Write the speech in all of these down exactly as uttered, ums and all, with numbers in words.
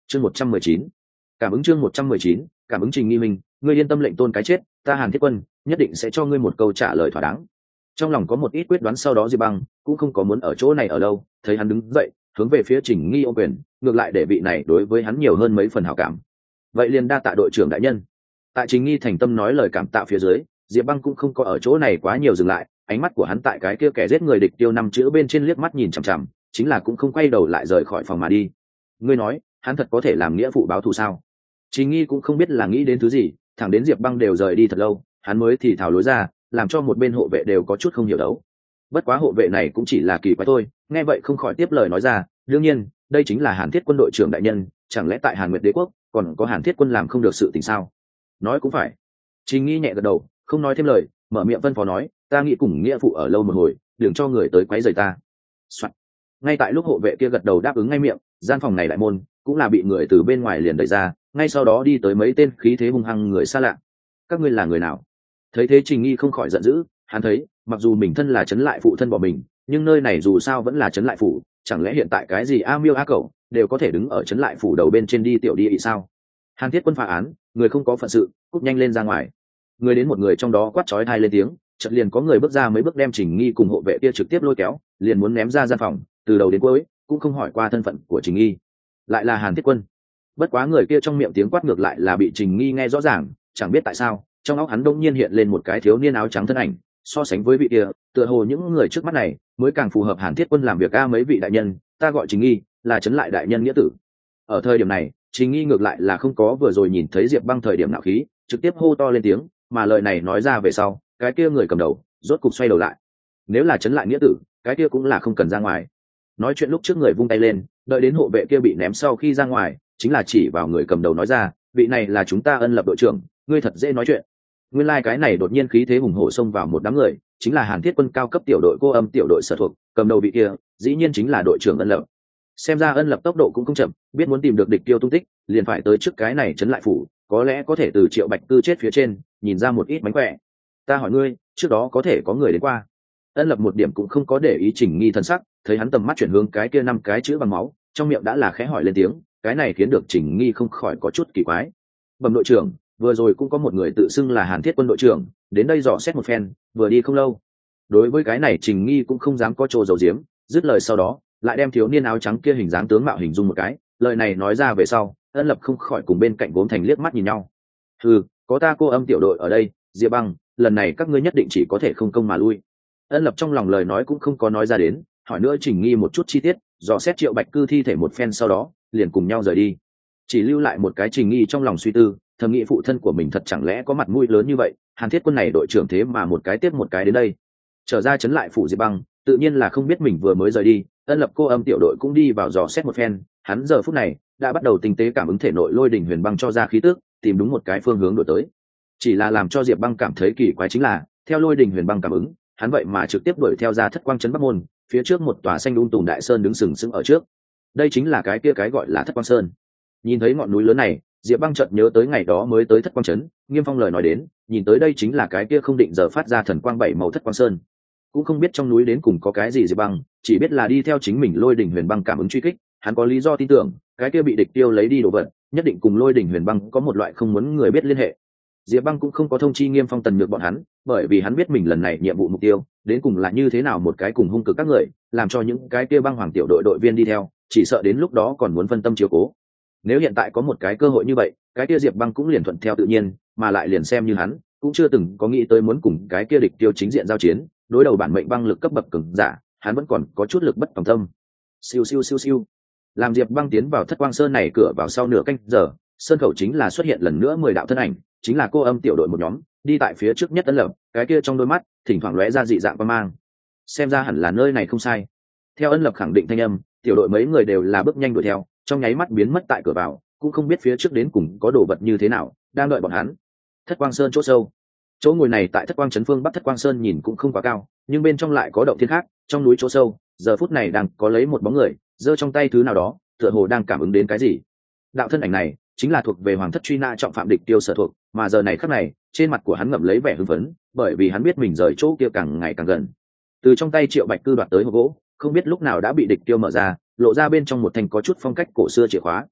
chương một trăm mười chín, cảm ứng chương một trăm mười chín, cảm ứng Trình Nghi Minh, ngươi yên tâm lệnh tôn cái chết, ta Hàn Thiết Quân nhất định sẽ cho ngươi một câu trả lời thỏa đáng. Trong lòng có một ít quyết đoán, sau đó Diệp Băng cũng không có muốn ở chỗ này ở lâu, thấy hắn đứng dậy hướng về phía Trình Nghi ô quyền, ngược lại để vị này đối với hắn nhiều hơn mấy phần hảo cảm. Vậy liền đa tạ đội trưởng đại nhân. Tại Trình Nghi thành tâm nói lời cảm tạ phía dưới, Diệp Băng cũng không có ở chỗ này quá nhiều dừng lại, ánh mắt của hắn tại cái kia kẻ giết người địch tiêu năm chữ bên trên liếc mắt nhìn chằm chằm, chính là cũng không quay đầu lại rời khỏi phòng mà đi. Ngươi nói hắn thật có thể làm nghĩa phụ báo thù sao? Trình Nghi cũng không biết là nghĩ đến thứ gì, thẳng đến Diệp Băng đều rời đi thật lâu, hắn mới thì thào lối ra, làm cho một bên hộ vệ đều có chút không hiểu đấu. Bất quá hộ vệ này cũng chỉ là kỳ quái thôi, nghe vậy không khỏi tiếp lời nói ra, đương nhiên đây chính là Hàn Thiết Quân đội trưởng đại nhân, chẳng lẽ tại Hàn Nguyệt Đế quốc còn có Hàn Thiết Quân làm không được sự tình sao? Nói cũng phải. Trình Nghi nhẹ gật đầu, không nói thêm lời, mở miệng phân phó nói, ta nghĩ cùng nghĩa phụ ở lâu một hồi, đừng cho người tới quấy rầy ta. Soạn. Ngay tại lúc hộ vệ kia gật đầu đáp ứng ngay miệng, gian phòng này đại môn cũng là bị người từ bên ngoài liền đẩy ra, ngay sau đó đi tới mấy tên khí thế hung hăng người xa lạ. Các ngươi là người nào? Thấy thế Trình Nghi không khỏi giận dữ, hắn thấy mặc dù mình thân là trấn lại phụ thân bỏ mình, nhưng nơi này dù sao vẫn là trấn lại phủ, chẳng lẽ hiện tại cái gì a miêu a cẩu đều có thể đứng ở trấn lại phủ đầu bên trên đi tiểu đi ị sao? Hàn Thiết Quân phá án, người không có phận sự, cút nhanh lên ra ngoài. Người đến một người trong đó quát chói tai lên tiếng, chợt liền có người bước ra mấy bước đem Trình Nghi cùng hộ vệ kia trực tiếp lôi kéo, liền muốn ném ra gian phòng, từ đầu đến cuối cũng không hỏi qua thân phận của Trình Nghi. Lại là Hàn Thiết Quân. Bất quá người kia trong miệng tiếng quát ngược lại là bị Trình Nghi nghe rõ ràng, chẳng biết tại sao trong óc hắn đông nhiên hiện lên một cái thiếu niên áo trắng thân ảnh, so sánh với vị kia tựa hồ những người trước mắt này mới càng phù hợp Hàn Thiết Quân làm việc. A mấy vị đại nhân, ta gọi Trình Nghi, là trấn lại đại nhân nghĩa tử. Ở thời điểm này Trình Nghi ngược lại là không có vừa rồi nhìn thấy Diệp Băng thời điểm nạo khí, trực tiếp hô to lên tiếng, mà lời này nói ra về sau, cái kia người cầm đầu rốt cục xoay đầu lại. Nếu là trấn lại nghĩa tử, cái kia cũng là không cần ra ngoài. Nói chuyện lúc trước người vung tay lên, đợi đến hộ vệ kia bị ném sau khi ra ngoài, chính là chỉ vào người cầm đầu nói ra, vị này là chúng ta Ân Lập đội trưởng, ngươi thật dễ nói chuyện. Nguyên lai like cái này đột nhiên khí thế hùng hổ xông vào một đám người, chính là Hàn Thiết Quân cao cấp tiểu đội Cô Âm tiểu đội sở thuộc, cầm đầu vị kia dĩ nhiên chính là đội trưởng Ân Lập. Xem ra Ân Lập tốc độ cũng không chậm, biết muốn tìm được địch tiêu tung tích, liền phải tới trước cái này trấn lại phủ, có lẽ có thể từ Triệu Bạch Cư chết phía trên nhìn ra một ít mánh khỏe. Ta hỏi ngươi, trước đó có thể có người đến qua? Ân Lập một điểm cũng không có để ý Trình Nghi thân sắc, thấy hắn tầm mắt chuyển hướng cái kia năm cái chữ bằng máu, trong miệng đã là khẽ hỏi lên tiếng, cái này khiến được Trình Nghi không khỏi có chút kỳ quái. Bẩm đội trưởng, vừa rồi cũng có một người tự xưng là Hàn Thiết Quân đội trưởng đến đây dò xét một phen, vừa đi không lâu. Đối với cái này Trình Nghi cũng không dám có trồ dầu diếm, dứt lời sau đó lại đem thiếu niên áo trắng kia hình dáng tướng mạo hình dung một cái. Lời này nói ra về sau, Ân Lập không khỏi cùng bên cạnh Gốm Thành liếc mắt nhìn nhau. Ừ, có ta Cô Âm tiểu đội ở đây, Diệp Băng, lần này các ngươi nhất định chỉ có thể không công mà lui. Ân Lập trong lòng lời nói cũng không có nói ra đến, hỏi nữa Trình Nghi một chút chi tiết, dò xét Triệu Bạch Cư thi thể một phen sau đó liền cùng nhau rời đi, chỉ lưu lại một cái Trình Nghi trong lòng suy tư, thầm nghĩ phụ thân của mình thật chẳng lẽ có mặt mũi lớn như vậy, Hàn Thiết Quân này đội trưởng thế mà một cái tiếp một cái đến đây. Trở ra trấn lại phủ Diệp Băng tự nhiên là không biết mình vừa mới rời đi, Ân Lập Cô Âm tiểu đội cũng đi vào dò xét một phen, hắn giờ phút này đã bắt đầu tinh tế cảm ứng thể nội Lôi Đỉnh Huyền Băng cho ra khí tức, tìm đúng một cái phương hướng đổi tới. Chỉ là làm cho Diệp Băng cảm thấy kỳ quái chính là, theo Lôi Đỉnh Huyền Băng cảm ứng, hắn vậy mà trực tiếp đuổi theo ra Thất Quang trấn Bắc môn, phía trước một tòa xanh đun tùng đại sơn đứng sừng sững ở trước. Đây chính là cái kia cái gọi là Thất Quang Sơn. Nhìn thấy ngọn núi lớn này, Diệp Băng chợt nhớ tới ngày đó mới tới Thất Quang trấn, Nghiêm Phong lời nói đến, nhìn tới đây chính là cái kia không định giờ phát ra thần quang bảy màu Thất Quang Sơn. Cũng không biết trong núi đến cùng có cái gì Diệp Băng, chỉ biết là đi theo chính mình Lôi Đỉnh Huyền Băng cảm ứng truy kích, hắn có lý do tin tưởng, cái kia bị địch tiêu lấy đi đồ vật, nhất định cùng Lôi Đỉnh Huyền Băng có một loại không muốn người biết liên hệ. Diệp Băng cũng không có thông chi Nghiêm Phong Tần Nhược bọn hắn, bởi vì hắn biết mình lần này nhiệm vụ mục tiêu đến cùng là như thế nào một cái cùng hung cực các người, làm cho những cái kia băng hoàng tiểu đội đội viên đi theo, chỉ sợ đến lúc đó còn muốn phân tâm chiếu cố. Nếu hiện tại có một cái cơ hội như vậy, cái kia Diệp Băng cũng liền thuận theo tự nhiên, mà lại liền xem như hắn cũng chưa từng có nghĩ tới muốn cùng cái kia địch tiêu chính diện giao chiến, đối đầu bản mệnh băng lực cấp bậc cường giả, hắn vẫn còn có chút lực bất tòng tâm. Siêu siêu siêu siêu. Làm Diệp Băng tiến vào Thất Quang Sơn này cửa vào sau nửa canh giờ, sơn khẩu chính là xuất hiện lần nữa mười đạo thân ảnh, chính là Cô Âm tiểu đội một nhóm, đi tại phía trước nhất Ân Lập, cái kia trong đôi mắt thỉnh thoảng lóe ra dị dạng quang mang. Xem ra hẳn là nơi này không sai. Theo Ân Lập khẳng định thanh âm, tiểu đội mấy người đều là bước nhanh đuổi theo, trong nháy mắt biến mất tại cửa vào, cũng không biết phía trước đến cùng có đồ vật như thế nào đang đợi bọn hắn. Thất Quang Sơn chỗ sâu, chỗ ngồi này tại Thất Quang trấn phương Bắc Thất Quang Sơn nhìn cũng không quá cao, nhưng bên trong lại có động thiên khác, trong núi chỗ sâu, giờ phút này đang có lấy một bóng người, giơ trong tay thứ nào đó, tựa hồ đang cảm ứng đến cái gì. Đạo thân ảnh này chính là thuộc về Hoàng thất truy nã trọng phạm địch tiêu sở thuộc, mà giờ này khắc này, trên mặt của hắn ngậm lấy vẻ hưng phấn, bởi vì hắn biết mình rời chỗ kia càng ngày càng gần. Từ trong tay Triệu Bạch Cư đoạt tới hộp gỗ, không biết lúc nào đã bị địch tiêu mở ra, lộ ra bên trong một thanh có chút phong cách cổ xưa chìa khóa.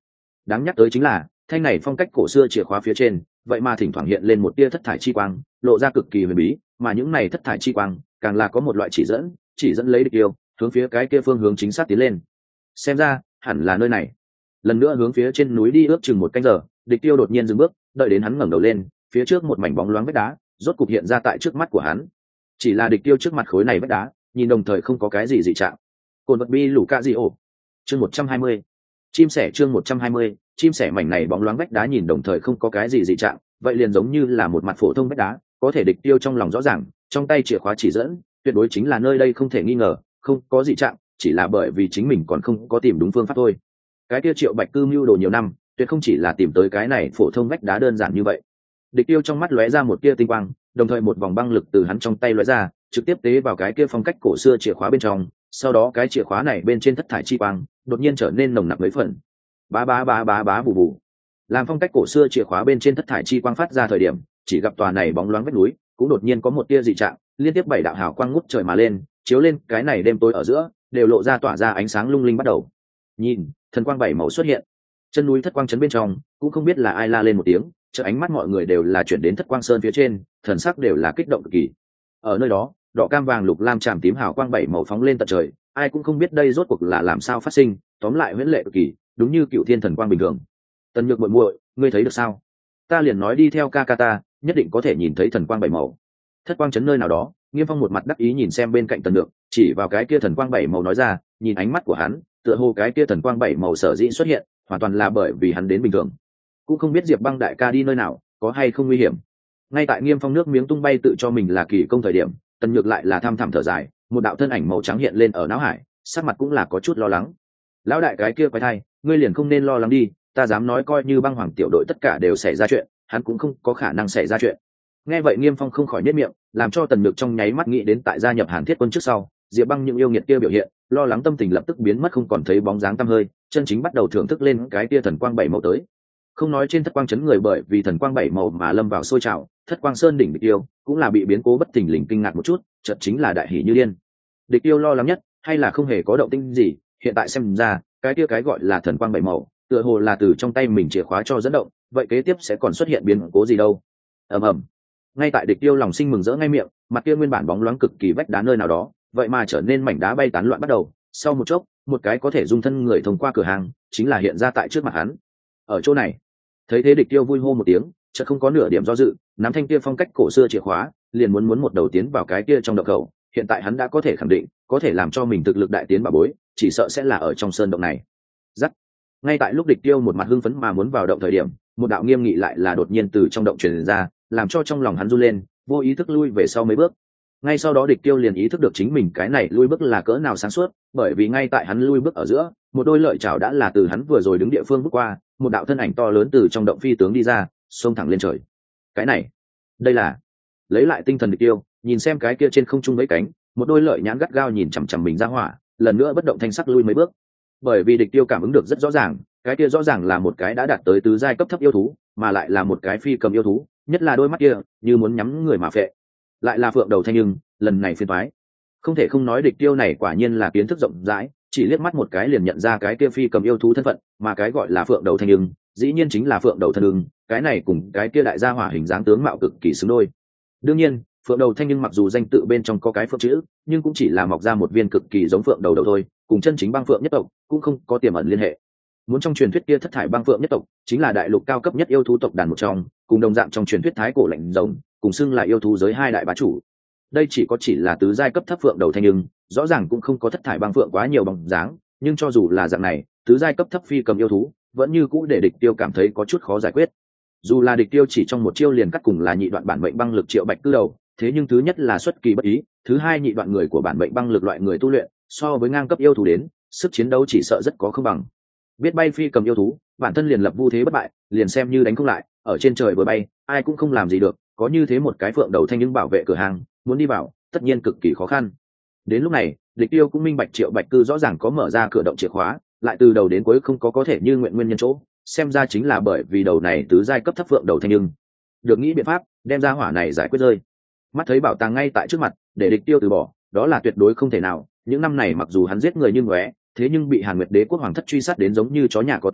Đáng nhắc tới chính là thanh này phong cách cổ xưa chìa khóa phía trên vậy mà thỉnh thoảng hiện lên một tia thất thải chi quang, lộ ra cực kỳ huyền bí, mà những này thất thải chi quang càng là có một loại chỉ dẫn, chỉ dẫn lấy địch tiêu hướng phía cái kia phương hướng chính xác tiến lên. Xem ra hẳn là nơi này. Lần nữa hướng phía trên núi đi ước chừng một canh giờ, địch tiêu đột nhiên dừng bước, đợi đến hắn ngẩng đầu lên, phía trước một mảnh bóng loáng vách đá rốt cục hiện ra tại trước mắt của hắn. Chỉ là địch tiêu trước mặt khối này vách đá nhìn đồng thời không có cái gì dị trạng. Cồn vật bi lũ ca gì ổ. Chương một trăm hai mươi. Chim sẻ chương một trăm hai mươi, chim sẻ mảnh này bóng loáng vách đá nhìn đồng thời không có cái gì dị trạng, vậy liền giống như là một mặt phổ thông vách đá, có thể địch tiêu trong lòng rõ ràng, trong tay chìa khóa chỉ dẫn, tuyệt đối chính là nơi đây không thể nghi ngờ, không có dị trạng, chỉ là bởi vì chính mình còn không có tìm đúng phương pháp thôi. Cái kia Triệu Bạch Cư mưu đồ nhiều năm, tuyệt không chỉ là tìm tới cái này phổ thông vách đá đơn giản như vậy. Địch tiêu trong mắt lóe ra một tia tinh quang, đồng thời một vòng băng lực từ hắn trong tay lóe ra, trực tiếp tế vào cái kia phong cách cổ xưa chìa khóa bên trong, sau đó cái chìa khóa này bên trên thất thải chi quang đột nhiên trở nên nồng nặc mấy phần. Bá bá bá bá bá bù bù. Làm phong cách cổ xưa chìa khóa bên trên thất thải chi quang phát ra thời điểm, chỉ gặp tòa này bóng loáng vách núi, cũng đột nhiên có một tia dị trạng, liên tiếp bảy đạo hào quang ngút trời mà lên, chiếu lên cái này đêm tối ở giữa, đều lộ ra tỏa ra ánh sáng lung linh bắt đầu. Nhìn, thần quang bảy màu xuất hiện. Chân núi thất quang trấn bên trong, cũng không biết là ai la lên một tiếng, chợ ánh mắt mọi người đều là chuyển đến thất quang sơn phía trên, thần sắc đều là kích động cực kỳ. Ở nơi đó, đỏ cam vàng lục lam tràm tím hào quang bảy màu phóng lên tận trời, ai cũng không biết đây rốt cuộc là làm sao phát sinh, tóm lại huyễn lệ cực kỳ, đúng như cựu thiên thần quang bình thường. Tần Nhược muội muội, ngươi thấy được sao? Ta liền nói đi theo ca ca ta, nhất định có thể nhìn thấy thần quang bảy màu. Thất quang trấn nơi nào đó, Nghiêm Phong một mặt đắc ý nhìn xem bên cạnh Tần Nhược, chỉ vào cái kia thần quang bảy màu nói ra, nhìn ánh mắt của hắn, tựa hồ cái kia thần quang bảy màu sở dĩ xuất hiện, hoàn toàn là bởi vì hắn đến bình thường. Cũng không biết Diệp Băng đại ca đi nơi nào, có hay không nguy hiểm. Ngay tại Nghiêm Phong nước miếng tung bay tự cho mình là kỳ công thời điểm, Tần Nhược lại là tham thẳm thở dài, một đạo thân ảnh màu trắng hiện lên ở não hải, sắc mặt cũng là có chút lo lắng. Lão đại cái kia quái thai, ngươi liền không nên lo lắng đi, ta dám nói coi như Băng Hoàng tiểu đội tất cả đều xảy ra chuyện, hắn cũng không có khả năng xảy ra chuyện. Nghe vậy Nghiêm Phong không khỏi nhếch miệng, làm cho Tần Nhược trong nháy mắt nghĩ đến tại gia nhập Hàn Thiết quân trước sau, Diệp Băng những yêu nghiệt kia biểu hiện, lo lắng tâm tình lập tức biến mất không còn thấy bóng dáng tăm hơi, chân chính bắt đầu thưởng thức lên cái kia thần quang bảy màu tới. Không nói trên thất quang chấn người bởi vì thần quang bảy màu mà lâm vào sôi trào, thất quang sơn đỉnh địch tiêu cũng là bị biến cố bất thình lình kinh ngạc một chút, chợt chính là đại hỉ như điên. Địch tiêu lo lắng nhất hay là không hề có động tĩnh gì, hiện tại xem ra cái kia cái gọi là thần quang bảy màu tựa hồ là từ trong tay mình chìa khóa cho dẫn động, vậy kế tiếp sẽ còn xuất hiện biến cố gì đâu. Ầm ầm. Ngay tại địch tiêu lòng sinh mừng rỡ ngay miệng, mặt kia nguyên bản bóng loáng cực kỳ vách đá nơi nào đó vậy mà trở nên mảnh đá bay tán loạn bắt đầu, sau một chốc một cái có thể dung thân người thông qua cửa hàng chính là hiện ra tại trước mặt hắn. Ở chỗ này, thấy thế địch tiêu vui hô một tiếng, chợt không có nửa điểm do dự, nắm thanh kia phong cách cổ xưa chìa khóa liền muốn muốn một đầu tiến vào cái kia trong động khẩu. Hiện tại hắn đã có thể khẳng định có thể làm cho mình thực lực đại tiến bà bối, chỉ sợ sẽ là ở trong sơn động này. Rắc. Ngay tại lúc địch tiêu một mặt hưng phấn mà muốn vào động thời điểm, một đạo nghiêm nghị lại là đột nhiên từ trong động truyền ra, làm cho trong lòng hắn run lên, vô ý thức lui về sau mấy bước. Ngay sau đó địch tiêu liền ý thức được chính mình cái này lui bước là cỡ nào sáng suốt, bởi vì ngay tại hắn lui bước ở giữa, một đôi lợi chảo đã là từ hắn vừa rồi đứng địa phương bước qua, một đạo thân ảnh to lớn từ trong động phi tướng đi ra, xông thẳng lên trời. Cái này, đây là lấy lại tinh thần địch tiêu, nhìn xem cái kia trên không trung mấy cánh, một đôi lợi nhãn gắt gao nhìn chằm chằm mình ra hỏa, lần nữa bất động thanh sắc lui mấy bước. Bởi vì địch tiêu cảm ứng được rất rõ ràng, cái kia rõ ràng là một cái đã đạt tới tứ giai cấp thấp yêu thú, mà lại là một cái phi cầm yêu thú, nhất là đôi mắt kia như muốn nhắm người mà phệ. Lại là phượng đầu thanh nhưng lần này phiền toái. Không thể không nói địch tiêu này quả nhiên là kiến thức rộng rãi, chỉ liếc mắt một cái liền nhận ra cái kia phi cầm yêu thú thân phận, mà cái gọi là phượng đầu thanh nhưng dĩ nhiên chính là phượng đầu thân ưng, cái này cùng cái kia đại gia hỏa hình dáng tướng mạo cực kỳ xứng đôi. Đương nhiên, phượng đầu thanh nhưng mặc dù danh tự bên trong có cái phượng chữ, nhưng cũng chỉ là mọc ra một viên cực kỳ giống phượng đầu đầu thôi, cùng chân chính băng phượng nhất tộc cũng không có tiềm ẩn liên hệ. Muốn trong truyền thuyết kia thất thải băng phượng nhất tộc chính là đại lục cao cấp nhất yêu thú tộc đàn một trong, cùng đồng dạng trong truyền thuyết thái cổ lạnh rồng, cùng xưng là yêu thú giới hai đại bá chủ. Đây chỉ có chỉ là tứ giai cấp thấp phượng đầu thanh nhưng, rõ ràng cũng không có thất thải băng phượng quá nhiều bóng dáng, nhưng cho dù là dạng này, tứ giai cấp thấp phi cầm yêu thú vẫn như cũ để địch tiêu cảm thấy có chút khó giải quyết. Dù là địch tiêu chỉ trong một chiêu liền cắt cùng là nhị đoạn bản mệnh băng lực triệu bạch cư đầu, thế nhưng thứ nhất là xuất kỳ bất ý, thứ hai nhị đoạn người của bản mệnh băng lực loại người tu luyện, so với ngang cấp yêu thú đến, sức chiến đấu chỉ sợ rất có không bằng. Biết bay phi cầm yêu thú, bản thân liền lập vu thế bất bại, liền xem như đánh không lại, ở trên trời vừa bay, ai cũng không làm gì được, có như thế một cái phượng đầu thanh nhưng bảo vệ cửa hàng, muốn đi vào, tất nhiên cực kỳ khó khăn. Đến lúc này, địch tiêu cũng minh bạch triệu bạch cư rõ ràng có mở ra cửa động chìa khóa, lại từ đầu đến cuối không có có thể như nguyện nguyên nhân chỗ, xem ra chính là bởi vì đầu này tứ giai cấp thấp phượng đầu thanh nhưng. Được nghĩ biện pháp, đem ra hỏa này giải quyết rơi. Mắt thấy bảo tàng ngay tại trước mặt, để địch tiêu từ bỏ, đó là tuyệt đối không thể nào. Những năm này mặc dù hắn giết người như ngóe, thế nhưng bị Hàn Nguyệt Đế quốc hoàng thất truy sát đến giống như chó nhà có tang,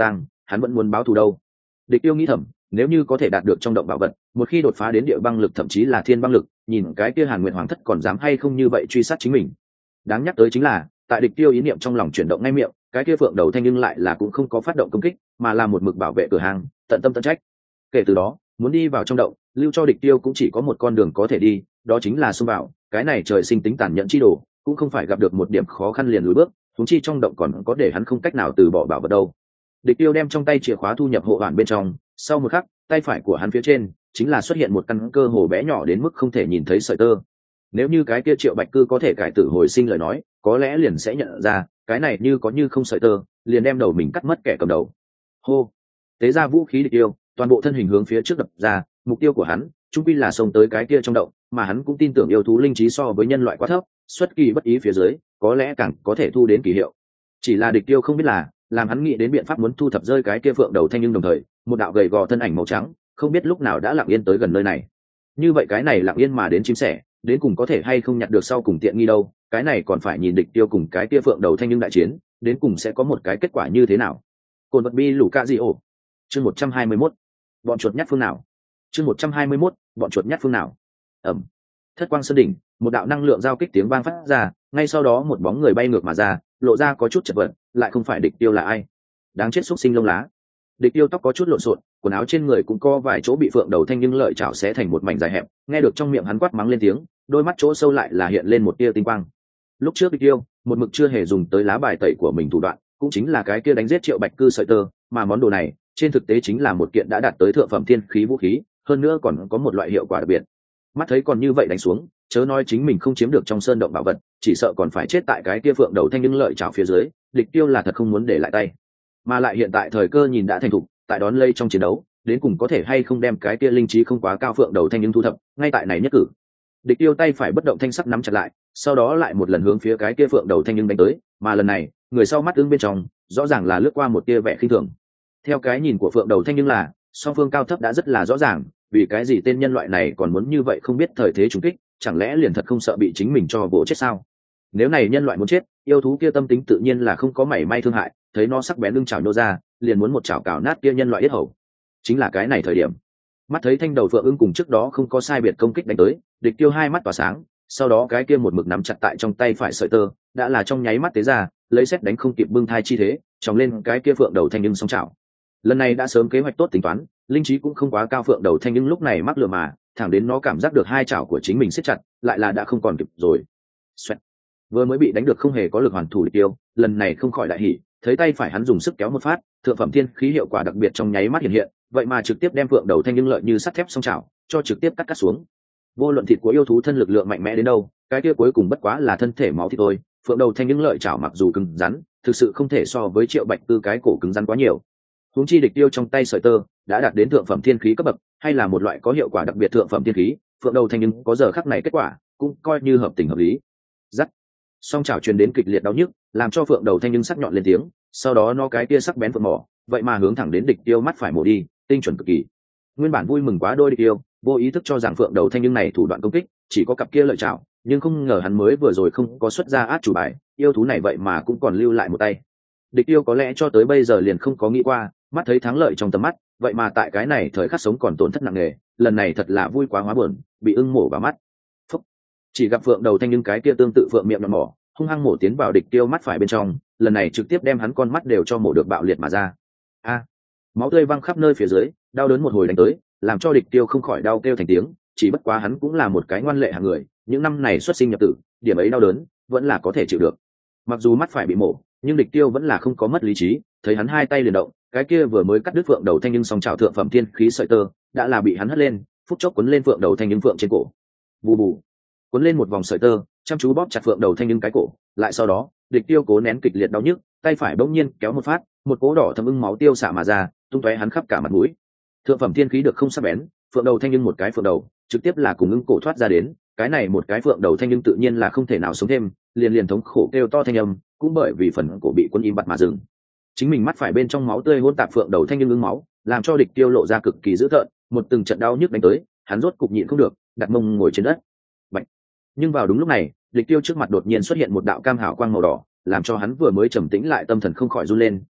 hắn vẫn muốn báo thù đâu. Địch Tiêu nghĩ thầm, nếu như có thể đạt được trong động bảo vật, một khi đột phá đến địa băng lực thậm chí là thiên băng lực, nhìn cái kia Hàn Nguyện Hoàng thất còn dám hay không như vậy truy sát chính mình. Đáng nhắc tới chính là, tại Địch Tiêu ý niệm trong lòng chuyển động ngay miệng, cái kia phượng đầu thanh nhưng lại là cũng không có phát động công kích, mà là một mực bảo vệ cửa hàng, tận tâm tận trách. Kể từ đó, muốn đi vào trong động, lưu cho Địch Tiêu cũng chỉ có một con đường có thể đi, đó chính là xông vào. Cái này trời sinh tính tàn nhẫn chi đồ, cũng không phải gặp được một điểm khó khăn liền lùi bước, huống chi trong động còn có để hắn không cách nào từ bỏ bảo vật đâu. Địch Tiêu đem trong tay chìa khóa thu nhập hộ hoàn bên trong, sau một khắc, tay phải của hắn phía trên chính là xuất hiện một căn cơ hồ bé nhỏ đến mức không thể nhìn thấy sợi tơ. Nếu như cái kia Triệu Bạch Cư có thể cải tử hồi sinh lời nói, có lẽ liền sẽ nhận ra, cái này như có như không sợi tơ, liền đem đầu mình cắt mất kẻ cầm đầu. Hô, tế ra vũ khí Địch Tiêu, toàn bộ thân hình hướng phía trước đập ra, mục tiêu của hắn chung quy là xông tới cái kia trong động, mà hắn cũng tin tưởng yêu thú linh trí so với nhân loại quá thấp, xuất kỳ bất ý phía dưới, có lẽ càng có thể thu đến kỳ hiệu. Chỉ là Địch Tiêu không biết là, làm hắn nghĩ đến biện pháp muốn thu thập rơi cái kia phượng đầu thanh nhưng đồng thời, một đạo gầy gò thân ảnh màu trắng, không biết lúc nào đã lặng yên tới gần nơi này. Như vậy cái này lặng yên mà đến chim sẻ, đến cùng có thể hay không nhặt được sau cùng tiện nghi đâu, cái này còn phải nhìn Địch Tiêu cùng cái kia phượng đầu thanh nhưng đại chiến, đến cùng sẽ có một cái kết quả như thế nào. Cồn vật bi lũ ca di ổ. Chương một trăm hai mươi mốt. Bọn chuột nhắt phương nào? Chương một trăm hai mươi mốt. Bọn chuột nhắt phương nào? Ầm. Thất quang sơn đỉnh, một đạo năng lượng giao kích tiếng vang phát ra, ngay sau đó một bóng người bay ngược mà ra, lộ ra có chút chật vật, lại không phải Địch Tiêu là ai. Đáng chết xúc sinh lông lá. Địch Tiêu tóc có chút lộn xộn, quần áo trên người cũng có vài chỗ bị phượng đầu thanh nhưng lợi chảo xé thành một mảnh dài hẹp, nghe được trong miệng hắn quát mắng lên tiếng, đôi mắt chỗ sâu lại là hiện lên một tia tinh quang. Lúc trước Địch Tiêu, một mực chưa hề dùng tới lá bài tẩy của mình thủ đoạn, cũng chính là cái kia đánh giết Triệu Bạch Cư sợi tơ, mà món đồ này, trên thực tế chính là một kiện đã đạt tới thượng phẩm thiên khí vũ khí, hơn nữa còn có một loại hiệu quả đặc biệt. Mắt thấy còn như vậy đánh xuống, chớ nói chính mình không chiếm được trong sơn động bảo vật, chỉ sợ còn phải chết tại cái kia phượng đầu thanh nhưng lợi chảo phía dưới. Địch Tiêu là thật không muốn để lại tay, mà lại hiện tại thời cơ nhìn đã thành thục, tại đón lây trong chiến đấu, đến cùng có thể hay không đem cái kia linh trí không quá cao phượng đầu thanh nhưng thu thập, ngay tại này nhất cử. Địch Tiêu tay phải bất động thanh sắc nắm chặt lại, sau đó lại một lần hướng phía cái kia phượng đầu thanh nhưng đánh tới, mà lần này, người sau mắt ưng bên trong, rõ ràng là lướt qua một tia vẻ khinh thường. Theo cái nhìn của phượng đầu thanh nhưng là, song phương cao thấp đã rất là rõ ràng, vì cái gì tên nhân loại này còn muốn như vậy không biết thời thế trùng kích, chẳng lẽ liền thật không sợ bị chính mình cho vỗ chết sao? Nếu này nhân loại muốn chết, yêu thú kia tâm tính tự nhiên là không có mảy may thương hại, thấy nó sắc bén lưng chảo nô ra, liền muốn một chảo cào nát kia nhân loại yết hầu. Chính là cái này thời điểm, mắt thấy thanh đầu phượng ưng cùng trước đó không có sai biệt công kích đánh tới, Địch Tiêu hai mắt tỏa sáng, sau đó cái kia một mực nắm chặt tại trong tay phải sợi tơ, đã là trong nháy mắt tế ra, lấy xét đánh không kịp bưng thai chi thế, chòng lên cái kia phượng đầu thanh nhưng song chảo. Lần này đã sớm kế hoạch tốt tính toán, linh trí cũng không quá cao phượng đầu thanh nhưng lúc này mắc lừa mà, thẳng đến nó cảm giác được hai chảo của chính mình siết chặt, lại là đã không còn kịp rồi. Xoẹt. Vừa mới bị đánh được không hề có lực hoàn thủ Địch Tiêu, lần này không khỏi đại hỉ, thấy tay phải hắn dùng sức kéo một phát, thượng phẩm thiên khí hiệu quả đặc biệt trong nháy mắt hiện hiện, vậy mà trực tiếp đem phượng đầu thanh nhưng lợi như sắt thép song chảo, cho trực tiếp cắt cắt xuống. Vô luận thịt của yêu thú thân lực lượng mạnh mẽ đến đâu, cái kia cuối cùng bất quá là thân thể máu thịt thôi, phượng đầu thanh nhưng lợi chảo mặc dù cứng rắn, thực sự không thể so với Triệu Bạch Tư cái cổ cứng rắn quá nhiều. Huống chi Địch Tiêu trong tay sợi tơ đã đạt đến thượng phẩm thiên khí cấp bậc, hay là một loại có hiệu quả đặc biệt thượng phẩm thiên khí, phượng đầu thanh nhưng có giờ khắc này kết quả, cũng coi như hợp tình hợp lý. Rắc. Song chảo truyền đến kịch liệt đau nhức, làm cho phượng đầu thanh nhưng sắc nhọn lên tiếng, sau đó nó cái kia sắc bén phượng mỏ, vậy mà hướng thẳng đến Địch Tiêu mắt phải mổ đi, tinh chuẩn cực kỳ. Nguyên bản vui mừng quá đôi Địch Tiêu, vô ý thức cho rằng phượng đầu thanh nhưng này thủ đoạn công kích chỉ có cặp kia lợi chảo, nhưng không ngờ hắn mới vừa rồi không có xuất ra át chủ bài, yêu thú này vậy mà cũng còn lưu lại một tay. Địch Tiêu có lẽ cho tới bây giờ liền không có nghĩ qua, mắt thấy thắng lợi trong tầm mắt, vậy mà tại cái này thời khắc sống còn tổn thất nặng nề, lần này thật là vui quá hóa buồn, bị ưng mổ vào mắt. Phúc. Chỉ gặp phượng đầu thanh nhưng cái kia tương tự phượng miệng nhọn mỏ, hung hăng mổ tiến vào Địch Tiêu mắt phải bên trong, lần này trực tiếp đem hắn con mắt đều cho mổ được bạo liệt mà ra. A. Máu tươi văng khắp nơi phía dưới, đau đớn một hồi đánh tới, làm cho Địch Tiêu không khỏi đau kêu thành tiếng, chỉ bất quá hắn cũng là một cái ngoan lệ hạng người, những năm này xuất sinh nhập tử, điểm ấy đau đớn vẫn là có thể chịu được. Mặc dù mắt phải bị mổ, nhưng Địch Tiêu vẫn là không có mất lý trí, thấy hắn hai tay liền động, cái kia vừa mới cắt đứt phượng đầu thanh nhưng song chảo thượng phẩm thiên khí sợi tơ, đã là bị hắn hất lên, phút chốc cuốn lên phượng đầu thanh nhưng phượng trên cổ. Bù bù. Cuốn lên một vòng sợi tơ, chăm chú bóp chặt phượng đầu thanh nhưng cái cổ, lại sau đó, Địch Tiêu cố nén kịch liệt đau nhức, tay phải bỗng nhiên kéo một phát, một cỗ đỏ thấm ưng máu tiêu xả mà ra, tung tóe hắn khắp cả mặt mũi. Thượng phẩm thiên khí được không sắc bén, phượng đầu thanh nhưng một cái phượng đầu, trực tiếp là cùng ưng cổ thoát ra đến, cái này một cái phượng đầu thanh nhưng tự nhiên là không thể nào sống thêm, liền liền thống khổ kêu to thanh âm, cũng bởi vì phần cổ bị quân im bặt mà dừng. Chính mình mắt phải bên trong máu tươi hỗn tạp phượng đầu thanh nhưng ưng máu, làm cho Địch Tiêu lộ ra cực kỳ dữ tợn, một từng trận đau nhức đánh tới, hắn rốt cục nhịn không được, đặt mông ngồi trên đất. Bạch. Nhưng vào đúng lúc này, Địch Tiêu trước mặt đột nhiên xuất hiện một đạo cam hào quang màu đỏ, làm cho hắn vừa mới trầm tĩnh lại tâm thần không khỏi run lên,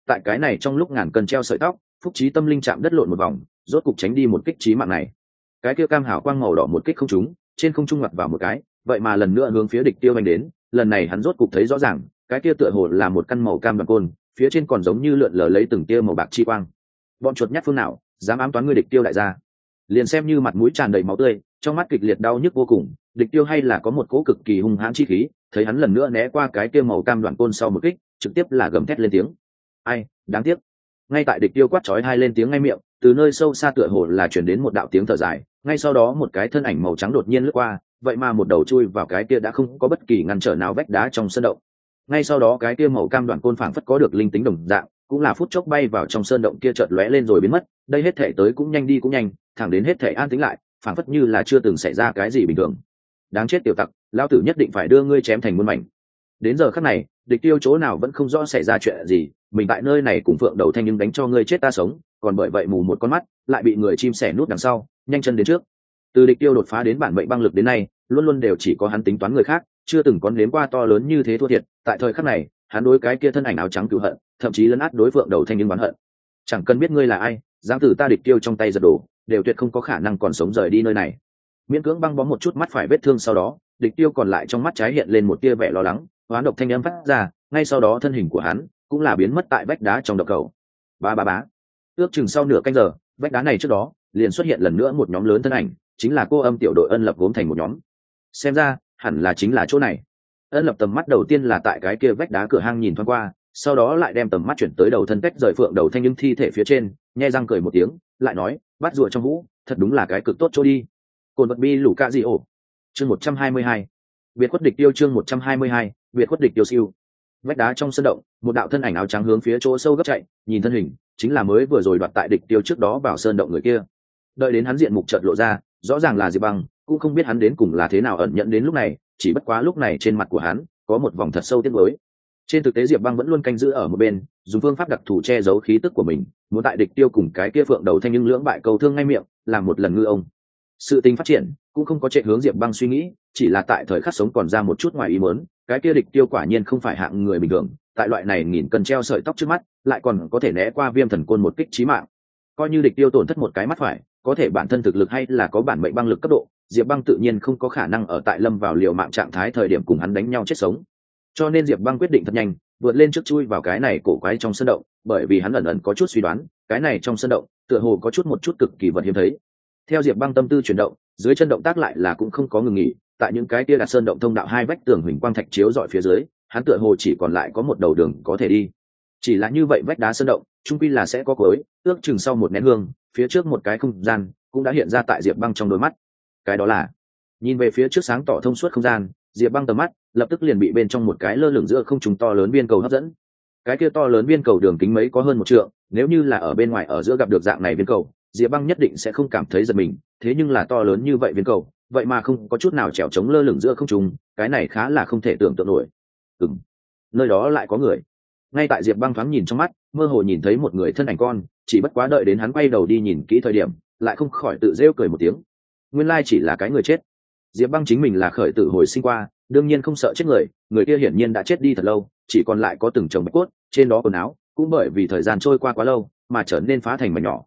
tại cái này trong lúc ngàn cân treo sợi tóc, Phúc Trí tâm linh chạm đất lộn một vòng, rốt cục tránh đi một kích chí mạng này. Cái kia cam hào quang màu đỏ một kích không trúng, trên không trung ngoặt vào một cái, vậy mà lần nữa hướng phía địch tiêu vành đến, lần này hắn rốt cục thấy rõ ràng, cái kia tựa hồ là một căn màu cam đoạn côn, phía trên còn giống như lượn lờ lấy từng tia màu bạc chi quang. Bọn chuột nhát phương nào dám ám toán ngươi địch tiêu đại gia? Liền xem như mặt mũi tràn đầy máu tươi, trong mắt kịch liệt đau nhức vô cùng, địch tiêu hay là có một cỗ cực kỳ hung hãn chi khí, thấy hắn lần nữa né qua cái kia màu cam đoạn côn sau một kích, trực tiếp là gầm thét lên tiếng. Ai, đáng tiếc. Ngay tại địch tiêu quát chói hai lên tiếng ngay miệng, từ nơi sâu xa tựa hồ là truyền đến một đạo tiếng thở dài, ngay sau đó một cái thân ảnh màu trắng đột nhiên lướt qua, vậy mà một đầu chui vào cái kia đã không có bất kỳ ngăn trở nào vách đá trong sơn động. Ngay sau đó cái kia màu cam đoạn côn phảng phất có được linh tính đồng dạng, cũng là phút chốc bay vào trong sơn động kia chợt lóe lên rồi biến mất, đây hết thể tới cũng nhanh đi cũng nhanh, thẳng đến hết thể an tĩnh lại, phảng phất như là chưa từng xảy ra cái gì bình thường. Đáng chết tiểu tặc, lão tử nhất định phải đưa ngươi chém thành muôn mảnh. Đến giờ khắc này, địch tiêu chỗ nào vẫn không rõ xảy ra chuyện gì, mình tại nơi này cùng phượng đầu thanh nhưng đánh cho ngươi chết ta sống, còn bởi vậy mù một con mắt, lại bị người chim sẻ nút đằng sau, nhanh chân đến trước. Từ địch tiêu đột phá đến bản mệnh băng lực đến nay, luôn luôn đều chỉ có hắn tính toán người khác, chưa từng có nếm qua to lớn như thế thua thiệt. Tại thời khắc này, hắn đối cái kia thân ảnh áo trắng cựu hận, thậm chí lấn át đối phượng đầu thanh nhưng oán hận. Chẳng cần biết ngươi là ai, dám từ ta địch tiêu trong tay giật đổ, đều tuyệt không có khả năng còn sống rời đi nơi này. Miễn cưỡng băng bó một chút mắt phải vết thương sau đó, địch tiêu còn lại trong mắt trái hiện lên một tia vẻ lo lắng, hoán độc thanh âm phát ra, ngay sau đó thân hình của hắn cũng là biến mất tại vách đá trong đập cầu. Ba ba bá. Ước chừng sau nửa canh giờ, vách đá này trước đó liền xuất hiện lần nữa một nhóm lớn thân ảnh, chính là cô âm tiểu đội ân lập gốm thành một nhóm. Xem ra hẳn là chính là chỗ này. Ân lập tầm mắt đầu tiên là tại cái kia vách đá cửa hang nhìn thoáng qua, sau đó lại đem tầm mắt chuyển tới đầu thân cách rời phượng đầu thanh nhưng thi thể phía trên, nhe răng cười một tiếng, lại nói, bắt rùa trong vũ, thật đúng là cái cực tốt chỗ đi. Cồn vật bi lũ ca gì ổ. Chương một trăm hai mươi hai. Biệt khuất địch tiêu chương một trăm hai mươi hai, biệt khuất địch tiêu siêu. Vách đá trong sân động, một đạo thân ảnh áo trắng hướng phía chỗ sâu gấp chạy, nhìn thân hình, chính là mới vừa rồi đoạt tại địch tiêu trước đó vào sơn động người kia. Đợi đến hắn diện mục chợt lộ ra, rõ ràng là Diệp Băng, cũng không biết hắn đến cùng là thế nào ẩn nhận đến lúc này, chỉ bất quá lúc này trên mặt của hắn có một vòng thật sâu tiếc nuối. Trên thực tế Diệp Băng vẫn luôn canh giữ ở một bên, dùng phương pháp đặc thù che giấu khí tức của mình, muốn tại địch tiêu cùng cái kia phượng đầu thanh nhưng lưỡng bại cầu thương ngay miệng, làm một lần ngư ông. Sự tình phát triển cũng không có chạy hướng Diệp Băng suy nghĩ, chỉ là tại thời khắc sống còn ra một chút ngoài ý muốn, cái kia địch tiêu quả nhiên không phải hạng người bình thường, tại loại này nghìn cân treo sợi tóc trước mắt, lại còn có thể né qua viêm thần côn một kích chí mạng. Coi như địch tiêu tổn thất một cái mắt phải, có thể bản thân thực lực hay là có bản mệnh băng lực cấp độ, Diệp Băng tự nhiên không có khả năng ở tại lâm vào liều mạng trạng thái thời điểm cùng hắn đánh nhau chết sống. Cho nên Diệp Băng quyết định thật nhanh, vượt lên trước chui vào cái này cổ quái trong sân động, bởi vì hắn ẩn ẩn có chút suy đoán, cái này trong sân động, tựa hồ có chút một chút cực kỳ vật hiếm thấy. Theo Diệp Băng tâm tư chuyển động, dưới chân động tác lại là cũng không có ngừng nghỉ, tại những cái kia đặt sơn động thông đạo hai vách tường huỳnh quang thạch chiếu rọi phía dưới, hắn tựa hồ chỉ còn lại có một đầu đường có thể đi. Chỉ là như vậy vách đá sơn động, chung quy là sẽ có cối, ước chừng sau một nén hương, phía trước một cái không gian cũng đã hiện ra tại Diệp Băng trong đôi mắt. Cái đó là, nhìn về phía trước sáng tỏ thông suốt không gian, Diệp Băng tầm mắt lập tức liền bị bên trong một cái lơ lửng giữa không trung to lớn viên cầu hấp dẫn. Cái kia to lớn viên cầu đường kính mấy có hơn một trượng, nếu như là ở bên ngoài ở giữa gặp được dạng này viên cầu, Diệp Băng nhất định sẽ không cảm thấy giật mình, thế nhưng là to lớn như vậy viên cầu, vậy mà không có chút nào trèo chống lơ lửng giữa không trung, cái này khá là không thể tưởng tượng nổi. Ừm, nơi đó lại có người. Ngay tại Diệp Băng thoáng nhìn trong mắt, mơ hồ nhìn thấy một người thân ảnh con, chỉ bất quá đợi đến hắn quay đầu đi nhìn kỹ thời điểm, lại không khỏi tự rêu cười một tiếng. Nguyên lai chỉ là cái người chết. Diệp Băng chính mình là khởi tử hồi sinh qua, đương nhiên không sợ chết người, người kia hiển nhiên đã chết đi thật lâu, chỉ còn lại có từng chồng bạch cốt, trên đó quần áo cũng bởi vì thời gian trôi qua quá lâu mà trở nên phá thành mảnh nhỏ.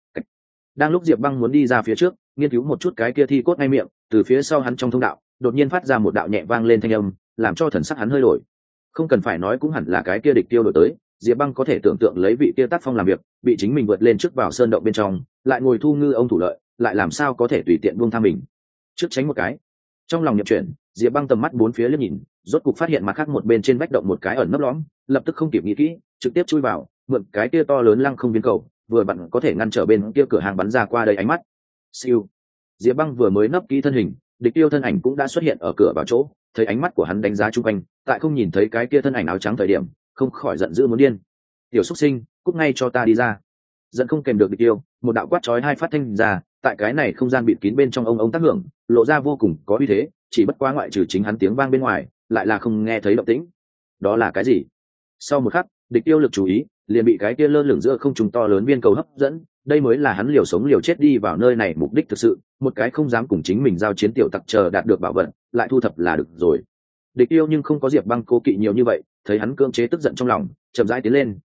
Đang lúc Diệp Băng muốn đi ra phía trước, nghiên cứu một chút cái kia thi cốt ngay miệng, từ phía sau hắn trong thông đạo, đột nhiên phát ra một đạo nhẹ vang lên thanh âm, làm cho thần sắc hắn hơi đổi. Không cần phải nói cũng hẳn là cái kia địch tiêu đổi tới, Diệp Băng có thể tưởng tượng lấy vị kia tác phong làm việc, bị chính mình vượt lên trước vào sơn động bên trong, lại ngồi thu ngư ông thủ lợi, lại làm sao có thể tùy tiện buông tha mình. Trước tránh một cái. Trong lòng nhập chuyển, Diệp Băng tầm mắt bốn phía liếc nhìn, rốt cục phát hiện mặt khác một bên trên vách động một cái ẩn nấp lõm, lập tức không kịp nghĩ kỹ, trực tiếp chui vào, mượn cái kia to lớn lăng không viên cầu, vừa vặn có thể ngăn trở bên kia cửa hàng bắn ra qua đây ánh mắt. Siêu. Diệp Băng vừa mới nấp kỹ thân hình, địch tiêu thân ảnh cũng đã xuất hiện ở cửa vào chỗ, thấy ánh mắt của hắn đánh giá chung quanh, tại không nhìn thấy cái kia thân ảnh áo trắng thời điểm, không khỏi giận dữ muốn điên. Tiểu xuất sinh, cút ngay cho ta đi ra. Giận không kèm được địch tiêu, một đạo quát chói hai phát thanh ra, tại cái này không gian bịt kín bên trong ông ông tác hưởng, lộ ra vô cùng có uy thế, chỉ bất quá ngoại trừ chính hắn tiếng vang bên ngoài, lại là không nghe thấy động tĩnh. Đó là cái gì? Sau một khắc, địch tiêu lực chú ý liền bị cái kia lơ lửng giữa không trung to lớn viên cầu hấp dẫn, đây mới là hắn liều sống liều chết đi vào nơi này mục đích thực sự, một cái không dám cùng chính mình giao chiến tiểu tặc chờ đạt được bảo vật, lại thu thập là được rồi. Địch tiêu nhưng không có Diệp Băng cố kỵ nhiều như vậy, thấy hắn cưỡng chế tức giận trong lòng, chậm rãi tiến lên,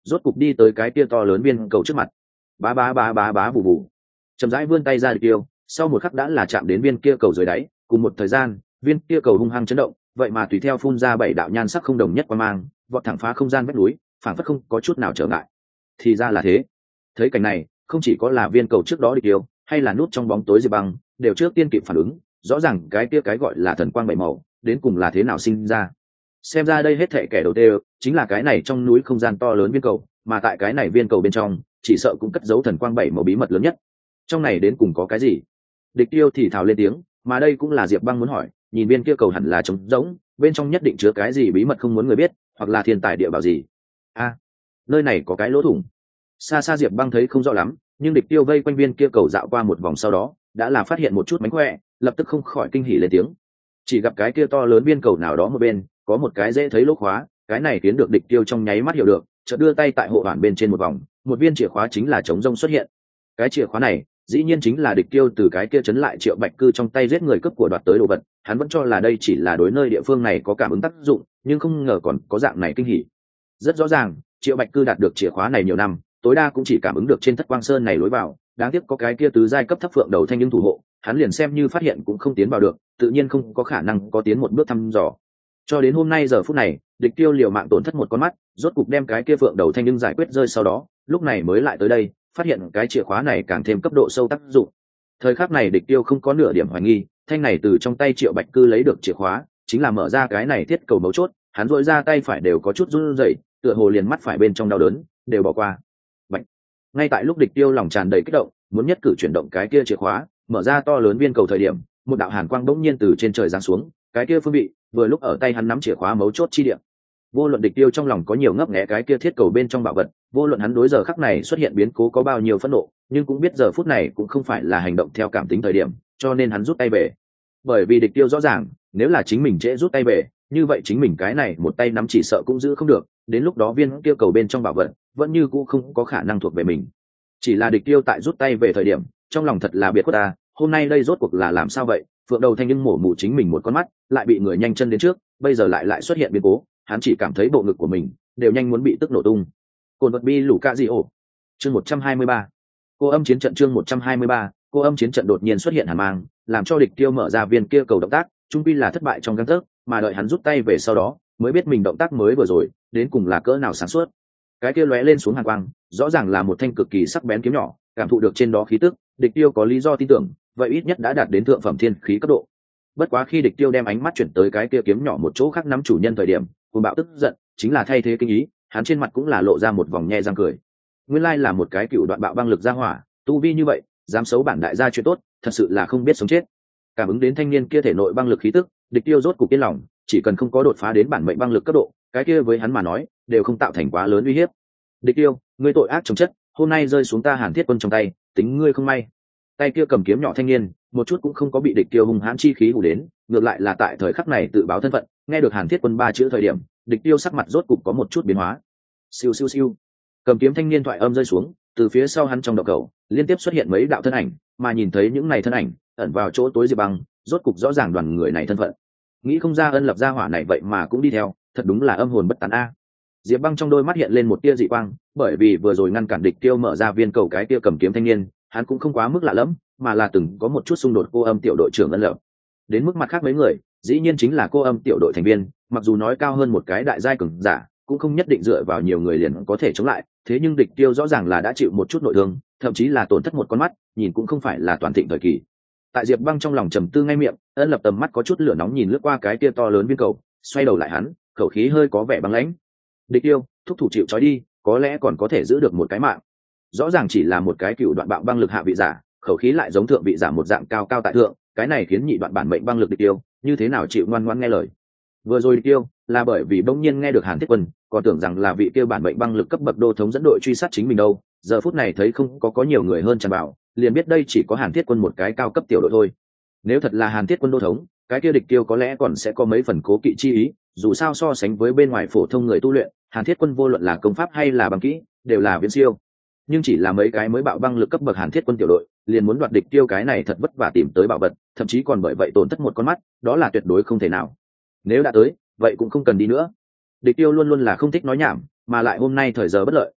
rốt cục đi tới cái kia to lớn viên cầu trước mặt. Bá bá bá bá bá vụ vụ, chậm rãi vươn tay ra địch tiêu, sau một khắc đã là chạm đến viên kia cầu dưới đáy, cùng một thời gian viên kia cầu hung hăng chấn động, vậy mà tùy theo phun ra bảy đạo nhan sắc không đồng nhất qua mang, vọt thẳng phá không gian vách núi, phản phất không có chút nào trở ngại. Thì ra là thế. Thấy cảnh này, không chỉ có là viên cầu trước đó địch tiêu, hay là nút trong bóng tối Diệp Băng, đều trước tiên kịp phản ứng, rõ ràng cái kia cái gọi là thần quang bảy màu, đến cùng là thế nào sinh ra. Xem ra đây hết thảy kẻ đầu tiên chính là cái này trong núi không gian to lớn viên cầu, mà tại cái này viên cầu bên trong, chỉ sợ cũng cất giấu thần quang bảy màu bí mật lớn nhất. Trong này đến cùng có cái gì? Địch Tiêu thì thào lên tiếng, mà đây cũng là Diệp Băng muốn hỏi, nhìn viên kia cầu hẳn là trống rỗng, bên trong nhất định chứa cái gì bí mật không muốn người biết, hoặc là thiên tài địa bảo gì. A, à, nơi này có cái lỗ thủng. Xa xa Diệp Băng thấy không rõ lắm, nhưng Địch Tiêu vây quanh viên kia cầu dạo qua một vòng sau đó, đã là phát hiện một chút mánh khỏe, lập tức không khỏi kinh hỉ lên tiếng. Chỉ gặp cái kia to lớn viên cầu nào đó một bên, có một cái dễ thấy lỗ khóa, cái này khiến được Địch Tiêu trong nháy mắt hiểu được, chợt đưa tay tại hộ hoàn bên trên một vòng, một viên chìa khóa chính là trống rông xuất hiện. Cái chìa khóa này, dĩ nhiên chính là Địch Tiêu từ cái kia chấn lại Triệu Bạch Cư trong tay giết người cướp của đoạt tới đồ vật, hắn vẫn cho là đây chỉ là đối nơi địa phương này có cảm ứng tác dụng, nhưng không ngờ còn có dạng này kinh hỉ. Rất rõ ràng, Triệu Bạch Cư đạt được chìa khóa này nhiều năm, tối đa cũng chỉ cảm ứng được trên Thất Quang Sơn này lối vào, đáng tiếc có cái kia tứ giai cấp thấp phượng đầu thanh nhưng thủ hộ, hắn liền xem như phát hiện cũng không tiến vào được, tự nhiên không có khả năng có tiến một bước thăm dò. Cho đến hôm nay giờ phút này, Địch Tiêu liều mạng tổn thất một con mắt, rốt cục đem cái kia phượng đầu thanh nhưng giải quyết rơi sau đó, lúc này mới lại tới đây, phát hiện cái chìa khóa này càng thêm cấp độ sâu tác dụng. Thời khắc này Địch Tiêu không có nửa điểm hoài nghi, thanh này từ trong tay Triệu Bạch Cư lấy được chìa khóa, chính là mở ra cái này thiết cầu mấu chốt, hắn rũi ra tay phải đều có chút run rẩy, tựa hồ liền mắt phải bên trong đau đớn đều bỏ qua. Bạch. Ngay tại lúc Địch Tiêu lòng tràn đầy kích động, muốn nhất cử chuyển động cái kia chìa khóa, mở ra to lớn viên cầu thời điểm, một đạo hàn quang bỗng nhiên từ trên trời giáng xuống, cái kia phương vị, vừa lúc ở tay hắn nắm chìa khóa mấu chốt chi điểm. Vô luận Địch Tiêu trong lòng có nhiều ngấp nghé cái kia thiết cầu bên trong bảo vật, vô luận hắn đối giờ khắc này xuất hiện biến cố có bao nhiêu phẫn nộ, nhưng cũng biết giờ phút này cũng không phải là hành động theo cảm tính thời điểm, cho nên hắn rút tay về. Bởi vì Địch Tiêu rõ ràng, nếu là chính mình trễ rút tay về, như vậy chính mình cái này một tay nắm chỉ sợ cũng giữ không được, đến lúc đó viên kia cầu bên trong bảo vật vẫn như cũ không có khả năng thuộc về mình. Chỉ là Địch Tiêu tại rút tay về thời điểm, trong lòng thật là biệt khuất ta, hôm nay đây rốt cuộc là làm sao vậy? Phượng đầu thanh nhưng mổ mù chính mình một con mắt, lại bị người nhanh chân đến trước, bây giờ lại lại xuất hiện biến cố, hắn chỉ cảm thấy bộ ngực của mình đều nhanh muốn bị tức nổ tung. Cồn vật bi lũ cạ gì ổ. Chương một trăm hai mươi ba. Cô âm chiến trận chương một trăm hai mươi ba, cô âm chiến trận đột nhiên xuất hiện hàn mang, làm cho Địch Tiêu mở ra viên kia cầu động tác, trung quy là thất bại trong gang tấc, mà đợi hắn rút tay về sau đó, mới biết mình động tác mới vừa rồi, đến cùng là cỡ nào sáng suốt. Cái kia lóe lên xuống hàn quang, rõ ràng là một thanh cực kỳ sắc bén kiếm nhỏ, cảm thụ được trên đó khí tức, Địch Tiêu có lý do tin tưởng, vậy ít nhất đã đạt đến thượng phẩm thiên khí cấp độ. Bất quá khi Địch Tiêu đem ánh mắt chuyển tới cái kia kiếm nhỏ một chỗ khác nắm chủ nhân thời điểm, cuồng bạo tức giận, chính là thay thế kinh ý, hắn trên mặt cũng là lộ ra một vòng nhe răng cười. Nguyên lai là một cái cựu đoạn bạo băng lực gia hỏa, tu vi như vậy, dám xấu bản đại gia chuyện tốt, thật sự là không biết sống chết. Cảm ứng đến thanh niên kia thể nội băng lực khí tức, Địch Tiêu rốt cục yên lòng, chỉ cần không có đột phá đến bản mệnh băng lực cấp độ, cái kia với hắn mà nói, đều không tạo thành quá lớn uy hiếp. Địch Tiêu, ngươi tội ác chồng chất, hôm nay rơi xuống ta Hàn Thiết Quân trong tay, tính ngươi không may. Tay kia cầm kiếm nhỏ thanh niên, một chút cũng không có bị Địch Tiêu hung hãn chi khí hù đến, ngược lại là tại thời khắc này tự báo thân phận, nghe được Hàn Thiết Quân ba chữ thời điểm, Địch Tiêu sắc mặt rốt cục có một chút biến hóa. Siêu siêu siêu. Cầm kiếm thanh niên thoại âm rơi xuống, từ phía sau hắn trong động cầu, liên tiếp xuất hiện mấy đạo thân ảnh, mà nhìn thấy những này thân ảnh, ẩn vào chỗ tối Diệp Băng, rốt cục rõ ràng đoàn người này thân phận. Nghĩ không ra Ân Lập gia hỏa này vậy mà cũng đi theo, thật đúng là âm hồn bất tán a. Diệp Băng trong đôi mắt hiện lên một tia dị quang, bởi vì vừa rồi ngăn cản Địch Tiêu mở ra viên cầu cái tia cầm kiếm thanh niên, hắn cũng không quá mức lạ lẫm, mà là từng có một chút xung đột cô âm tiểu đội trưởng Ân Lập. Đến mức mặt khác mấy người, dĩ nhiên chính là cô âm tiểu đội thành viên, mặc dù nói cao hơn một cái đại giai cường giả, cũng không nhất định dựa vào nhiều người liền có thể chống lại, thế nhưng Địch Tiêu rõ ràng là đã chịu một chút nội thương, thậm chí là tổn thất một con mắt, nhìn cũng không phải là toàn thịnh thời kỳ. Tại Diệp Băng trong lòng trầm tư ngay miệng, Ân Lập tầm mắt có chút lửa nóng nhìn lướt qua cái tia to lớn viên cầu, xoay đầu lại hắn, khẩu khí hơi có vẻ băng lãnh. Địch Tiêu, thúc thủ chịu trói đi, có lẽ còn có thể giữ được một cái mạng. Rõ ràng chỉ là một cái cựu đoạn bạo băng lực hạ vị giả, khẩu khí lại giống thượng vị giả một dạng cao cao tại thượng, cái này khiến nhị đoạn bản mệnh băng lực Địch Tiêu như thế nào chịu ngoan ngoãn nghe lời. Vừa rồi Địch Tiêu là bởi vì bỗng nhiên nghe được Hàn Thiết Quân, còn tưởng rằng là vị kia bản mệnh băng lực cấp bậc đô thống dẫn đội truy sát chính mình đâu, giờ phút này thấy không có có nhiều người hơn tràn vào, liền biết đây chỉ có Hàn Thiết Quân một cái cao cấp tiểu đội thôi. Nếu thật là Hàn Thiết Quân đô thống, cái kia Địch Tiêu có lẽ còn sẽ có mấy phần cố kỵ chi ý, dù sao so sánh với bên ngoài phổ thông người tu luyện, Hàn Thiết Quân vô luận là công pháp hay là băng kỹ, đều là viễn siêu. Nhưng chỉ là mấy cái mới bạo băng lực cấp bậc Hàn Thiết Quân tiểu đội, liền muốn đoạt Địch Tiêu cái này thật vất vả tìm tới bảo vật, thậm chí còn bởi vậy tổn thất một con mắt, đó là tuyệt đối không thể nào. Nếu đã tới, vậy cũng không cần đi nữa. Địch Tiêu luôn luôn là không thích nói nhảm, mà lại hôm nay thời giờ bất lợi,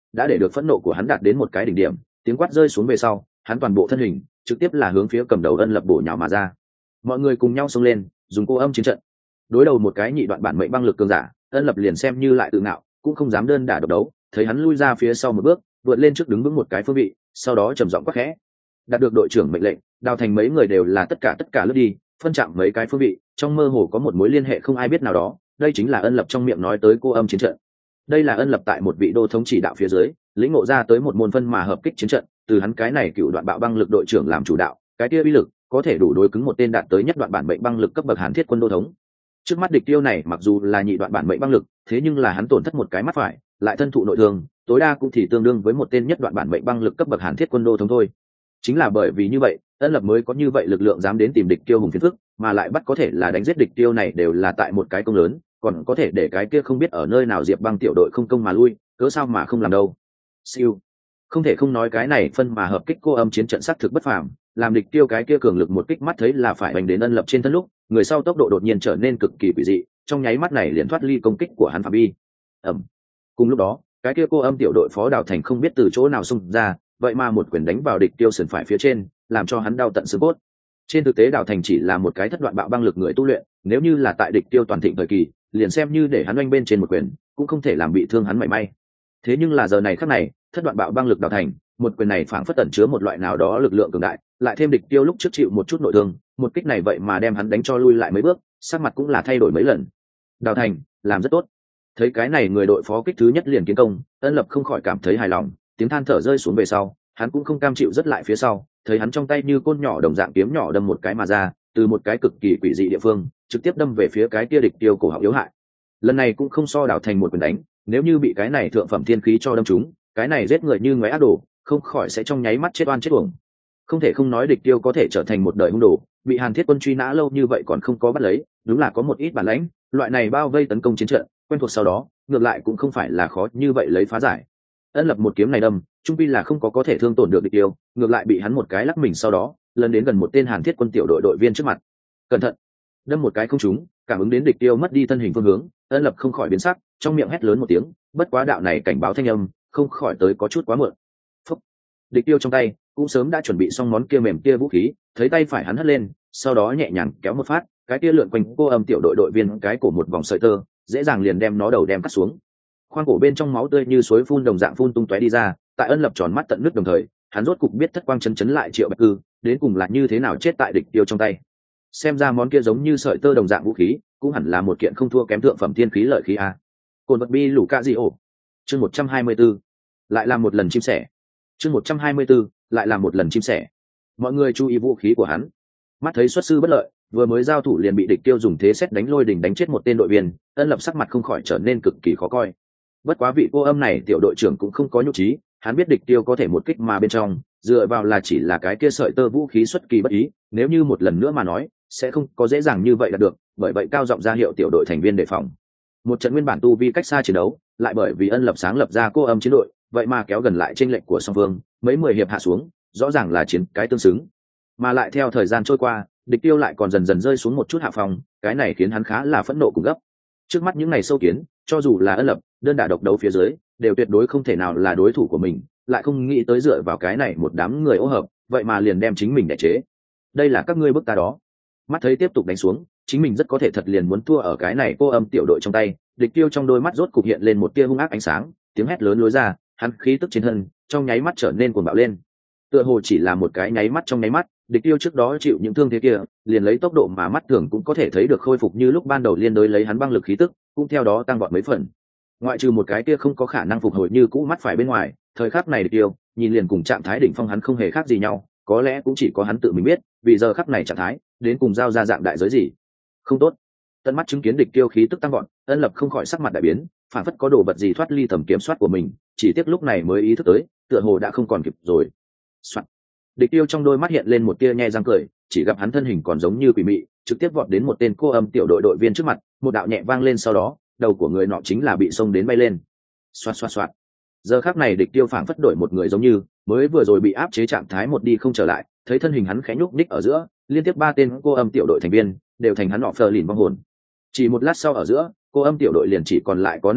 đã để được phẫn nộ của hắn đạt đến một cái đỉnh điểm. Tiếng quát rơi xuống về sau, hắn toàn bộ thân hình trực tiếp là hướng phía cầm đầu ân lập bổ nhào mà ra. Mọi người cùng nhau xông lên, dùng cô âm chiến trận đối đầu một cái nhị đoạn bản mệnh băng lực cường giả. Ân lập liền xem như lại tự ngạo cũng không dám đơn đả độc đấu, thấy hắn lui ra phía sau một bước, vượt lên trước đứng vững một cái phương vị, sau đó trầm giọng quát khẽ. Đạt được đội trưởng mệnh lệnh, Đào Thành mấy người đều là tất cả tất cả lướt đi, phân chạm mấy cái phương vị, trong mơ hồ có một mối liên hệ không ai biết nào đó. Đây chính là Ân lập trong miệng nói tới cô âm chiến trận. Đây là Ân lập tại một vị đô thống chỉ đạo phía dưới lĩnh ngộ ra tới một môn phân mà hợp kích chiến trận, từ hắn cái này cựu đoạn bạo băng lực đội trưởng làm chủ đạo, cái kia uy lực có thể đủ đối cứng một tên đạt tới nhất đoạn bản mệnh băng lực cấp bậc Hàn Thiết Quân đô thống. Trước mắt địch tiêu này mặc dù là nhị đoạn bản mệnh băng lực, thế nhưng là hắn tổn thất một cái mắt phải, lại thân thụ nội thương, tối đa cũng thì tương đương với một tên nhất đoạn bản mệnh băng lực cấp bậc Hàn Thiết Quân đô thống thôi. Chính là bởi vì như vậy, Ân lập mới có như vậy lực lượng dám đến tìm địch tiêu hùng phiền phức, mà lại bắt có thể là đánh giết địch tiêu này đều là tại một cái công lớn, còn có thể để cái kia không biết ở nơi nào Diệp Băng tiểu đội không công mà lui, cớ sao mà không làm đâu. Siêu. Không thể không nói cái này phân mà hợp kích cô âm chiến trận sát thực bất phàm, làm địch tiêu cái kia cường lực một kích mắt thấy là phải đánh đến Ân lập trên thân lúc, người sau tốc độ đột nhiên trở nên cực kỳ quỷ dị, trong nháy mắt này liền thoát ly công kích của hắn phạm vi. Ầm. Cùng lúc đó, cái kia cô âm tiểu đội phó Đào Thành không biết từ chỗ nào xung ra, vậy mà một quyền đánh vào địch tiêu sườn phải phía trên, làm cho hắn đau tận xương cốt. Trên thực tế Đào Thành chỉ là một cái thất đoạn bạo băng lực người tu luyện, nếu như là tại địch tiêu toàn thịnh thời kỳ, liền xem như để hắn oanh bên trên một quyền, cũng không thể làm bị thương hắn mảy may. Thế nhưng là giờ này khắc này, thất đoạn bạo băng lực Đào Thành, một quyền này phảng phất ẩn chứa một loại nào đó lực lượng cường đại, lại thêm địch tiêu lúc trước chịu một chút nội thương, một kích này vậy mà đem hắn đánh cho lui lại mấy bước, sắc mặt cũng là thay đổi mấy lần. Đào Thành, làm rất tốt. Thấy cái này người đội phó kích thứ nhất liền kiến công, Ân lập không khỏi cảm thấy hài lòng, tiếng than thở rơi xuống về sau, hắn cũng không cam chịu rất lại phía sau, thấy hắn trong tay như côn nhỏ đồng dạng kiếm nhỏ đâm một cái mà ra, từ một cái cực kỳ quỷ dị địa phương, trực tiếp đâm về phía cái kia địch tiêu cổ họng yếu hại. Lần này cũng không so Đào Thành một quyền đánh, nếu như bị cái này thượng phẩm thiên khí cho đâm trúng, cái này giết người như ngoé ác đồ, không khỏi sẽ trong nháy mắt chết oan chết uổng. Không thể không nói địch tiêu có thể trở thành một đời hung đồ, bị Hàn Thiết Quân truy nã lâu như vậy còn không có bắt lấy, đúng là có một ít bản lãnh, loại này bao vây tấn công chiến trận, quen thuộc sau đó, ngược lại cũng không phải là khó như vậy lấy phá giải. Ân lập một kiếm này đâm, trung pi là không có có thể thương tổn được địch tiêu, ngược lại bị hắn một cái lắc mình sau đó, lần đến gần một tên Hàn Thiết Quân tiểu đội đội viên trước mặt. Cẩn thận! Đâm một cái không trúng, cảm ứng đến địch tiêu mất đi thân hình phương hướng, Ân lập không khỏi biến sắc, trong miệng hét lớn một tiếng, bất quá đạo này cảnh báo thanh âm, không khỏi tới có chút quá muộn. Phúc! Địch tiêu trong tay cũng sớm đã chuẩn bị xong món kia mềm kia vũ khí, thấy tay phải hắn hất lên, sau đó nhẹ nhàng kéo một phát, cái kia lượn quanh cô âm tiểu đội đội viên cái cổ một vòng sợi tơ, dễ dàng liền đem nó đầu đem cắt xuống. Khoang cổ bên trong máu tươi như suối phun đồng dạng phun tung tóe đi ra, tại Ân lập tròn mắt tận nước đồng thời, hắn rốt cục biết thất quang chấn chấn lại Triệu Bạch Cư đến cùng là như thế nào chết tại địch tiêu trong tay. Xem ra món kia giống như sợi tơ đồng dạng vũ khí, cũng hẳn là một kiện không thua kém thượng phẩm thiên khí lợi khí a. Cồn vật bi lũ ca gì ổ. Chương một trăm hai mươi 124. Lại làm một lần chim sẻ. Chương một trăm hai mươi 124. Lại làm một lần chim sẻ. Mọi người chú ý vũ khí của hắn. Mắt thấy xuất sư bất lợi, vừa mới giao thủ liền bị địch tiêu dùng thế xét đánh lôi đỉnh đánh chết một tên đội viên, Ân lập sắc mặt không khỏi trở nên cực kỳ khó coi. Bất quá vị cô âm này tiểu đội trưởng cũng không có nhục trí, hắn biết địch tiêu có thể một kích mà bên trong dựa vào là chỉ là cái kia sợi tơ vũ khí xuất kỳ bất ý, nếu như một lần nữa mà nói sẽ không có dễ dàng như vậy đạt được, bởi vậy cao giọng ra hiệu tiểu đội thành viên đề phòng. Một trận nguyên bản tu vi cách xa chiến đấu, lại bởi vì Ân lập sáng lập ra cô âm chiến đội, vậy mà kéo gần lại chênh lệch của song phương, mấy mười hiệp hạ xuống, rõ ràng là chiến cái tương xứng. Mà lại theo thời gian trôi qua, địch tiêu lại còn dần dần rơi xuống một chút hạ phòng, cái này khiến hắn khá là phẫn nộ cùng gấp. Trước mắt những ngày sâu kiến, cho dù là Ân lập đơn đả độc đấu phía dưới, đều tuyệt đối không thể nào là đối thủ của mình, lại không nghĩ tới dựa vào cái này một đám người ô hợp, vậy mà liền đem chính mình đè chế. Đây là các ngươi bức ta đó. Mắt thấy tiếp tục đánh xuống, chính mình rất có thể thật liền muốn thua ở cái này cô âm tiểu đội trong tay, địch tiêu trong đôi mắt rốt cục hiện lên một tia hung ác ánh sáng, tiếng hét lớn lối ra, hắn khí tức trên thân trong nháy mắt trở nên cuồng bạo lên. Tựa hồ chỉ là một cái nháy mắt trong nháy mắt, địch tiêu trước đó chịu những thương thế kia, liền lấy tốc độ mà mắt thường cũng có thể thấy được khôi phục như lúc ban đầu liên đối lấy hắn băng lực khí tức, cũng theo đó tăng vọt mấy phần. Ngoại trừ một cái kia không có khả năng phục hồi như cũ mắt phải bên ngoài, thời khắc này địch tiêu nhìn liền cùng trạng thái đỉnh phong hắn không hề khác gì nhau, có lẽ cũng chỉ có hắn tự mình biết, vì giờ khắc này trạng thái đến cùng giao ra dạng đại giới gì. Không tốt. Tận mắt chứng kiến địch tiêu khí tức tăng vọt, Ân lập không khỏi sắc mặt đại biến, phản phất có đồ vật gì thoát ly tầm kiểm soát của mình, chỉ tiếc lúc này mới ý thức tới, tựa hồ đã không còn kịp rồi. Soạn. Địch tiêu trong đôi mắt hiện lên một tia nhe răng cười, chỉ gặp hắn thân hình còn giống như quỷ mị, trực tiếp vọt đến một tên cô âm tiểu đội đội viên trước mặt, một đạo nhẹ vang lên sau đó, đầu của người nọ chính là bị xông đến bay lên. Xoạt xoạt xoạt. Giờ khắc này địch tiêu phảng phất đổi một người giống như mới vừa rồi bị áp chế trạng thái một đi không trở lại, thấy thân hình hắn khẽ nhúc nhích ở giữa, liên tiếp ba tên cô âm tiểu đội thành viên đều thành hắn họ phờ lìn vong hồn. Chỉ một lát sau ở giữa, cô âm tiểu đội liền chỉ còn lại có năm người,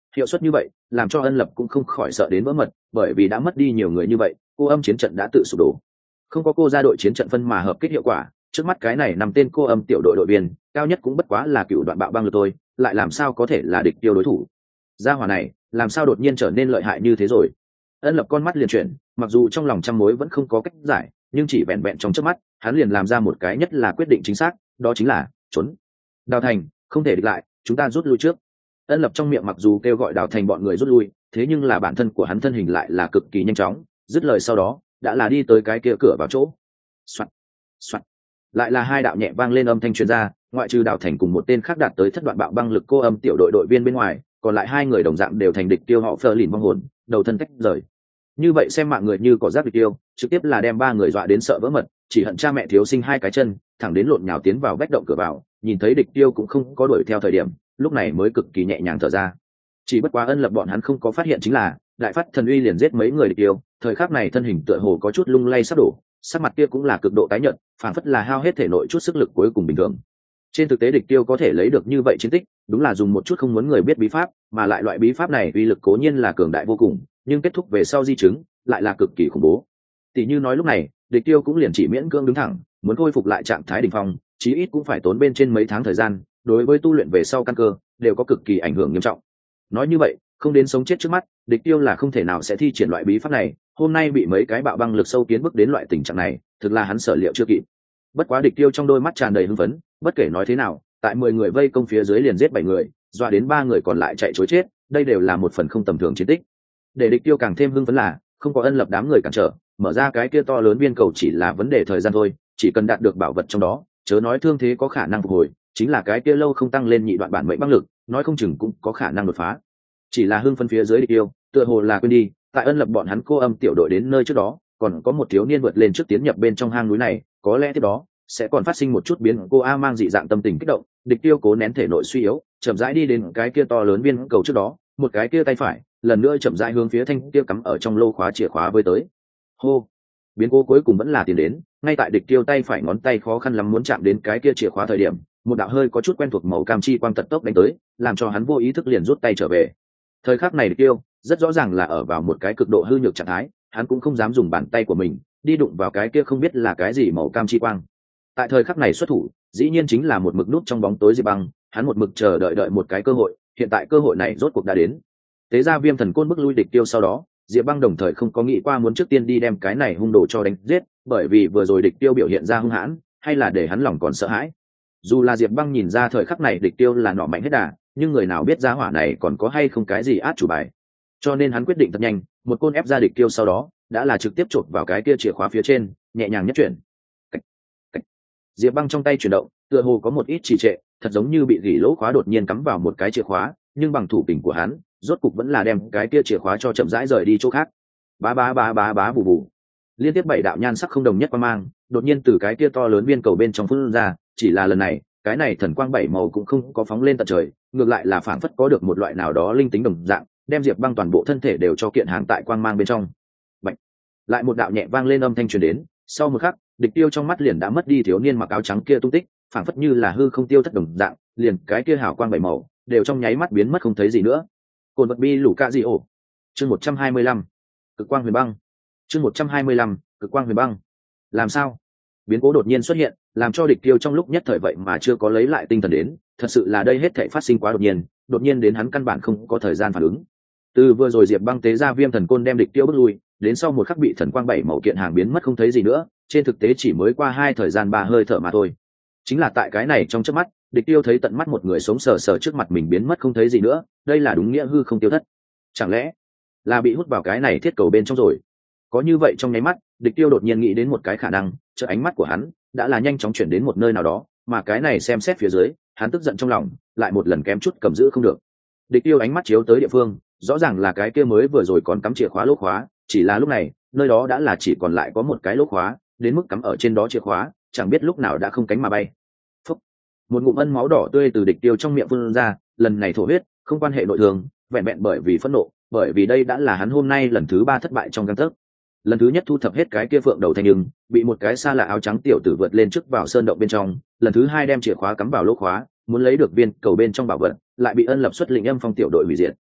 Hiệu suất như vậy làm cho Ân Lập cũng không khỏi sợ đến vỡ mật, bởi vì đã mất đi nhiều người như vậy, cô âm chiến trận đã tự sụp đổ. Không có cô ra đội chiến trận phân mà hợp kích hiệu quả, trước mắt cái này nằm tên cô âm tiểu đội đội viên, cao nhất cũng bất quá là cựu đoạn bạo băng lực thôi, lại làm sao có thể là địch tiêu đối thủ. Gia hỏa này, làm sao đột nhiên trở nên lợi hại như thế rồi? Ân Lập con mắt liền chuyển, mặc dù trong lòng trăm mối vẫn không có cách giải, nhưng chỉ vẹn vẹn trong chớp mắt, hắn liền làm ra một cái nhất là quyết định chính xác, đó chính là trốn. Đào Thành, không thể địch lại, chúng ta rút lui trước. Ân Lập trong miệng mặc dù kêu gọi Đào Thành bọn người rút lui, thế nhưng là bản thân của hắn thân hình lại là cực kỳ nhanh chóng, dứt lời sau đó, đã là đi tới cái kia cửa vào chỗ. Soạt, soạt. Lại là hai đạo nhẹ vang lên âm thanh truyền ra, ngoại trừ Đào Thành cùng một tên khác đạt tới thất đoạn bạo băng lực cô âm tiểu đội đội viên bên ngoài, còn lại hai người đồng dạng đều thành địch tiêu họ phơ lìn vong hồn, đầu thân tách rời. Như vậy xem mạng người như cỏ rác địch tiêu, trực tiếp là đem ba người dọa đến sợ vỡ mật, chỉ hận cha mẹ thiếu sinh hai cái chân, thẳng đến lộn nhào tiến vào vách động cửa vào, nhìn thấy địch tiêu cũng không có đuổi theo thời điểm, lúc này mới cực kỳ nhẹ nhàng thở ra. Chỉ bất quá Ân Lập bọn hắn không có phát hiện chính là, đại phát thần uy liền giết mấy người địch tiêu, thời khắc này thân hình tựa hồ có chút lung lay sắp đổ, sắc mặt kia cũng là cực độ tái nhợt, phảng phất là hao hết thể nội chút sức lực cuối cùng bình thường. Trên thực tế địch tiêu có thể lấy được như vậy chiến tích, đúng là dùng một chút không muốn người biết bí pháp, mà lại loại bí pháp này uy lực cố nhiên là cường đại vô cùng, nhưng kết thúc về sau di chứng lại là cực kỳ khủng bố. Tỷ như nói lúc này, địch tiêu cũng liền chỉ miễn cưỡng đứng thẳng, muốn khôi phục lại trạng thái đỉnh phong, chí ít cũng phải tốn bên trên mấy tháng thời gian, đối với tu luyện về sau căn cơ đều có cực kỳ ảnh hưởng nghiêm trọng. Nói như vậy, không đến sống chết trước mắt, địch tiêu là không thể nào sẽ thi triển loại bí pháp này, hôm nay bị mấy cái bạo băng lực sâu kiến bước đến loại tình trạng này, thực là hắn sở liệu chưa kịp. Bất quá địch tiêu trong đôi mắt tràn đầy hưng phấn, bất kể nói thế nào, tại mười người vây công phía dưới liền giết bảy người, dọa đến ba người còn lại chạy trối chết, đây đều là một phần không tầm thường chiến tích. Để địch tiêu càng thêm hưng phấn là, không có Ân Lập đám người cản trở, mở ra cái kia to lớn viên cầu chỉ là vấn đề thời gian thôi, chỉ cần đạt được bảo vật trong đó, chớ nói thương thế có khả năng phục hồi, chính là cái kia lâu không tăng lên nhị đoạn bản mệnh băng lực, nói không chừng cũng có khả năng đột phá. Chỉ là hưng phấn phía dưới địch tiêu, tựa hồ là quên đi, tại Ân Lập bọn hắn cô âm tiểu đội đến nơi trước đó, còn có một thiếu niên vượt lên trước tiến nhập bên trong hang núi này, có lẽ tiếp đó sẽ còn phát sinh một chút biến cô a mang dị dạng tâm tình kích động, địch tiêu cố nén thể nội suy yếu, chậm rãi đi đến cái kia to lớn viên cầu trước đó, một cái kia tay phải lần nữa chậm rãi hướng phía thanh kia cắm ở trong lô khóa chìa khóa với tới. Hô, biến cố cuối cùng vẫn là tiến đến, ngay tại địch tiêu tay phải ngón tay khó khăn lắm muốn chạm đến cái kia chìa khóa thời điểm, một đạo hơi có chút quen thuộc màu cam chi quang tật tốc đánh tới, làm cho hắn vô ý thức liền rút tay trở về. Thời khắc này địch tiêu rất rõ ràng là ở vào một cái cực độ hư nhược trạng thái, hắn cũng không dám dùng bàn tay của mình đi đụng vào cái kia không biết là cái gì màu cam chi quang. Tại thời khắc này xuất thủ, dĩ nhiên chính là một mực nút trong bóng tối Diệp Băng, hắn một mực chờ đợi đợi một cái cơ hội, hiện tại cơ hội này rốt cuộc đã đến. Tế ra viêm thần côn bức lui địch tiêu sau đó, Diệp Băng đồng thời không có nghĩ qua muốn trước tiên đi đem cái này hung đồ cho đánh giết, bởi vì vừa rồi địch tiêu biểu hiện ra hung hãn, hay là để hắn lòng còn sợ hãi. Dù là Diệp Băng nhìn ra thời khắc này địch tiêu là nọ mạnh hết đà, nhưng người nào biết giá hỏa này còn có hay không cái gì át chủ bài. Cho nên hắn quyết định thật nhanh, một côn ép ra địch tiêu sau đó, đã là trực tiếp chộp vào cái kia chìa khóa phía trên, nhẹ nhàng nhất chuyển. Cách, cách. Diệp Băng trong tay chuyển động, tựa hồ có một ít trì trệ, thật giống như bị gỉ lỗ khóa đột nhiên cắm vào một cái chìa khóa, nhưng bằng thủ kình của hắn, rốt cục vẫn là đem cái kia chìa khóa cho chậm rãi rời đi chỗ khác. Bá bá bá bá bá bù bù. Liên tiếp bảy đạo nhan sắc không đồng nhất quang mang, đột nhiên từ cái kia to lớn viên cầu bên trong phun ra, chỉ là lần này, cái này thần quang bảy màu cũng không có phóng lên tận trời, ngược lại là phảng phất có được một loại nào đó linh tính đồng dạng, đem Diệp Băng toàn bộ thân thể đều cho kiện hàng tại quang mang bên trong. Bạch. Lại một đạo nhẹ vang lên âm thanh truyền đến, sau một khắc, địch tiêu trong mắt liền đã mất đi thiếu niên mặc áo trắng kia tung tích, phảng phất như là hư không tiêu thất đồng dạng, liền cái kia hào quang bảy màu đều trong nháy mắt biến mất không thấy gì nữa. Cồn vật bi lũ ca gì ổ. Chương một trăm hai mươi lăm. Cực quang huyền băng. Chương một trăm hai mươi lăm. Cực quang huyền băng. Làm sao? Biến cố đột nhiên xuất hiện, làm cho địch tiêu trong lúc nhất thời vậy mà chưa có lấy lại tinh thần đến, thật sự là đây hết thảy phát sinh quá đột nhiên, đột nhiên đến hắn căn bản không có thời gian phản ứng. Từ vừa rồi Diệp Băng tế ra viêm thần côn đem địch tiêu bước lui, đến sau một khắc bị thần quang bảy màu kiện hàng biến mất không thấy gì nữa, trên thực tế chỉ mới qua hai thời gian ba hơi thở mà thôi. Chính là tại cái này trong chớp mắt, địch tiêu thấy tận mắt một người sống sờ sờ trước mặt mình biến mất không thấy gì nữa, đây là đúng nghĩa hư không tiêu thất. Chẳng lẽ là bị hút vào cái này thiết cầu bên trong rồi? Có như vậy trong nháy mắt, địch tiêu đột nhiên nghĩ đến một cái khả năng, chợ ánh mắt của hắn đã là nhanh chóng chuyển đến một nơi nào đó, mà cái này xem xét phía dưới, hắn tức giận trong lòng, lại một lần kém chút cầm giữ không được. Địch tiêu ánh mắt chiếu tới địa phương, rõ ràng là cái kia mới vừa rồi còn cắm chìa khóa lỗ khóa, chỉ là lúc này, nơi đó đã là chỉ còn lại có một cái lỗ khóa, đến mức cắm ở trên đó chìa khóa, chẳng biết lúc nào đã không cánh mà bay. Phúc. Một ngụm ân máu đỏ tươi từ địch tiêu trong miệng phun ra, lần này thổ huyết, không quan hệ nội thương, vẹn vẹn bởi vì phẫn nộ, bởi vì đây đã là hắn hôm nay lần thứ ba thất bại trong gang tấc. Lần thứ nhất thu thập hết cái kia phượng đầu thanh nhưng bị một cái xa lạ áo trắng tiểu tử vượt lên trước vào sơn động bên trong, lần thứ hai đem chìa khóa cắm vào lỗ khóa, muốn lấy được viên cầu bên trong bảo vật, lại bị Ân Lập xuất lĩnh âm phong tiểu đội hủy diệt.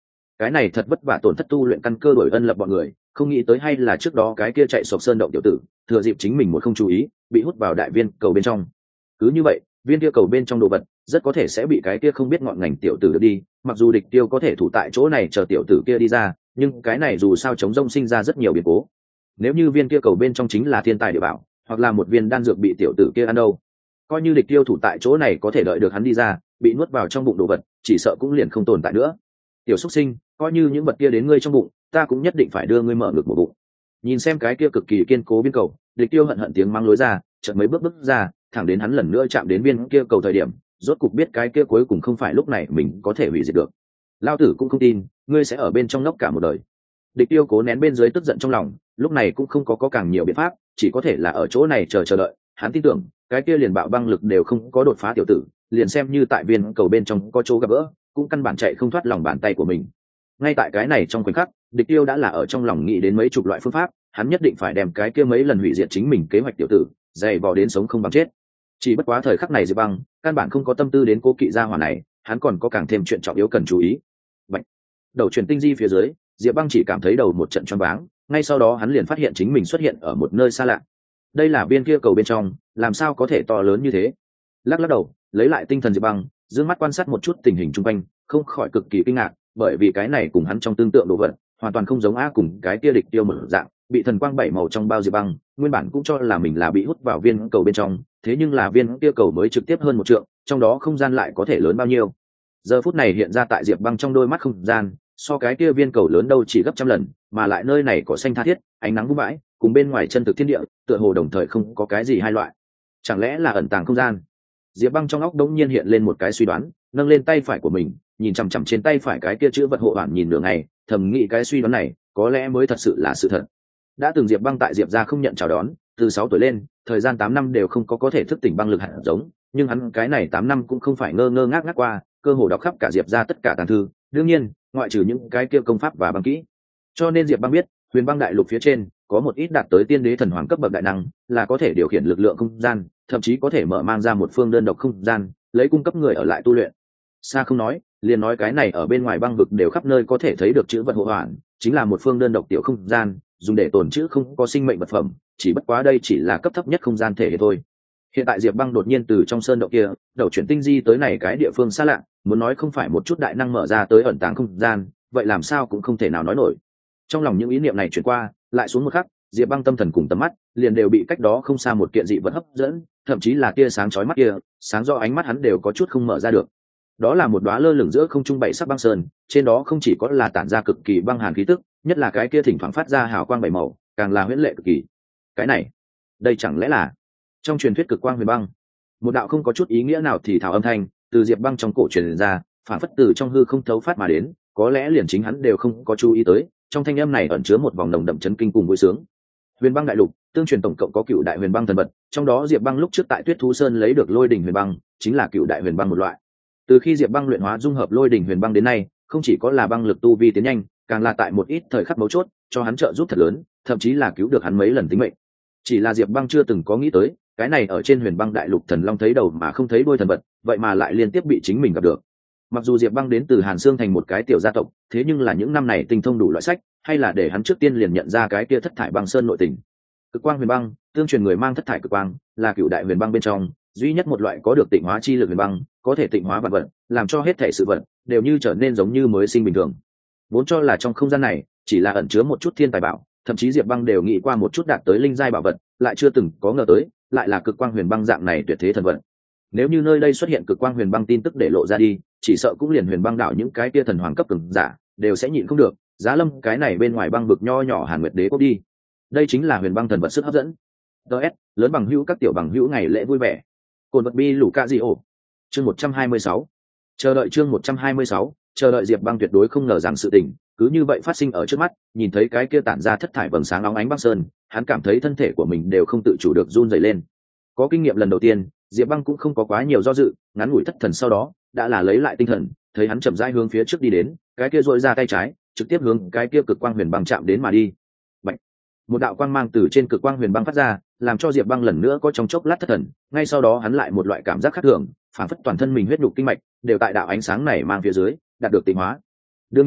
cái này thật vất vả tổn thất tu luyện căn cơ đổi ân lập bọn người, không nghĩ tới hay là trước đó cái kia chạy sộc sơn động tiểu tử thừa dịp chính mình một không chú ý bị hút vào đại viên cầu bên trong. Cứ như vậy viên kia cầu bên trong đồ vật rất có thể sẽ bị cái kia không biết ngọn ngành tiểu tử được đi, mặc dù địch tiêu có thể thủ tại chỗ này chờ tiểu tử kia đi ra, nhưng cái này dù sao chống rông sinh ra rất nhiều biến cố. Nếu như viên kia cầu bên trong chính là thiên tài địa bảo, hoặc là một viên đan dược bị tiểu tử kia ăn đâu, coi như địch tiêu thủ tại chỗ này có thể đợi được hắn đi ra, bị nuốt vào trong bụng đồ vật chỉ sợ cũng liền không tồn tại nữa. Tiểu xuất sinh, coi như những vật kia đến ngươi trong bụng, ta cũng nhất định phải đưa ngươi mở ngực một bụng. Nhìn xem cái kia cực kỳ kiên cố viên cầu, địch tiêu hận hận tiếng mang lối ra, chợt mấy bước bước ra, thẳng đến hắn lần nữa chạm đến viên kia cầu thời điểm, rốt cục biết cái kia cuối cùng không phải lúc này mình có thể hủy diệt được. Lao tử cũng không tin ngươi sẽ ở bên trong ngốc cả một đời. Địch tiêu cố nén bên dưới tức giận trong lòng, lúc này cũng không có có càng nhiều biện pháp, chỉ có thể là ở chỗ này chờ chờ đợi. Hắn tin tưởng cái kia liền bạo băng lực đều không có đột phá tiểu tử, liền xem như tại viên cầu bên trong có chỗ gặp gỡ, cũng căn bản chạy không thoát lòng bàn tay của mình. Ngay tại cái này trong khoảnh khắc, địch tiêu đã là ở trong lòng nghĩ đến mấy chục loại phương pháp, hắn nhất định phải đem cái kia mấy lần hủy diệt chính mình kế hoạch tiểu tử dày vò đến sống không bằng chết. Chỉ bất quá thời khắc này Diệp Băng căn bản không có tâm tư đến cố kỵ gia hỏa này, hắn còn có càng thêm chuyện trọng yếu cần chú ý. Bạch. Đầu truyền tinh di phía dưới, Diệp Băng chỉ cảm thấy đầu một trận choáng váng, ngay sau đó hắn liền phát hiện chính mình xuất hiện ở một nơi xa lạ. Đây là viên kia cầu bên trong, làm sao có thể to lớn như thế? Lắc lắc đầu, lấy lại tinh thần Diệp Băng, dương mắt quan sát một chút tình hình xung quanh, không khỏi cực kỳ kinh ngạc, bởi vì cái này cùng hắn trong tương tượng đồ vật hoàn toàn không giống á, cùng cái kia địch tiêu một dạng, bị thần quang bảy màu trong bao Diệp Băng, nguyên bản cũng cho là mình là bị hút vào viên cầu bên trong, thế nhưng là viên kia cầu mới trực tiếp hơn một trượng, trong đó không gian lại có thể lớn bao nhiêu. Giờ phút này hiện ra tại Diệp Băng trong đôi mắt không gian, so cái kia viên cầu lớn đâu chỉ gấp trăm lần, mà lại nơi này có xanh tha thiết, ánh nắng vung vãi, cùng bên ngoài chân thực thiên địa, tựa hồ đồng thời không có cái gì hai loại. Chẳng lẽ là ẩn tàng không gian? Diệp Băng trong óc đống nhiên hiện lên một cái suy đoán, nâng lên tay phải của mình, nhìn chằm chằm trên tay phải cái kia chữ vật hộ hoàn nhìn nửa ngày, thầm nghĩ cái suy đoán này có lẽ mới thật sự là sự thật. Đã từng Diệp Băng tại Diệp gia không nhận chào đón, từ sáu tuổi lên, thời gian tám năm đều không có có thể thức tỉnh băng lực hạt giống, nhưng hắn cái này tám năm cũng không phải ngơ ngơ ngác ngác qua, cơ hồ đọc khắp cả Diệp gia tất cả tàng thư, đương nhiên, ngoại trừ những cái kia công pháp và băng kỹ. Cho nên Diệp Băng biết, Huyền Băng đại lục phía trên có một ít đạt tới tiên đế thần hoàng cấp bậc đại năng, là có thể điều khiển lực lượng không gian, thậm chí có thể mở mang ra một phương đơn độc không gian, lấy cung cấp người ở lại tu luyện. Xa không nói, liền nói cái này ở bên ngoài băng vực đều khắp nơi có thể thấy được chữ vật hộ hoàn, chính là một phương đơn độc tiểu không gian, dùng để tồn trữ không có sinh mệnh vật phẩm, chỉ bất quá đây chỉ là cấp thấp nhất không gian thể hiện thôi. Hiện tại Diệp Băng đột nhiên từ trong sơn động kia đầu chuyển tinh di tới này cái địa phương xa lạ, muốn nói không phải một chút đại năng mở ra tới ẩn tàng không gian, vậy làm sao cũng không thể nào nói nổi. Trong lòng những ý niệm này chuyển qua, lại xuống một khắc, Diệp Băng tâm thần cùng tầm mắt liền đều bị cách đó không xa một kiện dị vật hấp dẫn, thậm chí là tia sáng chói mắt kia, sáng do ánh mắt hắn đều có chút không mở ra được. Đó là một đóa lơ lửng giữa không trung bảy sắc băng sơn, trên đó không chỉ có là tản ra cực kỳ băng hàn khí tức, nhất là cái kia thỉnh thoảng phát ra hào quang bảy màu, càng là huyễn lệ cực kỳ. Cái này, đây chẳng lẽ là trong truyền thuyết cực quang huyền băng? Một đạo không có chút ý nghĩa nào thì thào âm thanh từ Diệp Băng trong cổ truyền ra, phản phất từ trong hư không thấu phát mà đến, có lẽ liền chính hắn đều không có chú ý tới, trong thanh âm này ẩn chứa một vòng nồng đậm chấn kinh cùng vui sướng. Huyền Băng đại lục, tương truyền tổng cộng có cựu đại huyền băng thần vật, trong đó Diệp Băng lúc trước tại Tuyết Thú Sơn lấy được Lôi đỉnh huyền băng, chính là cựu đại huyền băng một loại. Từ khi Diệp Băng luyện hóa dung hợp Lôi đỉnh huyền băng đến nay, không chỉ có là băng lực tu vi tiến nhanh, càng là tại một ít thời khắc mấu chốt, cho hắn trợ giúp thật lớn, thậm chí là cứu được hắn mấy lần tính mệnh. Chỉ là Diệp Băng chưa từng có nghĩ tới, cái này ở trên Huyền Băng đại lục thần long thấy đầu mà không thấy đuôi thần vật, vậy mà lại liên tiếp bị chính mình gặp được. Mặc dù Diệp Băng đến từ Hàn Xương thành một cái tiểu gia tộc, thế nhưng là những năm này tinh thông đủ loại sách, hay là để hắn trước tiên liền nhận ra cái kia thất thải băng sơn nội tình. Cực quang huyền băng, tương truyền người mang thất thải cực quang, là cựu đại huyền băng bên trong duy nhất một loại có được tịnh hóa chi lực huyền băng, có thể tịnh hóa vạn vật, làm cho hết thảy sự vật đều như trở nên giống như mới sinh bình thường. Vốn cho là trong không gian này chỉ là ẩn chứa một chút thiên tài bảo, thậm chí Diệp Băng đều nghĩ qua một chút đạt tới linh giai bảo vật, lại chưa từng có ngờ tới, lại là cực quang huyền băng dạng này tuyệt thế thần vật. Nếu như nơi đây xuất hiện cực quang huyền băng tin tức để lộ ra đi, chỉ sợ cũng liền huyền băng đảo những cái kia thần hoàng cấp cường giả đều sẽ nhịn không được, giá lâm cái này bên ngoài băng vực nho nhỏ Hàn Nguyệt Đế quốc đi. Đây chính là huyền băng thần vật sức hấp dẫn. ds lớn bằng hữu các tiểu bằng hữu ngày lễ vui vẻ. Cồn vật bi lũ ca di ổ. Chương một trăm hai mươi sáu. Chờ đợi chương một trăm hai mươi sáu, chờ đợi Diệp Băng tuyệt đối không ngờ rằng sự tình cứ như vậy phát sinh ở trước mắt, nhìn thấy cái kia tản ra thất thải vầng sáng óng ánh băng sơn, hắn cảm thấy thân thể của mình đều không tự chủ được run rẩy lên. Có kinh nghiệm lần đầu tiên, Diệp Băng cũng không có quá nhiều do dự, ngắn ngủi thất thần sau đó, đã là lấy lại tinh thần, thấy hắn chậm rãi hướng phía trước đi đến, cái kia duỗi ra tay trái, trực tiếp hướng cái kia cực quang huyền băng chạm đến mà đi. Bạch. Một đạo quang mang từ trên cực quang huyền băng phát ra, làm cho Diệp Băng lần nữa có trong chốc lát thất thần, ngay sau đó hắn lại một loại cảm giác khác thường, phản phất toàn thân mình huyết nhục kinh mạch đều tại đạo ánh sáng này mang phía dưới đạt được tịnh hóa. Đương nhiên,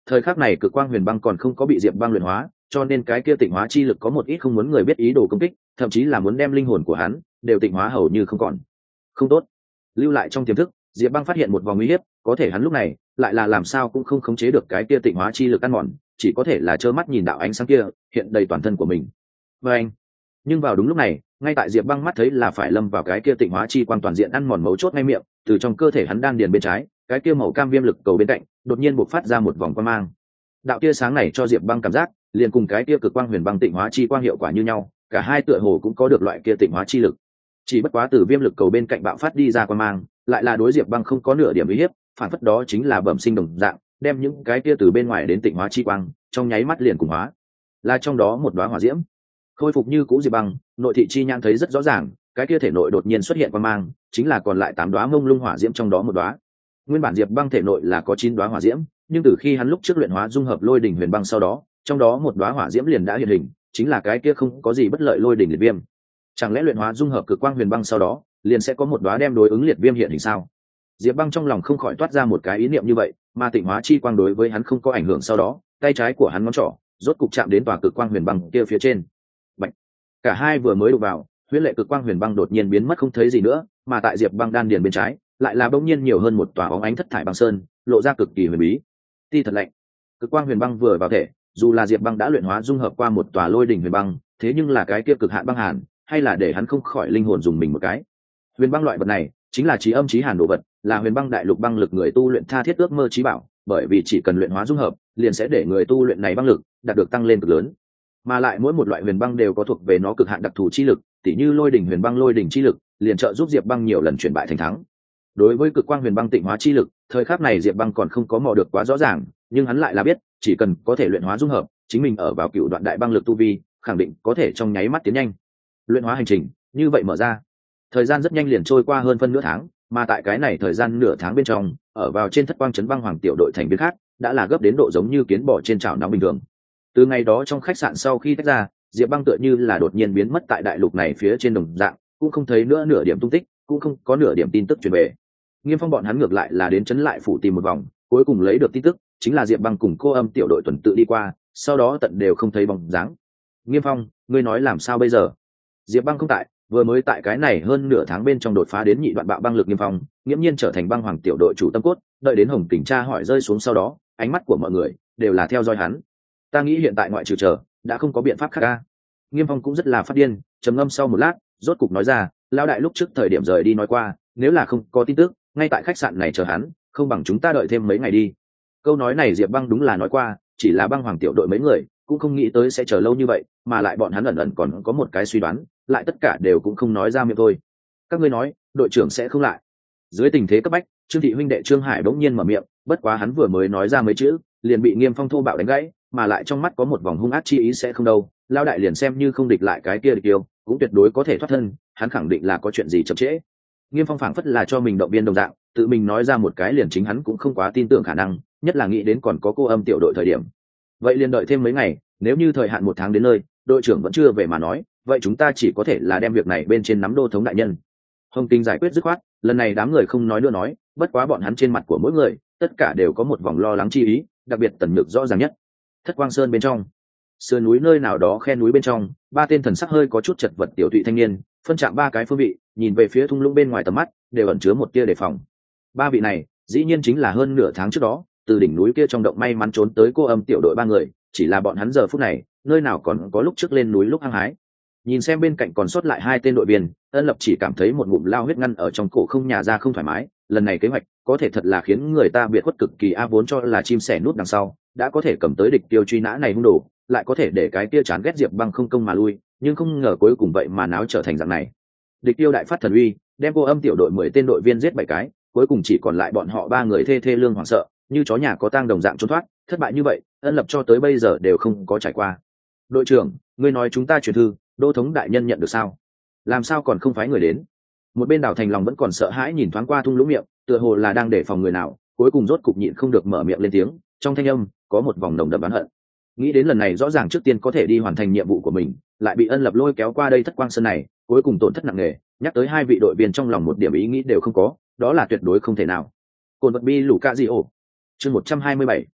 thời khắc này cực quang huyền băng còn không có bị diệp băng luyện hóa, cho nên cái kia tịnh hóa chi lực có một ít không muốn người biết ý đồ công kích, thậm chí là muốn đem linh hồn của hắn đều tịnh hóa hầu như không còn. Không tốt. Lưu lại trong tiềm thức, diệp băng phát hiện một vòng nguy hiểm, có thể hắn lúc này lại là làm sao cũng không khống chế được cái kia tịnh hóa chi lực ăn mòn, chỉ có thể là trơ mắt nhìn đạo ánh sáng kia hiện đầy toàn thân của mình. Và anh, nhưng vào đúng lúc này, ngay tại diệp băng mắt thấy là phải lâm vào cái kia tịnh hóa chi quang toàn diện ăn mòn mấu chốt ngay miệng, từ trong cơ thể hắn đan điền bên trái, cái kia màu cam viêm lực cầu bên cạnh đột nhiên bộc phát ra một vòng quang mang. Đạo tia sáng này cho diệp băng cảm giác liền cùng cái kia cực quang huyền băng tịnh hóa chi quang hiệu quả như nhau, cả hai tựa hồ cũng có được loại kia tịnh hóa chi lực, chỉ bất quá từ viêm lực cầu bên cạnh bạo phát đi ra quang mang lại là đối diệp băng không có nửa điểm uy hiếp, phản phất đó chính là bẩm sinh đồng dạng, đem những cái kia từ bên ngoài đến tịnh hóa chi quang trong nháy mắt liền cùng hóa, là trong đó một đóa hỏa diễm. Khôi phục như cũ diệp băng, nội thị chi nhãn thấy rất rõ ràng, cái kia thể nội đột nhiên xuất hiện quang mang chính là còn lại tám đóa mông lung hỏa diễm trong đó một đóa. Nguyên bản diệp băng thể nội là có chín đóa hỏa diễm, nhưng từ khi hắn lúc trước luyện hóa dung hợp lôi đỉnh huyền băng sau đó, trong đó một đóa hỏa diễm liền đã hiện hình, chính là cái kia không có gì bất lợi lôi đỉnh liệt viêm. Chẳng lẽ luyện hóa dung hợp cực quang huyền băng sau đó liền sẽ có một đóa đem đối ứng liệt viêm hiện hình sao? Diệp băng trong lòng không khỏi toát ra một cái ý niệm như vậy, mà tịnh hóa chi quang đối với hắn không có ảnh hưởng sau đó, tay trái của hắn ngón trỏ rốt cục chạm đến tòa cực quang huyền băng kia phía trên. Bạch. Cả hai vừa mới đụng vào, huyễn lệ cực quang huyền băng đột nhiên biến mất không thấy gì nữa, mà tại diệp băng đan điền bên trái lại là bỗng nhiên nhiều hơn một tòa óng ánh thất thải băng sơn, lộ ra cực kỳ huyền bí. Ti thật lạnh. Cực quang huyền băng vừa vào thể, dù là diệp băng đã luyện hóa dung hợp qua một tòa lôi đỉnh huyền băng, thế nhưng là cái kia cực hạn băng hàn hay là để hắn không khỏi linh hồn dùng mình một cái. Huyền băng loại vật này chính là trí âm trí hàn đồ vật, là huyền băng đại lục băng lực người tu luyện tha thiết ước mơ trí bảo, bởi vì chỉ cần luyện hóa dung hợp liền sẽ để người tu luyện này băng lực đạt được tăng lên cực lớn, mà lại mỗi một loại huyền băng đều có thuộc về nó cực hạn đặc thù chi lực, tỉ như lôi đỉnh huyền băng lôi đỉnh chi lực liền trợ giúp diệp băng nhiều lần chuyển bại thành thắng. Đối với cực quang huyền băng tịnh hóa chi lực, thời khắc này diệp băng còn không có mò được quá rõ ràng, nhưng hắn lại là biết chỉ cần có thể luyện hóa dung hợp, chính mình ở vào cựu đoạn đại băng lực tu vi khẳng định có thể trong nháy mắt tiến nhanh luyện hóa hành trình như vậy mở ra. Thời gian rất nhanh liền trôi qua hơn phân nửa tháng, mà tại cái này thời gian nửa tháng bên trong, ở vào trên thất quang trấn băng hoàng tiểu đội thành viên khác đã là gấp đến độ giống như kiến bò trên chảo nóng bình thường. Từ ngày đó trong khách sạn sau khi tách ra, diệp băng tựa như là đột nhiên biến mất tại đại lục này phía trên đồng dạng, cũng không thấy nữa nửa điểm tung tích, cũng không có nửa điểm tin tức truyền về. Nghiêm Phong bọn hắn ngược lại là đến trấn lại phủ tìm một vòng, cuối cùng lấy được tin tức chính là diệp băng cùng cô âm tiểu đội tuần tự đi qua, sau đó tận đều không thấy bóng dáng. Nghiêm Phong, ngươi nói làm sao bây giờ? Diệp băng không tại, vừa mới tại cái này hơn nửa tháng bên trong đột phá đến nhị đoạn bạo băng lực Nghiêm Phong nghiễm nhiên trở thành băng hoàng tiểu đội chủ tâm cốt, đợi đến hồng kình tra hỏi rơi xuống sau đó, ánh mắt của mọi người đều là theo dõi hắn. Ta nghĩ hiện tại ngoại trừ chờ đã không có biện pháp khác ca. Nghiêm Phong cũng rất là phát điên, trầm ngâm sau một lát rốt cục nói ra, lão đại lúc trước thời điểm rời đi nói qua, nếu là không có tin tức ngay tại khách sạn này chờ hắn, không bằng chúng ta đợi thêm mấy ngày đi. Câu nói này diệp băng đúng là nói qua, chỉ là băng hoàng tiểu đội mấy người cũng không nghĩ tới sẽ chờ lâu như vậy, mà lại bọn hắn ẩn ẩn còn có một cái suy đoán, lại tất cả đều cũng không nói ra miệng thôi. Các ngươi nói đội trưởng sẽ không lại? Dưới tình thế cấp bách, Trương thị huynh đệ Trương Hải bỗng nhiên mở miệng, bất quá hắn vừa mới nói ra mấy chữ liền bị Nghiêm Phong thô bạo đánh gãy, mà lại trong mắt có một vòng hung ác chi ý, sẽ không đâu, lao đại liền xem như không địch lại cái kia địch yêu cũng tuyệt đối có thể thoát thân, hắn khẳng định là có chuyện gì chậm trễ. Nghiêm Phong phảng phất là cho mình động viên đồng dạng, tự mình nói ra một cái liền chính hắn cũng không quá tin tưởng khả năng, nhất là nghĩ đến còn có cô âm tiểu đội thời điểm. Vậy liền đợi thêm mấy ngày, nếu như thời hạn một tháng đến nơi đội trưởng vẫn chưa về mà nói, vậy chúng ta chỉ có thể là đem việc này bên trên nắm đô thống đại nhân. Hồng Kinh giải quyết dứt khoát, lần này đám người không nói nữa nói, bất quá bọn hắn trên mặt của mỗi người tất cả đều có một vòng lo lắng chi ý, đặc biệt Tần Nhược rõ ràng nhất. Thất Quang Sơn bên trong, sườn núi nơi nào đó khe núi bên trong, ba tên thần sắc hơi có chút chật vật tiểu thụy thanh niên phân chạm ba cái phương vị, nhìn về phía thung lũng bên ngoài tầm mắt đều ẩn chứa một tia đề phòng. Ba vị này dĩ nhiên chính là hơn nửa tháng trước đó từ đỉnh núi kia trong động may mắn trốn tới cô âm tiểu đội ba người, chỉ là bọn hắn giờ phút này nơi nào còn có lúc trước lên núi lúc hăng hái. Nhìn xem bên cạnh còn sót lại hai tên đội viên, Ân Lập chỉ cảm thấy một ngụm lao huyết ngăn ở trong cổ, không nhả ra không thoải mái. Lần này kế hoạch có thể thật là khiến người ta biệt khuất cực kỳ a, vốn cho là chim sẻ nút đằng sau đã có thể cầm tới địch tiêu truy nã này hung đồ, lại có thể để cái kia chán ghét Diệp Băng không công mà lui, nhưng không ngờ cuối cùng vậy mà náo trở thành dạng này. Địch tiêu đại phát thần uy, đem cô âm tiểu đội mười tên đội viên giết bảy cái, cuối cùng chỉ còn lại bọn họ ba người thê thê lương hoảng sợ, như chó nhà có tang đồng dạng trốn thoát. Thất bại như vậy, Ân Lập cho tới bây giờ đều không có trải qua. Đội trưởng, ngươi nói chúng ta truyền thư đô thống đại nhân nhận được sao? Làm sao còn không phái người đến? Một bên Đào Thành lòng vẫn còn sợ hãi nhìn thoáng qua thung lũng miệng, tựa hồ là đang để phòng người nào, cuối cùng rốt cục nhịn không được mở miệng lên tiếng, trong thanh âm có một vòng nồng đậm oán hận. Nghĩ đến lần này rõ ràng trước tiên có thể đi hoàn thành nhiệm vụ của mình, lại bị Ân Lập lôi kéo qua đây Thất Quang Sơn này, cuối cùng tổn thất nặng nề, nhắc tới hai vị đội viên trong lòng một điểm ý nghĩ đều không có, đó là tuyệt đối không thể nào. Cồn vật bi lũ ca gì ổ. Chương một trăm hai mươi bảy.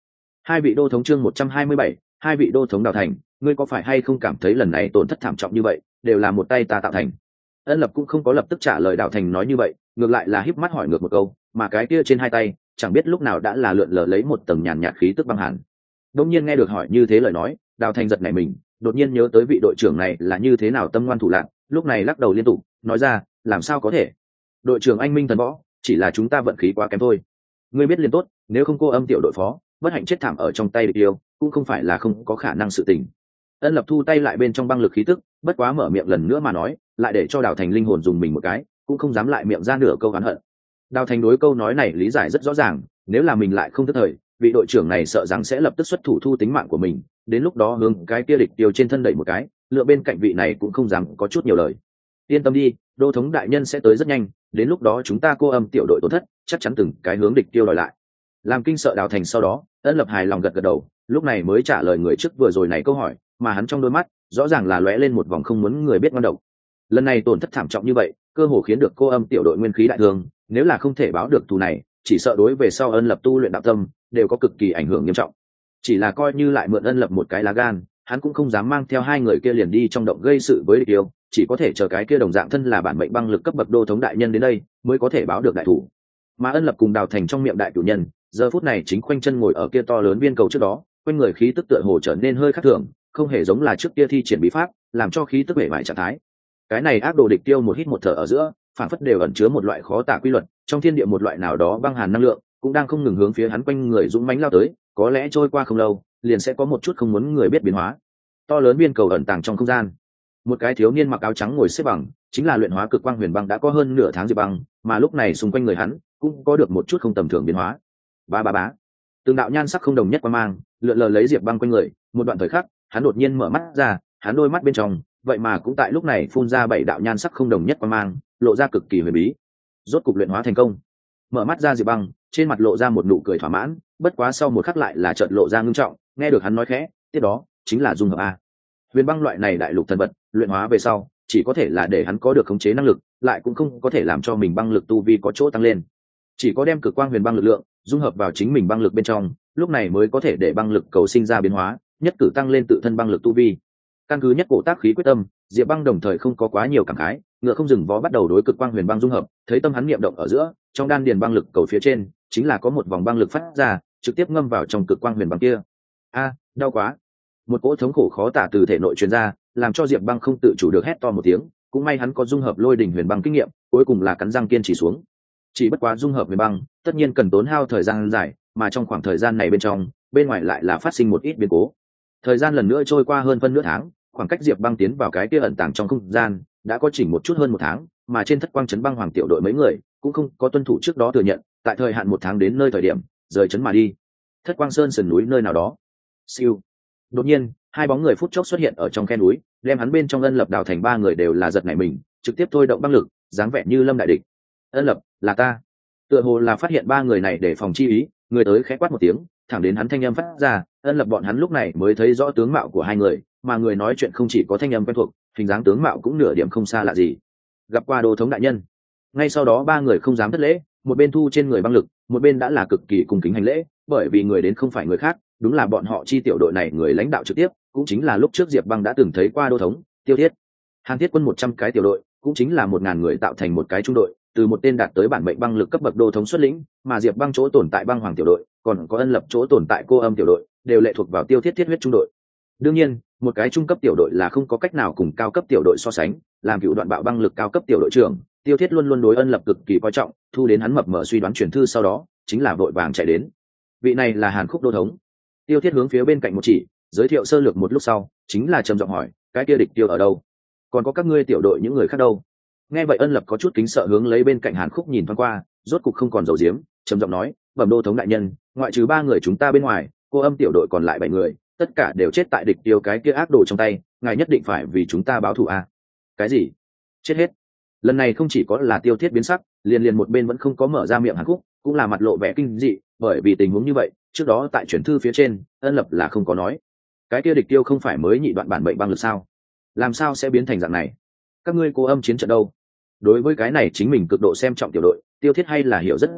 Hai vị đô thống chương một trăm hai mươi bảy, hai vị đô thống Đào Thành, ngươi có phải hay không cảm thấy lần này tổn thất thảm trọng như vậy, đều là một tay ta tạo thành. Ân Lập cũng không có lập tức trả lời Đào Thành nói như vậy, ngược lại là híp mắt hỏi ngược một câu, mà cái kia trên hai tay, chẳng biết lúc nào đã là lượn lờ lấy một tầng nhàn nhạt khí tức băng hàn. Đương nhiên nghe được hỏi như thế lời nói, Đào Thành giật nảy mình, đột nhiên nhớ tới vị đội trưởng này là như thế nào tâm ngoan thủ lạn, lúc này lắc đầu liên tục, nói ra, làm sao có thể? Đội trưởng anh minh thần võ, chỉ là chúng ta vận khí quá kém thôi. Ngươi biết liền tốt, nếu không cô âm tiểu đội phó, bất hạnh chết thảm ở trong tay địch yêu, cũng không phải là không có khả năng sự tình. Ân Lập thu tay lại bên trong băng lực khí tức, bất quá mở miệng lần nữa mà nói, lại để cho Đào Thành linh hồn dùng mình một cái, cũng không dám lại miệng ra nửa câu oán hận. Đào Thành đối câu nói này lý giải rất rõ ràng, nếu là mình lại không tức thời, vị đội trưởng này sợ rằng sẽ lập tức xuất thủ thu tính mạng của mình, đến lúc đó hướng cái kia địch tiêu trên thân đẩy một cái, lựa bên cạnh vị này cũng không dám có chút nhiều lời. Yên tâm đi, đô thống đại nhân sẽ tới rất nhanh, đến lúc đó chúng ta cô âm tiểu đội tổn thất, chắc chắn từng cái hướng địch tiêu đòi lại. Làm kinh sợ Đào Thành sau đó, Ân Lập hài lòng gật gật đầu, lúc này mới trả lời người trước vừa rồi này câu hỏi, mà hắn trong đôi mắt rõ ràng là lóe lên một vòng không muốn người biết ngon độc. Lần này tổn thất thảm trọng như vậy, cơ hồ khiến được cô âm tiểu đội nguyên khí đại thương, nếu là không thể báo được thù này, chỉ sợ đối về sau Ân Lập tu luyện đạo tâm đều có cực kỳ ảnh hưởng nghiêm trọng. Chỉ là coi như lại mượn Ân Lập một cái lá gan, hắn cũng không dám mang theo hai người kia liền đi trong động gây sự với địch yêu, chỉ có thể chờ cái kia đồng dạng thân là bản mệnh băng lực cấp bậc đô thống đại nhân đến đây, mới có thể báo được đại thủ. Mà Ân Lập cùng Đào Thành trong miệng đại chủ nhân, giờ phút này chính khoanh chân ngồi ở kia to lớn viên cầu trước đó, quanh người khí tức tựa hồ trở nên hơi khác thường, không hề giống là trước kia thi triển bí pháp, làm cho khí tức bể bại trạng thái. Cái này ác đồ địch tiêu một hít một thở ở giữa, phản phất đều ẩn chứa một loại khó tả quy luật, trong thiên địa một loại nào đó băng hàn năng lượng, cũng đang không ngừng hướng phía hắn quanh người dũng mãnh lao tới, có lẽ trôi qua không lâu, liền sẽ có một chút không muốn người biết biến hóa. To lớn viên cầu ẩn tàng trong không gian, một cái thiếu niên mặc áo trắng ngồi xếp bằng, chính là luyện hóa cực quang huyền băng đã có hơn nửa tháng diệp băng, mà lúc này xung quanh người hắn cũng có được một chút không tầm thường biến hóa. Ba ba bá, từng đạo nhan sắc không đồng nhất qua mang, lượn lờ lấy diệp băng quanh người, một đoạn thời khắc, hắn đột nhiên mở mắt ra, hắn đôi mắt bên trong, vậy mà cũng tại lúc này phun ra bảy đạo nhan sắc không đồng nhất qua mang, lộ ra cực kỳ huyền bí. Rốt cục luyện hóa thành công. Mở mắt ra diệp băng, trên mặt lộ ra một nụ cười thỏa mãn, bất quá sau một khắc lại là chợt lộ ra ngưng trọng, nghe được hắn nói khẽ, tiếp đó chính là dung hợp a. Huyền băng loại này đại lục thần vật, luyện hóa về sau, chỉ có thể là để hắn có được khống chế năng lực, lại cũng không có thể làm cho mình băng lực tu vi có chỗ tăng lên. Chỉ có đem cực quang huyền băng lực lượng dung hợp vào chính mình băng lực bên trong, lúc này mới có thể để băng lực cầu sinh ra biến hóa, nhất cử tăng lên tự thân băng lực tu vi. Căn cứ nhất cổ tác khí quyết tâm, Diệp Băng đồng thời không có quá nhiều cảm khái, ngựa không dừng vó bắt đầu đối cực quang huyền băng dung hợp, thấy tâm hắn niệm động ở giữa, trong đan điền băng lực cầu phía trên, chính là có một vòng băng lực phát ra, trực tiếp ngâm vào trong cực quang huyền băng kia. A, đau quá! Một cỗ thống khổ khó tả từ thể nội truyền ra, làm cho Diệp Băng không tự chủ được hét to một tiếng, cũng may hắn có dung hợp lôi đỉnh huyền băng kinh nghiệm, cuối cùng là cắn răng kiên trì xuống. Chỉ bất quá dung hợp huyền băng, tất nhiên cần tốn hao thời gian dài, mà trong khoảng thời gian này bên trong, bên ngoài lại là phát sinh một ít biến cố. Thời gian lần nữa trôi qua hơn phân nửa tháng, khoảng cách Diệp Băng tiến vào cái kia ẩn tàng trong không gian, đã có chỉnh một chút hơn một tháng, mà trên thất quang trấn băng hoàng tiểu đội mấy người cũng không có tuân thủ trước đó thừa nhận, tại thời hạn một tháng đến nơi thời điểm, rời trấn mà đi. Thất quang sơn sườn núi nơi nào đó. Siêu. Đột nhiên, hai bóng người phút chốc xuất hiện ở trong khe núi, đem hắn bên trong Ân Lập Đào Thành ba người đều là giật nảy mình, trực tiếp thôi động băng lực, dáng vẻ như lâm đại địch. Ân Lập, là ta. Tựa hồ là phát hiện ba người này để phòng chi ý, người tới khẽ quát một tiếng, thẳng đến hắn thanh âm phát ra, Ân Lập bọn hắn lúc này mới thấy rõ tướng mạo của hai người, mà người nói chuyện không chỉ có thanh âm quen thuộc, hình dáng tướng mạo cũng nửa điểm không xa lạ gì. Gặp qua đô thống đại nhân. Ngay sau đó ba người không dám thất lễ, một bên thu trên người băng lực, một bên đã là cực kỳ cung kính hành lễ, bởi vì người đến không phải người khác, đúng là bọn họ chi tiểu đội này người lãnh đạo trực tiếp, cũng chính là lúc trước Diệp Băng đã từng thấy qua đô thống Tiêu Thiết. Hàn Thiết quân một trăm cái tiểu đội, cũng chính là một ngàn người tạo thành một cái trung đội, từ một tên đạt tới bản mệnh băng lực cấp bậc đô thống xuất lĩnh, mà Diệp Băng chỗ tồn tại băng hoàng tiểu đội, còn có Ân Lập chỗ tồn tại cô âm tiểu đội, đều lệ thuộc vào Tiêu Thiết thiết huyết trung đội. Đương nhiên, một cái trung cấp tiểu đội là không có cách nào cùng cao cấp tiểu đội so sánh, làm cựu đoạn bạo băng lực cao cấp tiểu đội trưởng, Tiêu Thiết luôn luôn đối Ân Lập cực kỳ coi trọng, thu đến hắn mập mờ suy đoán truyền thư sau đó, chính là vội vàng chạy đến. Vị này là Hàn Khúc đô thống. Tiêu Thiết hướng phía bên cạnh một chỉ, giới thiệu sơ lược một lúc sau, chính là trầm giọng hỏi, cái kia địch tiêu ở đâu? Còn có các ngươi tiểu đội những người khác đâu? Nghe vậy Ân Lập có chút kính sợ hướng lấy bên cạnh Hàn Khúc nhìn thoáng qua, rốt cục không còn giấu giếm, trầm giọng nói, bẩm đô thống đại nhân, ngoại trừ ba người chúng ta bên ngoài, cô âm tiểu đội còn lại bảy người, tất cả đều chết tại địch tiêu cái kia ác đồ trong tay, ngài nhất định phải vì chúng ta báo thù a. Cái gì? Chết hết? Lần này không chỉ có là Tiêu Thiết biến sắc, liền liền một bên vẫn không có mở ra miệng Hàn Khúc, cũng là mặt lộ vẻ kinh dị, bởi vì tình huống như vậy, trước đó tại chuyển thư phía trên, Ân Lập là không có nói. Cái kia địch tiêu không phải mới nhị đoạn bản mệnh băng lực sao? Làm sao sẽ biến thành dạng này? Các ngươi cô âm chiến trận đâu? Đối với cái này chính mình cực độ xem trọng tiểu đội, Tiêu Thiết hay là hiểu rất rõ,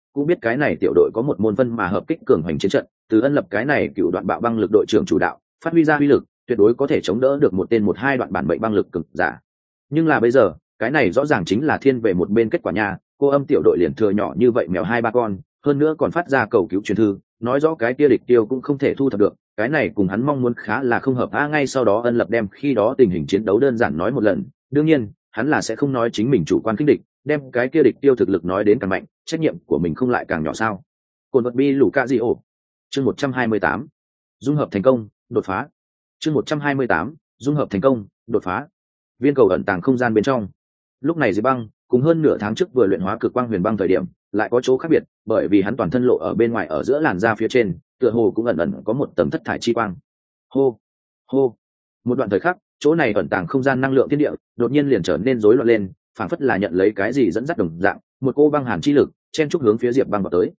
cũng biết cái này tiểu đội có một môn vân mà hợp kích cường hoành chiến trận, từ Ân Lập cái này cựu đoạn bạo băng lực đội trưởng chủ đạo phát huy ra uy lực, tuyệt đối có thể chống đỡ được một tên một hai đoạn bản mệnh băng lực cực giả. Nhưng là bây giờ cái này rõ ràng chính là thiên về một bên kết quả nha. Cô Âm tiểu đội liền thừa nhỏ như vậy mèo hai ba con, hơn nữa còn phát ra cầu cứu truyền thư, nói rõ cái kia địch tiêu cũng không thể thu thập được, cái này cùng hắn mong muốn khá là không hợp. A ngay sau đó Ân Lập đem khi đó tình hình chiến đấu đơn giản nói một lần, đương nhiên hắn là sẽ không nói chính mình chủ quan khinh địch, đem cái kia địch tiêu thực lực nói đến càng mạnh, trách nhiệm của mình không lại càng nhỏ sao? Cồn vật bi lũ ca di ổ. Chương một trăm hai mươi tám, dung hợp thành công, đột phá. Chương một trăm hai mươi tám, dung hợp thành công, đột phá. Viên cầu ẩn tàng không gian bên trong. Lúc này Diệp Băng cùng hơn nửa tháng trước vừa luyện hóa cực quang huyền băng thời điểm, lại có chỗ khác biệt, bởi vì hắn toàn thân lộ ở bên ngoài ở giữa làn da phía trên, tựa hồ cũng ẩn ẩn có một tầng thất thải chi quang. Hô, hô. Một đoạn thời khắc, chỗ này ẩn tàng không gian năng lượng thiên địa, đột nhiên liền trở nên rối loạn lên, phảng phất là nhận lấy cái gì dẫn dắt đồng dạng, một cô băng hàn chi lực chen chúc hướng phía Diệp Băng vào tới.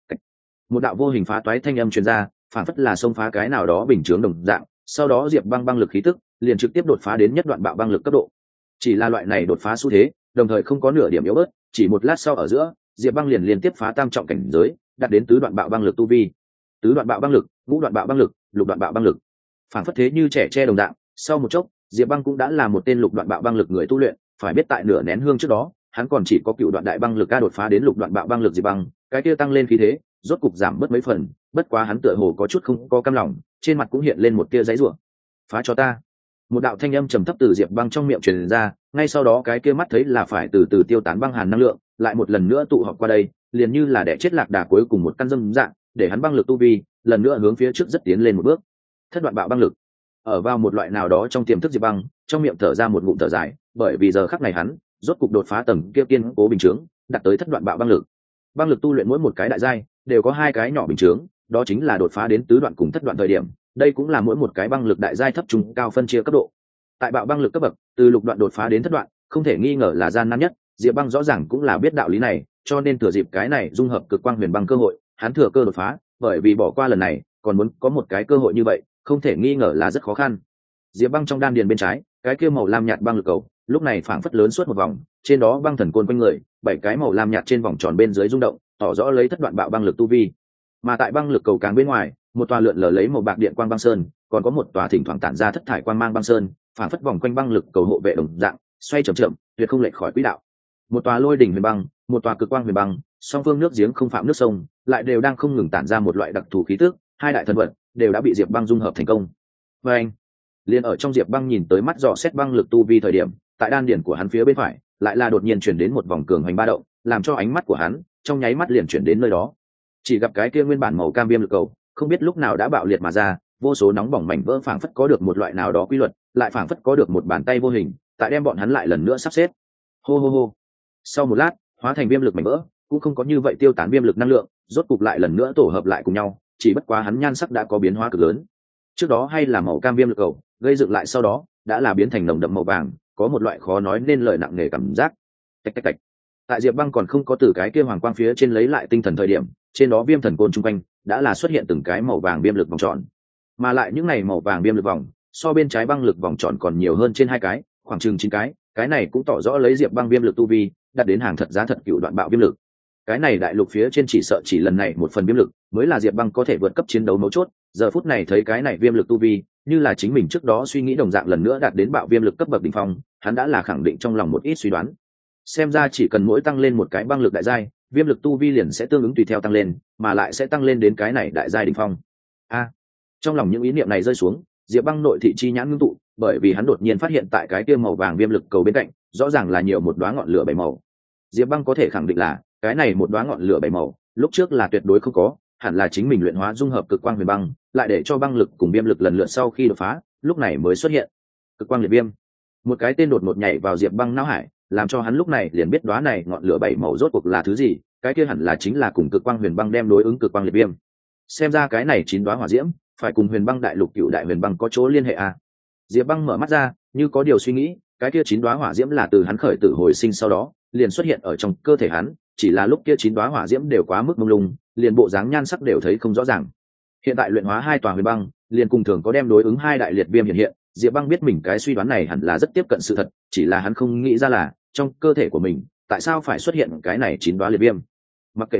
Một đạo vô hình phá toái thanh âm truyền ra, phảng phất là xông phá cái nào đó bình chướng đồng dạng, sau đó Diệp Băng băng lực khí tức liền trực tiếp đột phá đến nhất đoạn bạo băng lực cấp độ. Chỉ là loại này đột phá xu thế, đồng thời không có nửa điểm yếu bớt, chỉ một lát sau ở giữa, Diệp Băng liền liên tiếp phá tam trọng cảnh giới, đạt đến tứ đoạn bạo băng lực tu vi. Tứ đoạn bạo băng lực, ngũ đoạn bạo băng lực, lục đoạn bạo băng lực. Phảng phất thế như trẻ tre đồng dạng, sau một chốc, Diệp Băng cũng đã là một tên lục đoạn bạo băng lực người tu luyện, phải biết tại nửa nén hương trước đó, hắn còn chỉ có cựu đoạn đại băng lực ca đột phá đến lục đoạn bạo băng lực Diệp Băng, cái kia tăng lên khí thế, rốt cục giảm bớt mấy phần, bất quá hắn tựa hồ có chút không có cam lòng, trên mặt cũng hiện lên một tia giãy giụa. Phá cho ta. Một đạo thanh âm trầm thấp từ Diệp Băng trong miệng truyền ra, ngay sau đó cái kia mắt thấy là phải từ từ tiêu tán băng hàn năng lượng, lại một lần nữa tụ họp qua đây, liền như là đẻ chết lạc đà cuối cùng một căn dâm dạng, để hắn băng lực tu vi lần nữa hướng phía trước rất tiến lên một bước. Thất đoạn bạo băng lực. Ở vào một loại nào đó trong tiềm thức Diệp Băng, trong miệng thở ra một ngụm thở dài, bởi vì giờ khắc này hắn rốt cục đột phá tầng kia kiên cố bình chướng, đạt tới thất đoạn bạo băng lực. Băng lực tu luyện mỗi một cái đại giai đều có hai cái nhỏ bình chướng, đó chính là đột phá đến tứ đoạn cùng thất đoạn thời điểm, đây cũng là mỗi một cái băng lực đại giai thấp trung cao phân chia cấp độ. Tại bạo băng lực cấp bậc, từ lục đoạn đột phá đến thất đoạn, không thể nghi ngờ là gian nan nhất, Diệp Băng rõ ràng cũng là biết đạo lý này, cho nên thừa dịp cái này dung hợp cực quang huyền băng cơ hội, hắn thừa cơ đột phá, bởi vì bỏ qua lần này, còn muốn có một cái cơ hội như vậy, không thể nghi ngờ là rất khó khăn. Diệp Băng trong đan điền bên trái, cái kia màu lam nhạt băng lực cầu, lúc này phảng phất lớn suốt một vòng, trên đó băng thần côn quanh người, bảy cái màu lam nhạt trên vòng tròn bên dưới rung động, tỏ rõ lấy thất đoạn bạo băng lực tu vi. Mà tại băng lực cầu càng bên ngoài, một tòa lượn lờ lấy màu bạc điện quang băng sơn, còn có một tòa thỉnh thoảng tản ra thất thải quang mang băng sơn, phảng phất vòng quanh băng lực cầu hộ vệ đồng dạng, xoay chậm chậm, tuyệt không lệch khỏi quỹ đạo. Một tòa lôi đỉnh huyền băng, một tòa cực quang huyền băng, song phương nước giếng không phạm nước sông, lại đều đang không ngừng tản ra một loại đặc thù khí tức, hai đại thần vật đều đã bị Diệp Băng dung hợp thành công. Và anh, liền ở trong Diệp Băng nhìn tới mắt dò xét băng lực tu vi thời điểm, tại đan điển của hắn phía bên phải, lại là đột nhiên chuyển đến một vòng cường hành ba động, làm cho ánh mắt của hắn trong nháy mắt liền chuyển đến nơi đó. Chỉ gặp cái kia nguyên bản màu cam viêm lực cầu, không biết lúc nào đã bạo liệt mà ra, vô số nóng bỏng mảnh vỡ phảng phất có được một loại nào đó quy luật, lại phảng phất có được một bàn tay vô hình, tại đem bọn hắn lại lần nữa sắp xếp. Hô hô hô. Sau một lát, hóa thành viêm lực mảnh vỡ, cũng không có như vậy tiêu tán viêm lực năng lượng, rốt cục lại lần nữa tổ hợp lại cùng nhau, chỉ bất quá hắn nhan sắc đã có biến hóa cực lớn. Trước đó hay là màu cam viêm lực cầu, gây dựng lại sau đó, đã là biến thành nồng đậm màu vàng, có một loại khó nói nên lời nặng nề cảm giác. Tạch tạch tạch. Tại Diệp Băng còn không có từ cái kia hoàng quang phía trên lấy lại tinh thần thời điểm, trên đó viêm thần côn trung quanh đã là xuất hiện từng cái màu vàng viêm lực vòng tròn, mà lại những này màu vàng viêm lực vòng so bên trái băng lực vòng tròn còn nhiều hơn trên hai cái, khoảng chừng chín cái, cái này cũng tỏ rõ lấy Diệp Băng viêm lực tu vi đạt đến hàng thật giá thật cựu đoạn bạo viêm lực. Cái này đại lục phía trên chỉ sợ chỉ lần này một phần viêm lực mới là Diệp Băng có thể vượt cấp chiến đấu mấu chốt, giờ phút này thấy cái này viêm lực tu vi như là chính mình trước đó suy nghĩ đồng dạng lần nữa đạt đến bạo viêm lực cấp bậc đỉnh phong, hắn đã là khẳng định trong lòng một ít suy đoán. Xem ra chỉ cần mỗi tăng lên một cái băng lực đại giai, viêm lực tu vi liền sẽ tương ứng tùy theo tăng lên, mà lại sẽ tăng lên đến cái này đại giai đỉnh phong. A, trong lòng những ý niệm này rơi xuống, Diệp Băng nội thị chi nhãn ngưng tụ, bởi vì hắn đột nhiên phát hiện tại cái kia màu vàng viêm lực cầu bên cạnh, rõ ràng là nhiều một đóa ngọn lửa bảy màu. Diệp Băng có thể khẳng định là cái này một đóa ngọn lửa bảy màu, lúc trước là tuyệt đối không có, hẳn là chính mình luyện hóa dung hợp cực quang huyền băng, lại để cho băng lực cùng viêm lực lần lượt sau khi đột phá, lúc này mới xuất hiện. Cực quang liệt viêm. Một cái tên đột ngột nhảy vào Diệp Băng não hải, làm cho hắn lúc này liền biết đóa này ngọn lửa bảy màu rốt cuộc là thứ gì, cái kia hẳn là chính là cùng cực quang huyền băng đem đối ứng cực quang liệt viêm. Xem ra cái này chín đóa hỏa diễm, phải cùng huyền băng đại lục cựu đại huyền băng có chỗ liên hệ à? Diệp Băng mở mắt ra, như có điều suy nghĩ, cái kia chín đóa hỏa diễm là từ hắn khởi tử hồi sinh sau đó, liền xuất hiện ở trong cơ thể hắn, chỉ là lúc kia chín đóa hỏa diễm đều quá mức mông lung, liền bộ dáng nhan sắc đều thấy không rõ ràng. Hiện tại luyện hóa hai tòa huyền băng, liền cùng thường có đem đối ứng hai đại liệt viêm hiện hiện, Diệp Băng biết mình cái suy đoán này hẳn là rất tiếp cận sự thật, chỉ là hắn không nghĩ ra là trong cơ thể của mình tại sao phải xuất hiện cái này chín đóa liệt viêm. Mặc kệ nó,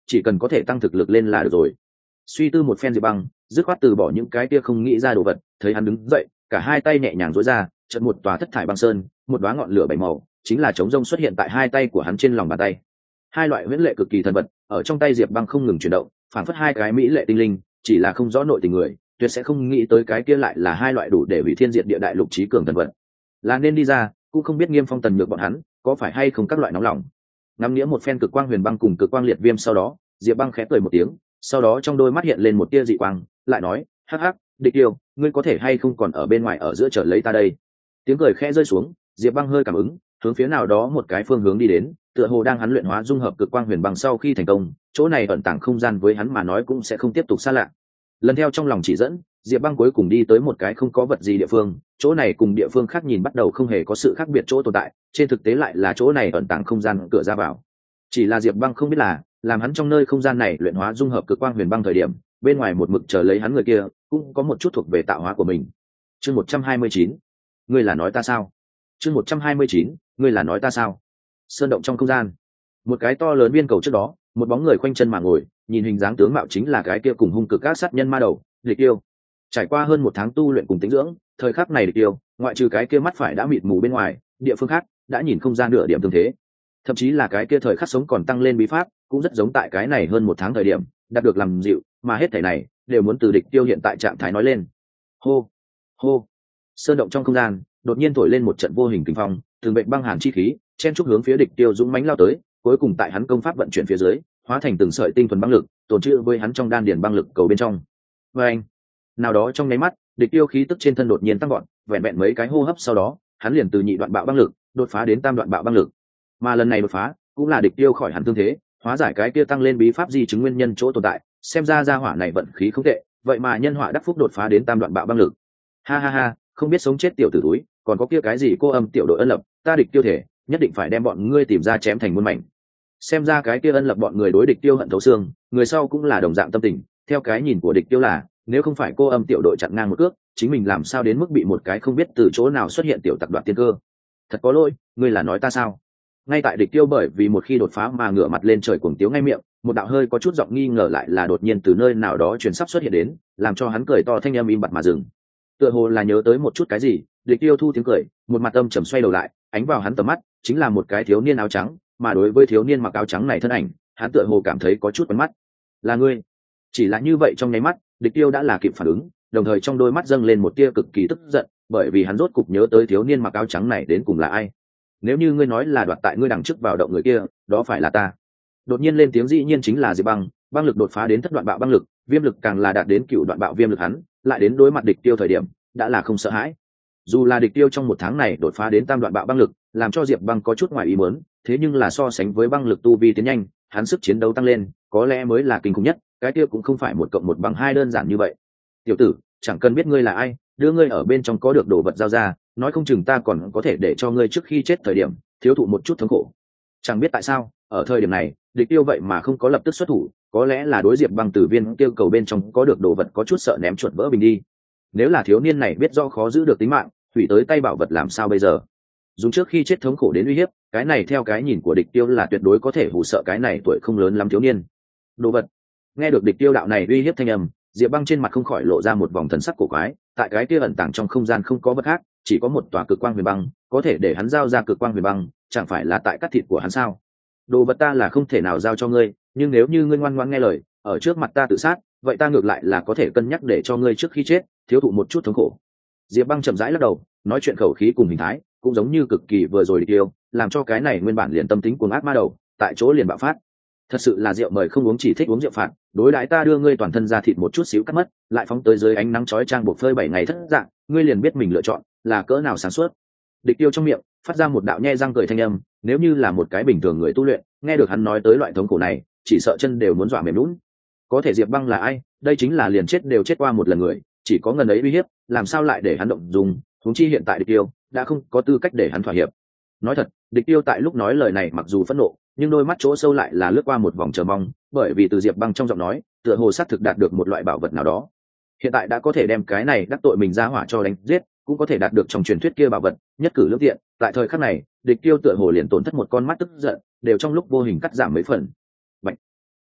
chỉ cần có thể tăng thực lực lên là được rồi. Suy tư một phen Diệp Băng dứt khoát từ bỏ những cái kia không nghĩ ra đồ vật, thấy hắn đứng dậy, cả hai tay nhẹ nhàng duỗi ra, chợt một tòa thất thải băng sơn, một đóa ngọn lửa bảy màu, chính là trống rông xuất hiện tại hai tay của hắn trên lòng bàn tay. Hai loại huyễn lệ cực kỳ thần vật ở trong tay Diệp Băng không ngừng chuyển động, phản phất hai cái mỹ lệ tinh linh, chỉ là không rõ nội tình người tuyệt sẽ không nghĩ tới cái kia lại là hai loại đủ để hủy thiên diệt địa đại lục trí cường thần vật. Là nên đi ra, cũng không biết Nghiêm Phong Tần Nhược bọn hắn có phải hay không các loại nóng lòng. Ngắm nghĩa một phen cực quang huyền băng cùng cực quang liệt viêm sau đó, Diệp Băng khẽ cười một tiếng, sau đó trong đôi mắt hiện lên một tia dị quang, lại nói, hắc hắc, Địch Tiêu, ngươi có thể hay không còn ở bên ngoài ở giữa chờ lấy ta đây. Tiếng cười khẽ rơi xuống, Diệp Băng hơi cảm ứng, hướng phía nào đó một cái phương hướng đi đến, tựa hồ đang hắn luyện hóa dung hợp cực quang huyền băng sau khi thành công, chỗ này ẩn tàng không gian với hắn mà nói cũng sẽ không tiếp tục xa lạ. Lần theo trong lòng chỉ dẫn, Diệp Băng cuối cùng đi tới một cái không có vật gì địa phương, chỗ này cùng địa phương khác nhìn bắt đầu không hề có sự khác biệt chỗ tồn tại, trên thực tế lại là chỗ này ẩn tàng không gian cửa ra vào. Chỉ là Diệp Băng không biết là, làm hắn trong nơi không gian này luyện hóa dung hợp cực quang huyền băng thời điểm, bên ngoài một mực chờ lấy hắn người kia, cũng có một chút thuộc về tạo hóa của mình. Chương một trăm hai mươi chín, ngươi là nói ta sao? Chương một trăm hai mươi chín, ngươi là nói ta sao? Sơn động trong không gian, một cái to lớn viên cầu trước đó, một bóng người khoanh chân mà ngồi, nhìn hình dáng tướng mạo chính là cái kia cùng hung cực các sát nhân ma đầu, Địch Tiêu. Trải qua hơn một tháng tu luyện cùng tĩnh dưỡng, thời khắc này Địch Tiêu, ngoại trừ cái kia mắt phải đã mịt mù bên ngoài, địa phương khác đã nhìn không ra nửa điểm tương thế. Thậm chí là cái kia thời khắc sống còn tăng lên bí pháp, cũng rất giống tại cái này hơn một tháng thời điểm, đạt được làm dịu, mà hết thảy này đều muốn từ Địch Tiêu hiện tại trạng thái nói lên. Hô, hô. Sơn động trong không gian, đột nhiên thổi lên một trận vô hình kình phong, từng bệnh băng hàn chi khí, chen chúc hướng phía Địch Tiêu dũng mãnh lao tới, cuối cùng tại hắn công pháp vận chuyển phía dưới, hóa thành từng sợi tinh thuần băng lực, tồn trữ với hắn trong đan điền băng lực cầu bên trong. Và anh, nào đó trong nháy mắt, Địch Tiêu khí tức trên thân đột nhiên tăng vọt, vẹn vẹn mấy cái hô hấp sau đó, hắn liền từ nhị đoạn bạo băng lực đột phá đến tam đoạn bạo băng lực. Mà lần này đột phá, cũng là Địch Tiêu khỏi hẳn thương thế, hóa giải cái kia tăng lên bí pháp di chứng nguyên nhân chỗ tồn tại, xem ra gia hỏa này vận khí không tệ, vậy mà nhân họa đắc phúc đột phá đến tam đoạn bạo băng lực. Ha ha ha, không biết sống chết tiểu tử túi, còn có kia cái gì cô âm tiểu đội ân lập, ta Địch Tiêu thể, nhất định phải đem bọn ngươi tìm ra chém thành muôn mảnh. Xem ra cái kia ân lập bọn người đối Địch Tiêu hận thấu xương, người sau cũng là đồng dạng tâm tình, theo cái nhìn của Địch Tiêu là, nếu không phải cô âm tiểu đội chặn ngang một cước, chính mình làm sao đến mức bị một cái không biết từ chỗ nào xuất hiện tiểu tập đoàn tiên cơ. Thật có lỗi, ngươi là nói ta sao? Ngay tại Địch Tiêu bởi vì một khi đột phá mà ngửa mặt lên trời cuồng tiếu ngay miệng, một đạo hơi có chút giọng nghi ngờ lại là đột nhiên từ nơi nào đó truyền sắp xuất hiện đến, làm cho hắn cười to thanh âm im bặt mà dừng. Tựa hồ là nhớ tới một chút cái gì, Địch Tiêu thu tiếng cười, một mặt âm trầm xoay đầu lại, ánh vào hắn tầm mắt chính là một cái thiếu niên áo trắng, mà đối với thiếu niên mặc áo trắng này thân ảnh, hắn tựa hồ cảm thấy có chút quen mắt. Là ngươi? Chỉ là như vậy trong nháy mắt, Địch Tiêu đã là kịp phản ứng, đồng thời trong đôi mắt dâng lên một tia cực kỳ tức giận, bởi vì hắn rốt cục nhớ tới thiếu niên mặc áo trắng này đến cùng là ai. Nếu như ngươi nói là đoạt tại ngươi đằng trước vào động người kia, đó phải là ta. Đột nhiên lên tiếng dĩ nhiên chính là Diệp Băng, băng lực đột phá đến thất đoạn bạo băng lực, viêm lực càng là đạt đến cửu đoạn bạo viêm lực hắn, lại đến đối mặt Địch Tiêu thời điểm, đã là không sợ hãi. Dù là Địch Tiêu trong một tháng này đột phá đến tam đoạn bạo băng lực, làm cho Diệp Băng có chút ngoài ý muốn, thế nhưng là so sánh với băng lực tu vi tiến nhanh, hắn sức chiến đấu tăng lên, có lẽ mới là kinh khủng nhất, cái kia cũng không phải một cộng một bằng hai đơn giản như vậy. Tiểu tử, chẳng cần biết ngươi là ai, đưa ngươi ở bên trong có được đồ vật giao ra, nói không chừng ta còn có thể để cho ngươi trước khi chết thời điểm thiếu thụ một chút thống khổ. Chẳng biết tại sao, ở thời điểm này, Địch Tiêu vậy mà không có lập tức xuất thủ, có lẽ là đối Diệp Băng từ viên tiêu cầu bên trong có được đồ vật có chút sợ ném chuột vỡ bình đi. Nếu là thiếu niên này biết do khó giữ được tính mạng, hủy tới tay bảo vật làm sao bây giờ? Dùng trước khi chết thống khổ đến uy hiếp, cái này theo cái nhìn của Địch Tiêu là tuyệt đối có thể hù sợ cái này tuổi không lớn lắm thiếu niên. Đồ vật. Nghe được Địch Tiêu đạo này uy hiếp thanh âm, Diệp Băng trên mặt không khỏi lộ ra một vòng thần sắc cổ quái, tại cái kia ẩn tàng trong không gian không có vật khác, chỉ có một tòa cực quang huyền băng, có thể để hắn giao ra cực quang huyền băng, chẳng phải là tại cắt thịt của hắn sao? Đồ vật ta là không thể nào giao cho ngươi, nhưng nếu như ngươi ngoan ngoãn nghe lời, ở trước mặt ta tự sát, vậy ta ngược lại là có thể cân nhắc để cho ngươi trước khi chết thiếu thụ một chút thống khổ. Diệp Băng chậm rãi lắc đầu, nói chuyện khẩu khí cùng hình thái cũng giống như cực kỳ vừa rồi Địch Tiêu, làm cho cái này nguyên bản liền tâm tính cuồng ác ma đầu, tại chỗ liền bạo phát. Thật sự là rượu mời không uống chỉ thích uống rượu phạt, đối đãi ta đưa ngươi toàn thân ra thịt một chút xíu cắt mất, lại phóng tới dưới ánh nắng chói chang buộc phơi bảy ngày thất dạng, ngươi liền biết mình lựa chọn là cỡ nào sáng suốt. Địch Tiêu trong miệng phát ra một đạo nhe răng cười thanh âm, nếu như là một cái bình thường người tu luyện, nghe được hắn nói tới loại thống khổ này, chỉ sợ chân đều muốn dọa mềm nhũn. Có thể Diệp Băng là ai? Đây chính là liền chết đều chết qua một lần người, chỉ có ngần ấy uy hiếp, làm sao lại để hắn động dùng, huống chi hiện tại Địch Tiêu đã không có tư cách để hắn thỏa hiệp. Nói thật, Địch Tiêu tại lúc nói lời này mặc dù phẫn nộ, nhưng đôi mắt chỗ sâu lại là lướt qua một vòng chờ mong, bởi vì từ Diệp Băng trong giọng nói, tựa hồ xác thực đạt được một loại bảo vật nào đó. Hiện tại đã có thể đem cái này đắc tội mình ra hỏa cho đánh giết, cũng có thể đạt được trong truyền thuyết kia bảo vật, nhất cử lưỡng tiện. Tại thời khắc này, Địch Tiêu tựa hồ liền tổn thất một con mắt tức giận, đều trong lúc vô hình cắt giảm mấy phần. Bạch.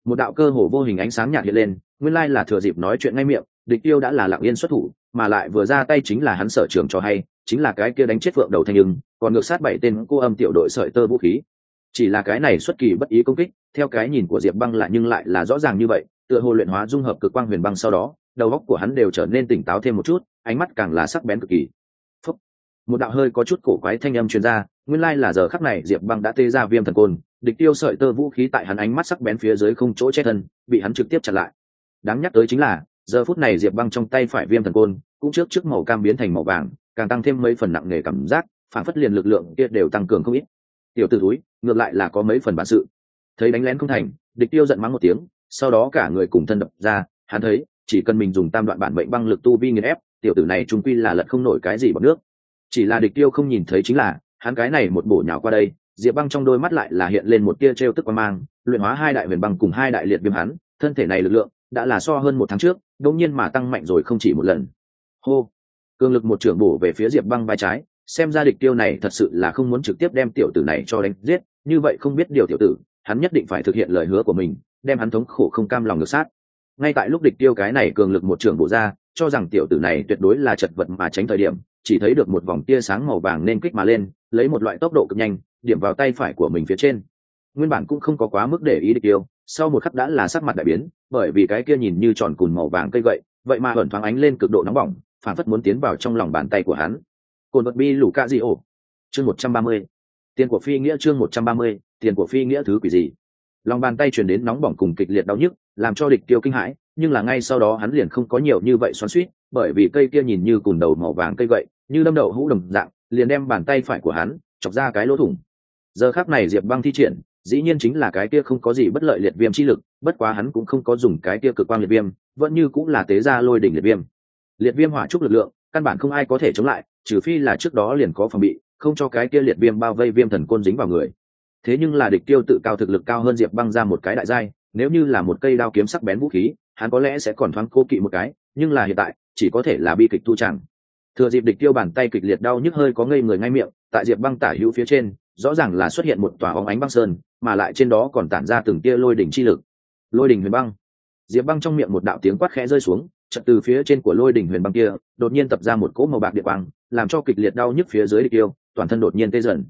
một đạo cơ hồ vô hình ánh sáng nhạt hiện lên, nguyên lai là thừa dịp nói chuyện ngay miệng, địch tiêu đã là lặng yên xuất thủ, mà lại vừa ra tay chính là hắn sở trường cho hay, chính là cái kia đánh chết vượng đầu thanh nhưng, còn ngược sát bảy tên cô âm tiểu đội sợi tơ vũ khí. Chỉ là cái này xuất kỳ bất ý công kích, theo cái nhìn của Diệp Băng lại nhưng lại là rõ ràng như vậy, tựa hồ luyện hóa dung hợp cực quang huyền băng sau đó, đầu óc của hắn đều trở nên tỉnh táo thêm một chút, ánh mắt càng là sắc bén cực kỳ. Phúc. Một đạo hơi có chút cổ quái thanh âm truyền ra, nguyên lai là giờ khắc này Diệp Băng đã tê ra viêm thần côn, địch tiêu sợi tơ vũ khí tại hắn ánh mắt sắc bén phía dưới không chỗ che thân, bị hắn trực tiếp chặn lại. Đáng nhắc tới chính là, giờ phút này Diệp Băng trong tay phải viêm thần côn, cũng trước trước màu cam biến thành màu vàng, càng tăng thêm mấy phần nặng nề cảm giác, phản phất liền lực lượng kia đều tăng cường không ít. Tiểu tử túi, ngược lại là có mấy phần bản sự. Thấy đánh lén không thành, địch tiêu giận mắng một tiếng, sau đó cả người cùng thân đập ra, hắn thấy, chỉ cần mình dùng tam đoạn bản mệnh băng lực tu vi nghiền ép, tiểu tử này trung quy là lật không nổi cái gì bằng nước. Chỉ là địch tiêu không nhìn thấy chính là, hắn cái này một bổ nhào qua đây, Diệp Băng trong đôi mắt lại là hiện lên một tia trêu tức quan mang, luyện hóa hai đại huyền băng cùng hai đại liệt viêm hắn, thân thể này lực lượng đã là so hơn một tháng trước, đột nhiên mà tăng mạnh rồi không chỉ một lần. Hô, cường lực một trưởng bổ về phía Diệp Băng vai trái, xem ra địch tiêu này thật sự là không muốn trực tiếp đem tiểu tử này cho đánh giết, như vậy không biết điều tiểu tử, hắn nhất định phải thực hiện lời hứa của mình, đem hắn thống khổ không cam lòng ngược sát. Ngay tại lúc địch tiêu cái này cường lực một trưởng bổ ra, cho rằng tiểu tử này tuyệt đối là chật vật mà tránh thời điểm, chỉ thấy được một vòng tia sáng màu vàng nên kích mà lên, lấy một loại tốc độ cực nhanh, điểm vào tay phải của mình phía trên. Nguyên bản cũng không có quá mức để ý địch tiêu, sau một khắc đã là sắc mặt đại biến, bởi vì cái kia nhìn như tròn cùn màu vàng cây gậy, vậy mà ẩn thoáng ánh lên cực độ nóng bỏng, phản phất muốn tiến vào trong lòng bàn tay của hắn. Cồn vật bi lũ ca gì ổ. Chương một trăm ba mươi. Tiền của phi nghĩa chương một trăm ba mươi, tiền của phi nghĩa thứ quỷ gì? Lòng bàn tay truyền đến nóng bỏng cùng kịch liệt đau nhức, làm cho địch tiêu kinh hãi, nhưng là ngay sau đó hắn liền không có nhiều như vậy xoắn xuýt, bởi vì cây kia nhìn như cùn đầu màu vàng cây gậy, như đâm đầu hũ đồng dạng, liền đem bàn tay phải của hắn chọc ra cái lỗ thủng. Giờ khắc này Diệp Băng thi triển, dĩ nhiên chính là cái kia không có gì bất lợi liệt viêm chi lực, bất quá hắn cũng không có dùng cái kia cực quang liệt viêm, vẫn như cũng là tế ra lôi đỉnh liệt viêm. Liệt viêm hỏa trúc lực lượng, căn bản không ai có thể chống lại, trừ phi là trước đó liền có phòng bị, không cho cái kia liệt viêm bao vây viêm thần côn dính vào người. Thế nhưng là địch tiêu tự cao thực lực cao hơn Diệp Băng ra một cái đại giai, nếu như là một cây đao kiếm sắc bén vũ khí, hắn có lẽ sẽ còn thoáng cố kỵ một cái, nhưng là hiện tại, chỉ có thể là bi kịch thu chẳng. Thừa dịp địch tiêu bàn tay kịch liệt đau nhức hơi có ngây người ngay miệng, tại Diệp Băng tả hữu phía trên, rõ ràng là xuất hiện một tòa óng ánh băng sơn, mà lại trên đó còn tản ra từng tia lôi đỉnh chi lực. Lôi đỉnh huyền băng. Diệp Băng trong miệng một đạo tiếng quát khẽ rơi xuống, chợt từ phía trên của lôi đỉnh huyền băng kia, đột nhiên tập ra một cỗ màu bạc điện quang, làm cho kịch liệt đau nhức phía dưới địch tiêu, toàn thân đột nhiên tê dần.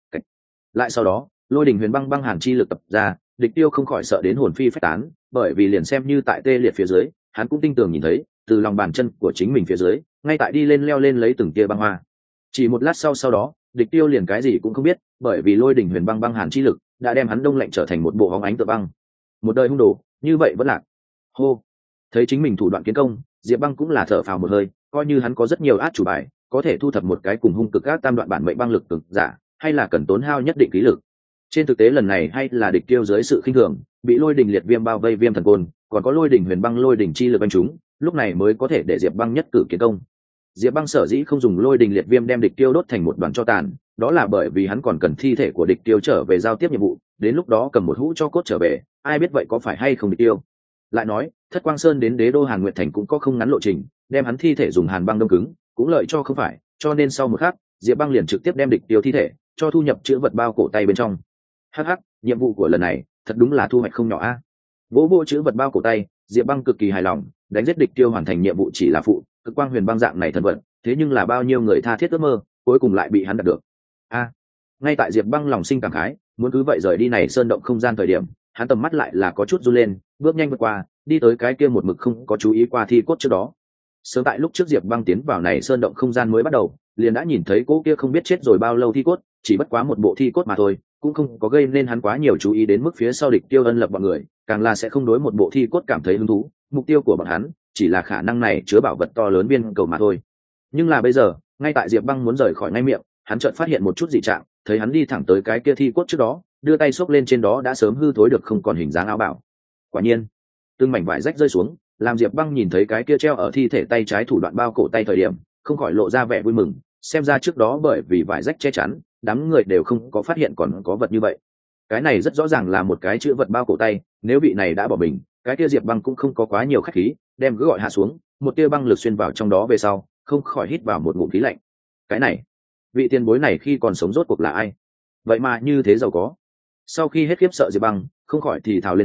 Lại sau đó, lôi đỉnh huyền băng băng hàn chi lực tập ra, địch tiêu không khỏi sợ đến hồn phi phách tán, bởi vì liền xem như tại tê liệt phía dưới, hắn cũng tinh tường nhìn thấy, từ lòng bàn chân của chính mình phía dưới, ngay tại đi lên leo lên lấy từng tia băng hoa. Chỉ một lát sau sau đó, địch tiêu liền cái gì cũng không biết, bởi vì lôi đỉnh huyền băng băng hàn chi lực đã đem hắn đông lạnh trở thành một bộ hóng ánh tựa băng. Một đời hung đồ, như vậy vẫn lạc. Hô, thấy chính mình thủ đoạn kiến công, Diệp Băng cũng là thở phào một hơi, coi như hắn có rất nhiều át chủ bài, có thể thu thập một cái cùng hung cực ác tam đoạn bản mệnh băng lực cực giả, hay là cần tốn hao nhất định khí lực. Trên thực tế lần này hay là địch tiêu dưới sự khinh thường, bị lôi đỉnh liệt viêm bao vây viêm thần côn, còn có lôi đỉnh huyền băng lôi đỉnh chi lực anh chúng, lúc này mới có thể để Diệp Băng nhất cử kiến công. Diệp Băng sở dĩ không dùng lôi đỉnh liệt viêm đem địch tiêu đốt thành một đoàn tro tàn, đó là bởi vì hắn còn cần thi thể của địch tiêu trở về giao tiếp nhiệm vụ, đến lúc đó cầm một hũ cho cốt trở về, ai biết vậy có phải hay không địch tiêu. Lại nói, Thất Quang Sơn đến đế đô Hàn Nguyệt Thành cũng có không ngắn lộ trình, đem hắn thi thể dùng hàn băng đông cứng, cũng lợi cho không phải, cho nên sau một khắc, Diệp Băng liền trực tiếp đem địch tiêu thi thể cho thu nhập chữ vật bao cổ tay bên trong. Hắc hắc, nhiệm vụ của lần này, thật đúng là thu hoạch không nhỏ a. Vỗ vỗ chữ vật bao cổ tay, Diệp Băng cực kỳ hài lòng, đánh giết địch tiêu hoàn thành nhiệm vụ chỉ là phụ, cực quang huyền băng dạng này thần vận, thế nhưng là bao nhiêu người tha thiết ước mơ, cuối cùng lại bị hắn đạt được. A, ngay tại Diệp Băng lòng sinh cảm khái, muốn cứ vậy rời đi này sơn động không gian thời điểm, hắn tầm mắt lại là có chút run lên, bước nhanh vượt qua, đi tới cái kia một mực không có chú ý qua thi cốt trước đó. Sớm tại lúc trước Diệp Băng tiến vào này sơn động không gian mới bắt đầu, liền đã nhìn thấy cỗ kia không biết chết rồi bao lâu thi cốt, chỉ bất quá một bộ thi cốt mà thôi, cũng không có gây nên hắn quá nhiều chú ý đến mức phía sau địch tiêu ân lập bọn người, càng là sẽ không đối một bộ thi cốt cảm thấy hứng thú, mục tiêu của bọn hắn chỉ là khả năng này chứa bảo vật to lớn biên cầu mà thôi. Nhưng là bây giờ, ngay tại Diệp Băng muốn rời khỏi ngay miệng, hắn chợt phát hiện một chút dị trạng, thấy hắn đi thẳng tới cái kia thi cốt trước đó, đưa tay xốc lên trên đó đã sớm hư thối được không còn hình dáng áo bảo. Quả nhiên, từng mảnh vải rách rơi xuống, làm Diệp Băng nhìn thấy cái kia treo ở thi thể tay trái thủ đoạn bao cổ tay thời điểm, không khỏi lộ ra vẻ vui mừng, xem ra trước đó bởi vì vải rách che chắn, đám người đều không có phát hiện còn có vật như vậy. Cái này rất rõ ràng là một cái chữ vật bao cổ tay, nếu vị này đã bỏ mình, cái kia Diệp Băng cũng không có quá nhiều khách khí, đem cứ gọi hạ xuống, một tia băng lực xuyên vào trong đó về sau, không khỏi hít vào một ngụm khí lạnh. Cái này, vị tiền bối này khi còn sống rốt cuộc là ai? Vậy mà như thế giàu có. Sau khi hết khiếp sợ Diệp Băng, không khỏi thì thào lên tiếng,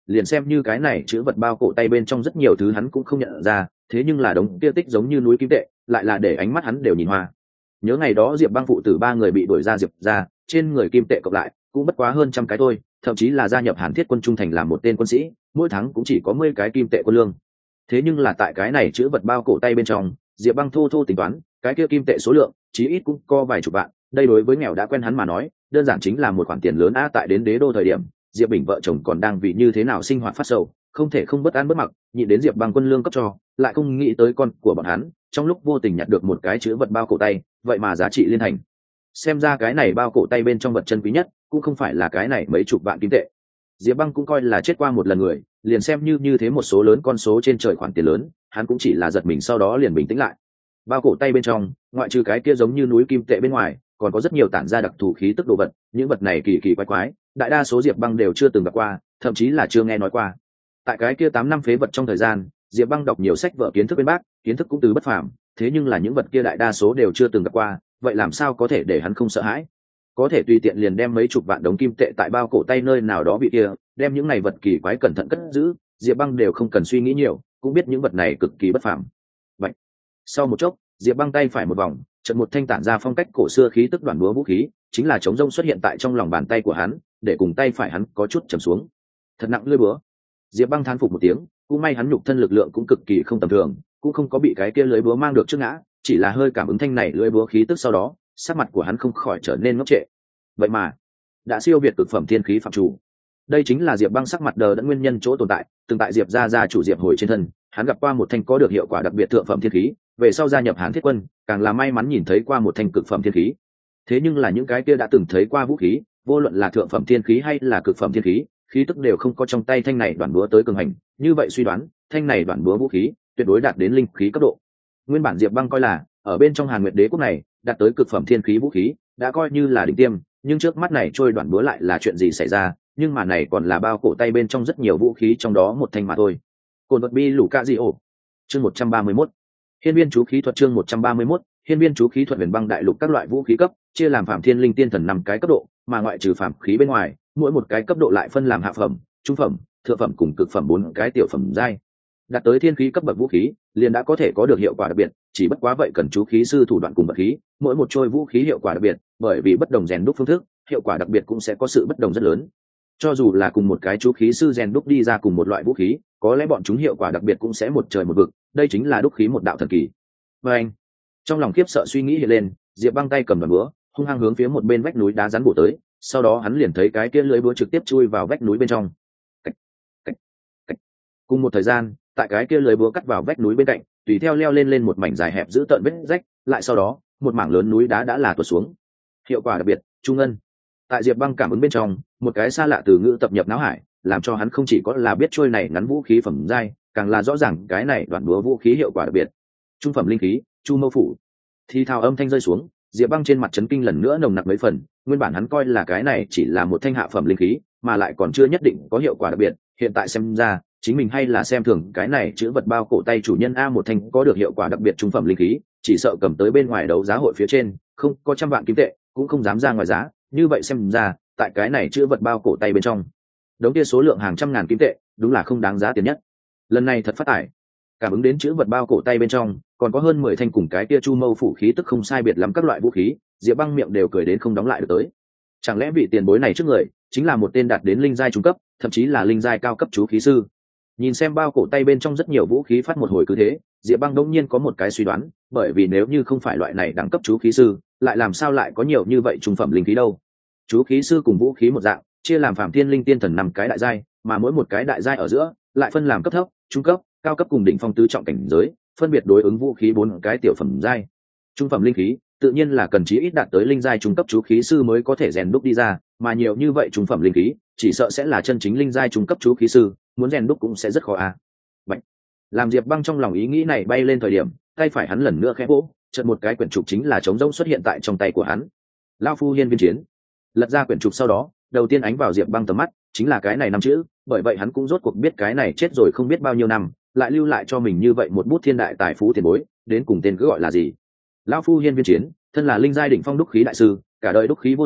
liền xem như cái này chữ vật bao cổ tay bên trong rất nhiều thứ hắn cũng không nhận ra, thế nhưng là đống kia tích giống như núi kim tệ lại là để ánh mắt hắn đều nhìn hoa. Nhớ ngày đó Diệp Băng phụ tử ba người bị đuổi ra Diệp ra, trên người kim tệ cộng lại cũng bất quá hơn trăm cái thôi, thậm chí là gia nhập Hàn Thiết quân trung thành làm một tên quân sĩ, mỗi tháng cũng chỉ có mười cái kim tệ quân lương. Thế nhưng là tại cái này chữ vật bao cổ tay bên trong, Diệp Băng thô thô tính toán, cái kia kim tệ số lượng chí ít cũng có vài chục vạn, đây đối với nghèo đã quen hắn mà nói, đơn giản chính là một khoản tiền lớn a. Tại đến đế đô thời điểm, Diệp Bình vợ chồng còn đang vì như thế nào sinh hoạt phát sầu, không thể không bất an bất mặc, nhịn đến Diệp Băng quân lương cấp cho, lại không nghĩ tới con của bọn hắn, trong lúc vô tình nhặt được một cái chữ vật bao cổ tay, vậy mà giá trị liên thành. Xem ra cái này bao cổ tay bên trong vật chân quý nhất, cũng không phải là cái này mấy chục vạn kim tệ. Diệp Băng cũng coi là chết qua một lần người, liền xem như như thế một số lớn con số trên trời khoản tiền lớn, hắn cũng chỉ là giật mình sau đó liền bình tĩnh lại. Bao cổ tay bên trong, ngoại trừ cái kia giống như núi kim tệ bên ngoài, còn có rất nhiều tản ra đặc thù khí tức đồ vật, những vật này kỳ kỳ quái quái, đại đa số Diệp Băng đều chưa từng gặp qua, thậm chí là chưa nghe nói qua. Tại cái kia tám năm phế vật trong thời gian, Diệp Băng đọc nhiều sách vở kiến thức bên bác, kiến thức cũng từ bất phàm, thế nhưng là những vật kia đại đa số đều chưa từng gặp qua, vậy làm sao có thể để hắn không sợ hãi? Có thể tùy tiện liền đem mấy chục vạn đống kim tệ tại bao cổ tay nơi nào đó bị kia, đem những này vật kỳ quái cẩn thận cất giữ, Diệp Băng đều không cần suy nghĩ nhiều, cũng biết những vật này cực kỳ bất phàm. Vậy, sau một chốc, Diệp Băng tay phải một vòng, chợt một thanh tản ra phong cách cổ xưa khí tức đoàn búa vũ khí, chính là trống rông xuất hiện tại trong lòng bàn tay của hắn, để cùng tay phải hắn có chút trầm xuống. Thật nặng lưỡi búa. Diệp Băng thán phục một tiếng, cũng may hắn nhục thân lực lượng cũng cực kỳ không tầm thường, cũng không có bị cái kia lưỡi búa mang được trước ngã, chỉ là hơi cảm ứng thanh này lưỡi búa khí tức sau đó, sắc mặt của hắn không khỏi trở nên ngốc trệ. Vậy mà, đã siêu việt cực phẩm thiên khí phạm chủ. Đây chính là Diệp Băng sắc mặt đờ đẫn nguyên nhân chỗ tồn tại, từng tại Diệp gia gia chủ Diệp Hồi trên thân, hắn gặp qua một thanh có được hiệu quả đặc biệt thượng phẩm thiên khí, về sau gia nhập Hàn Thiết quân, càng là may mắn nhìn thấy qua một thanh cực phẩm thiên khí. Thế nhưng là những cái kia đã từng thấy qua vũ khí, vô luận là thượng phẩm thiên khí hay là cực phẩm thiên khí, khí tức đều không có trong tay thanh này đoạn búa tới cường hành, như vậy suy đoán, thanh này đoạn búa vũ khí tuyệt đối đạt đến linh khí cấp độ. Nguyên bản Diệp Băng coi là, ở bên trong Hàn Nguyệt Đế quốc này, đạt tới cực phẩm thiên khí vũ khí, đã coi như là đỉnh tiêm, nhưng trước mắt này trôi đoạn búa lại là chuyện gì xảy ra, nhưng mà này còn là bao cổ tay bên trong rất nhiều vũ khí trong đó một thanh mà thôi. Cồn vật bi lũ ca di ổ. Chương một trăm ba mươi mốt. Hiên viên chú khí thuật chương một trăm ba mươi mốt. Hiên viên chú khí thuật huyền băng đại lục các loại vũ khí cấp, chia làm phạm thiên linh tiên thần năm cái cấp độ, mà ngoại trừ phạm khí bên ngoài, mỗi một cái cấp độ lại phân làm hạ phẩm, trung phẩm, thượng phẩm cùng cực phẩm bốn cái tiểu phẩm giai. Đạt tới thiên khí cấp bậc vũ khí, liền đã có thể có được hiệu quả đặc biệt, chỉ bất quá vậy cần chú khí sư thủ đoạn cùng vật khí, mỗi một trôi vũ khí hiệu quả đặc biệt, bởi vì bất đồng rèn đúc phương thức, hiệu quả đặc biệt cũng sẽ có sự bất đồng rất lớn. Cho dù là cùng một cái chú khí sư rèn đúc đi ra cùng một loại vũ khí, có lẽ bọn chúng hiệu quả đặc biệt cũng sẽ một trời một vực, đây chính là đúc khí một đạo thần kỳ. Và anh, trong lòng khiếp sợ suy nghĩ hiện lên, Diệp Băng tay cầm đoạn búa, hung hăng hướng phía một bên vách núi đá rắn bổ tới, sau đó hắn liền thấy cái kia lưỡi búa trực tiếp chui vào vách núi bên trong. Cách, cách, cách. Cùng một thời gian, tại cái kia lưỡi búa cắt vào vách núi bên cạnh, tùy theo leo lên lên một mảnh dài hẹp giữ tận vết rách, lại sau đó, một mảng lớn núi đá đã là tuột xuống. Hiệu quả đặc biệt, trung ngân. Tại Diệp Băng cảm ứng bên trong, một cái xa lạ từ ngữ tập nhập não hải, làm cho hắn không chỉ có là biết trôi này ngắn vũ khí phẩm giai, càng là rõ ràng cái này đoạn búa vũ khí hiệu quả đặc biệt. Trung phẩm linh khí, Chu Mâu Phủ. Thì thào âm thanh rơi xuống, Diệp Băng trên mặt chấn kinh lần nữa nồng nặc mấy phần, nguyên bản hắn coi là cái này chỉ là một thanh hạ phẩm linh khí, mà lại còn chưa nhất định có hiệu quả đặc biệt, hiện tại xem ra, chính mình hay là xem thường cái này chữ vật bao cổ tay chủ nhân a, một thanh có được hiệu quả đặc biệt trung phẩm linh khí, chỉ sợ cầm tới bên ngoài đấu giá hội phía trên, không có trăm vạn kim tệ, cũng không dám ra ngoài giá, như vậy xem ra, tại cái này chữ vật bao cổ tay bên trong, đống kia số lượng hàng trăm ngàn kim tệ, đúng là không đáng giá tiền nhất. Lần này thật phát tải. Cảm ứng đến chữ vật bao cổ tay bên trong, còn có hơn mười thanh cùng cái kia Chu Mâu Phủ khí tức không sai biệt lắm các loại vũ khí, Diệp Băng miệng đều cười đến không đóng lại được tới. Chẳng lẽ vị tiền bối này trước người chính là một tên đạt đến linh giai trung cấp, thậm chí là linh giai cao cấp chú khí sư? Nhìn xem bao cổ tay bên trong rất nhiều vũ khí phát một hồi cứ thế, Diệp Băng đống nhiên có một cái suy đoán, bởi vì nếu như không phải loại này đẳng cấp chú khí sư, lại làm sao lại có nhiều như vậy trung phẩm linh khí đâu? Chú khí sư cùng vũ khí một dạng, chia làm phàm thiên linh tiên thần năm cái đại giai, mà mỗi một cái đại giai ở giữa lại phân làm cấp thấp, trung cấp, cao cấp cùng đỉnh phong tứ trọng cảnh giới, phân biệt đối ứng vũ khí bốn cái tiểu phẩm giai. Trung phẩm linh khí tự nhiên là cần chí ít đạt tới linh giai trung cấp chú khí sư mới có thể rèn đúc đi ra, mà nhiều như vậy trung phẩm linh khí, chỉ sợ sẽ là chân chính linh giai trung cấp chú khí sư, muốn rèn đúc cũng sẽ rất khó a. À. Bạch. Làm Diệp Băng trong lòng ý nghĩ này bay lên thời điểm, tay phải hắn lần nữa khẽ vỗ, chợt một cái quyển trục chính là trống rỗng xuất hiện tại trong tay của hắn. Lão phu hiên viên chiến. Lật ra quyển trục sau đó, đầu tiên ánh vào Diệp Băng tầm mắt chính là cái này năm chữ, bởi vậy hắn cũng rốt cuộc biết cái này chết rồi không biết bao nhiêu năm, lại lưu lại cho mình như vậy một bút thiên đại tài phú tiền bối, đến cùng tên cứ gọi là gì? Lão phu hiên viên chiến, thân là linh giai đỉnh phong đúc khí đại sư, cả đời đúc khí vô số,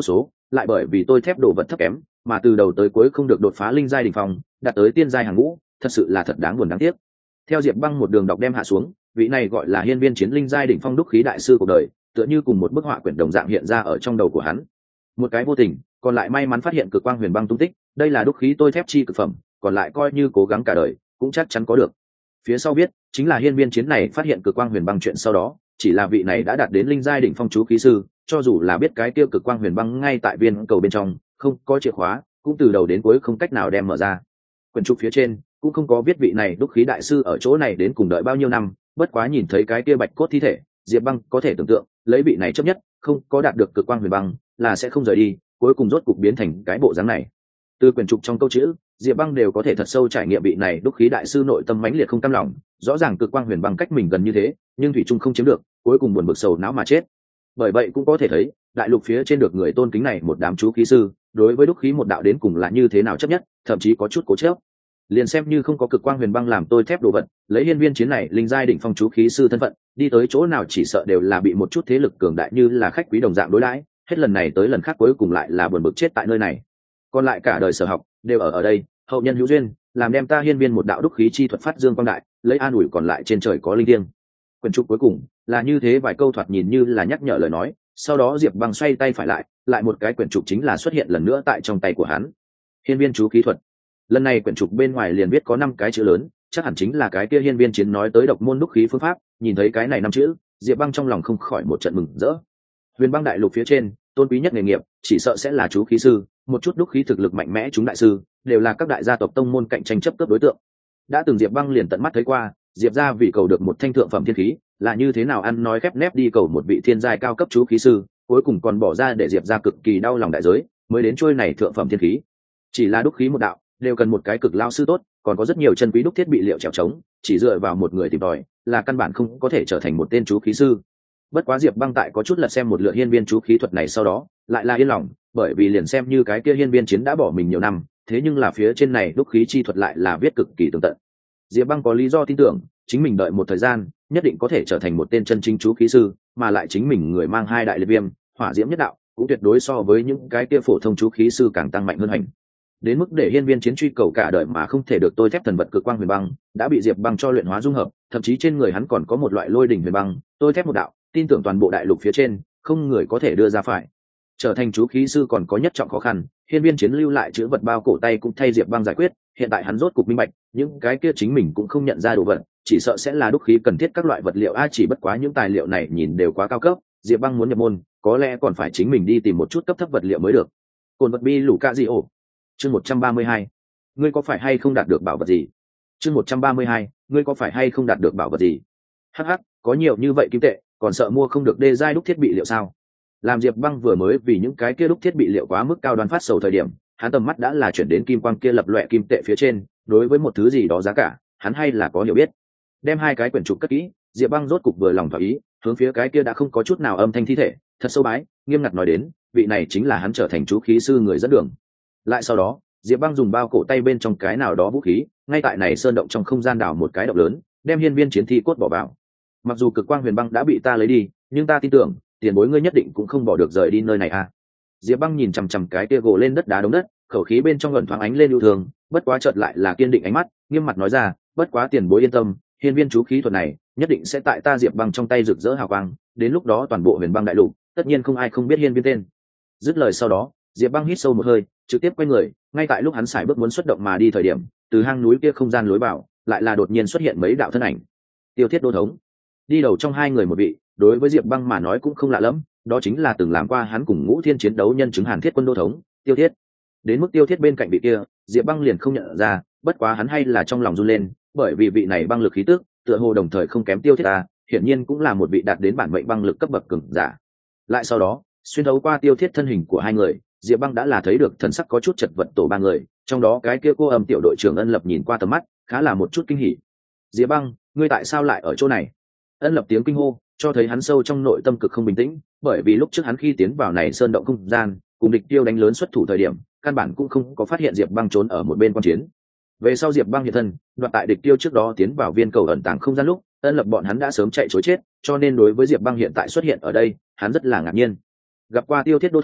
lại bởi vì tôi thép đồ vật thấp kém mà từ đầu tới cuối không được đột phá linh giai đỉnh phong đạt tới tiên giai hàng ngũ, thật sự là thật đáng buồn đáng tiếc. Theo Diệp Băng một đường đọc đem hạ xuống, vị này gọi là hiên viên chiến linh giai đỉnh phong đúc khí đại sư cuộc đời tựa như cùng một bức họa quyển đồng dạng hiện ra ở trong đầu của hắn. Một cái vô tình, còn lại may mắn phát hiện cực quang huyền băng tung tích, đây là đúc khí tôi thép chi cực phẩm, còn lại coi như cố gắng cả đời cũng chắc chắn có được. Phía sau biết chính là hiên viên chiến này phát hiện cực quang huyền băng chuyện sau đó, chỉ là vị này đã đạt đến linh giai đỉnh phong chú khí sư, cho dù là biết cái tiêu cực quang huyền băng ngay tại viên cầu bên trong không có chìa khóa, cũng từ đầu đến cuối không cách nào đem mở ra. Quyển trục phía trên cũng không có viết vị này đúc khí đại sư ở chỗ này đến cùng đợi bao nhiêu năm, bất quá nhìn thấy cái kia bạch cốt thi thể, Diệp Băng có thể tưởng tượng lấy vị này chấp nhất không có đạt được cực quang huyền băng là sẽ không rời đi, cuối cùng rốt cục biến thành cái bộ dáng này. Từ quyển trục trong câu chữ, Diệp Băng đều có thể thật sâu trải nghiệm vị này đúc khí đại sư nội tâm mãnh liệt không cam lòng, rõ ràng cực quang huyền băng cách mình gần như thế, nhưng thủy trung không chiếm được, cuối cùng buồn bực sầu não mà chết. Bởi vậy cũng có thể thấy, đại lục phía trên được người tôn kính này một đám chú khí sư, đối với đúc khí một đạo đến cùng là như thế nào chấp nhất, thậm chí có chút cố chấp. Liền xem như không có cực quang huyền băng làm tôi thép đồ vật, lấy hiên viên chiến này linh giai đỉnh phong chú khí sư thân phận, đi tới chỗ nào chỉ sợ đều là bị một chút thế lực cường đại như là khách quý đồng dạng đối đãi, hết lần này tới lần khác cuối cùng lại là buồn bực chết tại nơi này. Còn lại cả đời sở học đều ở ở đây, hậu nhân hữu duyên, làm đem ta hiên viên một đạo đúc khí chi thuật phát dương quang đại, lấy an ủi còn lại trên trời có linh thiêng. Quyển trục cuối cùng là như thế vài câu thoạt nhìn như là nhắc nhở lời nói, sau đó Diệp Băng xoay tay phải lại, lại một cái quyển trục chính là xuất hiện lần nữa tại trong tay của hắn. Hiên viên chú khí thuật. Lần này quyển trục bên ngoài liền viết có năm cái chữ lớn, chắc hẳn chính là cái kia hiên viên chiến nói tới độc môn đúc khí phương pháp. Nhìn thấy cái này năm chữ, Diệp Băng trong lòng không khỏi một trận mừng rỡ. Huyền băng đại lục phía trên, tôn quý nhất nghề nghiệp chỉ sợ sẽ là chú khí sư, một chút đúc khí thực lực mạnh mẽ chúng đại sư đều là các đại gia tộc tông môn cạnh tranh chấp cướp đối tượng. Đã từng Diệp Băng liền tận mắt thấy qua, Diệp gia vì cầu được một thanh thượng phẩm thiên khí, là như thế nào ăn nói khép nép đi cầu một vị thiên giai cao cấp chú khí sư, cuối cùng còn bỏ ra để Diệp gia cực kỳ đau lòng đại giới, mới đến trôi này thượng phẩm thiên khí. Chỉ là đúc khí một đạo, đều cần một cái cực lao sư tốt, còn có rất nhiều chân quý đúc thiết bị liệu trèo trống, chỉ dựa vào một người tìm tòi, là căn bản không có thể trở thành một tên chú khí sư. Bất quá Diệp Băng tại có chút lật xem một lượt hiên viên chú khí thuật này sau đó, lại là yên lòng, bởi vì liền xem như cái kia hiên viên chiến đã bỏ mình nhiều năm, thế nhưng là phía trên này đúc khí chi thuật lại là viết cực kỳ tường tận. Diệp Băng có lý do tin tưởng, chính mình đợi một thời gian, nhất định có thể trở thành một tên chân chính chú khí sư, mà lại chính mình người mang hai đại liệt viêm, hỏa diễm nhất đạo, cũng tuyệt đối so với những cái kia phổ thông chú khí sư càng tăng mạnh hơn hành. Đến mức để hiên viên chiến truy cầu cả đời mà không thể được tôi thép thần vật cực quang huyền băng, đã bị Diệp Băng cho luyện hóa dung hợp, thậm chí trên người hắn còn có một loại lôi đỉnh huyền băng, tôi thép một đạo, tin tưởng toàn bộ đại lục phía trên không người có thể đưa ra phải. Trở thành chú khí sư còn có nhất trọng khó khăn, hiên viên chiến lưu lại chữ vật bao cổ tay cũng thay Diệp Băng giải quyết, hiện tại hắn rốt cục minh bạch, những cái kia chính mình cũng không nhận ra đồ vật, chỉ sợ sẽ là đúc khí cần thiết các loại vật liệu a, chỉ bất quá những tài liệu này nhìn đều quá cao cấp, Diệp Băng muốn nhập môn, có lẽ còn phải chính mình đi tìm một chút cấp thấp vật liệu mới được. Cồn vật bi lũ ca gì ổ. Chương một trăm ba mươi hai. Ngươi có phải hay không đạt được bảo vật gì? Chương một trăm ba mươi hai. Ngươi có phải hay không đạt được bảo vật gì? Hắc hắc, có nhiều như vậy kim tệ, còn sợ mua không được đê giai đúc thiết bị liệu sao? Làm Diệp Băng vừa mới vì những cái kia đúc thiết bị liệu quá mức cao đoan phát sầu thời điểm, hắn tầm mắt đã là chuyển đến kim quang kia lập loè kim tệ phía trên, đối với một thứ gì đó giá cả, hắn hay là có hiểu biết. Đem hai cái quyển trục cất kỹ, Diệp Băng rốt cục vừa lòng thỏa ý, hướng phía cái kia đã không có chút nào âm thanh thi thể, thật sâu bái, nghiêm ngặt nói đến, vị này chính là hắn trở thành chú khí sư người dẫn đường. Lại sau đó, Diệp Băng dùng bao cổ tay bên trong cái nào đó vũ khí, ngay tại này sơn động trong không gian đào một cái động lớn, đem hiên viên chiến thi cốt bỏ vào. Mặc dù cực quang huyền băng đã bị ta lấy đi, nhưng ta tin tưởng, tiền bối ngươi nhất định cũng không bỏ được rời đi nơi này à? Diệp Băng nhìn chằm chằm cái kia gỗ lên đất đá đống đất, khẩu khí bên trong ẩn thoáng ánh lên yêu thương, bất quá chợt lại là kiên định ánh mắt, nghiêm mặt nói ra, bất quá tiền bối yên tâm, hiên viên chú khí thuật này nhất định sẽ tại ta Diệp Băng trong tay rực rỡ hào quang, đến lúc đó toàn bộ huyền băng đại lục, tất nhiên không ai không biết hiên viên tên. Dứt lời sau đó, Diệp Băng hít sâu một hơi, trực tiếp quay người, ngay tại lúc hắn sải bước muốn xuất động mà đi thời điểm, từ hang núi kia không gian lối vào, lại là đột nhiên xuất hiện mấy đạo thân ảnh. Tiêu Thiết Đô thống. Đi đầu trong hai người một vị, đối với Diệp Băng mà nói cũng không lạ lắm, đó chính là từng làm qua hắn cùng Ngũ Thiên chiến đấu nhân chứng Hàn Thiết quân đô thống, Tiêu Thiết. Đến mức Tiêu Thiết bên cạnh vị kia, Diệp Băng liền không nhận ra, bất quá hắn hay là trong lòng run lên, bởi vì vị này băng lực khí tức, tựa hồ đồng thời không kém Tiêu Thiết ta, hiển nhiên cũng là một vị đạt đến bản mệnh băng lực cấp bậc cường giả. Lại sau đó, xuyên thấu qua Tiêu Thiết thân hình của hai người, Diệp Băng đã là thấy được thần sắc có chút chật vật tổ ba người, trong đó cái kia cô âm tiểu đội trưởng Ân Lập nhìn qua tầm mắt, khá là một chút kinh hỉ. Diệp Băng, ngươi tại sao lại ở chỗ này? Ân Lập tiếng kinh hô, cho thấy hắn sâu trong nội tâm cực không bình tĩnh, bởi vì lúc trước hắn khi tiến vào này sơn động không gian, cùng địch tiêu đánh lớn xuất thủ thời điểm, căn bản cũng không có phát hiện Diệp Băng trốn ở một bên quan chiến. Về sau Diệp Băng hiện thân, đoạt tại địch tiêu trước đó tiến vào viên cầu ẩn tàng không gian lúc, Ân Lập bọn hắn đã sớm chạy trối chết, cho nên đối với Diệp Băng hiện tại xuất hiện ở đây, hắn rất là ngạc nhiên. Gặp qua Tiêu Thiết đô thống,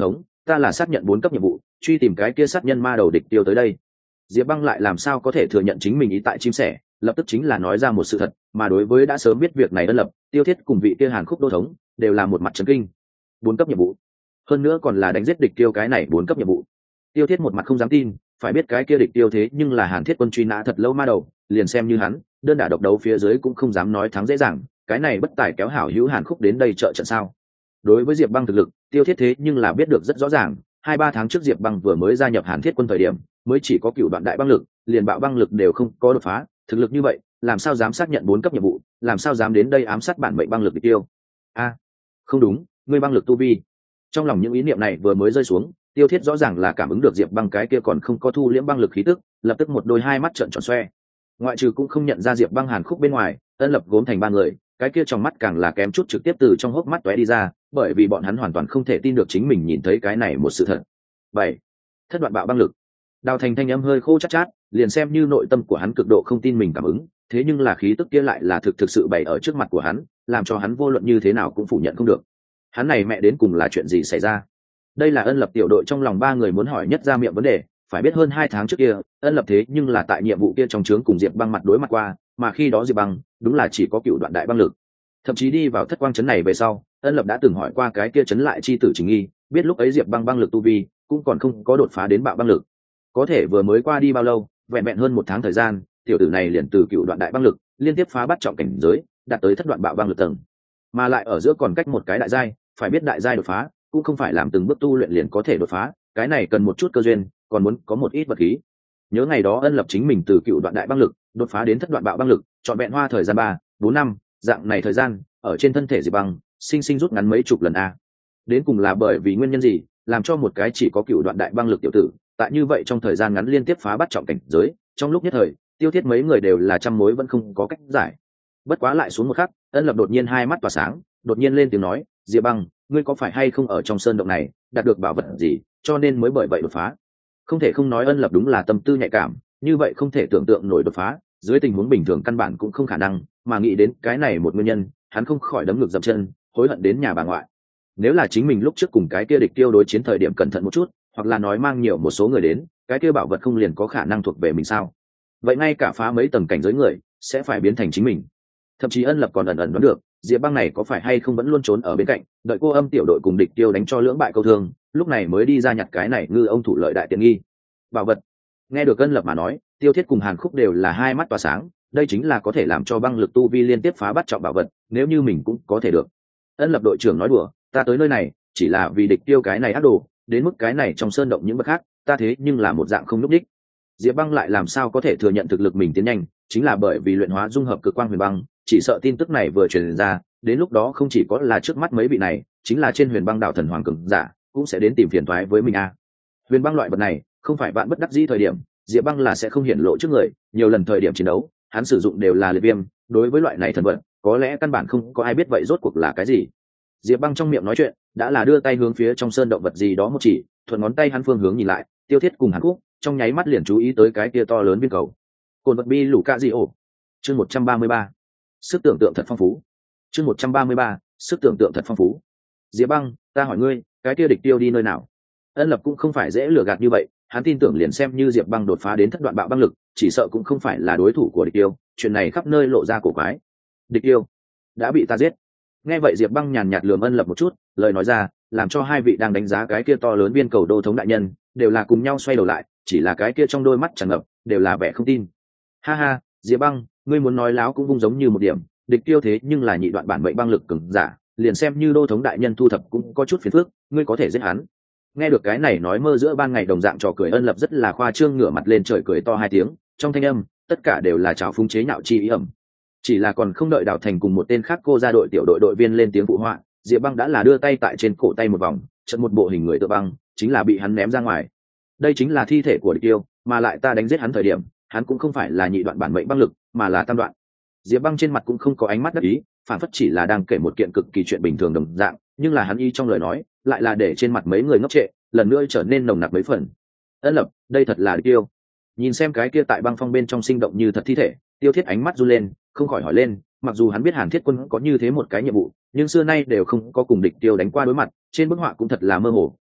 ta là xác nhận bốn cấp nhiệm vụ, truy tìm cái kia sát nhân ma đầu địch tiêu tới đây. Diệp Băng lại làm sao có thể thừa nhận chính mình ý tại chim sẻ, lập tức chính là nói ra một sự thật, mà đối với đã sớm biết việc này Ân Lập, Tiêu Thiết cùng vị kia Hàn Khúc đô thống đều là một mặt chấn kinh. Bốn cấp nhiệm vụ, hơn nữa còn là đánh giết địch tiêu cái này bốn cấp nhiệm vụ. Tiêu Thiết một mặt không dám tin, phải biết cái kia địch tiêu thế nhưng là Hàn Thiết quân truy nã thật lâu ma đầu, liền xem như hắn, đơn đả độc đấu phía dưới cũng không dám nói thắng dễ dàng, cái này bất tài kéo hảo hữu Hàn Khúc đến đây trợ trận sao? Đối với Diệp Băng thực lực, Tiêu Thiết thế nhưng là biết được rất rõ ràng, hai ba tháng trước Diệp Băng vừa mới gia nhập Hàn Thiết quân thời điểm, mới chỉ có cựu đoạn đại băng lực, liền bạo băng lực đều không có đột phá, thực lực như vậy, làm sao dám xác nhận bốn cấp nhiệm vụ, làm sao dám đến đây ám sát bản mệnh băng lực địch tiêu? A, không đúng, ngươi băng lực tu vi. Trong lòng những ý niệm này vừa mới rơi xuống, Tiêu Thiết rõ ràng là cảm ứng được Diệp Băng cái kia còn không có thu liễm băng lực khí tức, lập tức một đôi hai mắt trợn tròn xoe. Ngoại trừ cũng không nhận ra Diệp Băng Hàn Khúc bên ngoài, Ân Lập gốm thành ba người, cái kia trong mắt càng là kém chút trực tiếp từ trong hốc mắt tóe đi ra, bởi vì bọn hắn hoàn toàn không thể tin được chính mình nhìn thấy cái này một sự thật. Bảy, thất đoạn bạo băng lực. Đào Thành thanh âm hơi khô chát chát, liền xem như nội tâm của hắn cực độ không tin mình cảm ứng, thế nhưng là khí tức kia lại là thực thực sự bày ở trước mặt của hắn, làm cho hắn vô luận như thế nào cũng phủ nhận không được. Hắn này mẹ đến cùng là chuyện gì xảy ra? Đây là Ân Lập tiểu đội trong lòng ba người muốn hỏi nhất ra miệng vấn đề, phải biết hơn hai tháng trước kia, Ân Lập thế nhưng là tại nhiệm vụ kia trong trướng cùng Diệp Băng mặt đối mặt qua, mà khi đó Diệp Băng đúng là chỉ có cựu đoạn đại băng lực. Thậm chí đi vào thất quang trấn này về sau, Ân Lập đã từng hỏi qua cái kia trấn lại chi tử Trình Nghi, biết lúc ấy Diệp Băng băng lực tu vi cũng còn không có đột phá đến bạo băng lực. Có thể vừa mới qua đi bao lâu, vẹn vẹn hơn một tháng thời gian, tiểu tử này liền từ cựu đoạn đại băng lực liên tiếp phá bắt trọng cảnh giới, đạt tới thất đoạn bạo băng lực tầng, mà lại ở giữa còn cách một cái đại giai, phải biết đại giai đột phá cũng không phải làm từng bước tu luyện liền có thể đột phá, cái này cần một chút cơ duyên, còn muốn có một ít vật khí. Nhớ ngày đó Ân Lập chính mình từ cựu đoạn đại băng lực đột phá đến thất đoạn bạo băng lực, chọn vẹn hoa thời gian ba bốn năm, dạng này thời gian ở trên thân thể Diệp Băng sinh sinh rút ngắn mấy chục lần a. Đến cùng là bởi vì nguyên nhân gì, làm cho một cái chỉ có cựu đoạn đại băng lực tiểu tử, tại như vậy trong thời gian ngắn liên tiếp phá bắt trọng cảnh giới, trong lúc nhất thời, Tiêu Thiết mấy người đều là trăm mối vẫn không có cách giải. Bất quá lại xuống một khắc, Ân Lập đột nhiên hai mắt tỏa sáng, đột nhiên lên tiếng nói, Diệp Băng, ngươi có phải hay không ở trong sơn động này đạt được bảo vật gì, cho nên mới bởi vậy đột phá? Không thể không nói Ân Lập đúng là tâm tư nhạy cảm, như vậy không thể tưởng tượng nổi đột phá, dưới tình huống bình thường căn bản cũng không khả năng, mà nghĩ đến cái này một nguyên nhân, hắn không khỏi đấm ngược dậm chân, hối hận đến nhà bà ngoại. Nếu là chính mình lúc trước cùng cái kia địch tiêu đối chiến thời điểm cẩn thận một chút, hoặc là nói mang nhiều một số người đến, cái kia bảo vật không liền có khả năng thuộc về mình sao? Vậy ngay cả phá mấy tầng cảnh giới người sẽ phải biến thành chính mình. Thậm chí Ân Lập còn ẩn ẩn đoán được, Diệp Băng này có phải hay không vẫn luôn trốn ở bên cạnh, đợi cô âm tiểu đội cùng địch tiêu đánh cho lưỡng bại câu thương, lúc này mới đi ra nhặt cái này ngư ông thủ lợi đại tiện nghi. Bảo vật. Nghe được Ân Lập mà nói, Tiêu Thiết cùng Hàn Khúc đều là hai mắt tỏa sáng, đây chính là có thể làm cho băng lực tu vi liên tiếp phá bắt trọng bảo vật, nếu như mình cũng có thể được. Ân Lập đội trưởng nói đùa, ta tới nơi này chỉ là vì địch tiêu cái này ác đồ, đến mức cái này trong sơn động những vật khác, ta thế nhưng là một dạng không núp đích. Diệp Băng lại làm sao có thể thừa nhận thực lực mình tiến nhanh, chính là bởi vì luyện hóa dung hợp cực quang huyền băng, chỉ sợ tin tức này vừa truyền ra, đến lúc đó không chỉ có là trước mắt mấy vị này, chính là trên huyền băng đảo thần hoàng cường giả cũng sẽ đến tìm phiền toái với mình a. À. Huyền băng loại vật này, không phải bạn bất đắc dĩ thời điểm, Diệp Băng là sẽ không hiển lộ trước người, nhiều lần thời điểm chiến đấu, hắn sử dụng đều là liệt viêm, đối với loại này thần vật, có lẽ căn bản không có ai biết vậy rốt cuộc là cái gì. Diệp Băng trong miệng nói chuyện, đã là đưa tay hướng phía trong sơn động vật gì đó một chỉ, thuận ngón tay hắn phương hướng nhìn lại, Tiêu Thiết cùng Hàn Khúc trong nháy mắt liền chú ý tới cái kia to lớn viên cầu. Cồn vật bi lũ cạ gì ổ. Chương một trăm ba mươi ba. Sức tưởng tượng thật phong phú. Chương một trăm ba mươi ba. Sức tưởng tượng thật phong phú. Diệp Băng, ta hỏi ngươi, cái kia địch tiêu đi nơi nào? Ân Lập cũng không phải dễ lừa gạt như vậy, hắn tin tưởng liền xem như Diệp Băng đột phá đến thất đoạn bạo băng lực, chỉ sợ cũng không phải là đối thủ của địch tiêu, chuyện này khắp nơi lộ ra cổ quái. Địch tiêu đã bị ta giết. Nghe vậy Diệp Băng nhàn nhạt lườm Ân Lập một chút, lời nói ra, làm cho hai vị đang đánh giá cái kia to lớn viên cầu đô thống đại nhân, đều là cùng nhau xoay đầu lại, chỉ là cái kia trong đôi mắt tràn ngập đều là vẻ không tin. Ha ha, Diệp Băng, ngươi muốn nói láo cũng vung giống như một điểm, địch tiêu thế nhưng là nhị đoạn bản mệnh băng lực cường giả, liền xem như đô thống đại nhân thu thập cũng có chút phiền phức, ngươi có thể giết hắn. Nghe được cái này nói mơ giữa ban ngày đồng dạng trò cười, Ân Lập rất là khoa trương ngửa mặt lên trời cười to hai tiếng, trong thanh âm tất cả đều là trào phúng chế nhạo chi ý ẩm. Chỉ là còn không đợi Đào Thành cùng một tên khác cô ra đội tiểu đội đội viên lên tiếng phụ họa, Diệp Băng đã là đưa tay tại trên cổ tay một vòng, chợt một bộ hình người tự băng, chính là bị hắn ném ra ngoài. Đây chính là thi thể của địch tiêu, mà lại ta đánh giết hắn thời điểm, hắn cũng không phải là nhị đoạn bản mệnh băng lực, mà là tam đoạn. Diệp Băng trên mặt cũng không có ánh mắt đắc ý, phản phất chỉ là đang kể một kiện cực kỳ chuyện bình thường đồng dạng, nhưng là hắn y trong lời nói, lại là để trên mặt mấy người ngốc trệ, lần nữa trở nên nồng nặc mấy phần. Ân Lập, đây thật là địch tiêu. Nhìn xem cái kia tại băng phong bên trong sinh động như thật thi thể, Tiêu Thiết ánh mắt run lên, không khỏi hỏi lên, mặc dù hắn biết Hàn Thiết Quân có như thế một cái nhiệm vụ, nhưng xưa nay đều không có cùng địch tiêu đánh qua đối mặt, trên bức họa cũng thật là mơ hồ,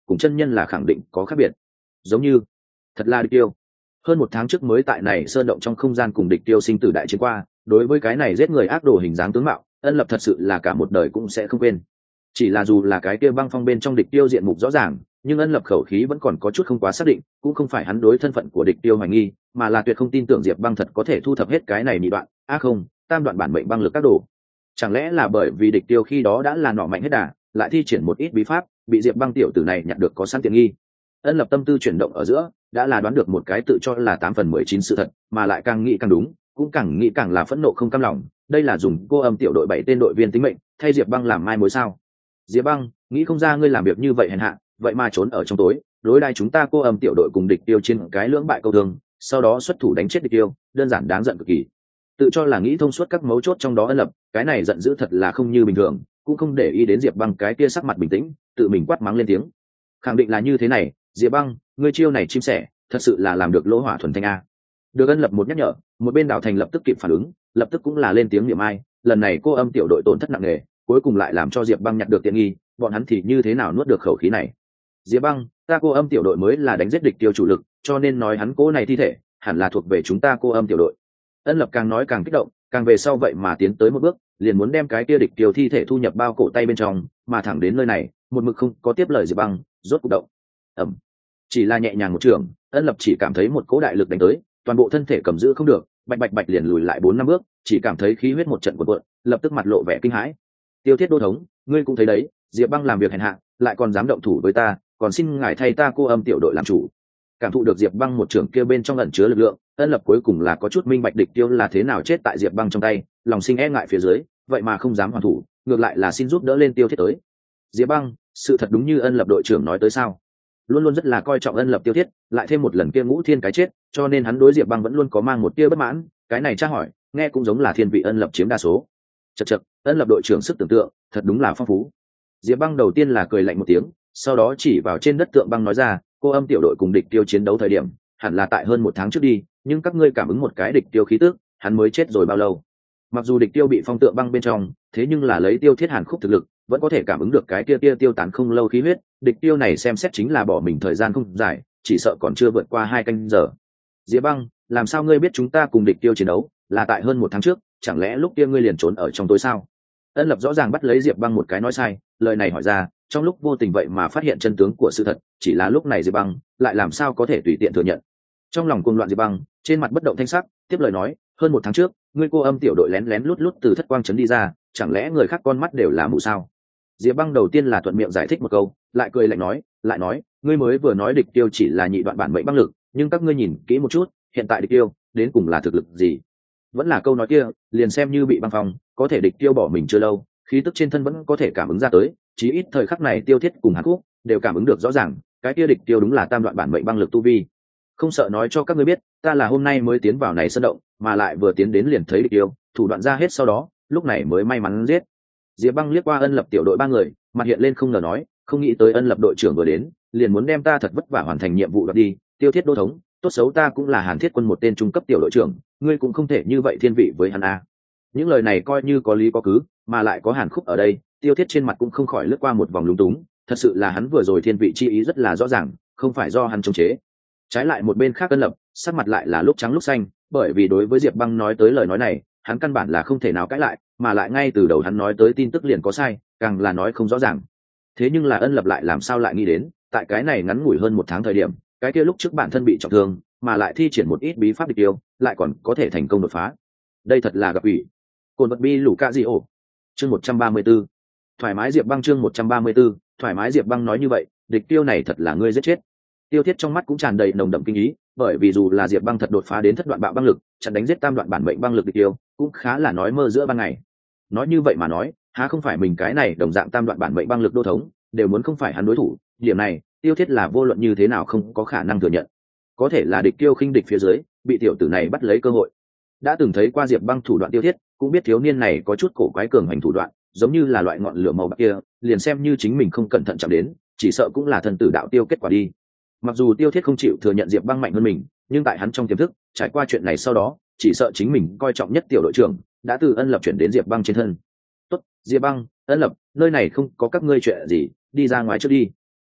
cùng chân nhân là khẳng định có khác biệt. Giống như thật là địch tiêu. Hơn một tháng trước mới tại này sơn động trong không gian cùng địch tiêu sinh tử đại chiến qua, đối với cái này giết người ác đồ hình dáng tướng mạo, Ân Lập thật sự là cả một đời cũng sẽ không quên. Chỉ là dù là cái kia băng phong bên trong địch tiêu diện mục rõ ràng, nhưng Ân Lập khẩu khí vẫn còn có chút không quá xác định, cũng không phải hắn đối thân phận của địch tiêu hoài nghi, mà là tuyệt không tin tưởng Diệp Băng thật có thể thu thập hết cái này nhị đoạn, a à không, tam đoạn bản mệnh băng lực các đồ. Chẳng lẽ là bởi vì địch tiêu khi đó đã là nọ mạnh hết đà, lại thi triển một ít bí pháp, bị Diệp Băng tiểu tử này nhặt được có sẵn tiện nghi. Ân Lập tâm tư chuyển động ở giữa, đã là đoán được một cái tự cho là tám phần mười chín sự thật, mà lại càng nghĩ càng đúng, cũng càng nghĩ càng là phẫn nộ không cam lòng. Đây là dùng cô âm tiểu đội bảy tên đội viên tính mệnh, thay Diệp Băng làm mai mối sao? Diệp Băng, nghĩ không ra ngươi làm việc như vậy hèn hạ, vậy mà trốn ở trong tối, đối đãi chúng ta cô âm tiểu đội cùng địch tiêu trên cái lưỡng bại câu thương, sau đó xuất thủ đánh chết địch tiêu, đơn giản đáng giận cực kỳ. Tự cho là nghĩ thông suốt các mấu chốt trong đó Ân Lập, cái này giận dữ thật là không như bình thường, cũng không để ý đến Diệp Băng cái kia sắc mặt bình tĩnh, tự mình quát mắng lên tiếng. Khẳng định là như thế này, Diệp Băng, ngươi chiêu này chim sẻ, thật sự là làm được lỗ hỏa thuần thanh a. Được Ân Lập một nhắc nhở, một bên Đào Thành lập tức kịp phản ứng, lập tức cũng là lên tiếng niệm ai, lần này cô âm tiểu đội tổn thất nặng nề, cuối cùng lại làm cho Diệp Băng nhặt được tiện nghi, bọn hắn thì như thế nào nuốt được khẩu khí này? Diệp Băng, ta cô âm tiểu đội mới là đánh giết địch tiêu chủ lực, cho nên nói hắn cố này thi thể hẳn là thuộc về chúng ta cô âm tiểu đội. Ân Lập càng nói càng kích động, càng về sau vậy mà tiến tới một bước, liền muốn đem cái kia địch tiêu thi thể thu nhập bao cổ tay bên trong, mà thẳng đến nơi này, một mực không có tiếp lời Diệp Băng, rốt cục động. Ầm. Chỉ là nhẹ nhàng một trường, Ân Lập chỉ cảm thấy một cỗ đại lực đánh tới, toàn bộ thân thể cầm giữ không được, bạch bạch bạch liền lùi lại bốn năm bước, chỉ cảm thấy khí huyết một trận cuộn cuộn, lập tức mặt lộ vẻ kinh hãi. Tiêu Thiết đô thống, ngươi cũng thấy đấy, Diệp Băng làm việc hèn hạ, lại còn dám động thủ với ta, còn xin ngài thay ta cô âm tiểu đội làm chủ. Cảm thụ được Diệp Băng một trường kia bên trong ẩn chứa lực lượng, Ân Lập cuối cùng là có chút minh bạch địch tiêu là thế nào chết tại Diệp Băng trong tay, lòng sinh e ngại phía dưới, vậy mà không dám hoàn thủ, ngược lại là xin giúp đỡ lên Tiêu Thiết tới. Diệp Băng, sự thật đúng như Ân Lập đội trưởng nói tới sao? Luôn luôn rất là coi trọng Ân Lập Tiêu Thiết, lại thêm một lần kia Ngũ Thiên cái chết, cho nên hắn đối Diệp Băng vẫn luôn có mang một tia bất mãn, cái này tra hỏi, nghe cũng giống là thiên vị Ân Lập chiếm đa số. Chậc chậc, Ân Lập đội trưởng sức tưởng tượng, thật đúng là phong phú. Diệp Băng đầu tiên là cười lạnh một tiếng, sau đó chỉ vào trên đất tượng băng nói ra, cô âm tiểu đội cùng địch tiêu chiến đấu thời điểm, hẳn là tại hơn một tháng trước đi, nhưng các ngươi cảm ứng một cái địch tiêu khí tức, hắn mới chết rồi bao lâu? Mặc dù địch tiêu bị phong tượng băng bên trong, thế nhưng là lấy Tiêu Thiết Hàn khúc thực lực, vẫn có thể cảm ứng được cái kia kia tiêu tán không lâu khí huyết, địch tiêu này xem xét chính là bỏ mình thời gian không dài, chỉ sợ còn chưa vượt qua hai canh giờ. Diệp Băng, làm sao ngươi biết chúng ta cùng địch tiêu chiến đấu là tại hơn một tháng trước, chẳng lẽ lúc kia ngươi liền trốn ở trong tối sao? Ân Lập rõ ràng bắt lấy Diệp Băng một cái nói sai, lời này hỏi ra, trong lúc vô tình vậy mà phát hiện chân tướng của sự thật, chỉ là lúc này Diệp Băng lại làm sao có thể tùy tiện thừa nhận. Trong lòng cuồng loạn Diệp Băng, trên mặt bất động thanh sắc, tiếp lời nói, hơn một tháng trước, ngươi cô âm tiểu đội lén lén lút lút từ thất quang trấn đi ra, chẳng lẽ người khác con mắt đều là mù sao? Diệp Băng đầu tiên là thuận miệng giải thích một câu, lại cười lạnh nói, lại nói, ngươi mới vừa nói địch tiêu chỉ là nhị đoạn bản mệnh băng lực, nhưng các ngươi nhìn kỹ một chút, hiện tại địch tiêu đến cùng là thực lực gì? Vẫn là câu nói kia, liền xem như bị băng phong, có thể địch tiêu bỏ mình chưa lâu, khí tức trên thân vẫn có thể cảm ứng ra tới, chí ít thời khắc này Tiêu Thiết cùng Hàn Quốc đều cảm ứng được rõ ràng, cái kia địch tiêu đúng là tam đoạn bản mệnh băng lực tu vi. Không sợ nói cho các ngươi biết, ta là hôm nay mới tiến vào này sân động, mà lại vừa tiến đến liền thấy địch tiêu, thủ đoạn ra hết sau đó, lúc này mới may mắn giết. Diệp Băng liếc qua Ân Lập tiểu đội ba người, mặt hiện lên không ngờ nói, không nghĩ tới Ân Lập đội trưởng vừa đến, liền muốn đem ta thật vất vả hoàn thành nhiệm vụ đoạt đi, Tiêu Thiết đô thống, tốt xấu ta cũng là Hàn Thiết quân một tên trung cấp tiểu đội trưởng, ngươi cũng không thể như vậy thiên vị với hắn a. Những lời này coi như có lý có cứ, mà lại có Hàn Khúc ở đây, Tiêu Thiết trên mặt cũng không khỏi lướt qua một vòng lúng túng, thật sự là hắn vừa rồi thiên vị chi ý rất là rõ ràng, không phải do hắn chống chế. Trái lại một bên khác Ân Lập, sắc mặt lại là lúc trắng lúc xanh, bởi vì đối với Diệp Băng nói tới lời nói này, hắn căn bản là không thể nào cãi lại, mà lại ngay từ đầu hắn nói tới tin tức liền có sai, càng là nói không rõ ràng. Thế nhưng là Ân Lập lại làm sao lại nghĩ đến, tại cái này ngắn ngủi hơn một tháng thời điểm, cái kia lúc trước bản thân bị trọng thương, mà lại thi triển một ít bí pháp địch tiêu, lại còn có thể thành công đột phá. Đây thật là gặp ủy. Cồn vật bi lũ ca gì ổ. Chương một trăm ba mươi 134. Thoải mái Diệp Băng chương một trăm ba mươi 134, thoải mái Diệp Băng nói như vậy, địch tiêu này thật là ngươi giết chết. Tiêu Thiết trong mắt cũng tràn đầy nồng đậm kinh ý, bởi vì dù là Diệp Băng thật đột phá đến thất đoạn bạo băng lực, chặn đánh giết tam đoạn bản mệnh băng lực địch tiêu, cũng khá là nói mơ giữa ban ngày. Nói như vậy mà nói, há không phải mình cái này đồng dạng tam đoạn bản mệnh băng lực đô thống, đều muốn không phải hắn đối thủ, điểm này, Tiêu Thiết là vô luận như thế nào không có khả năng thừa nhận. Có thể là địch tiêu khinh địch phía dưới, bị tiểu tử này bắt lấy cơ hội. Đã từng thấy qua Diệp Băng thủ đoạn Tiêu Thiết, cũng biết thiếu niên này có chút cổ quái cường hành thủ đoạn, giống như là loại ngọn lửa màu bạc kia, liền xem như chính mình không cẩn thận chạm đến, chỉ sợ cũng là thần tử đạo tiêu kết quả đi. Mặc dù Tiêu Thiết không chịu thừa nhận Diệp Băng mạnh hơn mình, nhưng tại hắn trong tiềm thức, trải qua chuyện này sau đó, chỉ sợ chính mình coi trọng nhất tiểu đội trưởng đã từ Ân Lập chuyển đến Diệp Băng trên thân. "Tốt, Diệp Băng, Ân Lập, nơi này không có các ngươi chuyện gì, đi ra ngoài trước đi."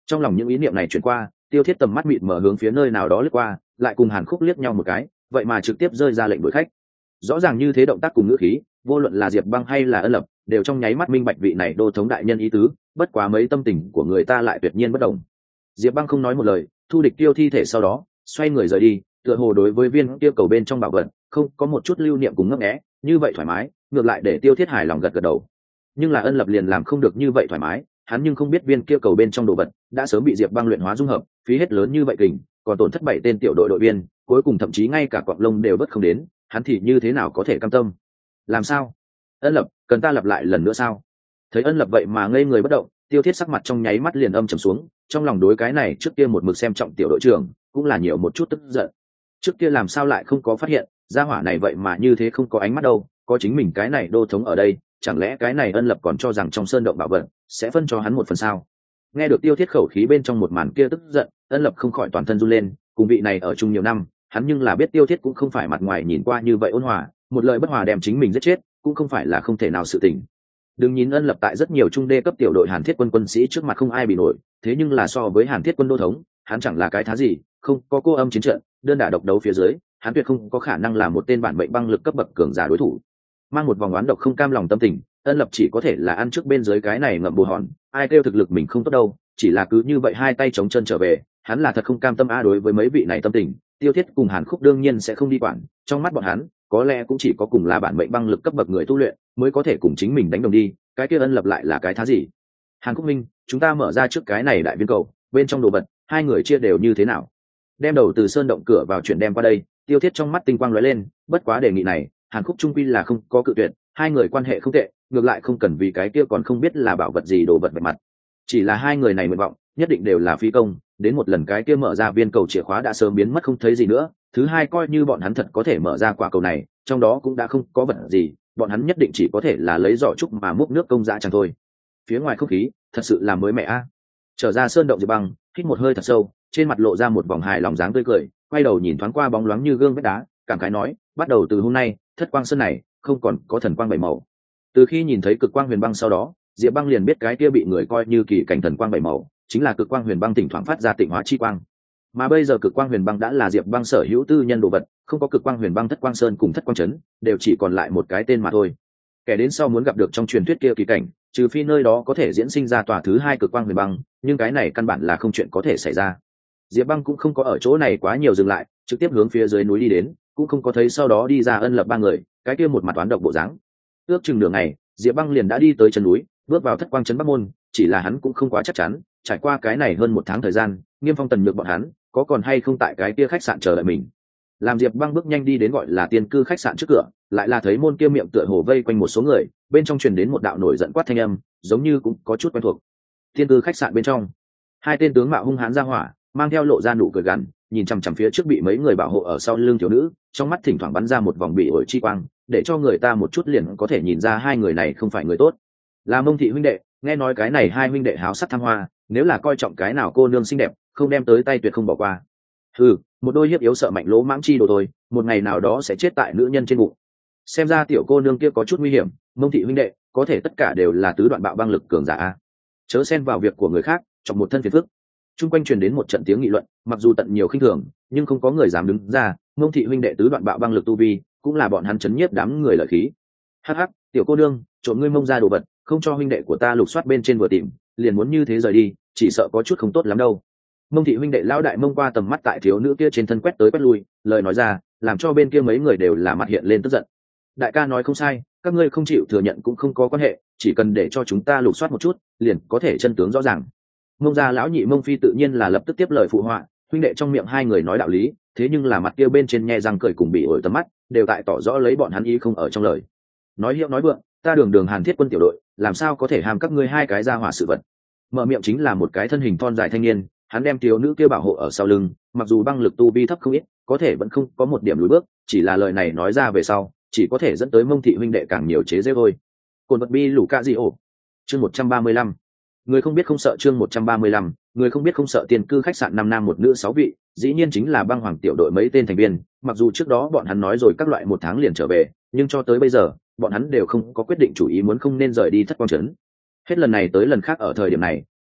Trong lòng những ý niệm này chuyển qua, Tiêu Thiết tầm mắt mịt mở hướng phía nơi nào đó lướt qua, lại cùng Hàn Khúc liếc nhau một cái, vậy mà trực tiếp rơi ra lệnh đuổi khách. Rõ ràng như thế động tác cùng ngữ khí, vô luận là Diệp Băng hay là Ân Lập, đều trong nháy mắt minh bạch vị này đô thống đại nhân ý tứ, bất quá mấy tâm tình của người ta lại tuyệt nhiên bất đồng. Diệp Băng không nói một lời, thu địch tiêu thi thể sau đó, xoay người rời đi, tựa hồ đối với viên tiêu cầu bên trong bảo vật, không có một chút lưu niệm cùng ngấp nghé, như vậy thoải mái, ngược lại để Tiêu Thiết hài lòng gật gật đầu. Nhưng là Ân Lập liền làm không được như vậy thoải mái, hắn nhưng không biết viên kia cầu bên trong đồ vật đã sớm bị Diệp Băng luyện hóa dung hợp, phí hết lớn như vậy kình, còn tổn thất bảy tên tiểu đội đội viên, cuối cùng thậm chí ngay cả quặng lông đều vớt không đến, hắn thì như thế nào có thể cam tâm? Làm sao? Ân Lập, cần ta lặp lại lần nữa sao? Thấy Ân Lập vậy mà ngây người bất động, Tiêu Thiết sắc mặt trong nháy mắt liền âm trầm xuống, trong lòng đối cái này trước kia một mực xem trọng tiểu đội trưởng, cũng là nhiều một chút tức giận. Trước kia làm sao lại không có phát hiện, gia hỏa này vậy mà như thế không có ánh mắt đâu, có chính mình cái này đô thống ở đây, chẳng lẽ cái này Ân Lập còn cho rằng trong sơn động bảo vật sẽ phân cho hắn một phần sao? Nghe được Tiêu Thiết khẩu khí bên trong một màn kia tức giận, Ân Lập không khỏi toàn thân run lên, cùng vị này ở chung nhiều năm, hắn nhưng là biết Tiêu Thiết cũng không phải mặt ngoài nhìn qua như vậy ôn hòa, một lời bất hòa đem chính mình giết chết, cũng không phải là không thể nào sự tình. Đừng nhìn Ân Lập tại rất nhiều trung đê cấp tiểu đội Hàn Thiết quân quân sĩ trước mặt không ai bị nổi, thế nhưng là so với Hàn Thiết quân đô thống, hắn chẳng là cái thá gì, không có cô âm chiến trận, đơn đả độc đấu phía dưới, hắn tuyệt không có khả năng là một tên bản mệnh băng lực cấp bậc cường giả đối thủ. Mang một vòng oán độc không cam lòng tâm tình, Ân Lập chỉ có thể là ăn trước bên dưới cái này ngậm bù hòn, ai kêu thực lực mình không tốt đâu, chỉ là cứ như vậy hai tay chống chân trở về, hắn là thật không cam tâm a. Đối với mấy vị này tâm tình, Tiêu Thiết cùng Hàn Khúc đương nhiên sẽ không đi quản, trong mắt bọn hắn, có lẽ cũng chỉ có cùng là bản mệnh băng lực cấp bậc người tu luyện mới có thể cùng chính mình đánh đồng đi, cái kia Ân Lập lại là cái thá gì? Hàn Khúc minh, chúng ta mở ra trước cái này đại viên cầu, bên trong đồ vật, hai người chia đều như thế nào? Đem đầu từ sơn động cửa vào chuyển đem qua đây, Tiêu Thiết trong mắt tinh quang lóe lên, bất quá đề nghị này, Hàn Khúc trung quy là không có cự tuyệt, hai người quan hệ không tệ, ngược lại không cần vì cái kia còn không biết là bảo vật gì đồ vật về mặt. Chỉ là hai người này nguyện vọng, nhất định đều là phi công, đến một lần cái kia mở ra viên cầu chìa khóa đã sớm biến mất không thấy gì nữa, thứ hai coi như bọn hắn thật có thể mở ra quả cầu này, trong đó cũng đã không có vật gì, bọn hắn nhất định chỉ có thể là lấy giỏ trúc mà múc nước công dã chẳng thôi. Phía ngoài không khí, thật sự là mới mẻ a. Trở ra sơn động Diệp Băng, hít một hơi thật sâu, trên mặt lộ ra một vòng hài lòng dáng tươi cười, quay đầu nhìn thoáng qua bóng loáng như gương vết đá, cảm khái nói, bắt đầu từ hôm nay, thất quang sơn này không còn có thần quang bảy màu. Từ khi nhìn thấy cực quang huyền băng sau đó, Diệp Băng liền biết cái kia bị người coi như kỳ cảnh thần quang bảy màu, chính là cực quang huyền băng thỉnh thoảng phát ra tịnh hóa chi quang. Mà bây giờ cực quang huyền băng đã là Diệp Băng sở hữu tư nhân đồ vật, không có cực quang huyền băng thất quang sơn cùng thất quang trấn, đều chỉ còn lại một cái tên mà thôi. Kẻ đến sau muốn gặp được trong truyền thuyết kia kỳ cảnh, trừ phi nơi đó có thể diễn sinh ra tòa thứ hai cực quang huyền băng, nhưng cái này căn bản là không chuyện có thể xảy ra. Diệp Băng cũng không có ở chỗ này quá nhiều dừng lại, trực tiếp hướng phía dưới núi đi đến, cũng không có thấy sau đó đi ra Ân Lập ba người, cái kia một mặt toán độc bộ dáng. Ước chừng nửa ngày, Diệp Băng liền đã đi tới chân núi, bước vào thất quang trấn Bắc môn, chỉ là hắn cũng không quá chắc chắn, trải qua cái này hơn một tháng thời gian, Nghiêm Phong Tần Nhược bọn hắn có còn hay không tại cái kia khách sạn chờ đợi mình. Làm Diệp Băng bước nhanh đi đến gọi là tiên cư khách sạn trước cửa, lại là thấy môn kia miệng tựa hồ vây quanh một số người, bên trong truyền đến một đạo nổi giận quát thanh âm, giống như cũng có chút quen thuộc. Tiên cư khách sạn bên trong, hai tên tướng mạo hung hãn ra hỏa, mang theo lộ ra nụ cười gằn, nhìn chằm chằm phía trước bị mấy người bảo hộ ở sau lưng thiếu nữ, trong mắt thỉnh thoảng bắn ra một vòng bị ổi chi quang, để cho người ta một chút liền có thể nhìn ra hai người này không phải người tốt. Là Mông Thị huynh đệ, nghe nói cái này hai huynh đệ háo sắc tham hoa, nếu là coi trọng cái nào cô nương xinh đẹp, không đem tới tay tuyệt không bỏ qua. Ừ, một đôi hiếp yếu sợ mạnh lỗ mãng chi đồ thôi, một ngày nào đó sẽ chết tại nữ nhân trên bụng. Xem ra tiểu cô nương kia có chút nguy hiểm, Mông Thị huynh đệ, có thể tất cả đều là tứ đoạn bạo băng lực cường giả a. Chớ xen vào việc của người khác, chọc một thân phiền phức. Trung quanh truyền đến một trận tiếng nghị luận, mặc dù tận nhiều khinh thường, nhưng không có người dám đứng ra. Mông Thị huynh đệ tứ đoạn bạo băng lực tu vi, cũng là bọn hắn chấn nhiếp đám người lợi khí. Hắc hắc, tiểu cô nương, trộm ngươi Mông ra đồ vật, không cho huynh đệ của ta lục soát bên trên vừa tìm, liền muốn như thế rời đi, chỉ sợ có chút không tốt lắm đâu. Mông Thị huynh đệ lão đại Mông qua tầm mắt tại thiếu nữ kia trên thân quét tới quét lui, lời nói ra, làm cho bên kia mấy người đều là mặt hiện lên tức giận. Đại ca nói không sai, các ngươi không chịu thừa nhận cũng không có quan hệ, chỉ cần để cho chúng ta lục soát một chút, liền có thể chân tướng rõ ràng. Mông gia lão nhị Mông phi tự nhiên là lập tức tiếp lời phụ họa, huynh đệ trong miệng hai người nói đạo lý, thế nhưng là mặt kia bên trên nhe răng cười cùng bị ổi tầm mắt, đều tại tỏ rõ lấy bọn hắn ý không ở trong lời. Nói hiệu nói vượng, ta đường đường Hàn Thiết quân tiểu đội, làm sao có thể hàm các ngươi hai cái ra hỏa sự vật. Mở miệng chính là một cái thân hình thon dài thanh niên, hắn đem thiếu nữ kia bảo hộ ở sau lưng, mặc dù băng lực tu vi thấp không ít, có thể vẫn không có một điểm lùi bước, chỉ là lời này nói ra về sau, chỉ có thể dẫn tới Mông Thị huynh đệ càng nhiều chế giễu thôi. Cồn vật bi lũ ca gì ổ. Chương một trăm ba mươi lăm. Người không biết không sợ chương một trăm ba mươi lăm, người không biết không sợ tiền cư khách sạn năm nam một nữ sáu vị, dĩ nhiên chính là băng hoàng tiểu đội mấy tên thành viên, mặc dù trước đó bọn hắn nói rồi các loại một tháng liền trở về, nhưng cho tới bây giờ, bọn hắn đều không có quyết định chủ ý muốn không nên rời đi thất quang trấn. Hết lần này tới lần khác ở thời điểm này,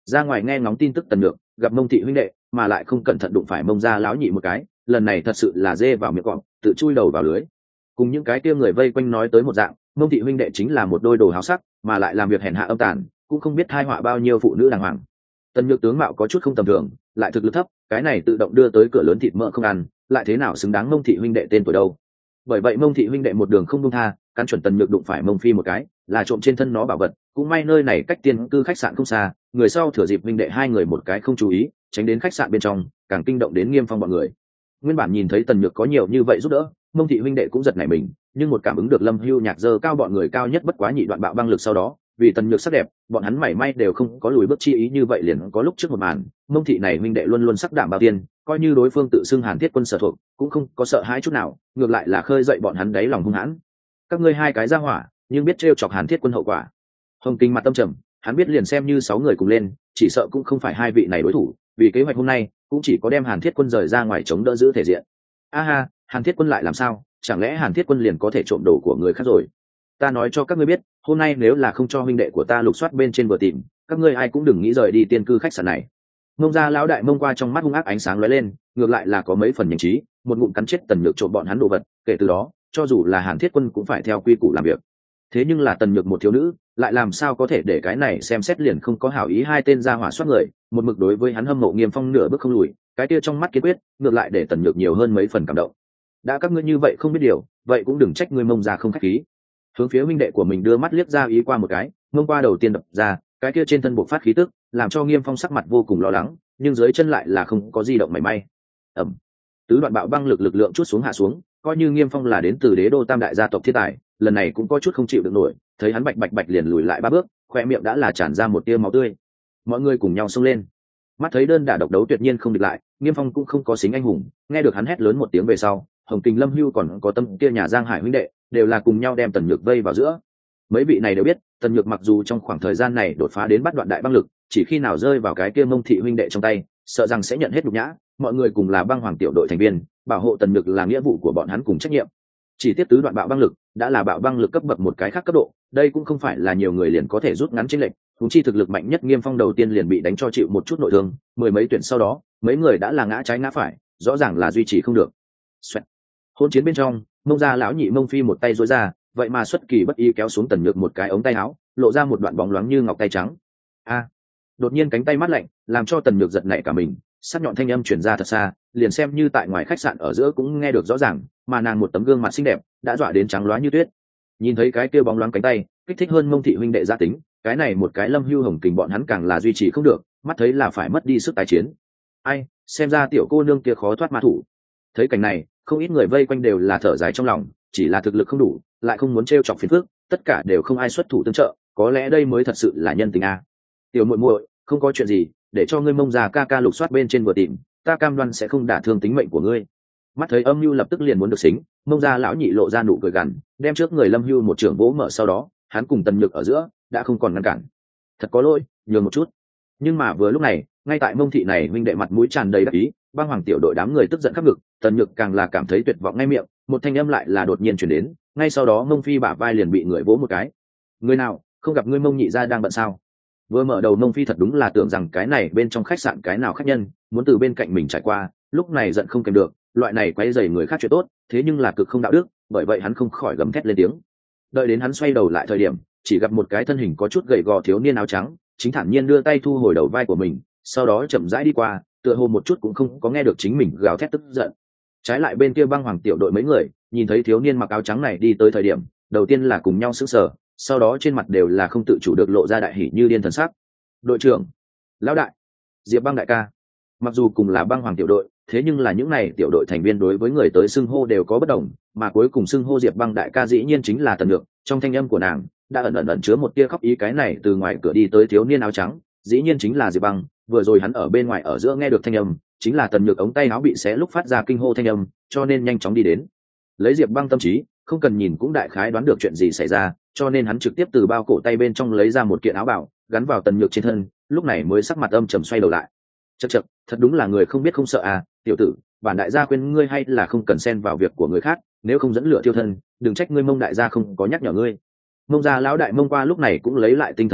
ra ngoài nghe ngóng tin tức tần nhược gặp mông thị huynh đệ mà lại không cẩn thận đụng phải mông ra lão nhị một cái, lần này thật sự là dê vào miệng cọp tự chui đầu vào lưới. Cùng những cái kia người vây quanh nói tới một dạng, mông thị huynh đệ chính là một đôi đồ háo sắc mà lại làm việc hèn hạ âm tàn, cũng không biết thai họa bao nhiêu phụ nữ đàng hoàng. Tần nhược tướng mạo có chút không tầm thường, lại thực lực thấp, cái này tự động đưa tới cửa lớn thịt mỡ không ăn, lại thế nào xứng đáng mông thị huynh đệ tên tuổi đâu. Bởi vậy mông thị huynh đệ một đường không buông tha, cắn chuẩn tần nhược đụng phải mông phi một cái, là trộm trên thân nó bảo vật. Cũng may nơi này cách tiên cư khách sạn không xa, người sau thừa dịp huynh đệ hai người một cái không chú ý, tránh đến khách sạn bên trong, càng kinh động đến Nghiêm Phong bọn người. Nguyên bản nhìn thấy tần nhược có nhiều như vậy giúp đỡ, mông thị huynh đệ cũng giật nảy mình, nhưng một cảm ứng được Lâm Hưu Nhạc dơ cao bọn người cao nhất bất quá nhị đoạn bạo băng lực sau đó, vì tần nhược sắc đẹp, bọn hắn mảy may đều không có lùi bước chi ý. Như vậy liền có lúc trước một màn, mông thị này huynh đệ luôn luôn sắc đảm bao tiên, coi như đối phương tự xưng Hàn Thiết Quân sở thuộc, cũng không có sợ hãi chút nào, ngược lại là khơi dậy bọn hắn đáy lòng hung hãn. Các ngươi hai cái ra hỏa, nhưng biết trêu chọc Hàn Thiết Quân hậu quả. Hồng Kinh mặt tâm trầm, hắn biết liền xem như sáu người cùng lên, chỉ sợ cũng không phải hai vị này đối thủ, vì kế hoạch hôm nay cũng chỉ có đem Hàn Thiết Quân rời ra ngoài chống đỡ giữ thể diện. A ha, Hàn Thiết Quân lại làm sao? Chẳng lẽ Hàn Thiết Quân liền có thể trộm đồ của người khác rồi? Ta nói cho các ngươi biết, hôm nay nếu là không cho huynh đệ của ta lục soát bên trên vừa tìm, các ngươi ai cũng đừng nghĩ rời đi tiên cư khách sạn này. Mông gia lão đại mông qua trong mắt hung ác ánh sáng lóe lên, ngược lại là có mấy phần nhanh trí, một ngụm cắn chết tần nhược trộm bọn hắn đồ vật. Kể từ đó, cho dù là Hàn Thiết Quân cũng phải theo quy củ làm việc. Thế nhưng là tần nhược một thiếu nữ, lại làm sao có thể để cái này xem xét liền không có hảo ý hai tên gia hỏa soát người, một mực đối với hắn hâm mộ Nghiêm Phong nửa bước không lùi, cái kia trong mắt kiên quyết, ngược lại để tần nhược nhiều hơn mấy phần cảm động. Đã các ngươi như vậy không biết điều, vậy cũng đừng trách ngươi mông gia không khách khí. Hướng phía huynh đệ của mình đưa mắt liếc ra ý qua một cái, mông qua đầu tiên đập ra, cái kia trên thân bộc phát khí tức, làm cho Nghiêm Phong sắc mặt vô cùng lo lắng, nhưng dưới chân lại là không có di động mảy may. Ầm. Tứ đoạn bạo băng lực lực lượng chút xuống hạ xuống, coi như Nghiêm Phong là đến từ Đế đô tam đại gia tộc thiên tài, lần này cũng có chút không chịu được nổi, thấy hắn bạch bạch bạch liền lùi lại ba bước, khoe miệng đã là tràn ra một tia máu tươi. Mọi người cùng nhau xông lên. Mắt thấy đơn đả độc đấu tuyệt nhiên không địch lại, Nghiêm Phong cũng không có xính anh hùng, nghe được hắn hét lớn một tiếng về sau, Hồng Kình Lâm Hưu còn có tâm kia nhà Giang Hải huynh đệ, đều là cùng nhau đem Tần Nhược vây vào giữa. Mấy vị này đều biết, Tần Nhược mặc dù trong khoảng thời gian này đột phá đến bắt đoạn đại băng lực, chỉ khi nào rơi vào cái kia Mông thị huynh đệ trong tay, sợ rằng sẽ nhận hết nhục nhã, mọi người cùng là băng hoàng tiểu đội thành viên, bảo hộ Tần Nhược là nghĩa vụ của bọn hắn cùng trách nhiệm. Chỉ tiếp tứ đoạn bạo băng lực, đã là bạo băng lực cấp bậc một cái khác cấp độ, đây cũng không phải là nhiều người liền có thể rút ngắn chênh lệch, huống chi thực lực mạnh nhất Nghiêm Phong đầu tiên liền bị đánh cho chịu một chút nội thương, mười mấy tuyển sau đó, mấy người đã là ngã trái ngã phải, rõ ràng là duy trì không được. Xoẹt. Hỗn chiến bên trong, Mông gia lão nhị Mông Phi một tay duỗi ra, vậy mà xuất kỳ bất ý kéo xuống Tần Nhược một cái ống tay áo, lộ ra một đoạn bóng loáng như ngọc tay trắng. A! Đột nhiên cánh tay mát lạnh, làm cho Tần Nhược giật nảy cả mình, sắc nhọn thanh âm truyền ra thật xa, liền xem như tại ngoài khách sạn ở giữa cũng nghe được rõ ràng, mà nàng một tấm gương mặt xinh đẹp đã dọa đến trắng loá như tuyết. Nhìn thấy cái kia bóng loáng cánh tay, kích thích hơn Mông thị huynh đệ gia tính, cái này một cái Lâm Hưu Hồng Kình bọn hắn càng là duy trì không được, mắt thấy là phải mất đi sức tái chiến. Ai, xem ra tiểu cô nương kia khó thoát ma thủ. Thấy cảnh này, không ít người vây quanh đều là thở dài trong lòng, chỉ là thực lực không đủ, lại không muốn trêu chọc phiền phức, tất cả đều không ai xuất thủ tương trợ, có lẽ đây mới thật sự là nhân tình a. Tiểu muội muội, không có chuyện gì, để cho ngươi Mông già ca ca lục soát bên trên vừa tìm, ta cam đoan sẽ không đả thương tính mệnh của ngươi. Mắt thấy âm mưu lập tức liền muốn được xính, Mông gia lão nhị lộ ra nụ cười gằn, đem trước người Lâm Hưu một trưởng vỗ mở, sau đó hắn cùng Tần Nhược ở giữa đã không còn ngăn cản. Thật có lỗi, nhường một chút. Nhưng mà vừa lúc này, ngay tại Mông thị này huynh đệ mặt mũi tràn đầy đắc ý, băng hoàng tiểu đội đám người tức giận khắp ngực, Tần Nhược càng là cảm thấy tuyệt vọng ngay miệng, một thanh âm lại là đột nhiên truyền đến, ngay sau đó Mông Phi bả vai liền bị người vỗ một cái. Người nào, không gặp ngươi Mông nhị gia đang bận sao? Vừa mở đầu Mông Phi thật đúng là tưởng rằng cái này bên trong khách sạn cái nào khách nhân muốn từ bên cạnh mình trải qua, lúc này giận không kèm được, loại này quấy rầy người khác chuyện tốt, thế nhưng là cực không đạo đức, bởi vậy hắn không khỏi gầm thét lên tiếng. Đợi đến hắn xoay đầu lại thời điểm, chỉ gặp một cái thân hình có chút gầy gò thiếu niên áo trắng, chính thản nhiên đưa tay thu hồi đầu vai của mình, sau đó chậm rãi đi qua, tựa hồ một chút cũng không có nghe được chính mình gào thét tức giận. Trái lại bên kia băng hoàng tiểu đội mấy người, nhìn thấy thiếu niên mặc áo trắng này đi tới thời điểm, đầu tiên là cùng nhau sững sờ, sau đó trên mặt đều là không tự chủ được lộ ra đại hỉ như điên thần sắc. Đội trưởng, lão đại, Diệp Băng đại ca. Mặc dù cùng là băng hoàng tiểu đội, thế nhưng là những này tiểu đội thành viên đối với người tới xưng hô đều có bất đồng, mà cuối cùng xưng hô Diệp Băng đại ca dĩ nhiên chính là Tần Nhược. Trong thanh âm của nàng đã ẩn ẩn ẩn chứa một tia khóc ý, cái này từ ngoài cửa đi tới thiếu niên áo trắng dĩ nhiên chính là Diệp Băng. Vừa rồi hắn ở bên ngoài ở giữa nghe được thanh âm, chính là Tần Nhược ống tay áo bị xé lúc phát ra kinh hô thanh âm, cho nên nhanh chóng đi đến. Lấy Diệp Băng tâm trí, không cần nhìn cũng đại khái đoán được chuyện gì xảy ra, cho nên hắn trực tiếp từ bao cổ tay bên trong lấy ra một kiện áo bào gắn vào Tần Nhược trên thân, lúc này mới sắc mặt âm trầm xoay đầu lại. Chậc chậc, thật đúng là người không biết không sợ à, tiểu tử, bản đại gia khuyên ngươi hay là không cần xen vào việc của người khác, nếu không dẫn lửa tiêu thân, đừng trách ngươi Mông đại gia không có nhắc nhở ngươi. Mông gia lão đại Mông qua lúc này cũng lấy lại tinh thần đến,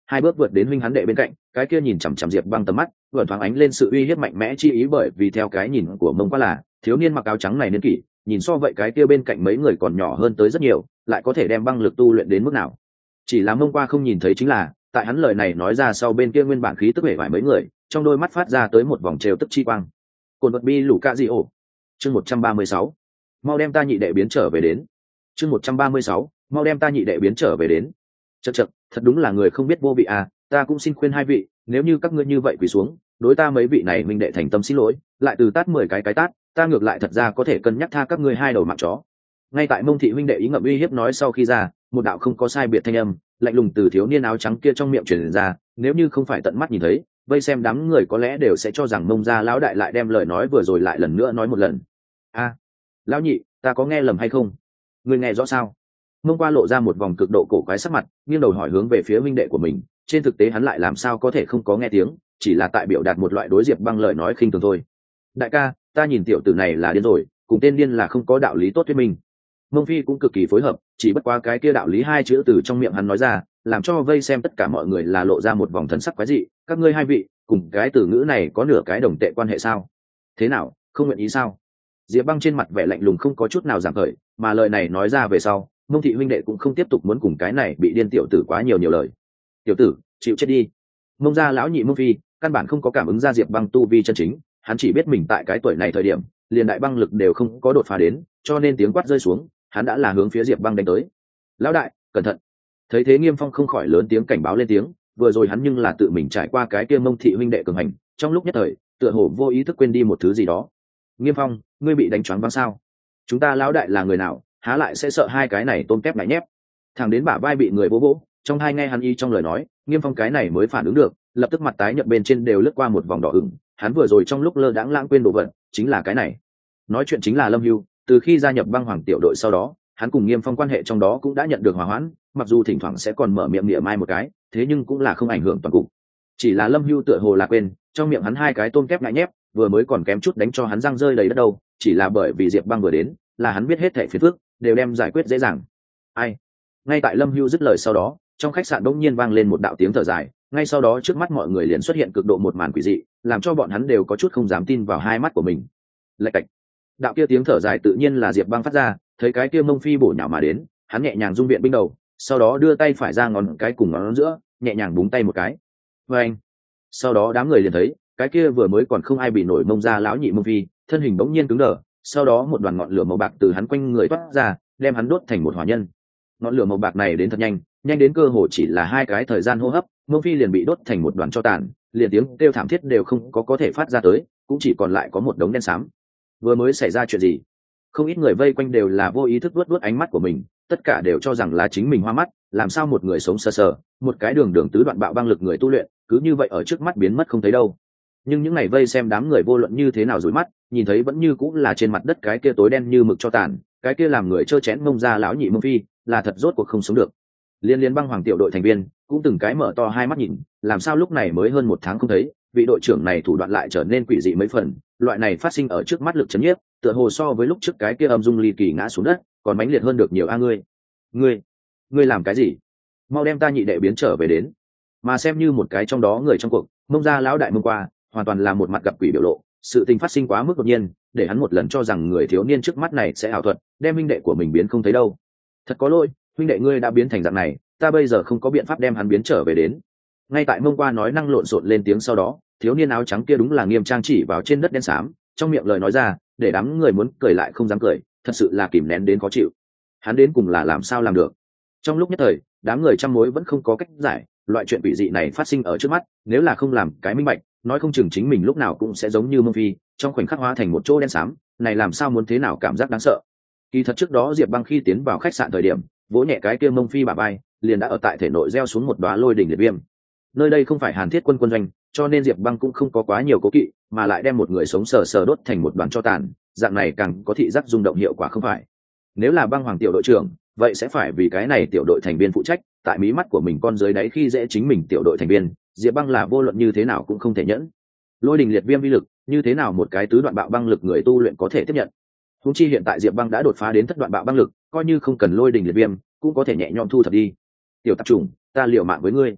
hai bước vượt đến huynh hắn đệ bên cạnh, cái kia nhìn chằm chằm Diệp Băng tầm mắt vẩn thoáng ánh lên sự uy hiếp mạnh mẽ chi ý, bởi vì theo cái nhìn của Mông Qua là thiếu niên mặc áo trắng này niên kỷ nhìn so vậy cái kia bên cạnh mấy người còn nhỏ hơn tới rất nhiều, lại có thể đem băng lực tu luyện đến mức nào. Chỉ là Mông Qua không nhìn thấy chính là tại hắn lời này nói ra sau, bên kia nguyên bản khí tức vẻ vải mấy người trong đôi mắt phát ra tới một vòng trêu tức chi quang. Cồn vật bi lũ ca di ổ chương một trăm ba mươi sáu, mau đem ta nhị đệ biến trở về đến. Chương một trăm ba mươi sáu, mau đem ta nhị đệ biến trở về đến. Chậc chậc, thật đúng là người không biết vô vị à, ta cũng xin khuyên hai vị, nếu như các ngươi như vậy quỳ xuống đối ta mấy vị này minh đệ thành tâm xin lỗi, lại từ tát mười cái cái tát, ta ngược lại thật ra có thể cân nhắc tha các ngươi hai đầu mạng chó. Ngay tại Mông thị huynh đệ ý ngậm uy hiếp nói sau khi ra, một đạo không có sai biệt thanh âm lạnh lùng từ thiếu niên áo trắng kia trong miệng truyền ra, nếu như không phải tận mắt nhìn thấy, vây xem đám người có lẽ đều sẽ cho rằng Mông gia lão đại lại đem lời nói vừa rồi lại lần nữa nói một lần. A, lão nhị, ta có nghe lầm hay không? Ngươi nghe rõ sao? Mông Qua lộ ra một vòng cực độ cổ quái sắc mặt, nghiêng đầu hỏi hướng về phía huynh đệ của mình, trên thực tế hắn lại làm sao có thể không có nghe tiếng, chỉ là tại biểu đạt một loại đối Diệp Băng lời nói khinh thường thôi. Đại ca, ta nhìn tiểu tử này là điên rồi, cùng tên điên là không có đạo lý tốt thuyết minh. Mông Phi cũng cực kỳ phối hợp, chỉ bất quá cái kia đạo lý hai chữ từ trong miệng hắn nói ra, làm cho vây xem tất cả mọi người là lộ ra một vòng thần sắc quái dị. Các ngươi hai vị cùng cái từ ngữ này có nửa cái đồng tệ quan hệ sao? Thế nào, không nguyện ý sao? Diệp Băng trên mặt vẻ lạnh lùng không có chút nào giảm khởi, mà lời này nói ra về sau, Mông thị huynh đệ cũng không tiếp tục muốn cùng cái này bị điên tiểu tử quá nhiều nhiều lời. Tiểu tử, chịu chết đi. Mông gia lão nhị Mông Phi căn bản không có cảm ứng ra Diệp Băng tu vi chân chính, hắn chỉ biết mình tại cái tuổi này thời điểm liền đại băng lực đều không có đột phá đến, cho nên tiếng quát rơi xuống hắn đã là hướng phía Diệp Băng đánh tới. Lão đại, cẩn thận. Thấy thế Nghiêm Phong không khỏi lớn tiếng cảnh báo lên tiếng, vừa rồi hắn nhưng là tự mình trải qua cái kia Mông thị huynh đệ cường hành, trong lúc nhất thời tựa hồ vô ý thức quên đi một thứ gì đó. Nghiêm Phong, ngươi bị đánh choáng váng sao? Chúng ta lão đại là người nào, há lại sẽ sợ hai cái này tôm kép ngại nhép. Thằng đến bả vai bị người vỗ vỗ, trong hai nghe hắn y trong lời nói, Nghiêm Phong cái này mới phản ứng được, lập tức mặt tái nhợt bên trên đều lướt qua một vòng đỏ ửng, hắn vừa rồi trong lúc lơ đãng lãng quên đồ vật, chính là cái này. Nói chuyện chính là Lâm Hưu, từ khi gia nhập Băng Hoàng tiểu đội sau đó, hắn cùng Nghiêm Phong quan hệ trong đó cũng đã nhận được hòa hoãn, mặc dù thỉnh thoảng sẽ còn mở miệng mỉa mai một cái, thế nhưng cũng là không ảnh hưởng toàn cục. Chỉ là Lâm Hưu tựa hồ là quên, trong miệng hắn hai cái tôm kép ngại nhép, vừa mới còn kém chút đánh cho hắn răng rơi đầy đất đâu, chỉ là bởi vì Diệp Băng vừa đến, là hắn biết hết thảy phiền phức đều đem giải quyết dễ dàng. Ai? Ngay tại Lâm Hưu dứt lời sau đó, trong khách sạn đột nhiên vang lên một đạo tiếng thở dài, ngay sau đó trước mắt mọi người liền xuất hiện cực độ một màn quỷ dị, làm cho bọn hắn đều có chút không dám tin vào hai mắt của mình. Lạch cạch. Đạo kia tiếng thở dài tự nhiên là Diệp Băng phát ra, thấy cái kia Mông Phi bổ nhào mà đến, hắn nhẹ nhàng dung viện binh đầu, sau đó đưa tay phải ra ngón cái cùng ngón giữa, nhẹ nhàng búng tay một cái. Và anh. Sau đó đám người liền thấy, cái kia vừa mới còn không ai bị nổi Mông ra lão nhị Mông Phi, thân hình bỗng nhiên cứng đờ, sau đó một đoàn ngọn lửa màu bạc từ hắn quanh người toát ra, đem hắn đốt thành một hỏa nhân. Ngọn lửa màu bạc này đến thật nhanh, nhanh đến cơ hồ chỉ là hai cái thời gian hô hấp, Mông Phi liền bị đốt thành một đoàn tro tàn, liền tiếng kêu thảm thiết đều không có có thể phát ra tới, cũng chỉ còn lại có một đống đen xám. Vừa mới xảy ra chuyện gì? Không ít người vây quanh đều là vô ý thức vuốt vuốt ánh mắt của mình, tất cả đều cho rằng là chính mình hoa mắt, làm sao một người sống sờ sờ, một cái đường đường tứ đoạn bạo băng lực người tu luyện, cứ như vậy ở trước mắt biến mất không thấy đâu. Nhưng những ngày vây xem đám người vô luận như thế nào rủi mắt, nhìn thấy vẫn như cũng là trên mặt đất cái kia tối đen như mực cho tàn, cái kia làm người trơ chén Mông ra lão nhị Mông Phi, là thật rốt cuộc không sống được. Liên liên Băng Hoàng tiểu đội thành viên cũng từng cái mở to hai mắt nhìn, làm sao lúc này mới hơn một tháng không thấy, vị đội trưởng này thủ đoạn lại trở nên quỷ dị mấy phần, loại này phát sinh ở trước mắt lực chấn nhiếp, tựa hồ so với lúc trước cái kia âm dung ly kỳ ngã xuống đất, còn mãnh liệt hơn được nhiều. A ngươi, ngươi, ngươi làm cái gì? Mau đem ta nhị đệ biến trở về đến. Mà xem như một cái trong đó người trong cuộc, Mông gia lão đại Mông Qua, hoàn toàn là một mặt gặp quỷ biểu lộ, sự tình phát sinh quá mức đột nhiên, để hắn một lần cho rằng người thiếu niên trước mắt này sẽ ảo thuật, đem huynh đệ của mình biến không thấy đâu. Thật có lỗi, huynh đệ ngươi đã biến thành dạng này, ta bây giờ không có biện pháp đem hắn biến trở về đến. Ngay tại Mông Qua nói năng lộn xộn lên tiếng sau đó, thiếu niên áo trắng kia đúng là nghiêm trang chỉ vào trên đất đen xám, trong miệng lời nói ra, để đám người muốn cười lại không dám cười, thật sự là kìm nén đến khó chịu. Hắn đến cùng là làm sao làm được? Trong lúc nhất thời, đám người trăm mối vẫn không có cách giải, loại chuyện quỷ dị này phát sinh ở trước mắt, nếu là không làm cái minh bạch, nói không chừng chính mình lúc nào cũng sẽ giống như Mông Phi, trong khoảnh khắc hóa thành một chỗ đen xám, này làm sao muốn thế nào cảm giác đáng sợ. Kỳ thật trước đó Diệp Băng khi tiến vào khách sạn thời điểm, vỗ nhẹ cái kia Mông Phi bả vai, liền đã ở tại thể nội gieo xuống một đóa lôi đỉnh liệt viêm. Nơi đây không phải Hàn Thiết quân quân doanh, cho nên Diệp Băng cũng không có quá nhiều cố kỵ, mà lại đem một người sống sờ sờ đốt thành một đoàn tro tàn, dạng này càng có thị giác rung động hiệu quả không phải. Nếu là Băng Hoàng tiểu đội trưởng, vậy sẽ phải vì cái này tiểu đội thành viên phụ trách, tại mí mắt của mình con dưới đáy khi dễ chính mình tiểu đội thành viên, Diệp Băng là vô luận như thế nào cũng không thể nhẫn. Lôi đình liệt viêm vi lực, như thế nào một cái tứ đoạn bạo băng lực người tu luyện có thể tiếp nhận? Huống chi hiện tại Diệp Băng đã đột phá đến thất đoạn bạo băng lực, coi như không cần lôi đình liệt viêm, cũng có thể nhẹ nhõm thu thập đi. Tiểu tạp chủng, ta liều mạng với ngươi.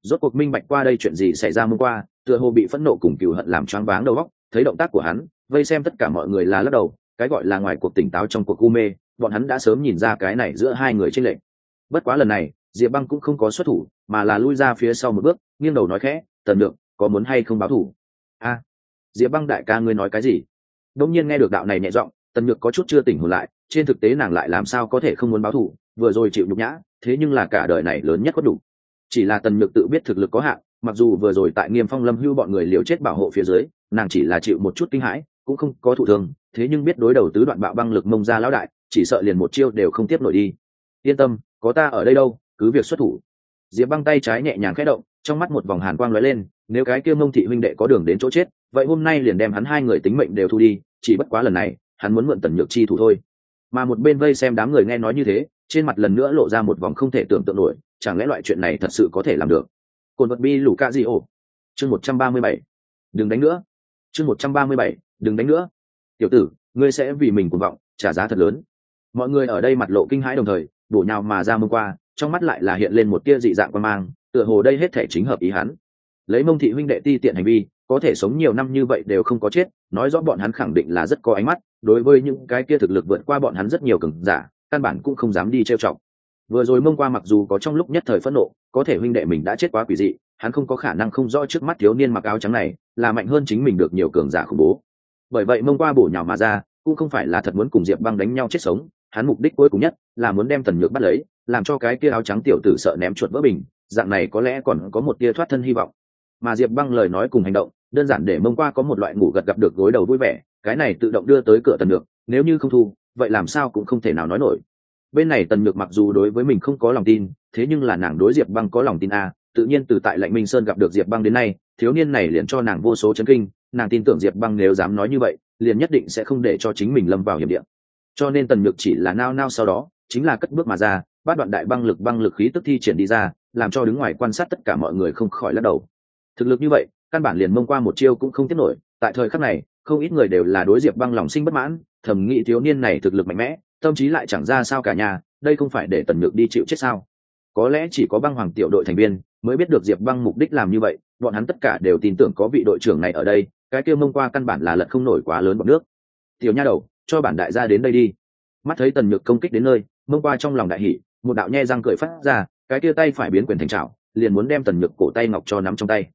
rốt cuộc minh bạch qua đây chuyện gì xảy ra hôm qua, tựa hồ bị phẫn nộ cùng cừu hận làm choáng váng đầu óc. Thấy động tác của hắn, vây xem tất cả mọi người là lắc đầu, cái gọi là ngoài cuộc tỉnh táo trong cuộc u mê, bọn hắn đã sớm nhìn ra cái này giữa hai người chênh lệch. Bất quá lần này, Diệp Băng cũng không có xuất thủ, mà là lui ra phía sau một bước, nghiêng đầu nói khẽ, "Tần Nhược, có muốn hay không báo thủ?" "A." Diệp Băng đại ca ngươi nói cái gì? Đống nhiên nghe được đạo này nhẹ giọng, Tần Nhược có chút chưa tỉnh hồn lại, trên thực tế nàng lại làm sao có thể không muốn báo thù, vừa rồi chịu nhục nhã, thế nhưng là cả đời này lớn nhất có đủ. Chỉ là Tần Nhược tự biết thực lực có hạn, mặc dù vừa rồi tại Nghiêm Phong Lâm Hưu bọn người liều chết bảo hộ phía dưới, nàng chỉ là chịu một chút kinh hãi, cũng không có thụ thương, thế nhưng biết đối đầu tứ đoạn bạo băng lực mông ra lão đại, chỉ sợ liền một chiêu đều không tiếp nổi đi. Yên tâm, có ta ở đây đâu, cứ việc xuất thủ. Diệp Băng tay trái nhẹ nhàng khẽ động, trong mắt một vòng hàn quang lóe lên, nếu cái kia Mông thị huynh đệ có đường đến chỗ chết, vậy hôm nay liền đem hắn hai người tính mệnh đều thu đi, chỉ bất quá lần này, hắn muốn mượn Tần Nhược chi thủ thôi. Mà một bên vây xem đám người nghe nói như thế, trên mặt lần nữa lộ ra một vòng không thể tưởng tượng nổi, chẳng lẽ loại chuyện này thật sự có thể làm được. Cồn vật bi lũ ca gì ổ. Chương một trăm ba mươi bảy. Đừng đánh nữa. Chương một trăm ba mươi bảy, đừng đánh nữa. Tiểu tử, ngươi sẽ vì mình cuồng vọng, trả giá thật lớn. Mọi người ở đây mặt lộ kinh hãi đồng thời, đổ nhào mà ra Mông qua, trong mắt lại là hiện lên một tia dị dạng quan mang, tựa hồ đây hết thể chính hợp ý hắn. Lấy Mông thị huynh đệ ti tiện hành vi, có thể sống nhiều năm như vậy đều không có chết, nói rõ bọn hắn khẳng định là rất có ánh mắt, đối với những cái kia thực lực vượt qua bọn hắn rất nhiều cường giả, căn bản cũng không dám đi trêu chọc. Vừa rồi Mông qua mặc dù có trong lúc nhất thời phẫn nộ, có thể huynh đệ mình đã chết quá quỷ dị, hắn không có khả năng không rõ trước mắt thiếu niên mặc áo trắng này là mạnh hơn chính mình được nhiều cường giả khủng bố. Bởi vậy Mông qua bổ nhào mà ra, cũng không phải là thật muốn cùng Diệp Băng đánh nhau chết sống, hắn mục đích cuối cùng nhất là muốn đem Tần Nhược bắt lấy, làm cho cái kia áo trắng tiểu tử sợ ném chuột vỡ bình, dạng này có lẽ còn có một tia thoát thân hy vọng. Mà Diệp Băng lời nói cùng hành động, đơn giản để Mông qua có một loại ngủ gật gặp được gối đầu vui vẻ, cái này tự động đưa tới cửa Tần Nhược, nếu như không thu, vậy làm sao cũng không thể nào nói nổi. Bên này Tần Nhược mặc dù đối với mình không có lòng tin, thế nhưng là nàng đối Diệp Băng có lòng tin a, tự nhiên từ tại Lạnh Minh Sơn gặp được Diệp Băng đến nay, thiếu niên này liền cho nàng vô số chấn kinh, nàng tin tưởng Diệp Băng nếu dám nói như vậy, liền nhất định sẽ không để cho chính mình lâm vào hiểm địa. Cho nên Tần Nhược chỉ là nao nao sau đó, chính là cất bước mà ra, bát đoạn đại băng lực băng lực khí tức thi triển đi ra, làm cho đứng ngoài quan sát tất cả mọi người không khỏi lắc đầu. Thực lực như vậy, căn bản liền Mông qua một chiêu cũng không tiếp nổi, tại thời khắc này, không ít người đều là đối Diệp Băng lòng sinh bất mãn, thầm nghĩ thiếu niên này thực lực mạnh mẽ, tâm trí lại chẳng ra sao cả nhà, đây không phải để Tần Nhược đi chịu chết sao? Có lẽ chỉ có Băng Hoàng tiểu đội thành viên mới biết được Diệp Băng mục đích làm như vậy, bọn hắn tất cả đều tin tưởng có vị đội trưởng này ở đây, cái kia Mông qua căn bản là lật không nổi quá lớn bọt nước. Tiểu nha đầu, cho bản đại gia đến đây đi. Mắt thấy Tần Nhược công kích đến nơi, Mông qua trong lòng đại hỉ, một đạo nhe răng cười phát ra, cái kia tay phải biến quyền thành trảo, liền muốn đem Tần Nhược cổ tay ngọc cho nắm trong tay.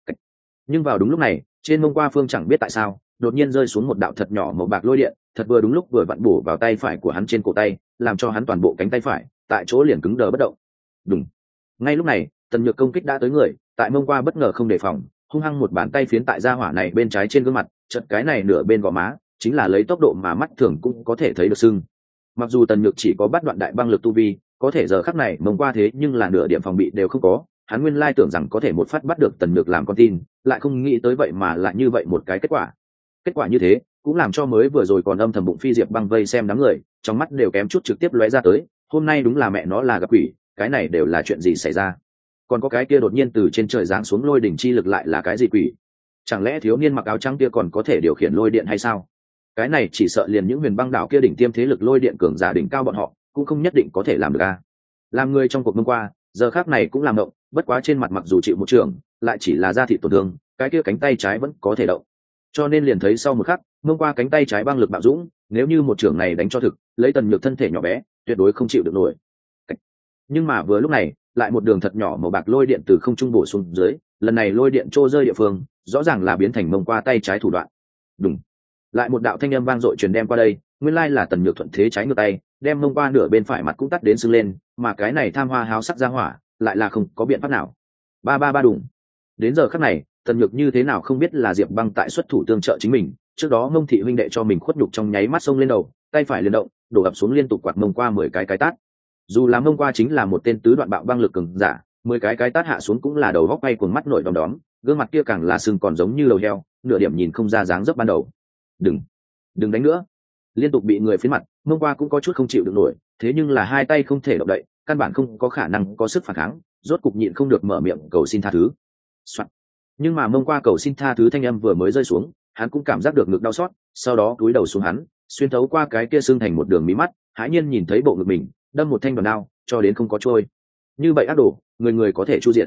Nhưng vào đúng lúc này, trên Mông qua phương chẳng biết tại sao, đột nhiên rơi xuống một đạo thật nhỏ màu bạc lôi điện, thật vừa đúng lúc vừa vặn bổ vào tay phải của hắn trên cổ tay, làm cho hắn toàn bộ cánh tay phải tại chỗ liền cứng đờ bất động. Đúng. Ngay lúc này, Tần Nhược công kích đã tới người, tại Mông qua bất ngờ không đề phòng, hung hăng một bàn tay phiến tại gia hỏa này bên trái trên gương mặt, chật cái này nửa bên gò má, chính là lấy tốc độ mà mắt thường cũng có thể thấy được sưng. Mặc dù Tần Nhược chỉ có bắt đoạn đại băng lực tu vi, có thể giờ khắc này Mông qua thế nhưng là nửa điểm phòng bị đều không có, hắn nguyên lai tưởng rằng có thể một phát bắt được Tần Nhược làm con tin, lại không nghĩ tới vậy mà lại như vậy một cái kết quả. Kết quả như thế, cũng làm cho mới vừa rồi còn âm thầm bụng phi Diệp Băng vây xem đám người, trong mắt đều kém chút trực tiếp lóe ra tới, hôm nay đúng là mẹ nó là gặp quỷ, cái này đều là chuyện gì xảy ra? Còn có cái kia đột nhiên từ trên trời giáng xuống lôi đỉnh chi lực lại là cái gì quỷ? Chẳng lẽ thiếu niên mặc áo trắng kia còn có thể điều khiển lôi điện hay sao? Cái này chỉ sợ liền những Huyền Băng đảo kia đỉnh tiêm thế lực lôi điện cường giả đỉnh cao bọn họ cũng không nhất định có thể làm được a. Làm người trong cuộc Mông qua, giờ khác này cũng làm động, bất quá trên mặt mặc dù chịu một trường, lại chỉ là da thịt tổn thương, cái kia cánh tay trái vẫn có thể động. Cho nên liền thấy sau một khắc, Mông qua cánh tay trái băng lực bạo dũng, nếu như một trường này đánh cho thực, lấy Tần Nhược thân thể nhỏ bé, tuyệt đối không chịu được nổi. Nhưng mà vừa lúc này, lại một đường thật nhỏ màu bạc lôi điện từ không trung bổ xuống dưới, lần này lôi điện trô rơi địa phương, rõ ràng là biến thành Mông qua tay trái thủ đoạn. Đùng. Lại một đạo thanh âm vang dội truyền đem qua đây, nguyên lai là Tần Nhược thuận thế trái ngược tay, đem Mông qua nửa bên phải mặt cũng tắt đến sưng lên, mà cái này tham hoa háo sắc ra hỏa, lại là không có biện pháp nào. Ba ba ba đùng. Đến giờ khắc này, Tần Nhược như thế nào không biết là Diệp Băng tại xuất thủ tương trợ chính mình, trước đó Mông thị huynh đệ cho mình khuất nhục trong nháy mắt xông lên đầu, tay phải liên động, đổ ập xuống liên tục quạt Mông qua mười cái cái tát. Dù là Mông qua chính là một tên tứ đoạn bạo băng lực cường giả, mười cái cái tát hạ xuống cũng là đầu góc bay cuồng mắt nổi đom đóm, gương mặt kia càng là sưng còn giống như đầu heo, nửa điểm nhìn không ra dáng dấp ban đầu. Đừng, đừng đánh nữa. Liên tục bị người phiến mặt, Mông qua cũng có chút không chịu được nổi, thế nhưng là hai tay không thể động đậy, căn bản không có khả năng có sức phản kháng, rốt cục nhịn không được mở miệng cầu xin tha thứ. Soạn. Nhưng mà Mông qua cầu xin tha thứ thanh âm vừa mới rơi xuống, hắn cũng cảm giác được ngực đau xót, sau đó cúi đầu xuống hắn, xuyên thấu qua cái kia xương thành một đường mí mắt, hãi nhiên nhìn thấy bộ ngực mình, đâm một thanh đòn đao, cho đến không có trôi. Như vậy ác đồ, người người có thể chu diện.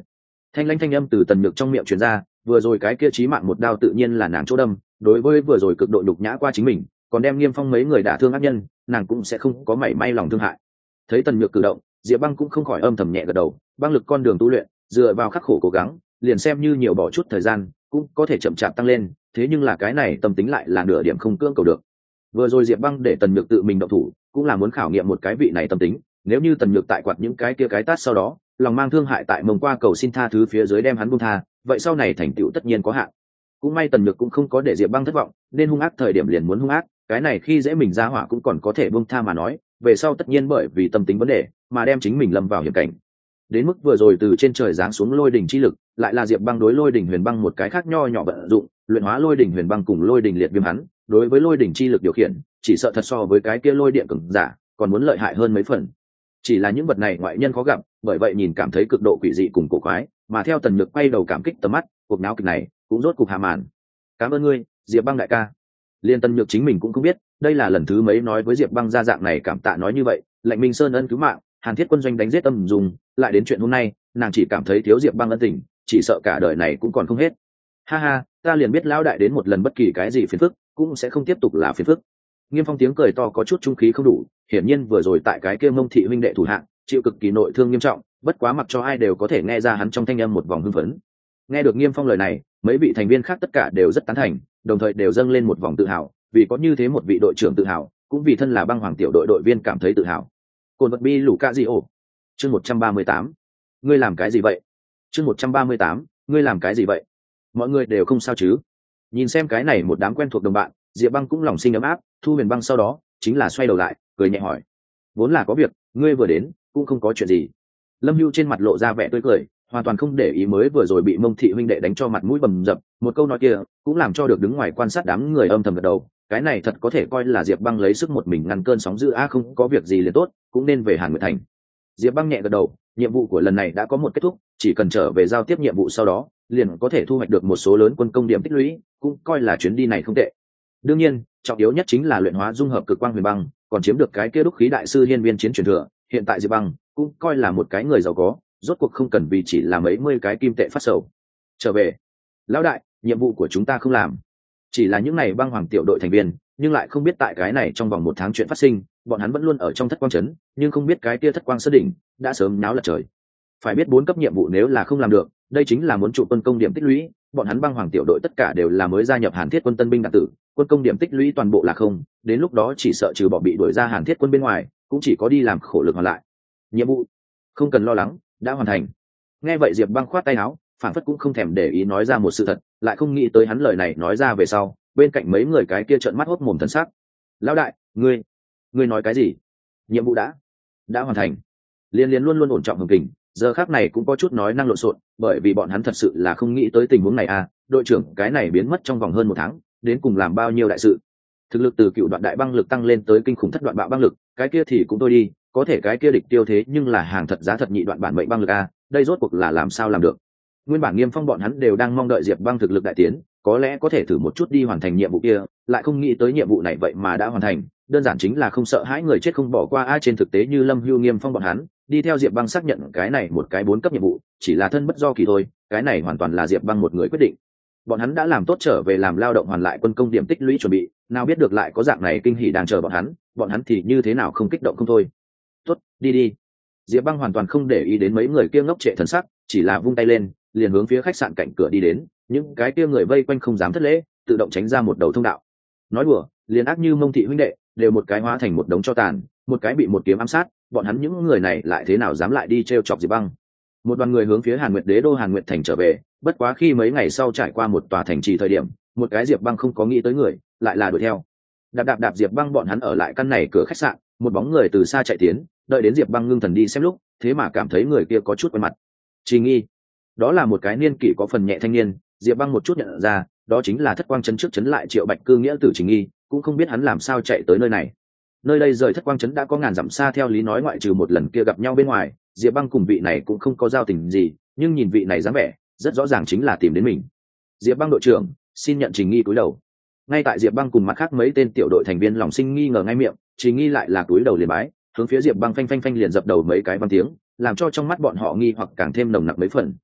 Thanh lãnh thanh âm từ Tần Nhược trong miệng truyền ra, vừa rồi cái kia chí mạng một đao tự nhiên là nàng chỗ đâm, đối với vừa rồi cực độ nhục nhã qua chính mình, còn đem Nghiêm Phong mấy người đả thương ác nhân, nàng cũng sẽ không có mảy may lòng thương hại. Thấy Tần Nhược cử động, Diệp Băng cũng không khỏi âm thầm nhẹ gật đầu, băng lực con đường tu luyện, dựa vào khắc khổ cố gắng, liền xem như nhiều bỏ chút thời gian, cũng có thể chậm chạp tăng lên, thế nhưng là cái này tâm tính lại là nửa điểm không cưỡng cầu được. Vừa rồi Diệp Băng để Tần Nhược tự mình động thủ, cũng là muốn khảo nghiệm một cái vị này tâm tính, nếu như Tần Nhược tại quạt những cái kia cái tát sau đó, lòng mang thương hại tại mông qua cầu xin tha thứ phía dưới đem hắn buông tha, vậy sau này thành tựu tất nhiên có hạn. Cũng may Tần Nhược cũng không có để Diệp Băng thất vọng, nên hung ác thời điểm liền muốn hung ác, cái này khi dễ mình ra hỏa cũng còn có thể buông tha mà nói, về sau tất nhiên bởi vì tâm tính vấn đề mà đem chính mình lâm vào hiểm cảnh. Đến mức vừa rồi từ trên trời giáng xuống lôi đỉnh chi lực, lại là Diệp Băng đối lôi đỉnh huyền băng một cái khác nho nhỏ vận dụng, luyện hóa lôi đỉnh huyền băng cùng lôi đỉnh liệt viêm hắn, đối với lôi đỉnh chi lực điều khiển, chỉ sợ thật so với cái kia lôi điện cường giả, còn muốn lợi hại hơn mấy phần. Chỉ là những vật này ngoại nhân khó gặp, bởi vậy nhìn cảm thấy cực độ quỷ dị cùng cổ quái, mà theo Tần Nhược quay đầu cảm kích tầm mắt, cuộc náo kịch này cũng rốt cục hạ màn. Cảm ơn ngươi, Diệp Băng đại ca. Liên Tần Nhược chính mình cũng không biết, đây là lần thứ mấy nói với Diệp Băng ra dạng này cảm tạ nói như vậy, Lệnh Minh Sơn ân cứu mạng, Hàn Thiết quân doanh đánh giết âm dùng, lại đến chuyện hôm nay, nàng chỉ cảm thấy thiếu Diệp Băng ân tình, chỉ sợ cả đời này cũng còn không hết. Ha ha, ta liền biết lão đại đến một lần bất kỳ cái gì phiền phức, cũng sẽ không tiếp tục là phiền phức. Nghiêm Phong tiếng cười to có chút trung khí không đủ, hiển nhiên vừa rồi tại cái kia Mông thị huynh đệ thủ hạng, chịu cực kỳ nội thương nghiêm trọng, bất quá mặc cho ai đều có thể nghe ra hắn trong thanh âm một vòng hưng phấn. Nghe được Nghiêm Phong lời này, mấy vị thành viên khác tất cả đều rất tán thành, đồng thời đều dâng lên một vòng tự hào, vì có như thế một vị đội trưởng tự hào, cũng vì thân là băng hoàng tiểu đội đội viên cảm thấy tự hào. Cồn vật bi lũ ca gì ổ. Chương một trăm ba mươi tám. Ngươi làm cái gì vậy? Chương một trăm ba mươi tám. Ngươi làm cái gì vậy? Mọi người đều không sao chứ? Nhìn xem cái này một đám quen thuộc đồng bạn, Diệp Băng cũng lòng sinh ấm áp, Thu Huyền Băng sau đó chính là xoay đầu lại, cười nhẹ hỏi: "Vốn là có việc, ngươi vừa đến, cũng không có chuyện gì." Lâm Hưu trên mặt lộ ra vẻ tươi cười, hoàn toàn không để ý mới vừa rồi bị Mông thị huynh đệ đánh cho mặt mũi bầm dập, một câu nói kia cũng làm cho được đứng ngoài quan sát đám người âm thầm gật đầu, cái này thật có thể coi là Diệp Băng lấy sức một mình ngăn cơn sóng dữ a, không có việc gì liền tốt, cũng nên về Hàn Nguyệt Thành. Diệp Băng nhẹ gật đầu, nhiệm vụ của lần này đã có một kết thúc, chỉ cần trở về giao tiếp nhiệm vụ sau đó, liền có thể thu hoạch được một số lớn quân công điểm tích lũy, cũng coi là chuyến đi này không tệ. Đương nhiên, trọng yếu nhất chính là luyện hóa dung hợp cực quang huyền băng, còn chiếm được cái kia đúc khí đại sư hiên viên chiến truyền thừa, hiện tại Diệp Băng cũng coi là một cái người giàu có, rốt cuộc không cần vì chỉ là mấy mươi cái kim tệ phát sầu. Trở về, lão đại, nhiệm vụ của chúng ta không làm. Chỉ là những này băng hoàng tiểu đội thành viên, nhưng lại không biết tại cái này trong vòng một tháng chuyện phát sinh, bọn hắn vẫn luôn ở trong thất quang trấn, nhưng không biết cái kia thất quang sơn đỉnh đã sớm náo lật trời. Phải biết bốn cấp nhiệm vụ nếu là không làm được, đây chính là muốn trụ quân công điểm tích lũy, bọn hắn băng hoàng tiểu đội tất cả đều là mới gia nhập Hàn Thiết quân tân binh đạn tử, quân công điểm tích lũy toàn bộ là không, đến lúc đó chỉ sợ trừ bỏ bị đuổi ra Hàn Thiết quân bên ngoài, cũng chỉ có đi làm khổ lực hoàn lại. Nhiệm vụ không cần lo lắng, đã hoàn thành. Nghe vậy Diệp Băng khoát tay áo, phản phất cũng không thèm để ý nói ra một sự thật, lại không nghĩ tới hắn lời này nói ra về sau, bên cạnh mấy người cái kia trợn mắt hốt mồm thần sắc. Lão đại, ngươi, ngươi nói cái gì? Nhiệm vụ đã, đã hoàn thành. Liên Liên luôn luôn ổn trọng hùng kình, giờ khắc này cũng có chút nói năng lộn xộn, bởi vì bọn hắn thật sự là không nghĩ tới tình huống này à, đội trưởng cái này biến mất trong vòng hơn một tháng, đến cùng làm bao nhiêu đại sự. Thực lực từ cựu đoạn đại băng lực tăng lên tới kinh khủng thất đoạn bạo băng lực, cái kia thì cũng thôi đi, có thể cái kia địch tiêu thế nhưng là hàng thật giá thật nhị đoạn bản mệnh băng lực a, đây rốt cuộc là làm sao làm được. Nguyên bản Nghiêm Phong bọn hắn đều đang mong đợi Diệp Băng thực lực đại tiến, có lẽ có thể thử một chút đi hoàn thành nhiệm vụ kia, lại không nghĩ tới nhiệm vụ này vậy mà đã hoàn thành, đơn giản chính là không sợ hãi người chết không bỏ qua a. Trên thực tế như Lâm Hưu Nghiêm Phong bọn hắn đi theo Diệp Băng xác nhận cái này một cái bốn cấp nhiệm vụ, chỉ là thân bất do kỳ thôi, cái này hoàn toàn là Diệp Băng một người quyết định. Bọn hắn đã làm tốt trở về làm lao động hoàn lại quân công điểm tích lũy chuẩn bị, nào biết được lại có dạng này kinh hỉ đang chờ bọn hắn, bọn hắn thì như thế nào không kích động không thôi. Tốt, đi đi. Diệp Băng hoàn toàn không để ý đến mấy người kia ngốc trệ thần sắc, chỉ là vung tay lên, liền hướng phía khách sạn cạnh cửa đi đến, những cái kia người vây quanh không dám thất lễ, tự động tránh ra một đầu thông đạo. Nói đùa, liền ác như Mông thị huynh đệ, đều một cái hóa thành một đống tro tàn, một cái bị một kiếm ám sát, bọn hắn những người này lại thế nào dám lại đi trêu chọc Diệp Băng. Một đoàn người hướng phía Hàn Nguyệt Đế đô Hàn Nguyệt thành trở về, bất quá khi mấy ngày sau trải qua một tòa thành trì thời điểm, một cái Diệp Băng không có nghĩ tới người, lại là đuổi theo. Đạp đạp đạp Diệp Băng bọn hắn ở lại căn này cửa khách sạn, một bóng người từ xa chạy tiến, đợi đến Diệp Băng ngưng thần đi xem lúc, thế mà cảm thấy người kia có chút quen mặt. Trình Nghi, đó là một cái niên kỷ có phần nhẹ thanh niên, Diệp Băng một chút nhận ra, đó chính là thất quang trấn trước trấn lại Triệu Bạch Cư nghĩa tử Trình Nghi, cũng không biết hắn làm sao chạy tới nơi này. Nơi đây rời thất quang trấn đã có ngàn dặm xa, theo lý nói ngoại trừ một lần kia gặp nhau bên ngoài, Diệp Băng cùng vị này cũng không có giao tình gì, nhưng nhìn vị này dáng vẻ, rất rõ ràng chính là tìm đến mình. Diệp Băng đội trưởng, xin nhận Trình Nghi cúi đầu. Ngay tại Diệp Băng cùng mặt khác mấy tên tiểu đội thành viên lòng sinh nghi ngờ ngay miệng, Trình Nghi lại là cúi đầu liền bái, hướng phía Diệp Băng phanh phanh phanh liền dập đầu mấy cái văn tiếng, làm cho trong mắt bọn họ nghi hoặc càng thêm nồng nặc mấy phần.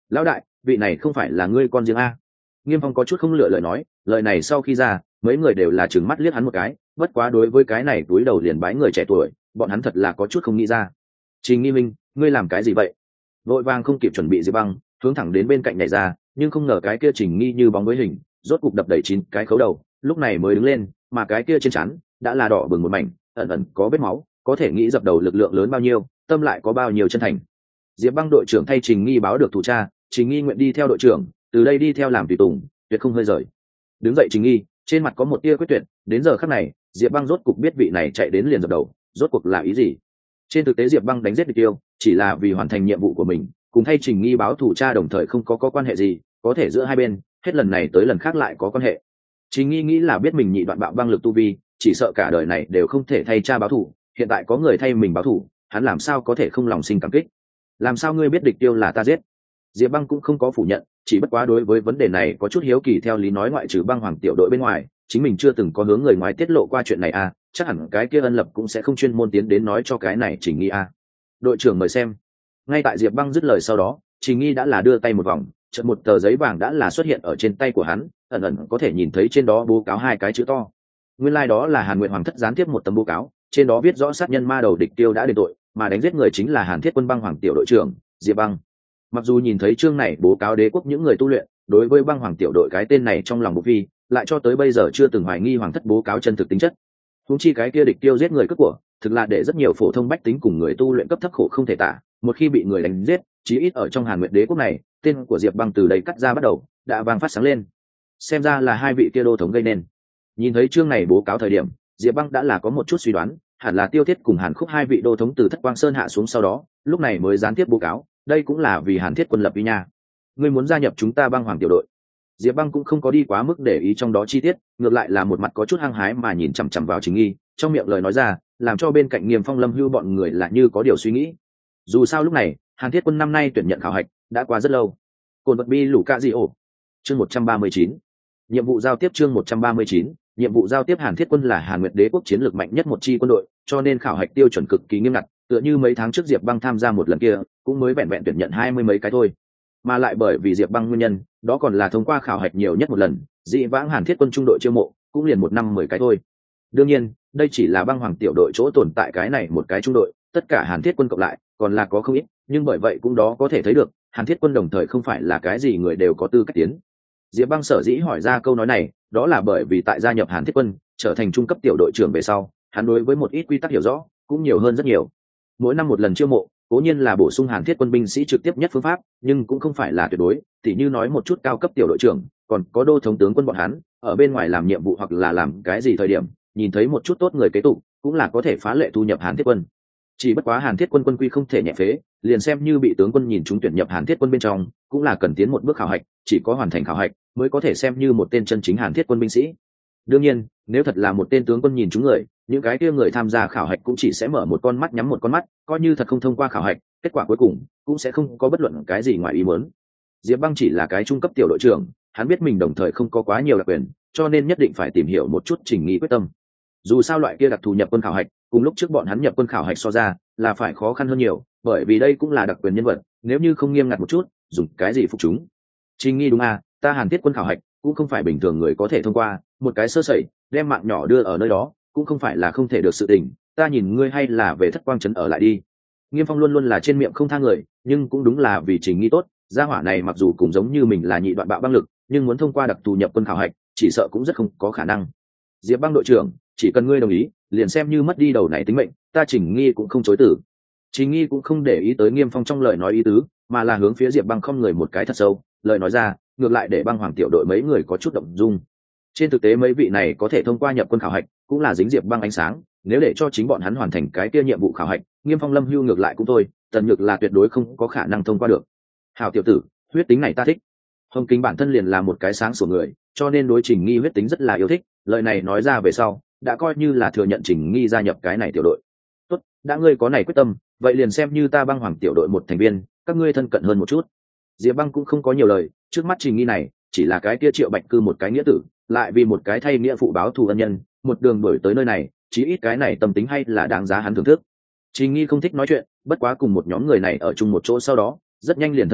lão đại, vị này không phải là ngươi con riêng a? Nghiêm Phong có chút không lựa lời nói, lời này sau khi ra, mấy người đều là trừng mắt liếc hắn một cái, bất quá đối với cái này túi đầu liền bái người trẻ tuổi, bọn hắn thật là có chút không nghĩ ra. Trình Nghi Minh, ngươi làm cái gì vậy? Vội vàng không kịp chuẩn bị Diệp Băng, hướng thẳng đến bên cạnh nhảy ra, nhưng không ngờ cái kia Trình Nghi như bóng với hình, rốt cục đập đẩy chín cái khấu đầu, lúc này mới đứng lên, mà cái kia trên trán đã là đỏ bừng một mảnh, ẩn ẩn có vết máu, có thể nghĩ dập đầu lực lượng lớn bao nhiêu, tâm lại có bao nhiêu chân thành. Diệp Băng đội trưởng thay Trình Nghi báo được thủ tra, Trình Nghi nguyện đi theo đội trưởng, từ đây đi theo làm tùy tùng, tuyệt không hơi rời. Đứng dậy Trình Nghi, trên mặt có một tia quyết tuyệt, đến giờ khắc này, Diệp Băng rốt cục biết vị này chạy đến liền dập đầu, rốt cuộc là ý gì. Trên thực tế Diệp Băng đánh giết địch tiêu, chỉ là vì hoàn thành nhiệm vụ của mình, cùng thay Trình Nghi báo thủ tra đồng thời không có có quan hệ gì, có thể giữa hai bên, hết lần này tới lần khác lại có quan hệ. Trình Nghi nghĩ là biết mình nhị đoạn bạo băng lực tu vi, chỉ sợ cả đời này đều không thể thay cha báo thủ, hiện tại có người thay mình báo thủ, hắn làm sao có thể không lòng sinh cảm kích. Làm sao ngươi biết địch tiêu là ta giết? Diệp Băng cũng không có phủ nhận, chỉ bất quá đối với vấn đề này có chút hiếu kỳ, theo lý nói ngoại trừ Băng Hoàng tiểu đội bên ngoài, chính mình chưa từng có hướng người ngoài tiết lộ qua chuyện này à, chắc hẳn cái kia Ân Lập cũng sẽ không chuyên môn tiến đến nói cho cái này Trình Nghi à. Đội trưởng mời xem. Ngay tại Diệp Băng dứt lời sau đó, Trình Nghi đã là đưa tay một vòng, chợt một tờ giấy vàng đã là xuất hiện ở trên tay của hắn, ẩn ẩn có thể nhìn thấy trên đó bố cáo hai cái chữ to. Nguyên lai like đó là Hàn Nguyện Hoàng thất gián tiếp một tấm bố cáo, trên đó viết rõ sát nhân ma đầu địch tiêu đã đền tội, mà đánh giết người chính là Hàn Thiết Quân Băng Hoàng tiểu đội trưởng Diệp Băng. Mặc dù nhìn thấy chương này bố cáo đế quốc những người tu luyện, đối với Băng Hoàng tiểu đội cái tên này trong lòng bộ phi, lại cho tới bây giờ chưa từng hoài nghi hoàng thất bố cáo chân thực tính chất. Huống chi cái kia địch tiêu giết người cướp của, thực là để rất nhiều phổ thông bách tính cùng người tu luyện cấp thấp khổ không thể tả, một khi bị người đánh giết, chí ít ở trong Hàn Nguyệt đế quốc này, tên của Diệp Băng từ đây cắt ra bắt đầu, đã vang phát sáng lên. Xem ra là hai vị kia đô thống gây nên. Nhìn thấy chương này bố cáo thời điểm, Diệp Băng đã là có một chút suy đoán, hẳn là Tiêu Thiết cùng Hàn Khúc hai vị đô thống từ Thất Quang Sơn hạ xuống sau đó, lúc này mới gián tiếp bố cáo, đây cũng là vì Hàn Thiết Quân lập uy nha. Ngươi muốn gia nhập chúng ta Băng Hoàng tiểu đội? Diệp Băng cũng không có đi quá mức để ý trong đó chi tiết, ngược lại là một mặt có chút hăng hái mà nhìn chằm chằm vào Trình Nghi, trong miệng lời nói ra, làm cho bên cạnh Nghiêm Phong Lâm Hưu bọn người là như có điều suy nghĩ. Dù sao lúc này, Hàn Thiết Quân năm nay tuyển nhận khảo hạch đã qua rất lâu. Cồn vật bi lũ ca gì ổ. Chương một trăm ba mươi chín. Nhiệm vụ giao tiếp chương một trăm ba mươi chín. Nhiệm vụ giao tiếp Hàn Thiết Quân là Hàn Nguyệt đế quốc chiến lược mạnh nhất một chi quân đội, cho nên khảo hạch tiêu chuẩn cực kỳ nghiêm ngặt, tựa như mấy tháng trước Diệp Băng tham gia một lần kia, cũng mới vẹn vẹn tuyển nhận hai mươi mấy cái thôi. Mà lại bởi vì Diệp Băng nguyên nhân, đó còn là thông qua khảo hạch nhiều nhất một lần, dị vãng Hàn Thiết Quân trung đội chiêu mộ, cũng liền một năm mười cái thôi. Đương nhiên, đây chỉ là Băng Hoàng tiểu đội chỗ tồn tại cái này một cái trung đội, tất cả Hàn Thiết Quân cộng lại, còn là có không ít, nhưng bởi vậy cũng đó có thể thấy được, Hàn Thiết Quân đồng thời không phải là cái gì người đều có tư cách tiến. Diệp Băng sở dĩ hỏi ra câu nói này, đó là bởi vì tại gia nhập Hàn Thiết Quân, trở thành trung cấp tiểu đội trưởng về sau, hắn đối với một ít quy tắc hiểu rõ, cũng nhiều hơn rất nhiều. Mỗi năm một lần chiêu mộ, cố nhiên là bổ sung Hàn Thiết Quân binh sĩ trực tiếp nhất phương pháp, nhưng cũng không phải là tuyệt đối, tỉ như nói một chút cao cấp tiểu đội trưởng, còn có đô thống tướng quân bọn hắn, ở bên ngoài làm nhiệm vụ hoặc là làm cái gì thời điểm, nhìn thấy một chút tốt người kế tục, cũng là có thể phá lệ thu nhập Hàn Thiết Quân. Chỉ bất quá Hàn Thiết Quân quân quy không thể nhẹ phế, liền xem như bị tướng quân nhìn chúng tuyển nhập Hàn Thiết Quân bên trong, cũng là cần tiến một bước khảo hạch, chỉ có hoàn thành khảo hạch mới có thể xem như một tên chân chính Hàn Thiết Quân binh sĩ. Đương nhiên, nếu thật là một tên tướng quân nhìn chúng người, những cái kia người tham gia khảo hạch cũng chỉ sẽ mở một con mắt nhắm một con mắt, coi như thật không thông qua khảo hạch, kết quả cuối cùng cũng sẽ không có bất luận cái gì ngoài ý muốn. Diệp Băng chỉ là cái trung cấp tiểu đội trưởng, hắn biết mình đồng thời không có quá nhiều đặc quyền, cho nên nhất định phải tìm hiểu một chút Trình Nghi quyết tâm. Dù sao loại kia đặc thù nhập quân khảo hạch, cùng lúc trước bọn hắn nhập quân khảo hạch so ra, là phải khó khăn hơn nhiều, bởi vì đây cũng là đặc quyền nhân vật, nếu như không nghiêm ngặt một chút, dùng cái gì phục chúng. Trình Nghi đúng à, ta Hàn Thiết Quân khảo hạch cũng không phải bình thường người có thể thông qua, một cái sơ sẩy, đem mạng nhỏ đưa ở nơi đó, cũng không phải là không thể được sự tình, ta nhìn ngươi hay là về Thất Quang trấn ở lại đi. Nghiêm Phong luôn luôn là trên miệng không tha người, nhưng cũng đúng là vì Trình Nghi tốt, gia hỏa này mặc dù cũng giống như mình là nhị đoạn bạo băng lực, nhưng muốn thông qua đặc thù nhập quân khảo hạch, chỉ sợ cũng rất không có khả năng. Diệp Băng đội trưởng, chỉ cần ngươi đồng ý, liền xem như mất đi đầu này tính mệnh, ta Trình Nghi cũng không chối từ. Trình Nghi cũng không để ý tới Nghiêm Phong trong lời nói ý tứ, mà là hướng phía Diệp Băng không người một cái thật sâu, lời nói ra, ngược lại để Băng Hoàng tiểu đội mấy người có chút động dung. Trên thực tế mấy vị này có thể thông qua nhập quân khảo hạch, cũng là dính Diệp Băng ánh sáng, nếu để cho chính bọn hắn hoàn thành cái kia nhiệm vụ khảo hạch, Nghiêm Phong Lâm Hưu ngược lại cũng thôi, Tần Nhược là tuyệt đối không có khả năng thông qua được. Hảo tiểu tử, huyết tính này ta thích. Hồng Kính bản thân liền là một cái sáng sủa người, cho nên đối Trình Nghi huyết tính rất là yêu thích, lời này nói ra về sau, đã coi như là thừa nhận Trình Nghi gia nhập cái này tiểu đội. Tốt, đã ngươi có này quyết tâm, vậy liền xem như ta Băng Hoàng tiểu đội một thành viên, các ngươi thân cận hơn một chút. Diệp Băng cũng không có nhiều lời, trước mắt Trình Nghi này, chỉ là cái kia Triệu Bạch Cư một cái nghĩa tử, lại vì một cái thay nghĩa phụ báo thù ân nhân, một đường đuổi tới nơi này, chí ít cái này tâm tính hay là đáng giá hắn thưởng thức. Trình Nghi không thích nói chuyện, bất quá cùng một nhóm người này ở chung một chỗ sau đó, rất nhanh liền thân quen,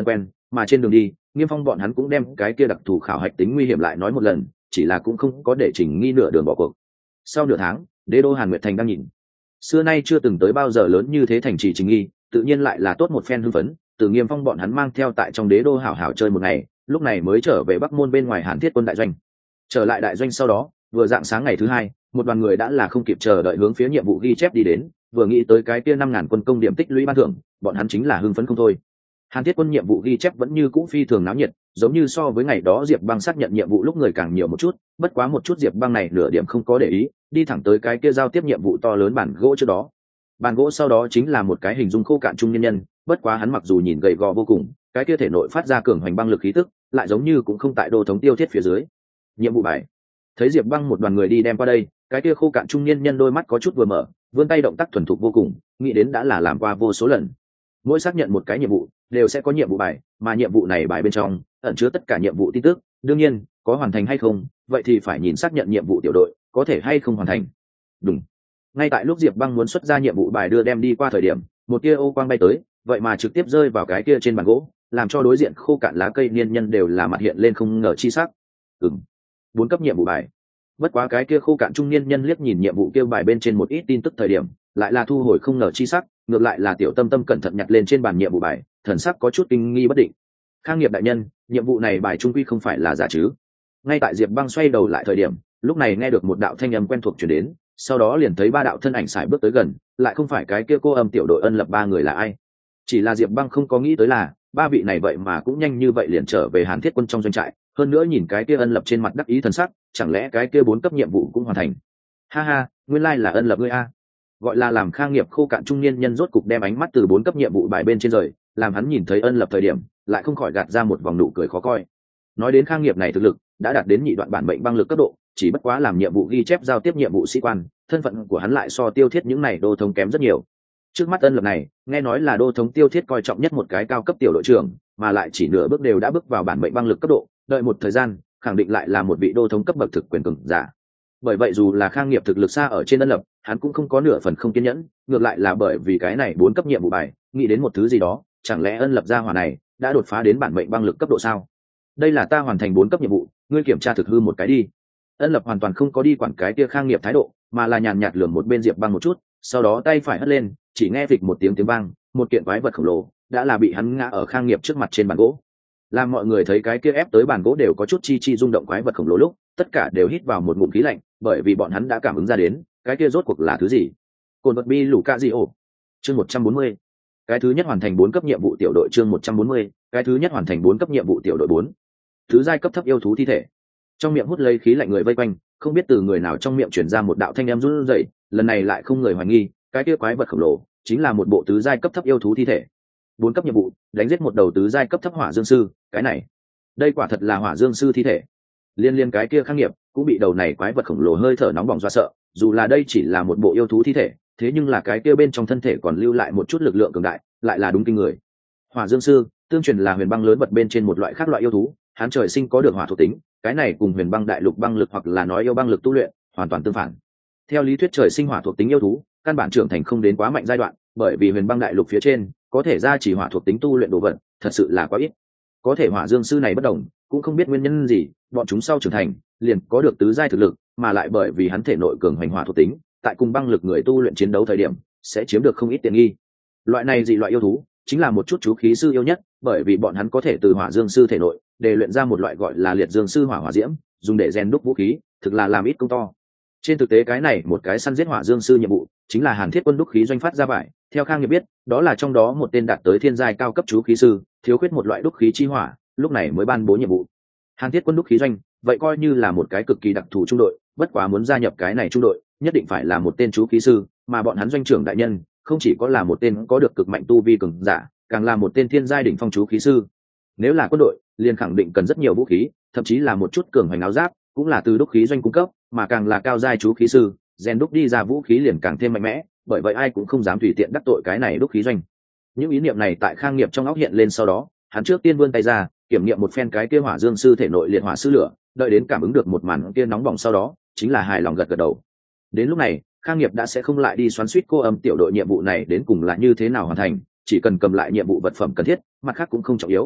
mà trên đường đi Nghiêm Phong bọn hắn cũng đem cái kia đặc thù khảo hạch tính nguy hiểm lại nói một lần, chỉ là cũng không có để Trình Nghi nửa đường bỏ cuộc. Sau nửa tháng, đế đô Hàn Nguyệt Thành đang nhìn xưa nay chưa từng tới bao giờ lớn như thế thành trì Trình Nghi, tự nhiên lại là tốt một phen hưng phấn, từ Nghiêm Phong bọn hắn mang theo tại trong đế đô hảo hảo chơi một ngày, lúc này mới trở về Bắc Môn bên ngoài Hàn Thiết quân đại doanh. Trở lại đại doanh sau đó, vừa dạng sáng ngày thứ hai, một đoàn người đã là không kịp chờ đợi hướng phía nhiệm vụ ghi chép đi đến, vừa nghĩ tới cái kia năm ngàn quân công điểm tích lũy ban thưởng, bọn hắn chính là hưng phấn không thôi. Hàn Thiết quân nhiệm vụ ghi chép vẫn như cũ phi thường náo nhiệt, giống như so với ngày đó Diệp Băng xác nhận nhiệm vụ lúc người càng nhiều một chút, bất quá một chút Diệp Băng này nửa điểm không có để ý, đi thẳng tới cái kia giao tiếp nhiệm vụ to lớn bản gỗ trước đó. Bản gỗ sau đó chính là một cái hình dung khô cạn trung nhân nhân, bất quá hắn mặc dù nhìn gầy gò vô cùng, cái kia thể nội phát ra cường hoành băng lực khí tức, lại giống như cũng không tại đô thống tiêu thiết phía dưới. Nhiệm vụ bài. Thấy Diệp Băng một đoàn người đi đem qua đây, cái kia khô cạn trung niên nhân đôi mắt có chút vừa mở, vươn tay động tác thuần thục vô cùng, nghĩ đến đã là làm qua vô số lần. Mỗi xác nhận một cái nhiệm vụ đều sẽ có nhiệm vụ bài, mà nhiệm vụ này bài bên trong ẩn chứa tất cả nhiệm vụ tin tức, đương nhiên có hoàn thành hay không vậy thì phải nhìn xác nhận nhiệm vụ tiểu đội có thể hay không hoàn thành. Đúng, ngay tại lúc Diệp Băng muốn xuất ra nhiệm vụ bài đưa đem đi qua thời điểm, một tia ô quang bay tới, vậy mà trực tiếp rơi vào cái kia trên bàn gỗ, làm cho đối diện khô cạn lá cây niên nhân đều là mặt hiện lên không ngờ chi sắc. Ừm, bốn cấp nhiệm vụ bài. Bất quá cái kia khô cạn trung niên nhân liếc nhìn nhiệm vụ kêu bài bên trên một ít tin tức thời điểm, lại là thu hồi không ngờ chi sắc, ngược lại là Tiểu Tâm Tâm cẩn thận nhặt lên trên bàn nhiệm vụ bài, thần sắc có chút kinh nghi bất định. Khang Nghiệp đại nhân, nhiệm vụ này bài trung quy không phải là giả chứ? Ngay tại Diệp Băng xoay đầu lại thời điểm, lúc này nghe được một đạo thanh âm quen thuộc truyền đến, sau đó liền thấy ba đạo thân ảnh sải bước tới gần, lại không phải cái kia cô âm tiểu đội Ân Lập ba người là ai. Chỉ là Diệp Băng không có nghĩ tới là ba vị này vậy mà cũng nhanh như vậy liền trở về Hàn Thiết quân trong doanh trại, hơn nữa nhìn cái kia Ân Lập trên mặt đắc ý thần sắc, chẳng lẽ cái kia bốn cấp nhiệm vụ cũng hoàn thành? Ha ha, nguyên lai là Ân Lập ngươi a. Gọi là làm Khang Nghiệp khô cạn trung niên nhân rốt cục đem ánh mắt từ bốn cấp nhiệm vụ bài bên trên rời, làm hắn nhìn thấy Ân Lập thời điểm, lại không khỏi gạt ra một vòng nụ cười khó coi. Nói đến Khang Nghiệp này thực lực đã đạt đến nhị đoạn bản mệnh băng lực cấp độ, chỉ bất quá làm nhiệm vụ ghi chép giao tiếp nhiệm vụ sĩ quan, thân phận của hắn lại so Tiêu Thiết những này đô thống kém rất nhiều. Trước mắt Ân Lập này, nghe nói là đô thống Tiêu Thiết coi trọng nhất một cái cao cấp tiểu đội trưởng, mà lại chỉ nửa bước đều đã bước vào bản mệnh băng lực cấp độ, đợi một thời gian, khẳng định lại là một vị đô thống cấp bậc thực quyền cường giả. Bởi vậy dù là Khang Nghiệp thực lực xa ở trên Ân Lập, hắn cũng không có nửa phần không kiên nhẫn, ngược lại là bởi vì cái này bốn cấp nhiệm vụ bài, nghĩ đến một thứ gì đó, chẳng lẽ Ân Lập gia hỏa này đã đột phá đến bản mệnh băng lực cấp độ sao? Đây là ta hoàn thành bốn cấp nhiệm vụ, ngươi kiểm tra thực hư một cái đi. Ân Lập hoàn toàn không có đi quản cái kia Khang Nghiệp thái độ, mà là nhàn nhạt lườm một bên Diệp Băng một chút, sau đó tay phải hất lên, chỉ nghe phịch một tiếng tiếng vang, một kiện quái vật khổng lồ đã là bị hắn ngã ở Khang Nghiệp trước mặt trên bàn gỗ. Làm mọi người thấy cái kia ép tới bàn gỗ đều có chút chi chi rung động quái vật khổng lồ lúc, tất cả đều hít vào một ngụm khí lạnh, bởi vì bọn hắn đã cảm ứng ra đến, cái kia rốt cuộc là thứ gì. Cồn vật bi lũ ca gì ổ. Chương một trăm bốn mươi. Cái thứ nhất hoàn thành bốn cấp nhiệm vụ tiểu đội chương một trăm bốn mươi, cái thứ nhất hoàn thành bốn cấp nhiệm vụ tiểu đội bốn. Thứ giai cấp thấp yêu thú thi thể. Trong miệng hút lấy khí lạnh người vây quanh, không biết từ người nào trong miệng truyền ra một đạo thanh âm run rẩy, lần này lại không người hoài nghi, cái kia quái vật khổng lồ chính là một bộ tứ giai cấp thấp yêu thú thi thể. Bốn cấp nhiệm vụ, đánh giết một đầu tứ giai cấp thấp hỏa dương sư, cái này, đây quả thật là hỏa dương sư thi thể. Liên liên cái kia Khang Nghiệp cũng bị đầu này quái vật khổng lồ hơi thở nóng bỏng dọa sợ, dù là đây chỉ là một bộ yêu thú thi thể, thế nhưng là cái kia bên trong thân thể còn lưu lại một chút lực lượng cường đại, lại là đúng kinh người. Hỏa dương sư, tương truyền là huyền băng lớn vật bên trên một loại khác loại yêu thú, hắn trời sinh có được hỏa thuộc tính, cái này cùng huyền băng đại lục băng lực hoặc là nói yêu băng lực tu luyện hoàn toàn tương phản. Theo lý thuyết trời sinh hỏa thuộc tính yêu thú, căn bản trưởng thành không đến quá mạnh giai đoạn, bởi vì huyền băng đại lục phía trên có thể ra chỉ hỏa thuộc tính tu luyện đồ vật, thật sự là quá ít. Có thể hỏa dương sư này bất đồng, cũng không biết nguyên nhân gì, bọn chúng sau trưởng thành liền có được tứ giai thực lực, mà lại bởi vì hắn thể nội cường hoành hỏa thuộc tính, tại cùng băng lực người tu luyện chiến đấu thời điểm sẽ chiếm được không ít tiện nghi. Loại này dị loại yêu thú chính là một chút chú khí sư yêu nhất, bởi vì bọn hắn có thể từ hỏa dương sư thể nội để luyện ra một loại gọi là liệt dương sư hỏa hỏa diễm, dùng để rèn đúc vũ khí, thực là làm ít công to. Trên thực tế cái này một cái săn giết hỏa dương sư nhiệm vụ chính là Hàn Thiết quân đúc khí doanh phát ra vải, theo Khang Nghiệp biết, đó là trong đó một tên đạt tới thiên giai cao cấp chú khí sư, thiếu khuyết một loại đúc khí chi hỏa, lúc này mới ban bố nhiệm vụ. Hàn Thiết quân đúc khí doanh, vậy coi như là một cái cực kỳ đặc thù trung đội, bất quá muốn gia nhập cái này trung đội, nhất định phải là một tên chú khí sư, mà bọn hắn doanh trưởng đại nhân, không chỉ có là một tên có được cực mạnh tu vi cường giả, càng là một tên thiên giai đỉnh phong chú khí sư. Nếu là quân đội, liền khẳng định cần rất nhiều vũ khí, thậm chí là một chút cường hoành áo giáp, cũng là từ đúc khí doanh cung cấp, mà càng là cao giai chú khí sư, rèn đúc đi ra vũ khí liền càng thêm mạnh mẽ, bởi vậy ai cũng không dám tùy tiện đắc tội cái này đúc khí doanh. Những ý niệm này tại Khang Nghiệp trong óc hiện lên sau đó, hắn trước tiên vươn tay ra, kiểm nghiệm một phen cái kia hỏa dương sư thể nội liệt hỏa sư lửa, đợi đến cảm ứng được một màn kia nóng bỏng sau đó, chính là hài lòng gật gật đầu. Đến lúc này, Khang Nghiệp đã sẽ không lại đi xoắn xuýt cô âm tiểu đội nhiệm vụ này đến cùng là như thế nào hoàn thành, chỉ cần cầm lại nhiệm vụ vật phẩm cần thiết, mặt khác cũng không trọng yếu.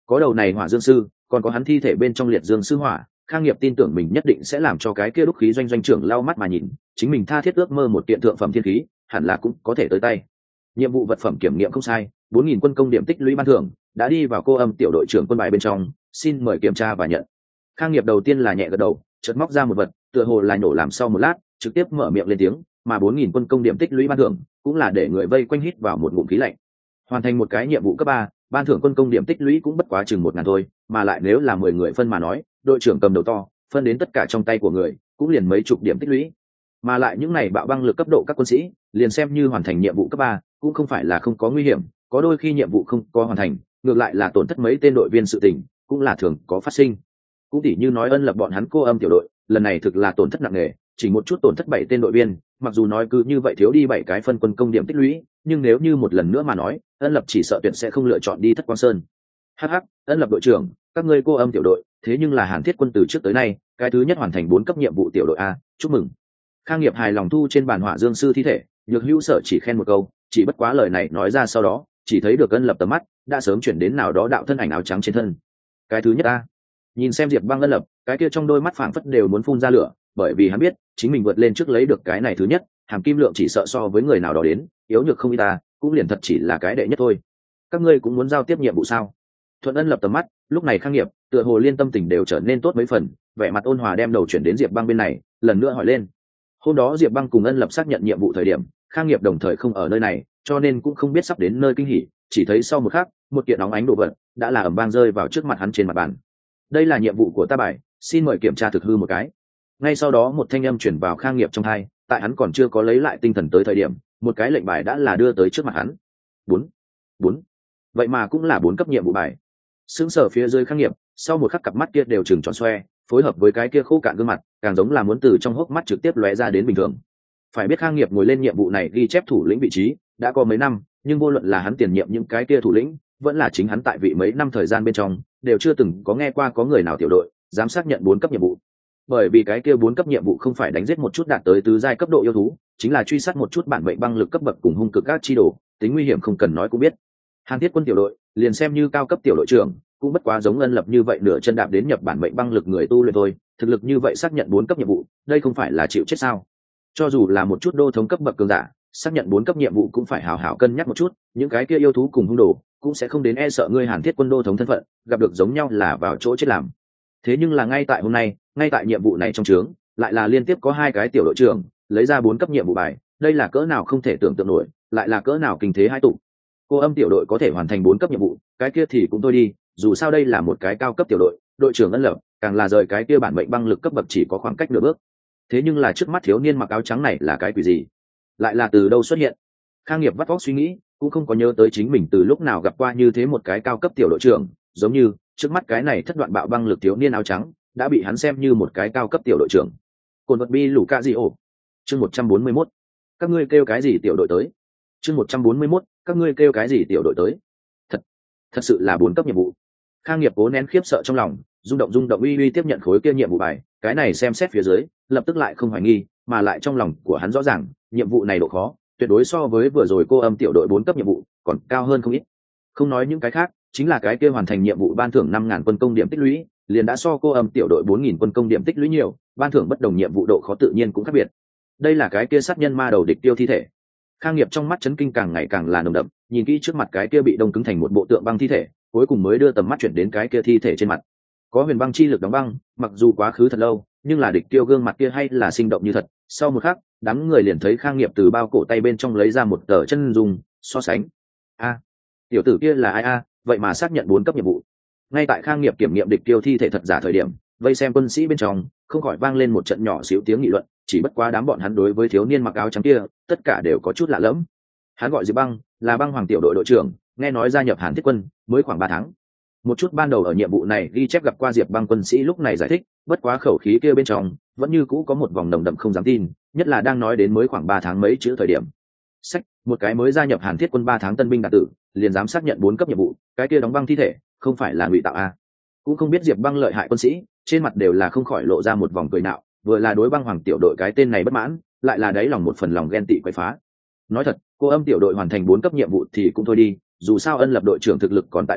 có đầu này hỏa dương sư, còn có hắn thi thể bên trong liệt dương sư hỏa, Khang Nghiệp tin tưởng mình nhất định sẽ làm cho cái kia đúc khí doanh doanh trưởng lau mắt mà nhìn, chính mình tha thiết ước mơ một kiện thượng phẩm thiên khí, hẳn là cũng có thể tới tay. Nhiệm vụ vật phẩm kiểm nghiệm không sai, bốn nghìn quân công điểm tích lũy ban thưởng đã đi vào cô âm tiểu đội trưởng quân bài bên trong, xin mời kiểm tra và nhận. Khang Nghiệp đầu tiên là nhẹ gật đầu, chợt móc ra một vật, tựa hồ là nổ làm sau một lát, trực tiếp mở miệng lên tiếng, mà bốn nghìn quân công điểm tích lũy ban thưởng cũng là để người vây quanh hít vào một ngụm khí lạnh. Hoàn thành một cái nhiệm vụ cấp ba, ban thưởng quân công điểm tích lũy cũng bất quá chừng một ngàn thôi, mà lại nếu là mười người phân mà nói, đội trưởng cầm đầu to, phân đến tất cả trong tay của người, cũng liền mấy chục điểm tích lũy. Mà lại những này bạo băng lực cấp độ các quân sĩ, liền xem như hoàn thành nhiệm vụ cấp ba, cũng không phải là không có nguy hiểm, có đôi khi nhiệm vụ không có hoàn thành, ngược lại là tổn thất mấy tên đội viên sự tình, cũng là thường có phát sinh. Cũng tỉ như nói Ân Lập bọn hắn cô âm tiểu đội, lần này thực là tổn thất nặng nề, chỉ một chút tổn thất bảy tên đội viên, mặc dù nói cứ như vậy thiếu đi bảy cái phân quân công điểm tích lũy, nhưng nếu như một lần nữa mà nói, Ân Lập chỉ sợ tuyệt sẽ không lựa chọn đi Thất Quang Sơn. Hắc hắc, Ân Lập đội trưởng, các ngươi cô âm tiểu đội, thế nhưng là Hàn Thiết Quân từ trước tới nay, cái thứ nhất hoàn thành bốn cấp nhiệm vụ tiểu đội a, chúc mừng. Khang Nghiệp hài lòng thu trên bàn hỏa dương sư thi thể, Nhược Hữu Sở chỉ khen một câu, chỉ bất quá lời này nói ra sau đó, chỉ thấy được Ân Lập tầm mắt đã sớm chuyển đến nào đó đạo thân ảnh áo trắng trên thân. Cái thứ nhất a. Nhìn xem Diệp Băng Ân Lập, cái kia trong đôi mắt phảng phất đều muốn phun ra lửa, bởi vì hắn biết, chính mình vượt lên trước lấy được cái này thứ nhất, hàm kim lượng chỉ sợ so với người nào đó đến, yếu nhược không y ta, cũng liền thật chỉ là cái đệ nhất thôi. Các ngươi cũng muốn giao tiếp nhiệm vụ sao? Thuận Ân Lập tầm mắt, lúc này Khang Nghiệp, tựa hồ liên tâm tình đều trở nên tốt mấy phần, vẻ mặt ôn hòa đem đầu chuyển đến Diệp Băng bên này, lần nữa hỏi lên. Hôm đó Diệp Băng cùng Ân Lập xác nhận nhiệm vụ thời điểm, Khang Nghiệp đồng thời không ở nơi này, cho nên cũng không biết sắp đến nơi kinh hỉ, chỉ thấy sau một khắc, một kiện óng ánh đồ vật đã là ầm vang rơi vào trước mặt hắn trên mặt bàn. Đây là nhiệm vụ của ta bài, xin mời kiểm tra thực hư một cái. Ngay sau đó một thanh âm chuyển vào Khang Nghiệp trong tai, tại hắn còn chưa có lấy lại tinh thần tới thời điểm, một cái lệnh bài đã là đưa tới trước mặt hắn. Bốn, bốn, vậy mà cũng là bốn cấp nhiệm vụ bài. Sững sờ phía dưới Khang Nghiệp, sau một khắc cặp mắt kia đều trừng tròn xoe, phối hợp với cái kia khô cạn gương mặt, càng giống là muốn từ trong hốc mắt trực tiếp lóe ra đến bình thường. Phải biết Khang Nghiệp ngồi lên nhiệm vụ này ghi chép thủ lĩnh vị trí đã có mấy năm, nhưng vô luận là hắn tiền nhiệm những cái kia thủ lĩnh, vẫn là chính hắn tại vị mấy năm thời gian bên trong, đều chưa từng có nghe qua có người nào tiểu đội dám xác nhận bốn cấp nhiệm vụ. Bởi vì cái kia bốn cấp nhiệm vụ không phải đánh giết một chút đạt tới tứ giai cấp độ yêu thú, chính là truy sát một chút bản mệnh băng lực cấp bậc cùng hung cực các chi đồ, tính nguy hiểm không cần nói cũng biết. Hàn Thiết Quân tiểu đội liền xem như cao cấp tiểu đội trưởng, cũng bất quá giống Ân Lập như vậy nửa chân đạp đến nhập bản mệnh băng lực người tu luyện thôi, thực lực như vậy xác nhận bốn cấp nhiệm vụ, đây không phải là chịu chết sao? Cho dù là một chút đô thống cấp bậc cường giả, xác nhận bốn cấp nhiệm vụ cũng phải hào hào cân nhắc một chút, những cái kia yêu thú cùng hung đồ cũng sẽ không đến e sợ ngươi Hàn Thiết Quân đô thống thân phận, gặp được giống nhau là vào chỗ chết làm. Thế nhưng là ngay tại hôm nay, ngay tại nhiệm vụ này trong trướng, lại là liên tiếp có hai cái tiểu đội trưởng lấy ra bốn cấp nhiệm vụ bài, đây là cỡ nào không thể tưởng tượng nổi, lại là cỡ nào kinh thế hai tụ. Cô âm tiểu đội có thể hoàn thành bốn cấp nhiệm vụ, cái kia thì cũng thôi đi, dù sao đây là một cái cao cấp tiểu đội, đội trưởng Ân Lập càng là rời cái kia bản mệnh băng lực cấp bậc chỉ có khoảng cách nửa bước. Thế nhưng là trước mắt thiếu niên mặc áo trắng này là cái quỷ gì? Lại là từ đâu xuất hiện? Khang Nghiệp vắt óc suy nghĩ, cũng không có nhớ tới chính mình từ lúc nào gặp qua như thế một cái cao cấp tiểu đội trưởng, giống như trước mắt cái này thất đoạn bạo băng lực thiếu niên áo trắng đã bị hắn xem như một cái cao cấp tiểu đội trưởng. Cồn vật bi lũ ca gì ổ? Chương một trăm bốn mươi mốt. Các ngươi kêu cái gì tiểu đội tới? Chương một trăm bốn mươi mốt. Các ngươi kêu cái gì tiểu đội tới? Thật, thật sự là bốn cấp nhiệm vụ. Khang Nghiệp cố nén khiếp sợ trong lòng, rung động rung động uy uy tiếp nhận khối kia nhiệm vụ bài, cái này xem xét phía dưới, lập tức lại không hoài nghi, mà lại trong lòng của hắn rõ ràng, nhiệm vụ này độ khó, tuyệt đối so với vừa rồi cô âm tiểu đội bốn cấp nhiệm vụ còn cao hơn không ít. Không nói những cái khác, chính là cái kia hoàn thành nhiệm vụ ban thưởng năm ngàn quân công điểm tích lũy, liền đã so cô âm tiểu đội bốn nghìn quân công điểm tích lũy nhiều, ban thưởng bất đồng nhiệm vụ độ khó tự nhiên cũng khác biệt. Đây là cái kia sát nhân ma đầu địch tiêu thi thể. Khang Nghiệp trong mắt chấn kinh càng ngày càng là nồng đậm, nhìn kỹ trước mặt cái kia bị đông cứng thành một bộ tượng băng thi thể, cuối cùng mới đưa tầm mắt chuyển đến cái kia thi thể trên mặt. Có huyền băng chi lực đóng băng, mặc dù quá khứ thật lâu, nhưng là địch tiêu gương mặt kia hay là sinh động như thật. Sau một khắc, đám người liền thấy Khang Nghiệp từ bao cổ tay bên trong lấy ra một tờ chân dung, so sánh. A, tiểu tử kia là ai a? Vậy mà xác nhận bốn cấp nhiệm vụ. Ngay tại Khang Nghiệp kiểm nghiệm địch tiêu thi thể thật giả thời điểm, vây xem quân sĩ bên trong không khỏi vang lên một trận nhỏ xíu tiếng nghị luận, chỉ bất quá đám bọn hắn đối với thiếu niên mặc áo trắng kia, tất cả đều có chút lạ lẫm. Hắn gọi Diệp Băng, là Băng Hoàng tiểu đội đội trưởng, nghe nói gia nhập Hàn Thiết Quân mới khoảng ba tháng. Một chút ban đầu ở nhiệm vụ này ghi chép gặp qua Diệp Băng quân sĩ lúc này giải thích, bất quá khẩu khí kia bên trong vẫn như cũ có một vòng nồng đậm không dám tin, nhất là đang nói đến mới khoảng ba tháng mấy chữ thời điểm. Sách, một cái mới gia nhập Hàn Thiết Quân ba tháng tân binh đạt tử, liền dám xác nhận bốn cấp nhiệm vụ, cái kia đóng băng thi thể, không phải là ngụy tạo a? Cũng không biết Diệp Băng lợi hại quân sĩ, trên mặt đều là không khỏi lộ ra một vòng cười nạo, vừa là đối Băng Hoàng tiểu đội cái tên này bất mãn, lại là đáy lòng một phần lòng ghen tị quấy phá. Nói thật, cô âm tiểu đội hoàn thành bốn cấp nhiệm vụ thì cũng thôi đi, dù sao Ân Lập đội trưởng thực lực còn tại đó,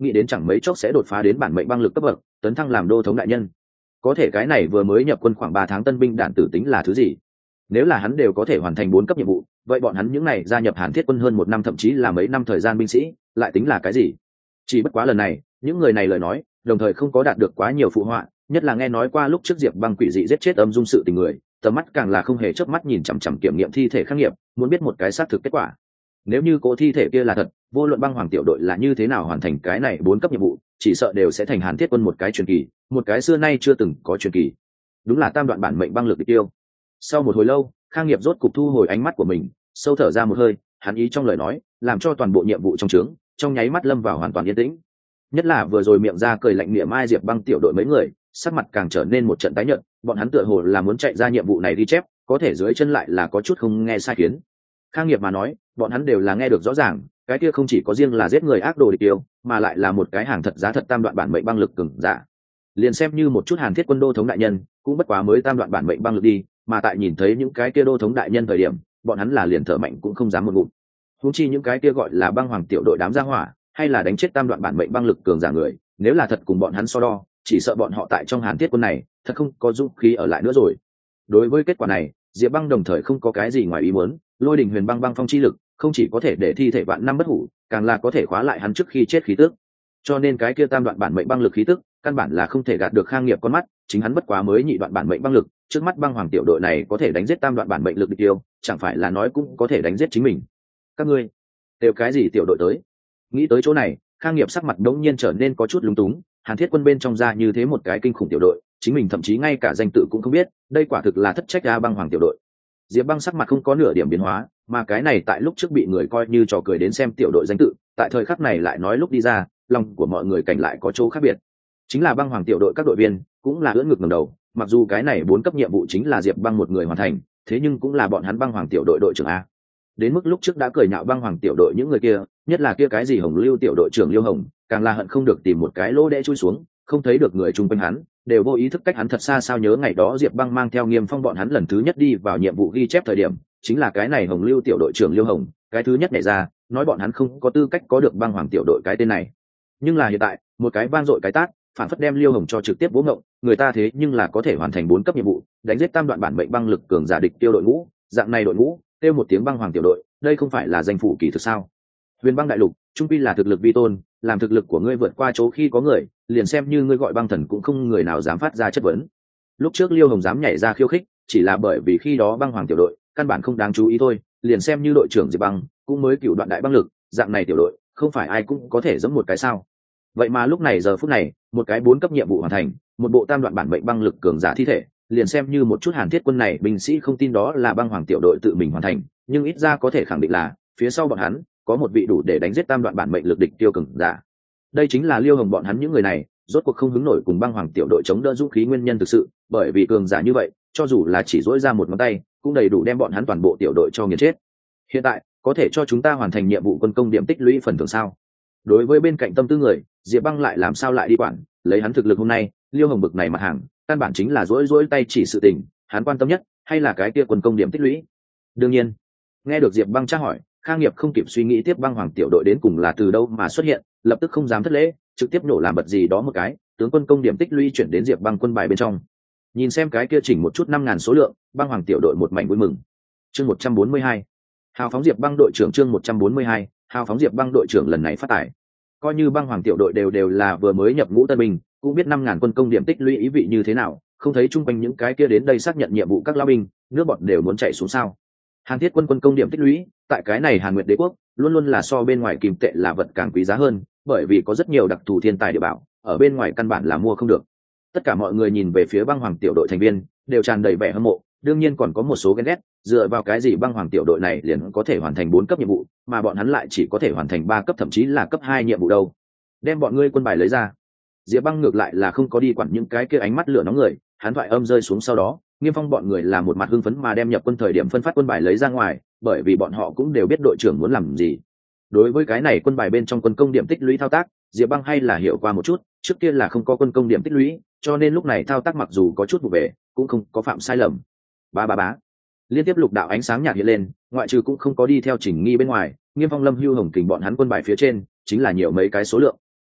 nghĩ đến chẳng mấy chốc sẽ đột phá đến bản mệnh băng lực cấp bậc, tấn thăng làm đô thống đại nhân. Có thể cái này vừa mới nhập quân khoảng ba tháng tân binh đạn tử tính là thứ gì? Nếu là hắn đều có thể hoàn thành bốn cấp nhiệm vụ, vậy bọn hắn những này gia nhập Hàn Thiết quân hơn một năm thậm chí là mấy năm thời gian binh sĩ, lại tính là cái gì? Chỉ bất quá lần này, những người này lời nói, đồng thời không có đạt được quá nhiều phụ họa, nhất là nghe nói qua lúc trước Diệp Băng quỷ dị giết chết âm dung sự tình người, tầm mắt càng là không hề chớp mắt nhìn chằm chằm kiểm nghiệm thi thể khắc nghiệm, muốn biết một cái xác thực kết quả. Nếu như cố thi thể kia là thật, vô luận Băng Hoàng tiểu đội là như thế nào hoàn thành cái này bốn cấp nhiệm vụ, chỉ sợ đều sẽ thành Hàn Thiết quân một cái truyền kỳ, một cái xưa nay chưa từng có truyền kỳ. Đúng là tam đoạn bản mệnh băng lực địch tiêu. Sau một hồi lâu, Khang Nghiệp rốt cục thu hồi ánh mắt của mình, sâu thở ra một hơi, hắn ý trong lời nói, làm cho toàn bộ nhiệm vụ trong trướng, trong nháy mắt lâm vào hoàn toàn yên tĩnh. Nhất là vừa rồi miệng ra cười lạnh niệm ai Diệp Băng tiểu đội mấy người, sắc mặt càng trở nên một trận tái nhợt, bọn hắn tựa hồ là muốn chạy ra nhiệm vụ này đi chép, có thể dưới chân lại là có chút không nghe sai khiến. Khang Nghiệp mà nói, bọn hắn đều là nghe được rõ ràng, cái kia không chỉ có riêng là giết người ác đồ địch tiêu, mà lại là một cái hàng thật giá thật tam đoạn bản mệnh băng lực cường giả. Liền xem như một chút Hàn Thiết quân đô thống đại nhân, cũng bất quá mới tam đoạn bản mệnh băng lực đi, mà tại nhìn thấy những cái kia đô thống đại nhân thời điểm, bọn hắn là liền thở mạnh cũng không dám một ngụm. Huống chi những cái kia gọi là Băng Hoàng tiểu đội đám gia hỏa, hay là đánh chết tam đoạn bản mệnh băng lực cường giả người, nếu là thật cùng bọn hắn so đo, chỉ sợ bọn họ tại trong Hàn Thiết quân này, thật không có dũng khí ở lại nữa rồi. Đối với kết quả này, Diệp Băng đồng thời không có cái gì ngoài ý muốn, Lôi Đình Huyền Băng Băng Phong chi lực, không chỉ có thể để thi thể vạn năm bất hủ, càng là có thể khóa lại hắn trước khi chết khí tức. Cho nên cái kia tam đoạn bản mệnh băng lực khí tức, căn bản là không thể gạt được Khang Nghiệp con mắt, chính hắn bất quá mới nhị đoạn bản mệnh băng lực, trước mắt Băng Hoàng tiểu đội này có thể đánh giết tam đoạn bản mệnh lực địch tiêu, chẳng phải là nói cũng có thể đánh giết chính mình. Các ngươi, đều cái gì tiểu đội tới? Nghĩ tới chỗ này, Khang Nghiệp sắc mặt đống nhiên trở nên có chút lúng túng, Hàn Thiết quân bên trong ra như thế một cái kinh khủng tiểu đội, chính mình thậm chí ngay cả danh tự cũng không biết, đây quả thực là thất trách a Băng Hoàng tiểu đội. Diệp Băng sắc mặt không có nửa điểm biến hóa, mà cái này tại lúc trước bị người coi như trò cười đến xem tiểu đội danh tự, tại thời khắc này lại nói lúc đi ra, lòng của mọi người cảnh lại có chỗ khác biệt. Chính là Băng Hoàng tiểu đội các đội viên, cũng là ưỡn ngực ngẩng đầu, mặc dù cái này bốn cấp nhiệm vụ chính là Diệp Băng một người hoàn thành, thế nhưng cũng là bọn hắn Băng Hoàng tiểu đội đội trưởng a. Đến mức lúc trước đã cười nhạo Băng Hoàng tiểu đội những người kia, nhất là kia cái gì Hồng Lưu tiểu đội trưởng Liêu Hồng, càng là hận không được tìm một cái lỗ đẽ chui xuống, không thấy được người chung quanh hắn, đều vô ý thức cách hắn thật xa. Sao nhớ ngày đó Diệp Băng mang theo Nghiêm Phong bọn hắn lần thứ nhất đi vào nhiệm vụ ghi chép thời điểm, chính là cái này Hồng Lưu tiểu đội trưởng Liêu Hồng, cái thứ nhất nhảy ra, nói bọn hắn không có tư cách có được Băng Hoàng tiểu đội cái tên này. Nhưng là hiện tại, một cái vang dội cái tát, phản phất đem Liêu Hồng cho trực tiếp vỗ ngộng, người ta thế nhưng là có thể hoàn thành bốn cấp nhiệm vụ, đánh giết tam đoạn bản mệnh băng lực cường giả địch tiêu đội ngũ, dạng này đội ngũ, kêu một tiếng Băng Hoàng tiểu đội, đây không phải là danh phủ kỳ thực sao? Huyền Băng đại lục, trung quy là thực lực vi tôn, làm thực lực của ngươi vượt qua chỗ khi có người, liền xem như ngươi gọi băng thần cũng không người nào dám phát ra chất vấn. Lúc trước Liêu Hồng dám nhảy ra khiêu khích, chỉ là bởi vì khi đó Băng Hoàng tiểu đội, căn bản không đáng chú ý thôi, liền xem như đội trưởng Diệp Băng, cũng mới cựu đoạn đại băng lực, dạng này tiểu đội, không phải ai cũng có thể giống một cái sao? Vậy mà lúc này giờ phút này, một cái bốn cấp nhiệm vụ hoàn thành, một bộ tam đoạn bản mệnh băng lực cường giả thi thể, liền xem như một chút Hàn Thiết quân này binh sĩ không tin đó là Băng Hoàng tiểu đội tự mình hoàn thành, nhưng ít ra có thể khẳng định là phía sau bọn hắn có một vị đủ để đánh giết tam đoạn bản mệnh lực địch tiêu cường giả. Đây chính là Liêu Hồng bọn hắn những người này, rốt cuộc không hứng nổi cùng Băng Hoàng tiểu đội chống đỡ dũng khí nguyên nhân thực sự, bởi vì cường giả như vậy, cho dù là chỉ dỗi ra một ngón tay, cũng đầy đủ đem bọn hắn toàn bộ tiểu đội cho nghiền chết. Hiện tại, có thể cho chúng ta hoàn thành nhiệm vụ quân công điểm tích lũy phần thưởng sao? Đối với bên cạnh tâm tư người, Diệp Băng lại làm sao lại đi quản, lấy hắn thực lực hôm nay, Liêu Hồng bực này mặt hàng, căn bản chính là dỗi dỗi tay chỉ sự tình, hắn quan tâm nhất hay là cái kia quân công điểm tích lũy. Đương nhiên, nghe được Diệp Băng tra hỏi, Khang Nghiệp không kịp suy nghĩ tiếp Băng Hoàng tiểu đội đến cùng là từ đâu mà xuất hiện, lập tức không dám thất lễ, trực tiếp nổ làm bật gì đó một cái, tướng quân công điểm tích lũy chuyển đến Diệp Băng quân bài bên trong. Nhìn xem cái kia chỉnh một chút năm ngàn số lượng, Băng Hoàng tiểu đội một mảnh vui mừng. Chương một trăm bốn mươi hai, hào phóng Diệp Băng đội trưởng. Chương một trăm bốn mươi hai, hào phóng Diệp Băng đội trưởng lần này phát tài. Coi như Băng Hoàng tiểu đội đều đều là vừa mới nhập ngũ tân binh, cũng biết năm ngàn quân công điểm tích lũy ý vị như thế nào, không thấy chung quanh những cái kia đến đây xác nhận nhiệm vụ các lao binh, nước bọt đều muốn chảy xuống sao? Hàn Thiết quân quân công điểm tích lũy, tại cái này Hàn Nguyệt Đế quốc, luôn luôn là so bên ngoài kim tệ là vật càng quý giá hơn, bởi vì có rất nhiều đặc thù thiên tài địa bảo, ở bên ngoài căn bản là mua không được. Tất cả mọi người nhìn về phía Băng Hoàng tiểu đội thành viên, đều tràn đầy vẻ hâm mộ, đương nhiên còn có một số ghen ghét, dựa vào cái gì Băng Hoàng tiểu đội này liền có thể hoàn thành bốn cấp nhiệm vụ, mà bọn hắn lại chỉ có thể hoàn thành ba cấp thậm chí là cấp hai nhiệm vụ đâu? Đem bọn ngươi quân bài lấy ra. Diệp Băng ngược lại là không có đi quản những cái kia ánh mắt lửa nóng người, hắn thoại âm rơi xuống sau đó, Nghiêm Phong bọn người là một mặt hưng phấn mà đem nhập quân thời điểm phân phát quân bài lấy ra ngoài, bởi vì bọn họ cũng đều biết đội trưởng muốn làm gì. Đối với cái này quân bài bên trong quân công điểm tích lũy thao tác, Diệp Băng hay là hiểu qua một chút, trước kia là không có quân công điểm tích lũy, cho nên lúc này thao tác mặc dù có chút vụ về, cũng không có phạm sai lầm. Ba ba bá. Liên tiếp lục đạo ánh sáng nhạt hiện lên, ngoại trừ cũng không có đi theo chỉnh nghi bên ngoài, Nghiêm Phong Lâm Hưu Hồng Kình bọn hắn quân bài phía trên, chính là nhiều mấy cái số lượng.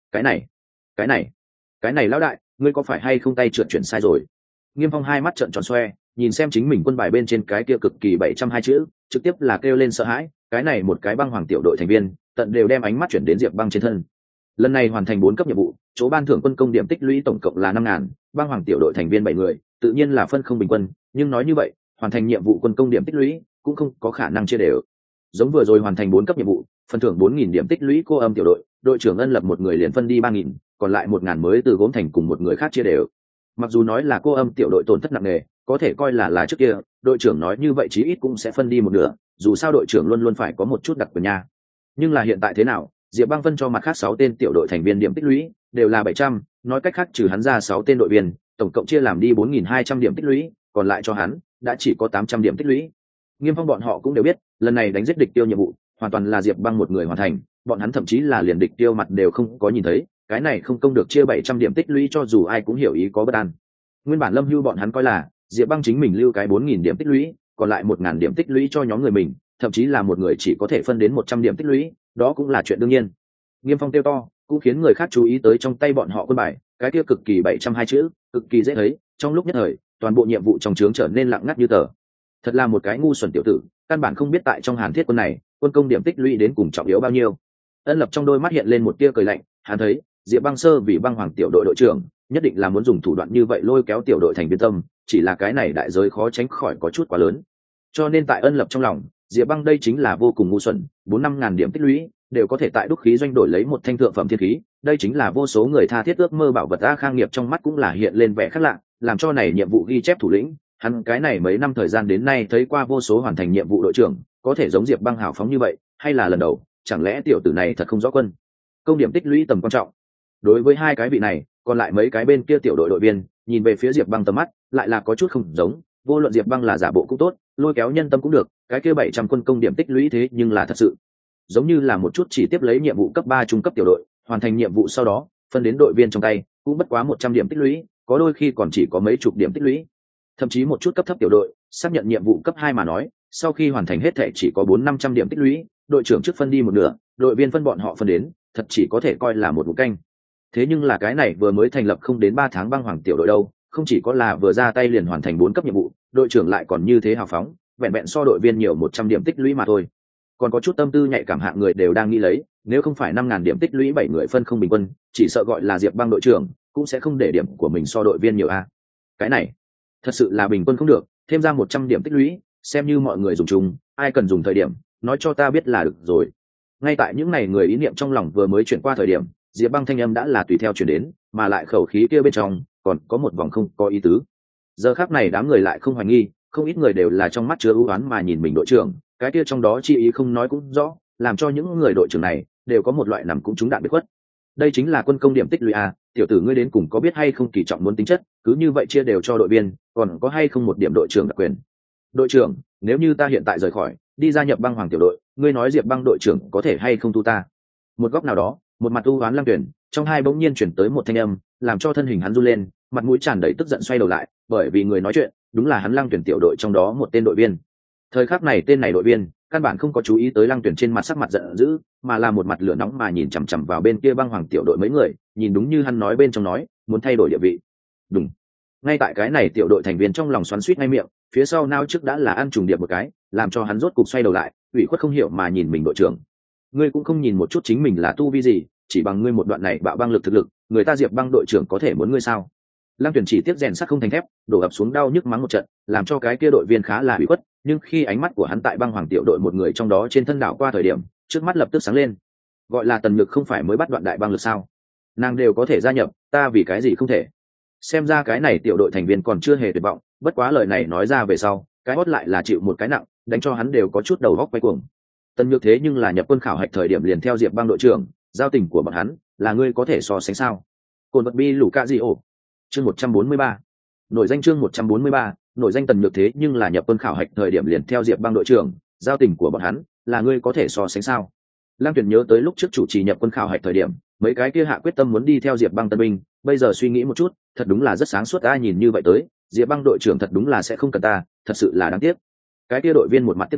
cái này cái này cái này lão đại, ngươi có phải hay không tay trượt chuyển sai rồi? Nghiêm Phong hai mắt trợn tròn xoe, nhìn xem chính mình quân bài bên trên cái kia cực kỳ bảy trăm hai chữ, trực tiếp là kêu lên sợ hãi. Cái này một cái băng hoàng tiểu đội thành viên tận đều đem ánh mắt chuyển đến Diệp Băng trên thân. Lần này hoàn thành bốn cấp nhiệm vụ, chỗ ban thưởng quân công điểm tích lũy tổng cộng là năm ngàn, băng hoàng tiểu đội thành viên bảy người, tự nhiên là phân không bình quân, nhưng nói như vậy, hoàn thành nhiệm vụ quân công điểm tích lũy cũng không có khả năng chia đều. Giống vừa rồi hoàn thành bốn cấp nhiệm vụ, phần thưởng bốn nghìn điểm tích lũy cô âm tiểu đội, đội trưởng Ân Lập một người liền phân đi ba nghìn, còn lại một ngàn mới từ gốm thành cùng một người khác chia đều. Mặc dù nói là cô âm tiểu đội tổn thất nặng nề, có thể coi là là trước kia, đội trưởng nói như vậy chí ít cũng sẽ phân đi một nửa, dù sao đội trưởng luôn luôn phải có một chút đặc quyền nha. Nhưng là hiện tại thế nào, Diệp Băng phân cho mặt khác sáu tên tiểu đội thành viên điểm tích lũy đều là bảy trăm, nói cách khác trừ hắn ra sáu tên đội viên, tổng cộng chia làm đi bốn nghìn hai trăm điểm tích lũy, còn lại cho hắn đã chỉ có tám trăm điểm tích lũy. Nghiêm Phong bọn họ cũng đều biết, lần này đánh giết địch tiêu nhiệm vụ, hoàn toàn là Diệp Băng một người hoàn thành, bọn hắn thậm chí là liền địch tiêu mặt đều không có nhìn thấy, cái này không công được chia bảy trăm điểm tích lũy cho dù ai cũng hiểu ý có bất an. Nguyên bản Lâm Hưu bọn hắn coi là Diệp Băng chính mình lưu cái bốn nghìn điểm tích lũy, còn lại một nghìn điểm tích lũy cho nhóm người mình, thậm chí là một người chỉ có thể phân đến một trăm điểm tích lũy, đó cũng là chuyện đương nhiên. Nghiêm Phong tiêu to, cũng khiến người khác chú ý tới trong tay bọn họ quân bài, cái kia cực kỳ bảy trăm hai chữ, cực kỳ dễ thấy, trong lúc nhất thời, toàn bộ nhiệm vụ trong trướng trở nên lặng ngắt như tờ. Thật là một cái ngu xuẩn tiểu tử, căn bản không biết tại trong Hàn Thiết quân này, quân công điểm tích lũy đến cùng trọng yếu bao nhiêu. Ân Lập trong đôi mắt hiện lên một tia cười lạnh, hắn thấy, Diệp Băng sơ vì băng hoàng tiểu đội đội trưởng, nhất định là muốn dùng thủ đoạn như vậy lôi kéo tiểu đội thành viên tâm, chỉ là cái này đại giới khó tránh khỏi có chút quá lớn. Cho nên tại Ân Lập trong lòng, Diệp Băng đây chính là vô cùng ngu xuẩn, bốn năm ngàn điểm tích lũy đều có thể tại đúc khí doanh đổi lấy một thanh thượng phẩm thiên khí, đây chính là vô số người tha thiết ước mơ bảo vật. A Khang Nghiệp trong mắt cũng là hiện lên vẻ khác lạ, làm cho này nhiệm vụ ghi chép thủ lĩnh, hắn cái này mấy năm thời gian đến nay thấy qua vô số hoàn thành nhiệm vụ đội trưởng, có thể giống Diệp Băng hào phóng như vậy, hay là lần đầu, chẳng lẽ tiểu tử này thật không rõ quân công điểm tích lũy tầm quan trọng. Đối với hai cái vị này, còn lại mấy cái bên kia tiểu đội đội viên nhìn về phía Diệp Băng tầm mắt lại là có chút không giống, vô luận Diệp Băng là giả bộ cũng tốt, lôi kéo nhân tâm cũng được, cái kia bảy trăm quân công điểm tích lũy thế nhưng là thật sự giống như là một chút chỉ tiếp lấy nhiệm vụ cấp ba trung cấp tiểu đội, hoàn thành nhiệm vụ sau đó phân đến đội viên trong tay cũng bất quá một trăm điểm tích lũy, có đôi khi còn chỉ có mấy chục điểm tích lũy. Thậm chí một chút cấp thấp tiểu đội xác nhận nhiệm vụ cấp hai mà nói, sau khi hoàn thành hết thảy chỉ có bốn năm trăm điểm tích lũy, đội trưởng trước phân đi một nửa, đội viên phân bọn họ phân đến, thật chỉ có thể coi là một vụ canh. Thế nhưng là cái này vừa mới thành lập không đến ba tháng băng hoàng tiểu đội đâu, không chỉ có là vừa ra tay liền hoàn thành bốn cấp nhiệm vụ, đội trưởng lại còn như thế hào phóng, vẹn vẹn so đội viên nhiều một trăm điểm tích lũy mà thôi. Còn có chút tâm tư nhạy cảm hạng người đều đang nghĩ lấy, nếu không phải năm ngàn điểm tích lũy bảy người phân không bình quân, chỉ sợ gọi là Diệp Băng đội trưởng cũng sẽ không để điểm của mình so đội viên nhiều a. Cái này thật sự là bình quân không được, thêm ra một trăm điểm tích lũy, xem như mọi người dùng chung, ai cần dùng thời điểm, nói cho ta biết là được rồi. Ngay tại những ngày người ý niệm trong lòng vừa mới chuyển qua thời điểm, Diệp Băng thanh âm đã là tùy theo chuyển đến, mà lại khẩu khí kia bên trong còn có một vòng không có ý tứ. Giờ khắc này đám người lại không hoài nghi, không ít người đều là trong mắt chứa ưu oán mà nhìn mình đội trưởng, cái kia trong đó chi ý không nói cũng rõ, làm cho những người đội trưởng này đều có một loại nằm cũng trúng đạn biệt khuất. Đây chính là quân công điểm tích lũy à, tiểu tử ngươi đến cùng có biết hay không kỳ trọng muốn tính chất, cứ như vậy chia đều cho đội viên, còn có hay không một điểm đội trưởng đặc quyền. Đội trưởng, nếu như ta hiện tại rời khỏi, đi gia nhập băng hoàng tiểu đội, ngươi nói Diệp Băng đội trưởng có thể hay không thu ta? Một góc nào đó, một mặt u oán Lăng Tuyển, trong hai bỗng nhiên chuyển tới một thanh âm, làm cho thân hình hắn run lên, mặt mũi tràn đầy tức giận xoay đầu lại, bởi vì người nói chuyện đúng là hắn Lăng Tuyển tiểu đội trong đó một tên đội viên. Thời khắc này tên này đội viên căn bản không có chú ý tới Lăng Tuyển trên mặt sắc mặt giận dữ, mà là một mặt lửa nóng mà nhìn chằm chằm vào bên kia băng hoàng tiểu đội mấy người, nhìn đúng như hắn nói bên trong nói, muốn thay đổi địa vị. Đúng. Ngay tại cái này tiểu đội thành viên trong lòng xoắn xuýt ngay miệng, phía sau nao trước đã là ăn trùng điệp một cái, làm cho hắn rốt cục xoay đầu lại, ủy khuất không hiểu mà nhìn mình đội trưởng. Ngươi cũng không nhìn một chút chính mình là tu vi gì, chỉ bằng ngươi một đoạn này bạo băng lực thực lực, người ta Diệp Băng đội trưởng có thể muốn ngươi sao? Lăng Tuyển chỉ tiếc rèn sắt không thành thép, đổ ập xuống đau nhức mắng một trận, làm cho cái kia đội viên khá là ủy khuất, nhưng khi ánh mắt của hắn tại băng hoàng tiểu đội một người trong đó trên thân đảo qua thời điểm, trước mắt lập tức sáng lên. Gọi là Tần Nhược không phải mới bắt đoạn đại băng lực sao? Nàng đều có thể gia nhập, ta vì cái gì không thể? Xem ra cái này tiểu đội thành viên còn chưa hề tuyệt vọng, bất quá lời này nói ra về sau, cái hót lại là chịu một cái nặng, đánh cho hắn đều có chút đầu góc quay cuồng. Tần Nhược thế nhưng là nhập quân khảo hạch thời điểm liền theo Diệp Băng đội trưởng, giao tình của bọn hắn, là ngươi có thể so sánh sao? Cồn vật bi lũ cạ gì ổ. Chương một trăm bốn mươi ba. Nổi danh chương một trăm bốn mươi ba, nổi danh Tần Nhược thế nhưng là nhập quân khảo hạch thời điểm liền theo Diệp Băng đội trưởng, giao tình của bọn hắn, là ngươi có thể so sánh sao? Lăng Tuyển nhớ tới lúc trước chủ trì nhập quân khảo hạch thời điểm, mấy cái kia hạ quyết tâm muốn đi theo Diệp Băng tân binh, bây giờ suy nghĩ một chút, thật đúng là rất sáng suốt, ai nhìn như vậy tới, Diệp Băng đội trưởng thật đúng là sẽ không cần ta, thật sự là đáng tiếc. Cái kia đội viên một mặt tiếc nuối,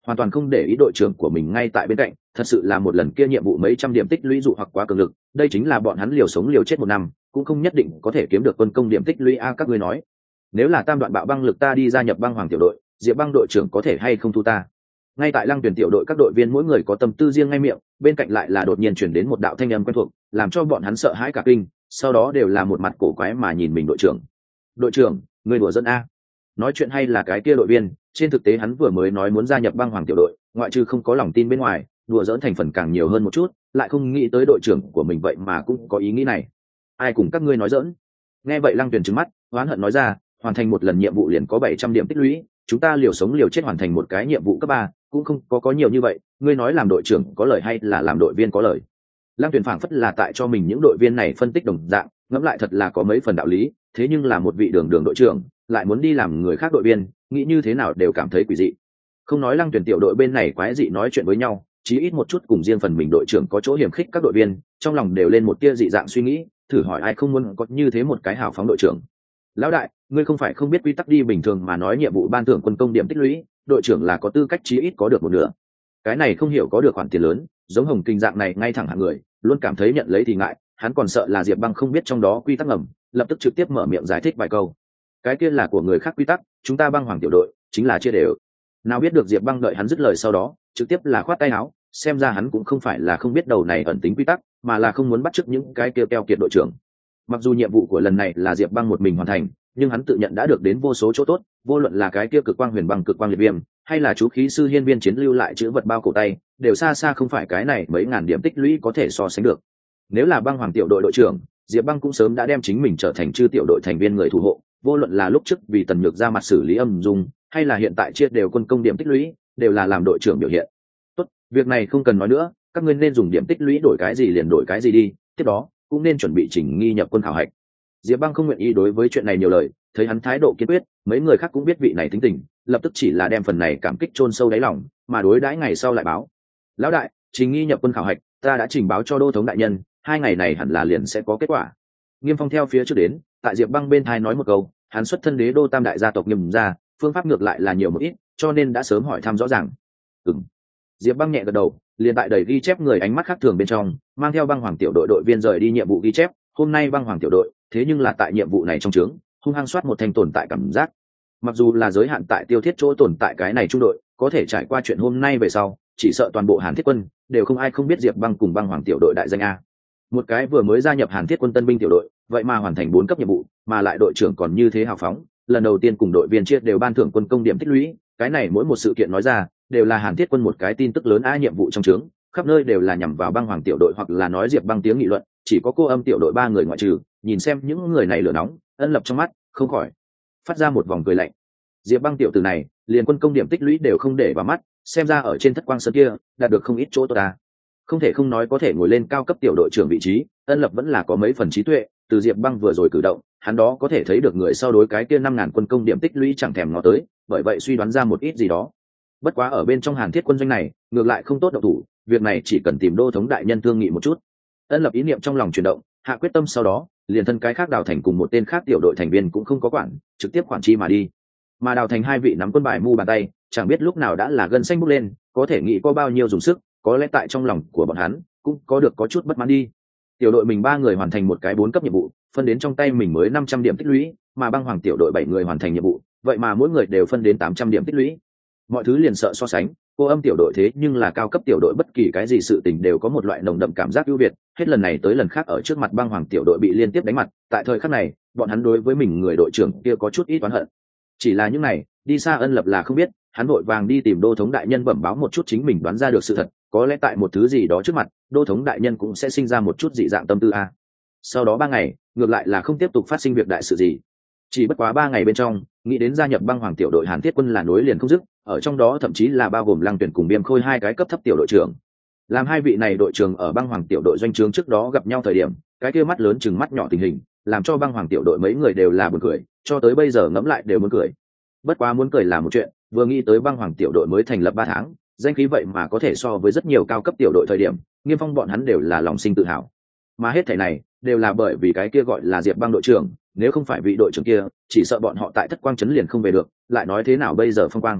hoàn toàn không để ý đội trưởng của mình ngay tại bên cạnh, thật sự là một lần kia nhiệm vụ mấy trăm điểm tích lũy dụ hoặc quá cường lực, đây chính là bọn hắn liều sống liều chết một năm cũng không nhất định có thể kiếm được quân công điểm tích lũy a. Các ngươi nói nếu là tam đoạn bạo băng lực ta đi gia nhập băng hoàng tiểu đội, Diệp Băng đội trưởng có thể hay không thu ta? Ngay tại Lăng Tuyển tiểu đội các đội viên mỗi người có tâm tư riêng ngay miệng, bên cạnh lại là đột nhiên chuyển đến một đạo thanh âm quen thuộc, làm cho bọn hắn sợ hãi cả kinh, sau đó đều là một mặt cổ quái mà nhìn mình đội trưởng. Đội trưởng, người đùa dẫn a? Nói chuyện hay là cái kia đội viên, trên thực tế hắn vừa mới nói muốn gia nhập băng hoàng tiểu đội, ngoại trừ không có lòng tin bên ngoài, đùa dỡn thành phần càng nhiều hơn một chút, lại không nghĩ tới đội trưởng của mình vậy mà cũng có ý nghĩ này. Ai cùng các ngươi nói dỡn? Nghe vậy Lăng Tuyển trừng mắt, oán hận nói ra, hoàn thành một lần nhiệm vụ liền có bảy trăm điểm tích lũy, chúng ta liều sống liều chết hoàn thành một cái nhiệm vụ cấp ba cũng không có có nhiều như vậy, ngươi nói làm đội trưởng có lời hay là làm đội viên có lời? Lăng Tuyển phảng phất là tại cho mình những đội viên này phân tích đồng dạng, ngẫm lại thật là có mấy phần đạo lý, thế nhưng là một vị đường đường đội trưởng lại muốn đi làm người khác đội viên, nghĩ như thế nào đều cảm thấy quỷ dị. Không nói Lăng Tuyển tiểu đội bên này quái dị nói chuyện với nhau, chí ít một chút cùng riêng phần mình đội trưởng có chỗ hiểm khích các đội viên, trong lòng đều lên một tia dị dạng suy nghĩ, thử hỏi ai không muốn có như thế một cái hào phóng đội trưởng. Lão đại, ngươi không phải không biết quy tắc đi, bình thường mà nói nhiệm vụ ban thưởng quân công điểm tích lũy, đội trưởng là có tư cách chí ít có được một nửa. Cái này không hiểu có được khoản tiền lớn, giống Hồng Kinh dạng này ngay thẳng hạng người, luôn cảm thấy nhận lấy thì ngại, hắn còn sợ là Diệp Băng không biết trong đó quy tắc ngầm, lập tức trực tiếp mở miệng giải thích vài câu. Cái kia là của người khác quy tắc, chúng ta băng hoàng tiểu đội chính là chia đều. Nào biết được Diệp Băng đợi hắn dứt lời sau đó, trực tiếp là khoát tay áo, xem ra hắn cũng không phải là không biết đầu này ẩn tính quy tắc, mà là không muốn bắt chước những cái kia keo kiệt đội trưởng. Mặc dù nhiệm vụ của lần này là Diệp Băng một mình hoàn thành, nhưng hắn tự nhận đã được đến vô số chỗ tốt, vô luận là cái kia cực quang huyền băng cực quang liệt viêm, hay là chú khí sư hiên viên chiến lưu lại chữ vật bao cổ tay, đều xa xa không phải cái này mấy ngàn điểm tích lũy có thể so sánh được. Nếu là băng hoàng tiểu đội đội trưởng, Diệp Băng cũng sớm đã đem chính mình trở thành chư tiểu đội thành viên người thủ hộ, vô luận là lúc trước vì Tần Nhược ra mặt xử lý âm dung, hay là hiện tại chia đều quân công điểm tích lũy, đều là làm đội trưởng biểu hiện. Tốt, việc này không cần nói nữa, các ngươi nên dùng điểm tích lũy đổi cái gì liền đổi cái gì đi, tiếp đó cũng nên chuẩn bị chỉnh nghi nhập quân khảo hạch. Diệp Băng không nguyện ý đối với chuyện này nhiều lời, thấy hắn thái độ kiên quyết, mấy người khác cũng biết vị này tính tình, lập tức chỉ là đem phần này cảm kích chôn sâu đáy lòng, mà đối đãi ngày sau lại báo. Lão đại, trình nghi nhập quân khảo hạch, ta đã trình báo cho đô thống đại nhân, hai ngày này hẳn là liền sẽ có kết quả. Nghiêm Phong theo phía trước đến, tại Diệp Băng bên thai nói một câu, hắn xuất thân đế đô tam đại gia tộc Nghiêm gia, phương pháp ngược lại là nhiều một ít, cho nên đã sớm hỏi thăm rõ ràng. Ừm. Diệp Băng nhẹ gật đầu, liền tại đầy ghi chép người ánh mắt khác thường bên trong, mang theo băng hoàng tiểu đội đội viên rời đi nhiệm vụ ghi chép. Hôm nay băng hoàng tiểu đội, thế nhưng là tại nhiệm vụ này trong trướng, hung hăng soát một thành tồn tại cảm giác. Mặc dù là giới hạn tại tiêu thiết chỗ tồn tại cái này trung đội, có thể trải qua chuyện hôm nay về sau, chỉ sợ toàn bộ Hàn Thiết quân đều không ai không biết Diệp Băng cùng băng hoàng tiểu đội đại danh a. Một cái vừa mới gia nhập Hàn Thiết quân tân binh tiểu đội, vậy mà hoàn thành bốn cấp nhiệm vụ, mà lại đội trưởng còn như thế hào phóng, lần đầu tiên cùng đội viên chia đều ban thưởng quân công điểm tích lũy, cái này mỗi một sự kiện nói ra, đều là Hàn Thiết quân một cái tin tức lớn a. Nhiệm vụ trong trướng, khắp nơi đều là nhằm vào băng hoàng tiểu đội hoặc là nói Diệp Băng tiếng nghị luận, chỉ có cô âm tiểu đội ba người ngoại trừ, nhìn xem những người này lửa nóng, Ân Lập trong mắt không khỏi phát ra một vòng cười lạnh. Diệp Băng tiểu tử này, liền quân công điểm tích lũy đều không để vào mắt, xem ra ở trên thất quang sơn kia đạt được không ít chỗ tốt ta. Không thể không nói có thể ngồi lên cao cấp tiểu đội trưởng vị trí, Ân Lập vẫn là có mấy phần trí tuệ, từ Diệp Băng vừa rồi cử động, hắn đó có thể thấy được người sau đối cái kia năm ngàn quân công điểm tích lũy chẳng thèm ngó tới, bởi vậy suy đoán ra một ít gì đó. Bất quá ở bên trong Hàn Thiết quân doanh này, ngược lại không tốt động thủ, việc này chỉ cần tìm đô thống đại nhân thương nghị một chút. Ân Lập ý niệm trong lòng chuyển động, hạ quyết tâm sau đó, liền thân cái khác Đào Thành cùng một tên khác tiểu đội thành viên cũng không có quản, trực tiếp quản chi mà đi. Mà Đào Thành hai vị nắm quân bài mu bàn tay, chẳng biết lúc nào đã là gân xanh bốc lên, có thể nghĩ có bao nhiêu dùng sức, có lẽ tại trong lòng của bọn hắn cũng có được có chút bất mãn đi. Tiểu đội mình ba người hoàn thành một cái bốn cấp nhiệm vụ, phân đến trong tay mình mới năm trăm điểm tích lũy, mà băng hoàng tiểu đội bảy người hoàn thành nhiệm vụ, vậy mà mỗi người đều phân đến tám trăm điểm tích lũy. Mọi thứ liền sợ so sánh, cô âm tiểu đội thế nhưng là cao cấp tiểu đội, bất kỳ cái gì sự tình đều có một loại nồng đậm cảm giác ưu việt, hết lần này tới lần khác ở trước mặt băng hoàng tiểu đội bị liên tiếp đánh mặt, tại thời khắc này, bọn hắn đối với mình người đội trưởng kia có chút ít oán hận. Chỉ là những này, đi xa Ân Lập là không biết, hắn vội vàng đi tìm đô thống đại nhân bẩm báo một chút chính mình đoán ra được sự thật, có lẽ tại một thứ gì đó trước mặt, đô thống đại nhân cũng sẽ sinh ra một chút dị dạng tâm tư a. Sau đó ba ngày, ngược lại là không tiếp tục phát sinh việc đại sự gì. Chỉ bất quá ba ngày bên trong, nghĩ đến gia nhập băng hoàng tiểu đội Hàn Thiết quân là nối liền không dứt, ở trong đó thậm chí là bao gồm Lăng Tuyển cùng Biêm Khôi hai cái cấp thấp tiểu đội trưởng. Làm hai vị này đội trưởng ở băng hoàng tiểu đội doanh trướng trước đó gặp nhau thời điểm, cái kia mắt lớn chừng mắt nhỏ tình hình, làm cho băng hoàng tiểu đội mấy người đều là buồn cười, cho tới bây giờ ngẫm lại đều muốn cười. Bất quá muốn cười là một chuyện, vừa nghĩ tới băng hoàng tiểu đội mới thành lập ba tháng, danh khí vậy mà có thể so với rất nhiều cao cấp tiểu đội thời điểm, Nghiêm Phong bọn hắn đều là lòng sinh tự hào. Mà hết thảy này đều là bởi vì cái kia gọi là Diệp Băng đội trưởng, nếu không phải vị đội trưởng kia, chỉ sợ bọn họ tại thất quang trấn liền không về được, lại nói thế nào bây giờ phong quang.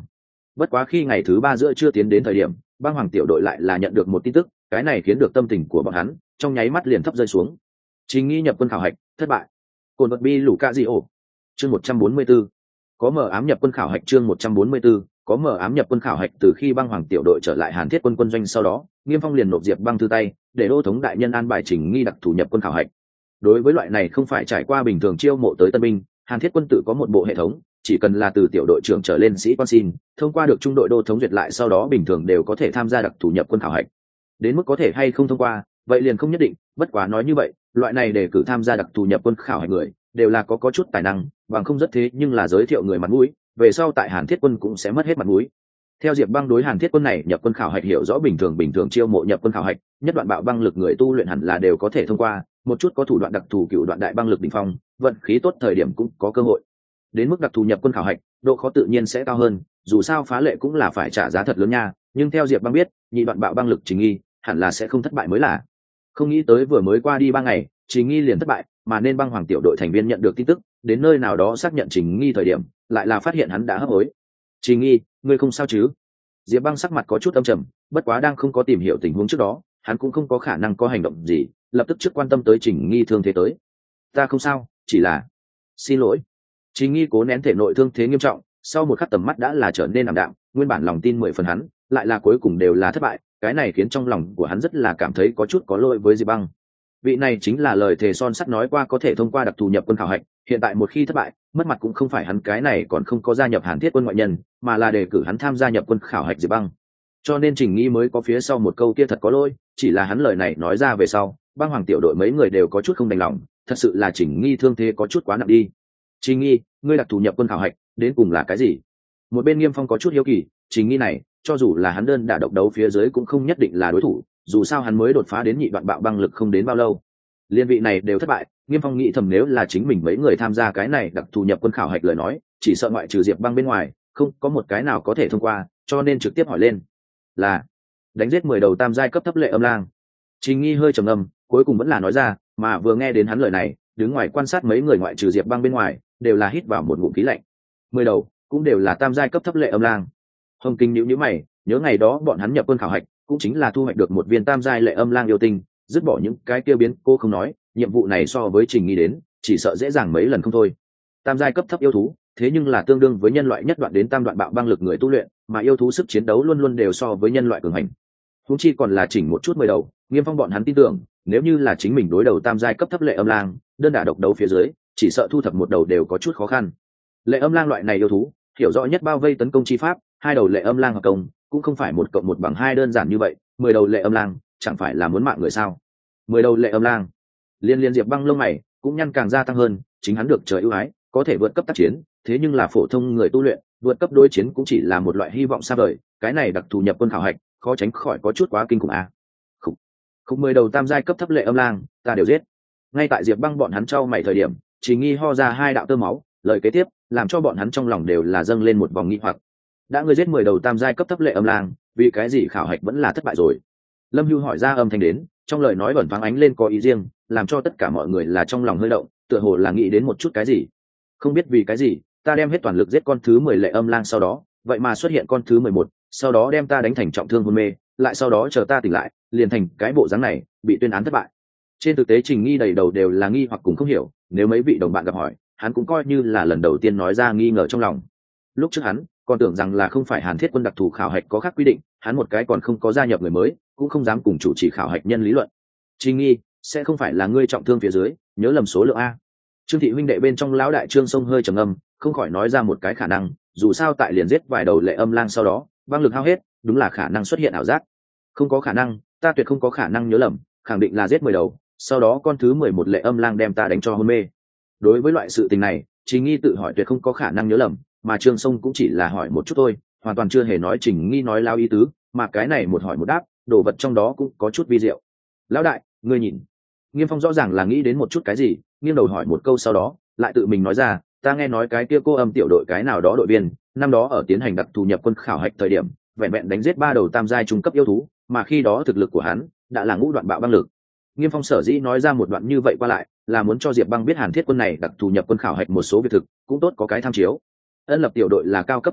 bất quá khi ngày thứ ba giữa chưa tiến đến thời điểm, băng hoàng tiểu đội lại là nhận được một tin tức, cái này khiến được tâm tình của bọn hắn trong nháy mắt liền thấp rơi xuống. Trình Nghi nhập quân khảo hạch thất bại. Cồn vật bi lũ ca gì ổ. Chương một trăm bốn mươi 144. Có mở ám nhập quân khảo hạch chương một trăm bốn mươi 144, có mở ám nhập quân khảo hạch từ khi băng hoàng tiểu đội trở lại Hàn Thiết quân quân doanh sau đó, Nghiêm Phong liền nộp Diệp Băng thư tay, để đô thống đại nhân an bài Trình Nghi đặc thủ nhập quân khảo hạch. Đối với loại này không phải trải qua bình thường chiêu mộ tới tân binh, Hàn Thiết quân tự có một bộ hệ thống, chỉ cần là từ tiểu đội trưởng trở lên sĩ quan xin, thông qua được trung đội đô thống duyệt lại sau đó bình thường đều có thể tham gia đặc thủ nhập quân khảo hạch. Đến mức có thể hay không thông qua, vậy liền không nhất định, bất quá nói như vậy, loại này để cử tham gia đặc thủ nhập quân khảo hạch người, đều là có có chút tài năng, bằng không rất thế nhưng là giới thiệu người mặt mũi, về sau tại Hàn Thiết quân cũng sẽ mất hết mặt mũi. Theo Diệp Băng đối Hàn Thiết quân này nhập quân khảo hạch hiểu rõ, bình thường bình thường chiêu mộ nhập quân khảo hạch, nhất đoạn bạo băng lực người tu luyện hẳn là đều có thể thông qua, một chút có thủ đoạn đặc thù cựu đoạn đại băng lực đỉnh phong, vận khí tốt thời điểm cũng có cơ hội. Đến mức đặc thù nhập quân khảo hạch, độ khó tự nhiên sẽ cao hơn, dù sao phá lệ cũng là phải trả giá thật lớn nha, nhưng theo Diệp Băng biết, nhị đoạn bạo băng lực Trình Nghi, hẳn là sẽ không thất bại mới là. Không nghĩ tới vừa mới qua đi ba ngày, Trình Nghi liền thất bại, mà nên băng hoàng tiểu đội thành viên nhận được tin tức, đến nơi nào đó xác nhận Trình Nghi thời điểm, lại là phát hiện hắn đã hấp hối. Trình Nghi, ngươi không sao chứ? Diệp Băng sắc mặt có chút âm trầm, bất quá đang không có tìm hiểu tình huống trước đó, hắn cũng không có khả năng có hành động gì, lập tức trước quan tâm tới Trình Nghi thương thế tới. Ta không sao, chỉ là xin lỗi. Trình Nghi cố nén thể nội thương thế nghiêm trọng, sau một khắc tầm mắt đã là trở nên ảm đạm, nguyên bản lòng tin mười phần hắn, lại là cuối cùng đều là thất bại, cái này khiến trong lòng của hắn rất là cảm thấy có chút có lỗi với Diệp Băng. Vị này chính là lời thề son sắt nói qua có thể thông qua đặc thù nhập quân khảo hạch, hiện tại một khi thất bại, mất mặt cũng không phải hắn cái này còn không có gia nhập Hàn Thiết quân ngoại nhân, mà là đề cử hắn tham gia nhập quân khảo hạch Diệp Băng. Cho nên Trình Nghi mới có phía sau một câu kia thật có lỗi, chỉ là hắn lời này nói ra về sau, băng hoàng tiểu đội mấy người đều có chút không đành lòng, thật sự là Trình Nghi thương thế có chút quá nặng đi. Trình Nghi, ngươi đặc thù nhập quân khảo hạch, đến cùng là cái gì? Một bên Nghiêm Phong có chút hiếu kỳ, Trình Nghi này, cho dù là hắn đơn đả độc đấu phía dưới cũng không nhất định là đối thủ, dù sao hắn mới đột phá đến nhị đoạn bạo băng lực không đến bao lâu. Liên vị này đều thất bại, Nghiêm Phong nghĩ thầm nếu là chính mình mấy người tham gia cái này đặc thù nhập quân khảo hạch lời nói, chỉ sợ ngoại trừ Diệp Băng bên ngoài, không có một cái nào có thể thông qua, cho nên trực tiếp hỏi lên là đánh giết mười đầu tam giai cấp thấp lệ âm lang. Trình Nghi hơi trầm ngâm, cuối cùng vẫn là nói ra, mà vừa nghe đến hắn lời này, đứng ngoài quan sát mấy người ngoại trừ Diệp Băng bên ngoài, đều là hít vào một ngụm khí lạnh. Mười đầu cũng đều là tam giai cấp thấp lệ âm lang. Hồng Kinh nhíu nhíu mày, nhớ ngày đó bọn hắn nhập quân khảo hạch, cũng chính là thu hoạch được một viên tam giai lệ âm lang yêu tinh, dứt bỏ những cái kia biến cô không nói, nhiệm vụ này so với Trình Nghi đến, chỉ sợ dễ dàng mấy lần không thôi. Tam giai cấp thấp yêu thú, thế nhưng là tương đương với nhân loại nhất đoạn đến tam đoạn bạo băng lực người tu luyện, mà yêu thú sức chiến đấu luôn luôn đều so với nhân loại cường hành. Huống chi còn là chỉnh một chút mười đầu, Nghiêm Phong bọn hắn tin tưởng, nếu như là chính mình đối đầu tam giai cấp thấp lệ âm lang, đơn đả độc đấu phía dưới, chỉ sợ thu thập một đầu đều có chút khó khăn. Lệ âm lang loại này yêu thú, hiểu rõ nhất bao vây tấn công chi pháp, hai đầu lệ âm lang hợp công, cũng không phải một cộng một bằng hai đơn giản như vậy, mười đầu lệ âm lang, chẳng phải là muốn mạng người sao? Mười đầu lệ âm lang. Liên liên Diệp Băng lông mày cũng nhăn càng gia tăng hơn, chính hắn được trời ưu ái, có thể vượt cấp tác chiến, thế nhưng là phổ thông người tu luyện, vượt cấp đối chiến cũng chỉ là một loại hy vọng xa vời, cái này đặc thù nhập quân khảo hạch, khó tránh khỏi có chút quá kinh khủng à. Không, không mười đầu tam giai cấp thấp lệ âm lang, ta đều giết. Ngay tại Diệp Băng bọn hắn trao mày thời điểm, Trình Nghi ho ra hai đạo tơ máu, lời kế tiếp làm cho bọn hắn trong lòng đều là dâng lên một vòng nghi hoặc. Đã ngươi giết mười đầu tam giai cấp thấp lệ âm lang, vì cái gì khảo hạch vẫn là thất bại rồi? Lâm Hưu hỏi ra âm thanh đến, trong lời nói bẩn thoáng ánh lên có ý riêng, làm cho tất cả mọi người là trong lòng hơi động, tựa hồ là nghĩ đến một chút cái gì. Không biết vì cái gì, ta đem hết toàn lực giết con thứ mười lệ âm lang sau đó, vậy mà xuất hiện con thứ mười một, sau đó đem ta đánh thành trọng thương hôn mê, lại sau đó chờ ta tỉnh lại, liền thành cái bộ dáng này, bị tuyên án thất bại. Trên thực tế Trình Nghi đầy đầu đều là nghi hoặc cùng không hiểu, nếu mấy vị đồng bạn gặp hỏi, hắn cũng coi như là lần đầu tiên nói ra nghi ngờ trong lòng. Lúc trước hắn còn tưởng rằng là không phải Hàn Thiết quân đặc thù khảo hạch có khác quy định, hắn một cái còn không có gia nhập người mới, cũng không dám cùng chủ trì khảo hạch nhân lý luận. Trình Nghi, sẽ không phải là ngươi trọng thương phía dưới, nhớ lầm số lượng a. Trương thị huynh đệ bên trong lão đại Trương Sông hơi trầm ngâm, không khỏi nói ra một cái khả năng, dù sao tại liền giết vài đầu lệ âm lang sau đó, băng lực hao hết, đúng là khả năng xuất hiện ảo giác. Không có khả năng, ta tuyệt không có khả năng nhớ lầm, khẳng định là giết mười đầu, sau đó con thứ mười một lệ âm lang đem ta đánh cho hôn mê. Đối với loại sự tình này, Trình Nghi tự hỏi tuyệt không có khả năng nhớ lầm, mà Trương Sông cũng chỉ là hỏi một chút thôi, hoàn toàn chưa hề nói Trình Nghi nói lao ý tứ, mà cái này một hỏi một đáp, đồ vật trong đó cũng có chút vi diệu. Lão đại, ngươi nhìn. Nghiêm Phong rõ ràng là nghĩ đến một chút cái gì, nghiêng đầu hỏi một câu sau đó, lại tự mình nói ra, ta nghe nói cái kia cô âm tiểu đội cái nào đó đội viên, năm đó ở tiến hành đặc thù nhập quân khảo hạch thời điểm, vẹn vẹn đánh giết ba đầu tam giai trung cấp yêu thú, mà khi đó thực lực của hắn đã là ngũ đoạn bạo băng lực. Nghiêm Phong sở dĩ nói ra một đoạn như vậy qua lại, là muốn cho Diệp Băng biết Hàn Thiết quân này đặc thù nhập quân khảo hạch một số việc thực, cũng tốt có cái tham chiếu. Ân Lập tiểu đội là cao cấp tiểu đội,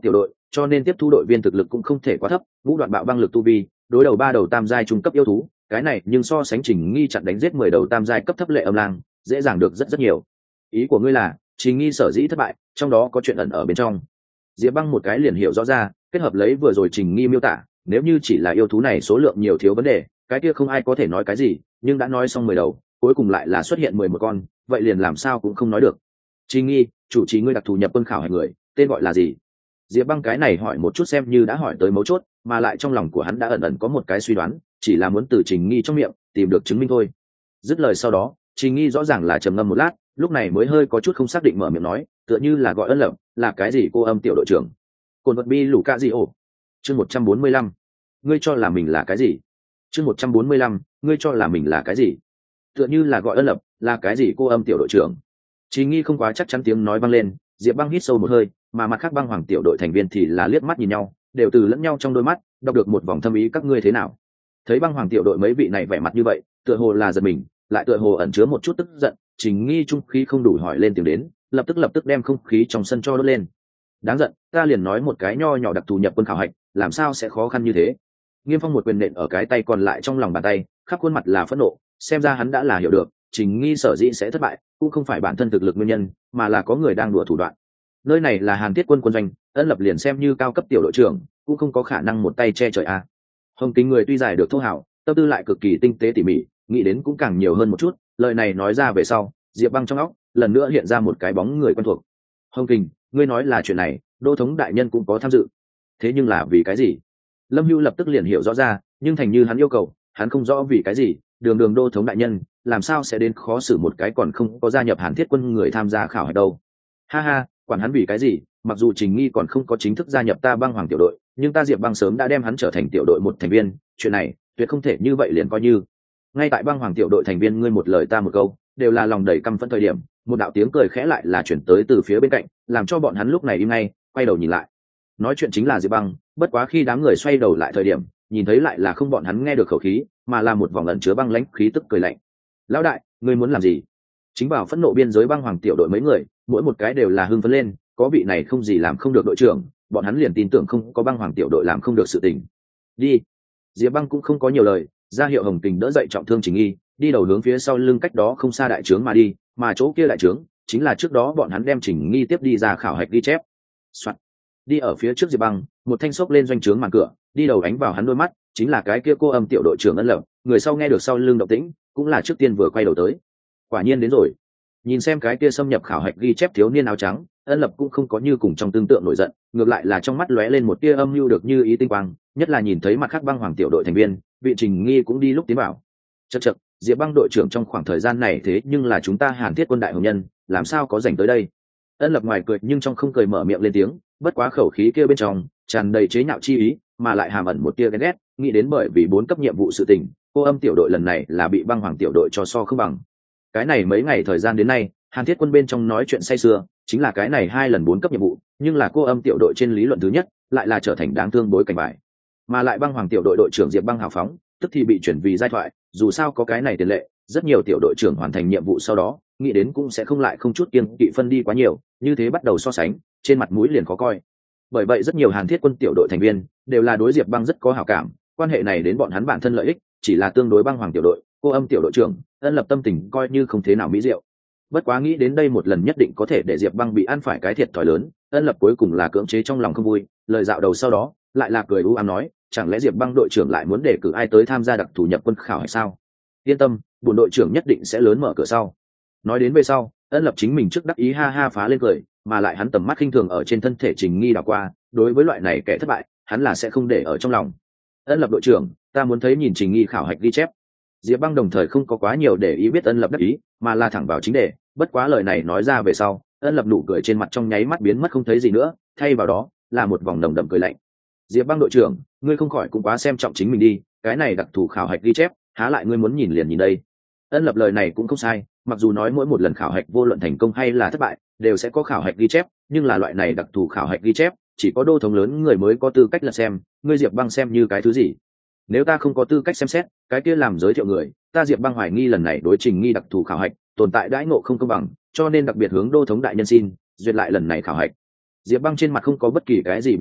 cho nên tiếp thu đội viên thực lực cũng không thể quá thấp. Ngũ đoạn bạo băng lực tu vi đối đầu ba đầu tam giai trung cấp yêu thú, cái này nhưng so sánh Trình Nghi chặn đánh giết mười đầu tam giai cấp thấp lệ âm lang dễ dàng được rất rất nhiều. Ý của ngươi là Trình Nghi sở dĩ thất bại trong đó có chuyện ẩn ở bên trong? Diệp Băng một cái liền hiểu rõ ra, kết hợp lấy vừa rồi Trình Nghi miêu tả, nếu như chỉ là yêu thú này số lượng nhiều thiếu vấn đề, cái kia không ai có thể nói cái gì, nhưng đã nói xong mười đầu, cuối cùng lại là xuất hiện mười một con, vậy liền làm sao cũng không nói được. Trình Nghi, chủ trì ngươi đặc thù nhập quân khảo hạch người, tên gọi là gì? Diệp Băng cái này hỏi một chút xem như đã hỏi tới mấu chốt, mà lại trong lòng của hắn đã ẩn ẩn có một cái suy đoán, chỉ là muốn từ Trình Nghi trong miệng tìm được chứng minh thôi. Dứt lời sau đó, Trình Nghi rõ ràng là trầm ngâm một lát, lúc này mới hơi có chút không xác định mở miệng nói, tựa như là gọi Ân Lập, là cái gì cô âm tiểu đội trưởng? Cồn vật bi lũ ca gì ổ? Chương một trăm bốn mươi lăm, ngươi cho là mình là cái gì? Chương một trăm bốn mươi lăm, ngươi cho là mình là cái gì? Tựa như là gọi Ân Lập, là cái gì cô âm tiểu đội trưởng? Trình Nghi không quá chắc chắn tiếng nói vang lên, Diệp Băng hít sâu một hơi, mà mặt khác băng hoàng tiểu đội thành viên thì là liếc mắt nhìn nhau, đều từ lẫn nhau trong đôi mắt đọc được một vòng thâm ý các ngươi thế nào. Thấy băng hoàng tiểu đội mấy vị này vẻ mặt như vậy, tựa hồ là giật mình, lại tựa hồ ẩn chứa một chút tức giận. Trình Nghi trung khí không đủ hỏi lên tiếng đến, lập tức lập tức đem không khí trong sân cho đốt lên. Đáng giận, ta liền nói một cái nho nhỏ đặc thù nhập quân khảo hạch, làm sao sẽ khó khăn như thế? Nghiêm Phong một quyền nện ở cái tay còn lại trong lòng bàn tay, khắp khuôn mặt là phẫn nộ, xem ra hắn đã là hiểu được, Trình Nghi sở dĩ sẽ thất bại, cũng không phải bản thân thực lực nguyên nhân, mà là có người đang đùa thủ đoạn. Nơi này là Hàn Thiết quân quân doanh, Ân Lập liền xem như cao cấp tiểu đội trưởng, cũng không có khả năng một tay che trời a. Hồng Kính người tuy giải được thô hảo, tâm tư lại cực kỳ tinh tế tỉ mỉ, nghĩ đến cũng càng nhiều hơn một chút, lời này nói ra về sau, Diệp Băng trong óc lần nữa hiện ra một cái bóng người quen thuộc. Hồng Kính, ngươi nói là chuyện này, đô thống đại nhân cũng có tham dự. Thế nhưng là vì cái gì? Lâm Hưu lập tức liền hiểu rõ ra, nhưng thành như hắn yêu cầu, hắn không rõ vì cái gì, đường đường đô thống đại nhân, làm sao sẽ đến khó xử một cái còn không có gia nhập Hàn Thiết quân người tham gia khảo hạch đâu. Ha ha, quản hắn vì cái gì, mặc dù Trình Nghi còn không có chính thức gia nhập ta băng hoàng tiểu đội, nhưng ta Diệp Băng sớm đã đem hắn trở thành tiểu đội một thành viên, chuyện này tuyệt không thể như vậy liền coi như. Ngay tại băng hoàng tiểu đội thành viên ngươi một lời ta một câu, đều là lòng đầy căm phẫn thời điểm, một đạo tiếng cười khẽ lại là chuyển tới từ phía bên cạnh, làm cho bọn hắn lúc này im ngay, quay đầu nhìn lại. Nói chuyện chính là Diệp Băng, bất quá khi đám người xoay đầu lại thời điểm, nhìn thấy lại là không bọn hắn nghe được khẩu khí, mà là một vòng ẩn chứa băng lãnh khí tức cười lạnh. Lão đại, ngươi muốn làm gì? Chính vào phẫn nộ biên giới băng hoàng tiểu đội mấy người, mỗi một cái đều là hưng phấn lên, có vị này không gì làm không được đội trưởng, bọn hắn liền tin tưởng không có băng hoàng tiểu đội làm không được sự tình. Đi. Diệp Băng cũng không có nhiều lời, ra hiệu Hồng Kình đỡ dậy trọng thương Trình Nghi, đi đầu hướng phía sau lưng cách đó không xa đại trướng mà đi, mà chỗ kia đại trướng chính là trước đó bọn hắn đem Trình Nghi tiếp đi ra khảo hạch ghi chép. Soạn. Đi ở phía trước Diệp Băng, một thanh xốc lên doanh trướng màn cửa, đi đầu ánh vào hắn đôi mắt, chính là cái kia cô âm tiểu đội trưởng Ân Lập, người sau nghe được sau lưng động tĩnh, cũng là trước tiên vừa quay đầu tới. Quả nhiên đến rồi. Nhìn xem cái kia xâm nhập khảo hạch ghi chép thiếu niên áo trắng, Ân Lập cũng không có như cùng trong tương tượng nổi giận, ngược lại là trong mắt lóe lên một tia âm mưu được như ý tinh quang, nhất là nhìn thấy mặt khác băng hoàng tiểu đội thành viên, vị Trình Nghi cũng đi lúc tiến vào. Chậc chậc, Diệp Băng đội trưởng trong khoảng thời gian này thế nhưng là chúng ta Hàn Thiết quân đại hồng nhân, làm sao có rảnh tới đây? Ân Lập ngoài cười nhưng trong không cười mở miệng lên tiếng, bất quá khẩu khí kia bên trong tràn đầy chế nhạo chi ý, mà lại hàm ẩn một tia ghen ghét, nghĩ đến bởi vì bốn cấp nhiệm vụ sự tình, cô âm tiểu đội lần này là bị băng hoàng tiểu đội cho so không bằng. Cái này mấy ngày thời gian đến nay, Hàn Thiết quân bên trong nói chuyện say sưa, chính là cái này hai lần bốn cấp nhiệm vụ, nhưng là cô âm tiểu đội trên lý luận thứ nhất, lại là trở thành đáng thương bối cảnh bại. Mà lại băng hoàng tiểu đội đội trưởng Diệp Băng hào phóng, tức thì bị chuyển vì giai thoại, dù sao có cái này tiền lệ, rất nhiều tiểu đội trưởng hoàn thành nhiệm vụ sau đó, nghĩ đến cũng sẽ không lại không chút kiêng kỵ phân đi quá nhiều, như thế bắt đầu so sánh, trên mặt mũi liền khó coi. Bởi vậy rất nhiều Hàn Thiết quân tiểu đội thành viên đều là đối Diệp Băng rất có hảo cảm, quan hệ này đến bọn hắn bản thân lợi ích, chỉ là tương đối băng hoàng tiểu đội, cô âm tiểu đội trưởng, Ân Lập tâm tình coi như không thế nào mỹ diệu. Bất quá nghĩ đến đây một lần nhất định có thể để Diệp Băng bị ăn phải cái thiệt thòi lớn, Ân Lập cuối cùng là cưỡng chế trong lòng không vui, lời dạo đầu sau đó, lại là cười u ám nói, chẳng lẽ Diệp Băng đội trưởng lại muốn đề cử ai tới tham gia đặc thù nhập quân khảo hay sao? Yên tâm, bổn đội trưởng nhất định sẽ lớn mở cửa sau. Nói đến về sau, Ân Lập chính mình trước đắc ý ha ha phá lên cười, mà lại hắn tầm mắt khinh thường ở trên thân thể Trình Nghi đảo qua, đối với loại này kẻ thất bại, hắn là sẽ không để ở trong lòng. Ân Lập đội trưởng, ta muốn thấy nhìn Trình Nghi khảo hạch ghi chép. Diệp Băng đồng thời không có quá nhiều để ý biết Ân Lập đắc ý, mà là thẳng vào chính đề, bất quá lời này nói ra về sau, Ân Lập nụ cười trên mặt trong nháy mắt biến mất không thấy gì nữa, thay vào đó là một vòng nồng đậm cười lạnh. Diệp Băng đội trưởng, ngươi không khỏi cũng quá xem trọng chính mình đi, cái này đặc thù khảo hạch ghi chép, há lại ngươi muốn nhìn liền nhìn đây. Ân Lập lời này cũng không sai, mặc dù nói mỗi một lần khảo hạch vô luận thành công hay là thất bại, đều sẽ có khảo hạch ghi chép, nhưng là loại này đặc thù khảo hạch ghi chép, chỉ có đô thống lớn người mới có tư cách là xem, ngươi Diệp Băng xem như cái thứ gì? Nếu ta không có tư cách xem xét, cái kia làm giới thiệu người, ta Diệp Băng hoài nghi lần này đối Trình Nghi đặc thù khảo hạch, tồn tại đãi ngộ không công bằng, cho nên đặc biệt hướng đô thống đại nhân xin duyệt lại lần này khảo hạch. Diệp Băng trên mặt không có bất kỳ cái gì biểu lộ,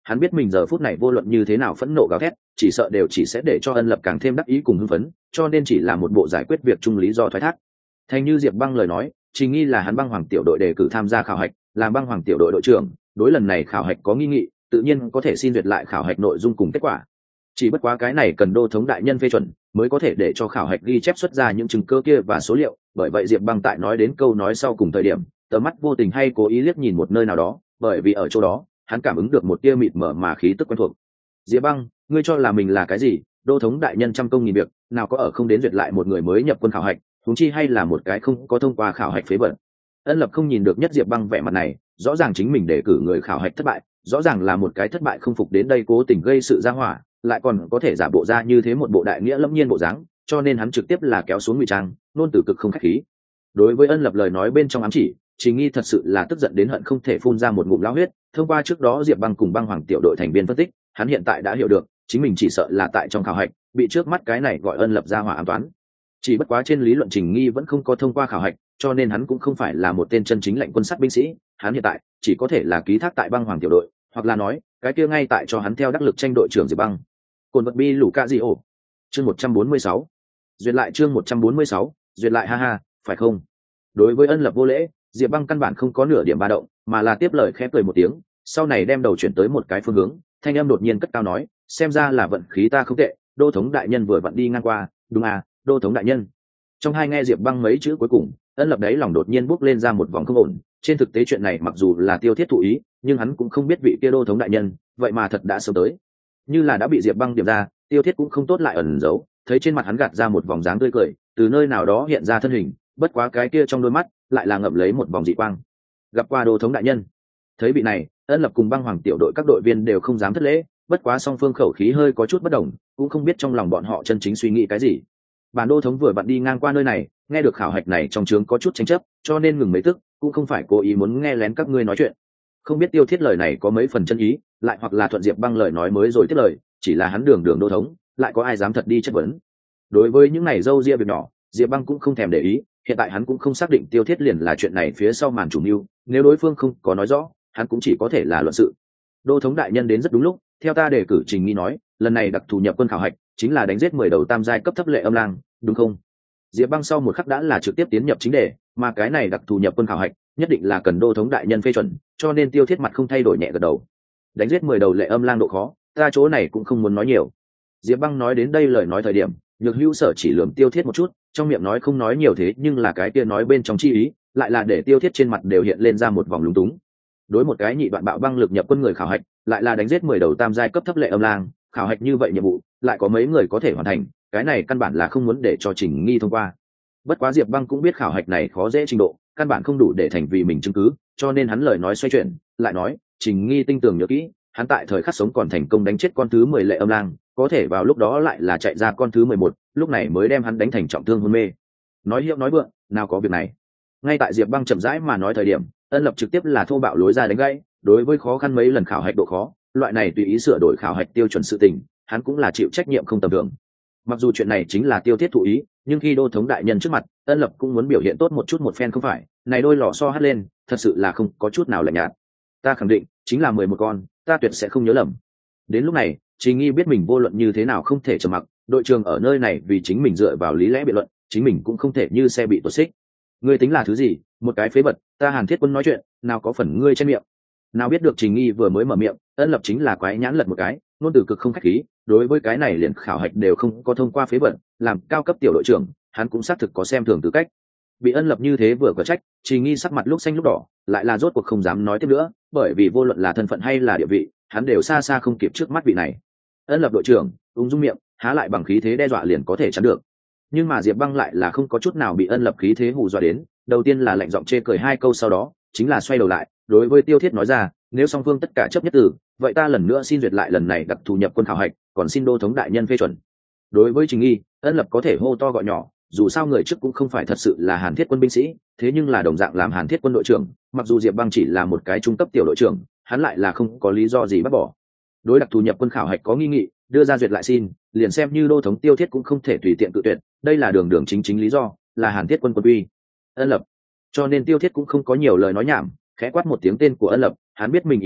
Hắn biết mình giờ phút này vô luận như thế nào phẫn nộ gào thét, chỉ sợ đều chỉ sẽ để cho Ân Lập càng thêm đắc ý cùng hưng phấn, cho nên chỉ là một bộ giải quyết việc chung lý do thoái thác. Thành như Diệp Băng lời nói, Trình Nghi là hắn Băng Hoàng tiểu đội đề cử tham gia khảo hạch, làm Băng Hoàng tiểu đội đội trưởng, đối lần này khảo hạch có nghi nghị, tự nhiên có thể xin duyệt lại khảo hạch nội dung cùng kết quả. Chỉ bất quá cái này cần đô thống đại nhân phê chuẩn mới có thể để cho khảo hạch ghi chép xuất ra những chứng cứ kia và số liệu, bởi vậy Diệp Băng tại nói đến câu nói sau cùng thời điểm, tầm mắt vô tình hay cố ý liếc nhìn một nơi nào đó, bởi vì ở chỗ đó, hắn cảm ứng được một tia mịt mờ mà khí tức quen thuộc. Diệp Băng, ngươi cho là mình là cái gì? Đô thống đại nhân trăm công nghìn việc, nào có ở không đến duyệt lại một người mới nhập quân khảo hạch, huống chi hay là một cái không có thông qua khảo hạch phế vật. Ân Lập không nhìn được nhất Diệp Băng vẻ mặt này, rõ ràng chính mình đề cử người khảo hạch thất bại, rõ ràng là một cái thất bại không phục đến đây cố tình gây sự ra hỏa, lại còn có thể giả bộ ra như thế một bộ đại nghĩa lâm nhiên bộ dáng, cho nên hắn trực tiếp là kéo xuống ngụy trang, nôn từ cực không khách khí. Đối với Ân Lập lời nói bên trong ám chỉ, Trình Nghi thật sự là tức giận đến hận không thể phun ra một ngụm lao huyết. Thông qua trước đó Diệp Băng cùng Băng Hoàng tiểu đội thành viên phân tích, hắn hiện tại đã hiểu được, chính mình chỉ sợ là tại trong khảo hạch bị trước mắt cái này gọi Ân Lập ra hỏa ám toán. Chỉ bất quá trên lý luận Trình Nghi vẫn không có thông qua khảo hạch, cho nên hắn cũng không phải là một tên chân chính lệnh quân sát binh sĩ, hắn hiện tại chỉ có thể là ký thác tại Băng Hoàng tiểu đội, hoặc là nói, cái kia ngay tại cho hắn theo đắc lực tranh đội trưởng Diệp Băng. Cồn vật bi lũ ca gì ổ. Chương một trăm bốn mươi sáu. Duyệt lại chương một trăm bốn mươi sáu, duyệt lại ha ha, phải không? Đối với Ân Lập vô lễ, Diệp Băng căn bản không có nửa điểm ba động, mà là tiếp lời khẽ cười một tiếng, sau này đem đầu chuyển tới một cái phương hướng, thanh âm đột nhiên cất cao nói, xem ra là vận khí ta không tệ, đô thống đại nhân vừa vặn đi ngang qua, đúng à, đô thống đại nhân. Trong hai nghe Diệp Băng mấy chữ cuối cùng, Ân Lập đấy lòng đột nhiên bốc lên ra một vòng không ổn, trên thực tế chuyện này mặc dù là Tiêu Thiết thụ ý, nhưng hắn cũng không biết vị kia đô thống đại nhân, vậy mà thật đã sớm tới. Như là đã bị Diệp Băng điểm ra, Tiêu Thiết cũng không tốt lại ẩn giấu, thấy trên mặt hắn gạt ra một vòng dáng tươi cười, từ nơi nào đó hiện ra thân hình, bất quá cái kia trong đôi mắt lại là ngậm lấy một vòng dị quang. Gặp qua đô thống đại nhân. Thấy vị này, Ân Lập cùng Băng Hoàng tiểu đội các đội viên đều không dám thất lễ, bất quá song phương khẩu khí hơi có chút bất đồng, cũng không biết trong lòng bọn họ chân chính suy nghĩ cái gì. Bản đô thống vừa vặn đi ngang qua nơi này, nghe được khảo hạch này trong trướng có chút tranh chấp, cho nên ngừng mấy tức, cũng không phải cố ý muốn nghe lén các ngươi nói chuyện. Không biết Tiêu Thiết lời này có mấy phần chân ý, lại hoặc là thuận Diệp Băng lời nói mới rồi tiếp lời, chỉ là hắn đường đường đô thống, lại có ai dám thật đi chất vấn. Đối với những này dâu ria việc nhỏ, Diệp Băng cũng không thèm để ý, hiện tại hắn cũng không xác định Tiêu Thiết liền là chuyện này phía sau màn chủ mưu, nếu đối phương không có nói rõ, hắn cũng chỉ có thể là luận sự. Đô thống đại nhân đến rất đúng lúc, theo ta đề cử Trình Nghi nói, lần này đặc thù nhập quân khảo hạch chính là đánh giết mười đầu tam giai cấp thấp lệ âm lang, đúng không? Diệp Băng sau một khắc đã là trực tiếp tiến nhập chính đề, mà cái này đặc thù nhập quân khảo hạch nhất định là cần đô thống đại nhân phê chuẩn, cho nên Tiêu Thiết mặt không thay đổi nhẹ gật đầu. Đánh giết mười đầu lệ âm lang độ khó, ta chỗ này cũng không muốn nói nhiều. Diệp Băng nói đến đây lời nói thời điểm, Nhược Hữu Sở chỉ lườm Tiêu Thiết một chút, trong miệng nói không nói nhiều thế nhưng là cái kia nói bên trong chi ý, lại là để Tiêu Thiết trên mặt đều hiện lên ra một vòng lúng túng. Đối một cái nhị đoạn bạo băng lực nhập quân người khảo hạch, lại là đánh giết mười đầu tam giai cấp thấp lệ âm lang, khảo hạch như vậy nhiệm vụ, lại có mấy người có thể hoàn thành, cái này căn bản là không muốn để cho Trình Nghi thông qua. Bất quá Diệp Băng cũng biết khảo hạch này khó dễ trình độ, căn bản không đủ để thành vì mình chứng cứ, cho nên hắn lời nói xoay chuyển, lại nói, Trình Nghi tinh tường nhớ kỹ, hắn tại thời khắc sống còn thành công đánh chết con thứ mười lệ âm lang, có thể vào lúc đó lại là chạy ra con thứ mười một, lúc này mới đem hắn đánh thành trọng thương hôn mê. Nói hiệu nói vượng, nào có việc này. Ngay tại Diệp Băng chậm rãi mà nói thời điểm, Ân Lập trực tiếp là thô bạo lối ra đánh gãy, đối với khó khăn mấy lần khảo hạch độ khó, loại này tùy ý sửa đổi khảo hạch tiêu chuẩn sự tình, hắn cũng là chịu trách nhiệm không tầm thường. Mặc dù chuyện này chính là Tiêu Thiết thụ ý, nhưng khi đô thống đại nhân trước mặt, Ân Lập cũng muốn biểu hiện tốt một chút một phen không phải, này đôi lò xo hất lên, thật sự là không có chút nào lạnh nhạt. Ta khẳng định, chính là mười một con, ta tuyệt sẽ không nhớ lầm. Đến lúc này, Trình Nghi biết mình vô luận như thế nào không thể trầm mặc, đội trưởng ở nơi này vì chính mình dựa vào lý lẽ biện luận, chính mình cũng không thể như xe bị tuột xích. Ngươi tính là thứ gì? Một cái phế vật, ta Hàn Thiết Quân nói chuyện, nào có phần ngươi trên miệng. Nào biết được Trình Nghi vừa mới mở miệng, Ân Lập chính là quái nhãn lật một cái, ngôn từ cực không khách khí, đối với cái này liền khảo hạch đều không có thông qua phế vật, làm cao cấp tiểu đội trưởng, hắn cũng xác thực có xem thường tư cách. Bị Ân Lập như thế vừa có trách, Trình Nghi sắc mặt lúc xanh lúc đỏ, lại là rốt cuộc không dám nói tiếp nữa, bởi vì vô luận là thân phận hay là địa vị, hắn đều xa xa không kịp trước mắt vị này. Ân Lập đội trưởng, ung dung miệng, há lại bằng khí thế đe dọa liền có thể chắn được. Nhưng mà Diệp Băng lại là không có chút nào bị Ân Lập khí thế hù dọa đến, đầu tiên là lạnh giọng chê cười hai câu, sau đó chính là xoay đầu lại, đối với Tiêu Thiết nói ra, nếu song phương tất cả chấp nhất từ, vậy ta lần nữa xin duyệt lại lần này đặc thù nhập quân khảo hạch, còn xin đô thống đại nhân phê chuẩn. Đối với Trình Nghi, Ân Lập có thể hô to gọi nhỏ, dù sao người trước cũng không phải thật sự là Hàn Thiết Quân binh sĩ, thế nhưng là đồng dạng làm Hàn Thiết Quân đội trưởng, mặc dù Diệp Băng chỉ là một cái trung cấp tiểu đội trưởng, hắn lại là không có lý do gì bắt bỏ. Đối đặc thù nhập quân khảo hạch có nghi nghị, đưa ra duyệt lại xin, liền xem như đô thống Tiêu Thiết cũng không thể tùy tiện cự tuyệt, đây là đường đường chính chính lý do, là Hàn Thiết Quân quân uy. Ân Lập. Cho nên Tiêu Thiết cũng không có nhiều lời nói nhảm, khẽ quát một tiếng tên của Ân Lập, hắn biết mình ý tứ,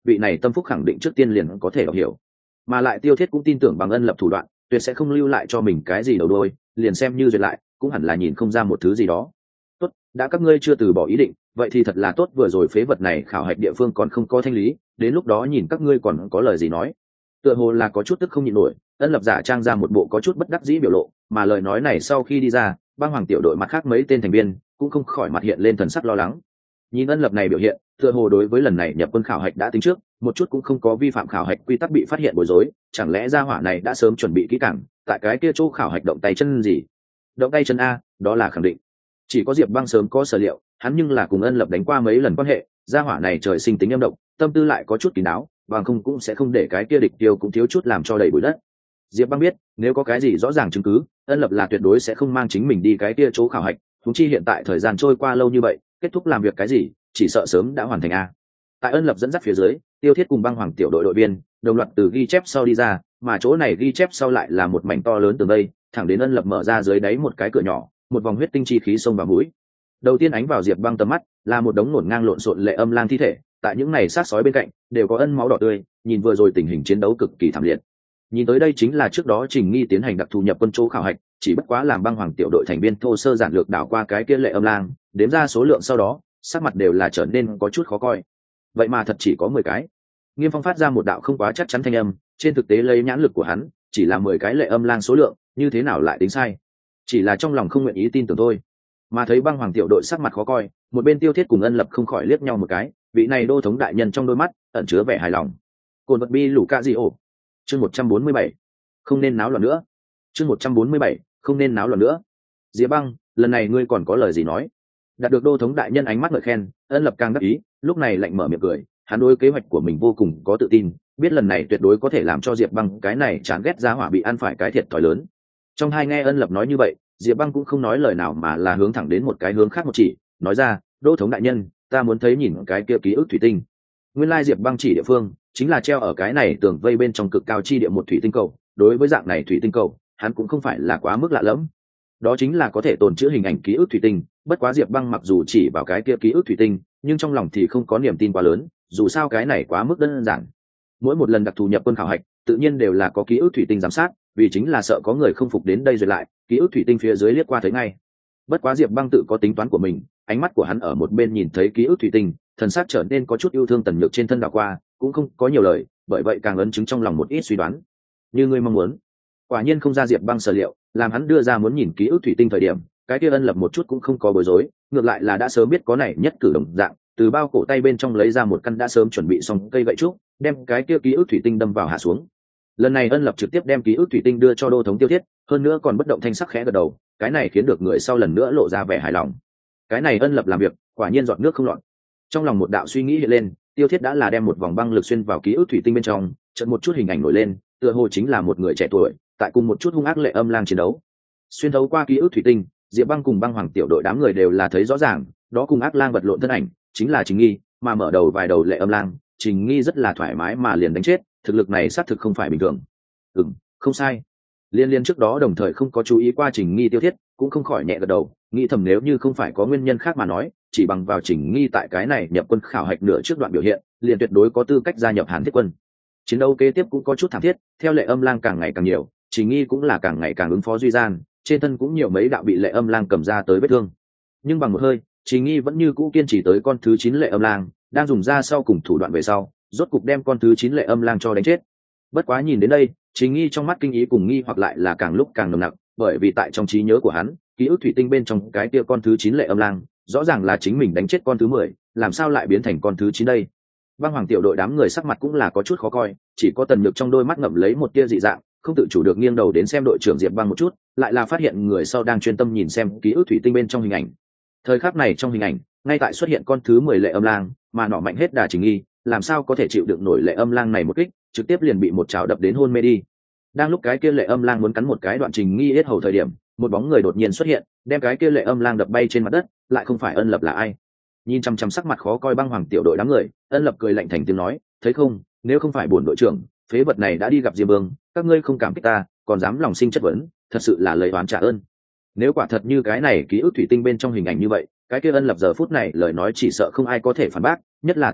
vị này tâm phúc khẳng định trước tiên liền có thể đọc hiểu, mà lại Tiêu Thiết cũng tin tưởng bằng ân lập thủ đoạn tuyệt sẽ không lưu lại cho mình cái gì đầu đôi, liền xem như duyệt lại cũng hẳn là nhìn không ra một thứ gì đó. Tốt, đã các ngươi chưa từ bỏ ý định, vậy thì thật là tốt, vừa rồi phế vật này khảo hạch địa phương còn không có thanh lý, đến lúc đó nhìn các ngươi còn có lời gì nói. Tựa hồ là có chút tức không nhịn nổi, ân lập giả trang ra một bộ có chút bất đắc dĩ biểu lộ, mà lời nói này sau khi đi ra, băng hoàng tiểu đội mặt khác mấy tên thành viên cũng không khỏi mặt hiện lên thần sắc lo lắng. Nhìn ân lập này biểu hiện, tựa hồ đối với lần này nhập quân khảo hạch đã tính trước, một chút cũng không có vi phạm khảo hạch quy tắc bị phát hiện bối rối, chẳng lẽ gia hỏa này đã sớm chuẩn bị kỹ càng, tại cái kia chỗ khảo hạch động tay chân gì? Động tay chân a, đó là khẳng định. Chỉ có Diệp Băng sớm có sở liệu, hắn nhưng là cùng ân lập đánh qua mấy lần quan hệ, gia hỏa này trời sinh tính âm độc, tâm tư lại có chút kín đáo, bằng không cũng sẽ không để cái kia địch tiêu cũng thiếu chút làm cho đầy bụi đất. Diệp Băng biết, nếu có cái gì rõ ràng chứng cứ, ân lập là tuyệt đối sẽ không mang chính mình đi cái kia chỗ khảo hạch, huống chi hiện tại thời gian trôi qua lâu như vậy, kết thúc làm việc cái gì, chỉ sợ sớm đã hoàn thành a. Tại ân lập dẫn dắt phía dưới, Tiêu Thiết cùng băng hoàng tiểu đội đội viên đồng loạt từ ghi chép sau đi ra, mà chỗ này ghi chép sau lại là một mảnh to lớn từ đây, thẳng đến ân lập mở ra dưới đáy một cái cửa nhỏ, một vòng huyết tinh chi khí xông vào mũi. Đầu tiên ánh vào Diệp Băng tầm mắt là một đống ngổn ngang lộn xộn lệ âm lang thi thể, tại những này sát sói bên cạnh đều có ân máu đỏ tươi, nhìn vừa rồi tình hình chiến đấu cực kỳ thảm liệt. Nhìn tới đây chính là trước đó Trình Nghi tiến hành đặc thù nhập quân chỗ khảo hạch, chỉ bất quá làm băng hoàng tiểu đội thành viên thô sơ giản lược đảo qua cái kia lệ âm lang, đếm ra số lượng sau đó, sắc mặt đều là trở nên có chút khó coi. Vậy mà thật chỉ có mười cái. Nghiêm Phong phát ra một đạo không quá chắc chắn thanh âm, trên thực tế lấy nhãn lực của hắn, chỉ là mười cái lệ âm lang số lượng, như thế nào lại tính sai? Chỉ là trong lòng không nguyện ý tin tưởng thôi. Mà thấy băng hoàng tiểu đội sắc mặt khó coi, một bên Tiêu Thiết cùng ân lập không khỏi liếc nhau một cái, vị này đô thống đại nhân trong đôi mắt ẩn chứa vẻ hài lòng. Cồn vật bi lũ ca gì ổ. Chương một trăm bốn mươi bảy, không nên náo loạn nữa. Chương một trăm bốn mươi bảy, không nên náo loạn nữa. Diệp Băng, lần này ngươi còn có lời gì nói? Đạt được đô thống đại nhân ánh mắt ngợi khen, ân lập càng đắc ý, lúc này lạnh mở miệng cười, hắn đối kế hoạch của mình vô cùng có tự tin, biết lần này tuyệt đối có thể làm cho Diệp Băng cái này chán ghét ra hỏa bị ăn phải cái thiệt thòi lớn. Trong hai nghe ân lập nói như vậy, Diệp Băng cũng không nói lời nào mà là hướng thẳng đến một cái hướng khác một chỉ, nói ra, đô thống đại nhân, ta muốn thấy nhìn cái kia ký ức thủy tinh. Nguyên lai Diệp Băng chỉ địa phương chính là treo ở cái này tường vây bên trong cực cao chi địa một thủy tinh cầu, đối với dạng này thủy tinh cầu, hắn cũng không phải là quá mức lạ lẫm. Đó chính là có thể tồn trữ hình ảnh ký ức thủy tinh, bất quá Diệp Băng mặc dù chỉ vào cái kia ký ức thủy tinh, nhưng trong lòng thì không có niềm tin quá lớn, dù sao cái này quá mức đơn giản. Mỗi một lần đặc thù nhập quân khảo hạch, tự nhiên đều là có ký ức thủy tinh giám sát, vì chính là sợ có người không phục đến đây rồi lại, ký ức thủy tinh phía dưới liếc qua thấy ngay. Bất quá Diệp Băng tự có tính toán của mình, ánh mắt của hắn ở một bên nhìn thấy ký ức thủy tinh, thần sắc trở nên có chút yêu thương tần nhược trên thân đảo qua, cũng không có nhiều lời, bởi vậy càng ấn chứng trong lòng một ít suy đoán. Như ngươi mong muốn. Quả nhiên không ra Diệp Băng sở liệu, làm hắn đưa ra muốn nhìn ký ức thủy tinh thời điểm, cái kia ân lập một chút cũng không có bối rối, ngược lại là đã sớm biết có này nhất cử đồng dạng, từ bao cổ tay bên trong lấy ra một căn đã sớm chuẩn bị xong cây gậy trúc, đem cái kia ký ức thủy tinh đâm vào hạ xuống. Lần này ân lập trực tiếp đem ký ức thủy tinh đưa cho đô thống Tiêu Thiết, hơn nữa còn bất động thanh sắc khẽ gật đầu, cái này khiến được người sau lần nữa lộ ra vẻ hài lòng. Cái này ân lập làm việc, quả nhiên giọt nước không lọt. Trong lòng một đạo suy nghĩ hiện lên, Tiêu Thiết đã là đem một vòng băng lực xuyên vào ký ức thủy tinh bên trong, chợt một chút hình ảnh nổi lên, tựa hồ chính là một người trẻ tuổi, tại cùng một chút hung ác lệ âm lang chiến đấu. Xuyên thấu qua ký ức thủy tinh, Diệp Băng cùng băng hoàng tiểu đội đám người đều là thấy rõ ràng, đó cùng ác lang vật lộn thân ảnh, chính là Trình Nghi, mà mở đầu vài đầu lệ âm lang, Trình Nghi rất là thoải mái mà liền đánh chết, thực lực này xác thực không phải bình thường. Ừm, không sai. Liên liên trước đó đồng thời không có chú ý qua Trình Nghi Tiêu Thiết, cũng không khỏi nhẹ gật đầu, nghĩ thầm nếu như không phải có nguyên nhân khác mà nói, chỉ bằng vào Trình Nghi tại cái này nhập quân khảo hạch nửa trước đoạn biểu hiện, liền tuyệt đối có tư cách gia nhập Hàn Thiết quân. Chiến đấu kế tiếp cũng có chút thảm thiết, theo lệ âm lang càng ngày càng nhiều, Trình Nghi cũng là càng ngày càng ứng phó duy gian, trên thân cũng nhiều mấy đạo bị lệ âm lang cầm ra tới vết thương. Nhưng bằng một hơi, Trình Nghi vẫn như cũ kiên trì tới con thứ chín lệ âm lang, đang dùng ra sau cùng thủ đoạn về sau, rốt cục đem con thứ chín lệ âm lang cho đánh chết. Bất quá nhìn đến đây, Trình Nghi trong mắt kinh ý cùng nghi hoặc lại là càng lúc càng nồng nặc, bởi vì tại trong trí nhớ của hắn, ký ức thủy tinh bên trong cái kia con thứ chín lệ âm lang, rõ ràng là chính mình đánh chết con thứ mười, làm sao lại biến thành con thứ chín đây? Băng hoàng tiểu đội đám người sắc mặt cũng là có chút khó coi, chỉ có Tần Nhược trong đôi mắt ngậm lấy một tia dị dạng, không tự chủ được nghiêng đầu đến xem đội trưởng Diệp Băng một chút, lại là phát hiện người sau đang chuyên tâm nhìn xem ký ức thủy tinh bên trong hình ảnh. Thời khắc này trong hình ảnh, ngay tại xuất hiện con thứ mười lệ âm lang, mà nọ mạnh hết đà Trình Nghi, làm sao có thể chịu đựng nổi lệ âm lang này một kích, trực tiếp liền bị một chảo đập đến hôn mê đi. Đang lúc cái kia lệ âm lang muốn cắn một cái đoạn Trình Nghi yết hầu thời điểm, một bóng người đột nhiên xuất hiện, đem cái kia lệ âm lang đập bay trên mặt đất, lại không phải Ân Lập là ai. Nhìn chăm chăm sắc mặt khó coi băng hoàng tiểu đội đám người, Ân Lập cười lạnh thành tiếng nói, thấy không, nếu không phải bổn đội trưởng, phế vật này đã đi gặp Diêm Vương, các ngươi không cảm kích ta, còn dám lòng sinh chất vấn, thật sự là lời oán trả ơn. Nếu quả thật như cái này ký ức thủy tinh bên trong hình ảnh như vậy, cái kia Ân Lập giờ phút này lời nói chỉ sợ không ai có thể phản bác, nhất là Tiêu Thiết,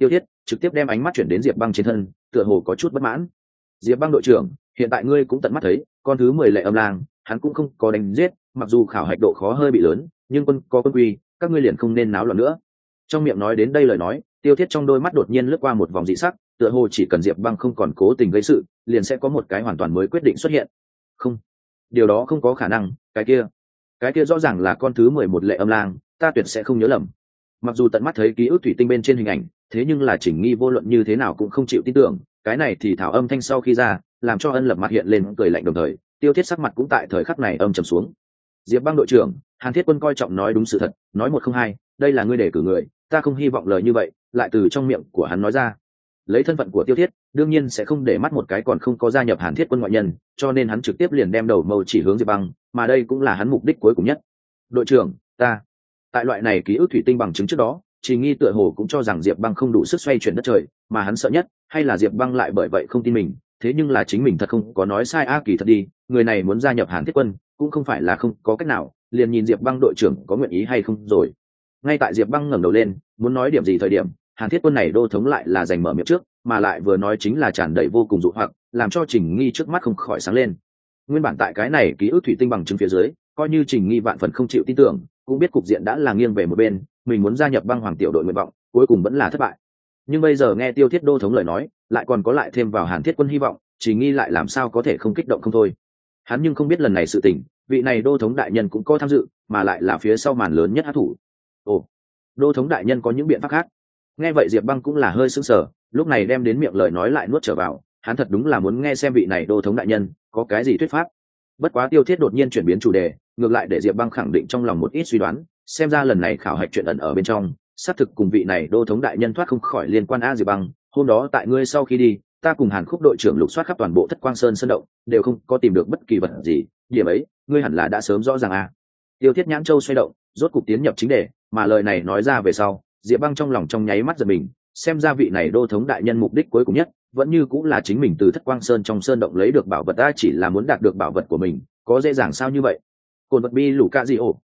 trực tiếp đem ánh mắt chuyển đến diệp băng trên thân, tựa hồ có chút bất mãn. Diệp băng đội trưởng, hiện tại ngươi cũng tận mắt thấy con thứ mười lệ âm lang, hắn cũng không có đánh giết, mặc dù khảo hạch độ khó hơi bị lớn, nhưng quân có quân quy, các ngươi liền không nên náo loạn nữa. Trong miệng nói đến đây lời nói, Tiêu Thiết trong đôi mắt đột nhiên lướt qua một vòng dị sắc, tựa hồ chỉ cần Diệp băng không còn cố tình gây sự, liền sẽ có một cái hoàn toàn mới quyết định xuất hiện. Không, điều đó không có khả năng. Cái kia cái kia rõ ràng là con thứ mười một lệ âm lang, ta tuyệt sẽ không nhớ lầm. Mặc dù tận mắt thấy ký ức thủy tinh bên trên hình ảnh, thế nhưng là Trình Nghi vô luận như thế nào cũng không chịu tin tưởng. Cái này thì thảo âm thanh sau khi ra, làm cho Ân Lập mặt hiện lên cười lạnh, đồng thời Tiêu Thiết sắc mặt cũng tại thời khắc này âm trầm xuống. Diệp băng đội trưởng, Hàn Thiết Quân coi trọng nói đúng sự thật, nói một không hai, đây là ngươi để cử người, ta không hy vọng lời như vậy lại từ trong miệng của hắn nói ra. Lấy thân phận của Tiêu Thiết, đương nhiên sẽ không để mắt một cái còn không có gia nhập Hàn Thiết Quân ngoại nhân, cho nên hắn trực tiếp liền đem đầu mâu chỉ hướng Diệp băng, mà đây cũng là hắn mục đích cuối cùng nhất. Đội trưởng, ta tại loại này ký ức thủy tinh bằng chứng trước đó, Trình Nghi tựa hồ cũng cho rằng Diệp băng không đủ sức xoay chuyển đất trời, mà hắn sợ nhất hay là Diệp băng lại bởi vậy không tin mình. Thế nhưng là chính mình thật không có nói sai a, kỳ thật đi, người này muốn gia nhập Hàn Thiết Quân cũng không phải là không có cách nào, liền nhìn Diệp băng đội trưởng có nguyện ý hay không rồi. Ngay tại Diệp băng ngẩng đầu lên muốn nói điểm gì thời điểm, Hàn Thiết Quân này đô thống lại là giành mở miệng trước, mà lại vừa nói chính là tràn đầy vô cùng dụ hoặc, làm cho Trình Nghi trước mắt không khỏi sáng lên. Nguyên bản tại cái này ký ức thủy tinh bằng chứng phía dưới, coi như Trình Nghi vạn phần không chịu tin tưởng, cũng biết cục diện đã là nghiêng về một bên, mình muốn gia nhập băng hoàng tiểu đội nguyện vọng cuối cùng vẫn là thất bại. Nhưng bây giờ nghe Tiêu Thiết đô thống lời nói, lại còn có lại thêm vào Hàn Thiết Quân hy vọng, Trình Nghi lại làm sao có thể không kích động không thôi. Hắn nhưng không biết lần này sự tình, vị này đô thống đại nhân cũng có tham dự, mà lại là phía sau màn lớn nhất hắc thủ. Ồ, đô thống đại nhân có những biện pháp khác? Nghe vậy Diệp băng cũng là hơi sững sờ, lúc này đem đến miệng lời nói lại nuốt trở vào, hắn thật đúng là muốn nghe xem vị này đô thống đại nhân có cái gì thuyết pháp. Bất quá Tiêu Thiết đột nhiên chuyển biến chủ đề, ngược lại để Diệp băng khẳng định trong lòng một ít suy đoán, xem ra lần này khảo hạch chuyện ẩn ở bên trong, xác thực cùng vị này đô thống đại nhân thoát không khỏi liên quan a. Diệp băng, hôm đó tại ngươi sau khi đi, ta cùng Hàn Khúc đội trưởng lục soát khắp toàn bộ Thất Quang Sơn sơn động, đều không có tìm được bất kỳ vật gì, điểm ấy ngươi hẳn là đã sớm rõ ràng a. Tiêu Thiết nhãn châu xoay động, rốt cục tiến nhập chính đề, mà lời này nói ra về sau, Diệp băng trong lòng trong nháy mắt giật mình, xem ra vị này đô thống đại nhân mục đích cuối cùng nhất vẫn như cũng là chính mình từ Thất Quang Sơn trong sơn động lấy được bảo vật, ta chỉ là muốn đạt được bảo vật của mình, có dễ dàng sao như vậy. Cồn vật bi lũ ca gì ổ,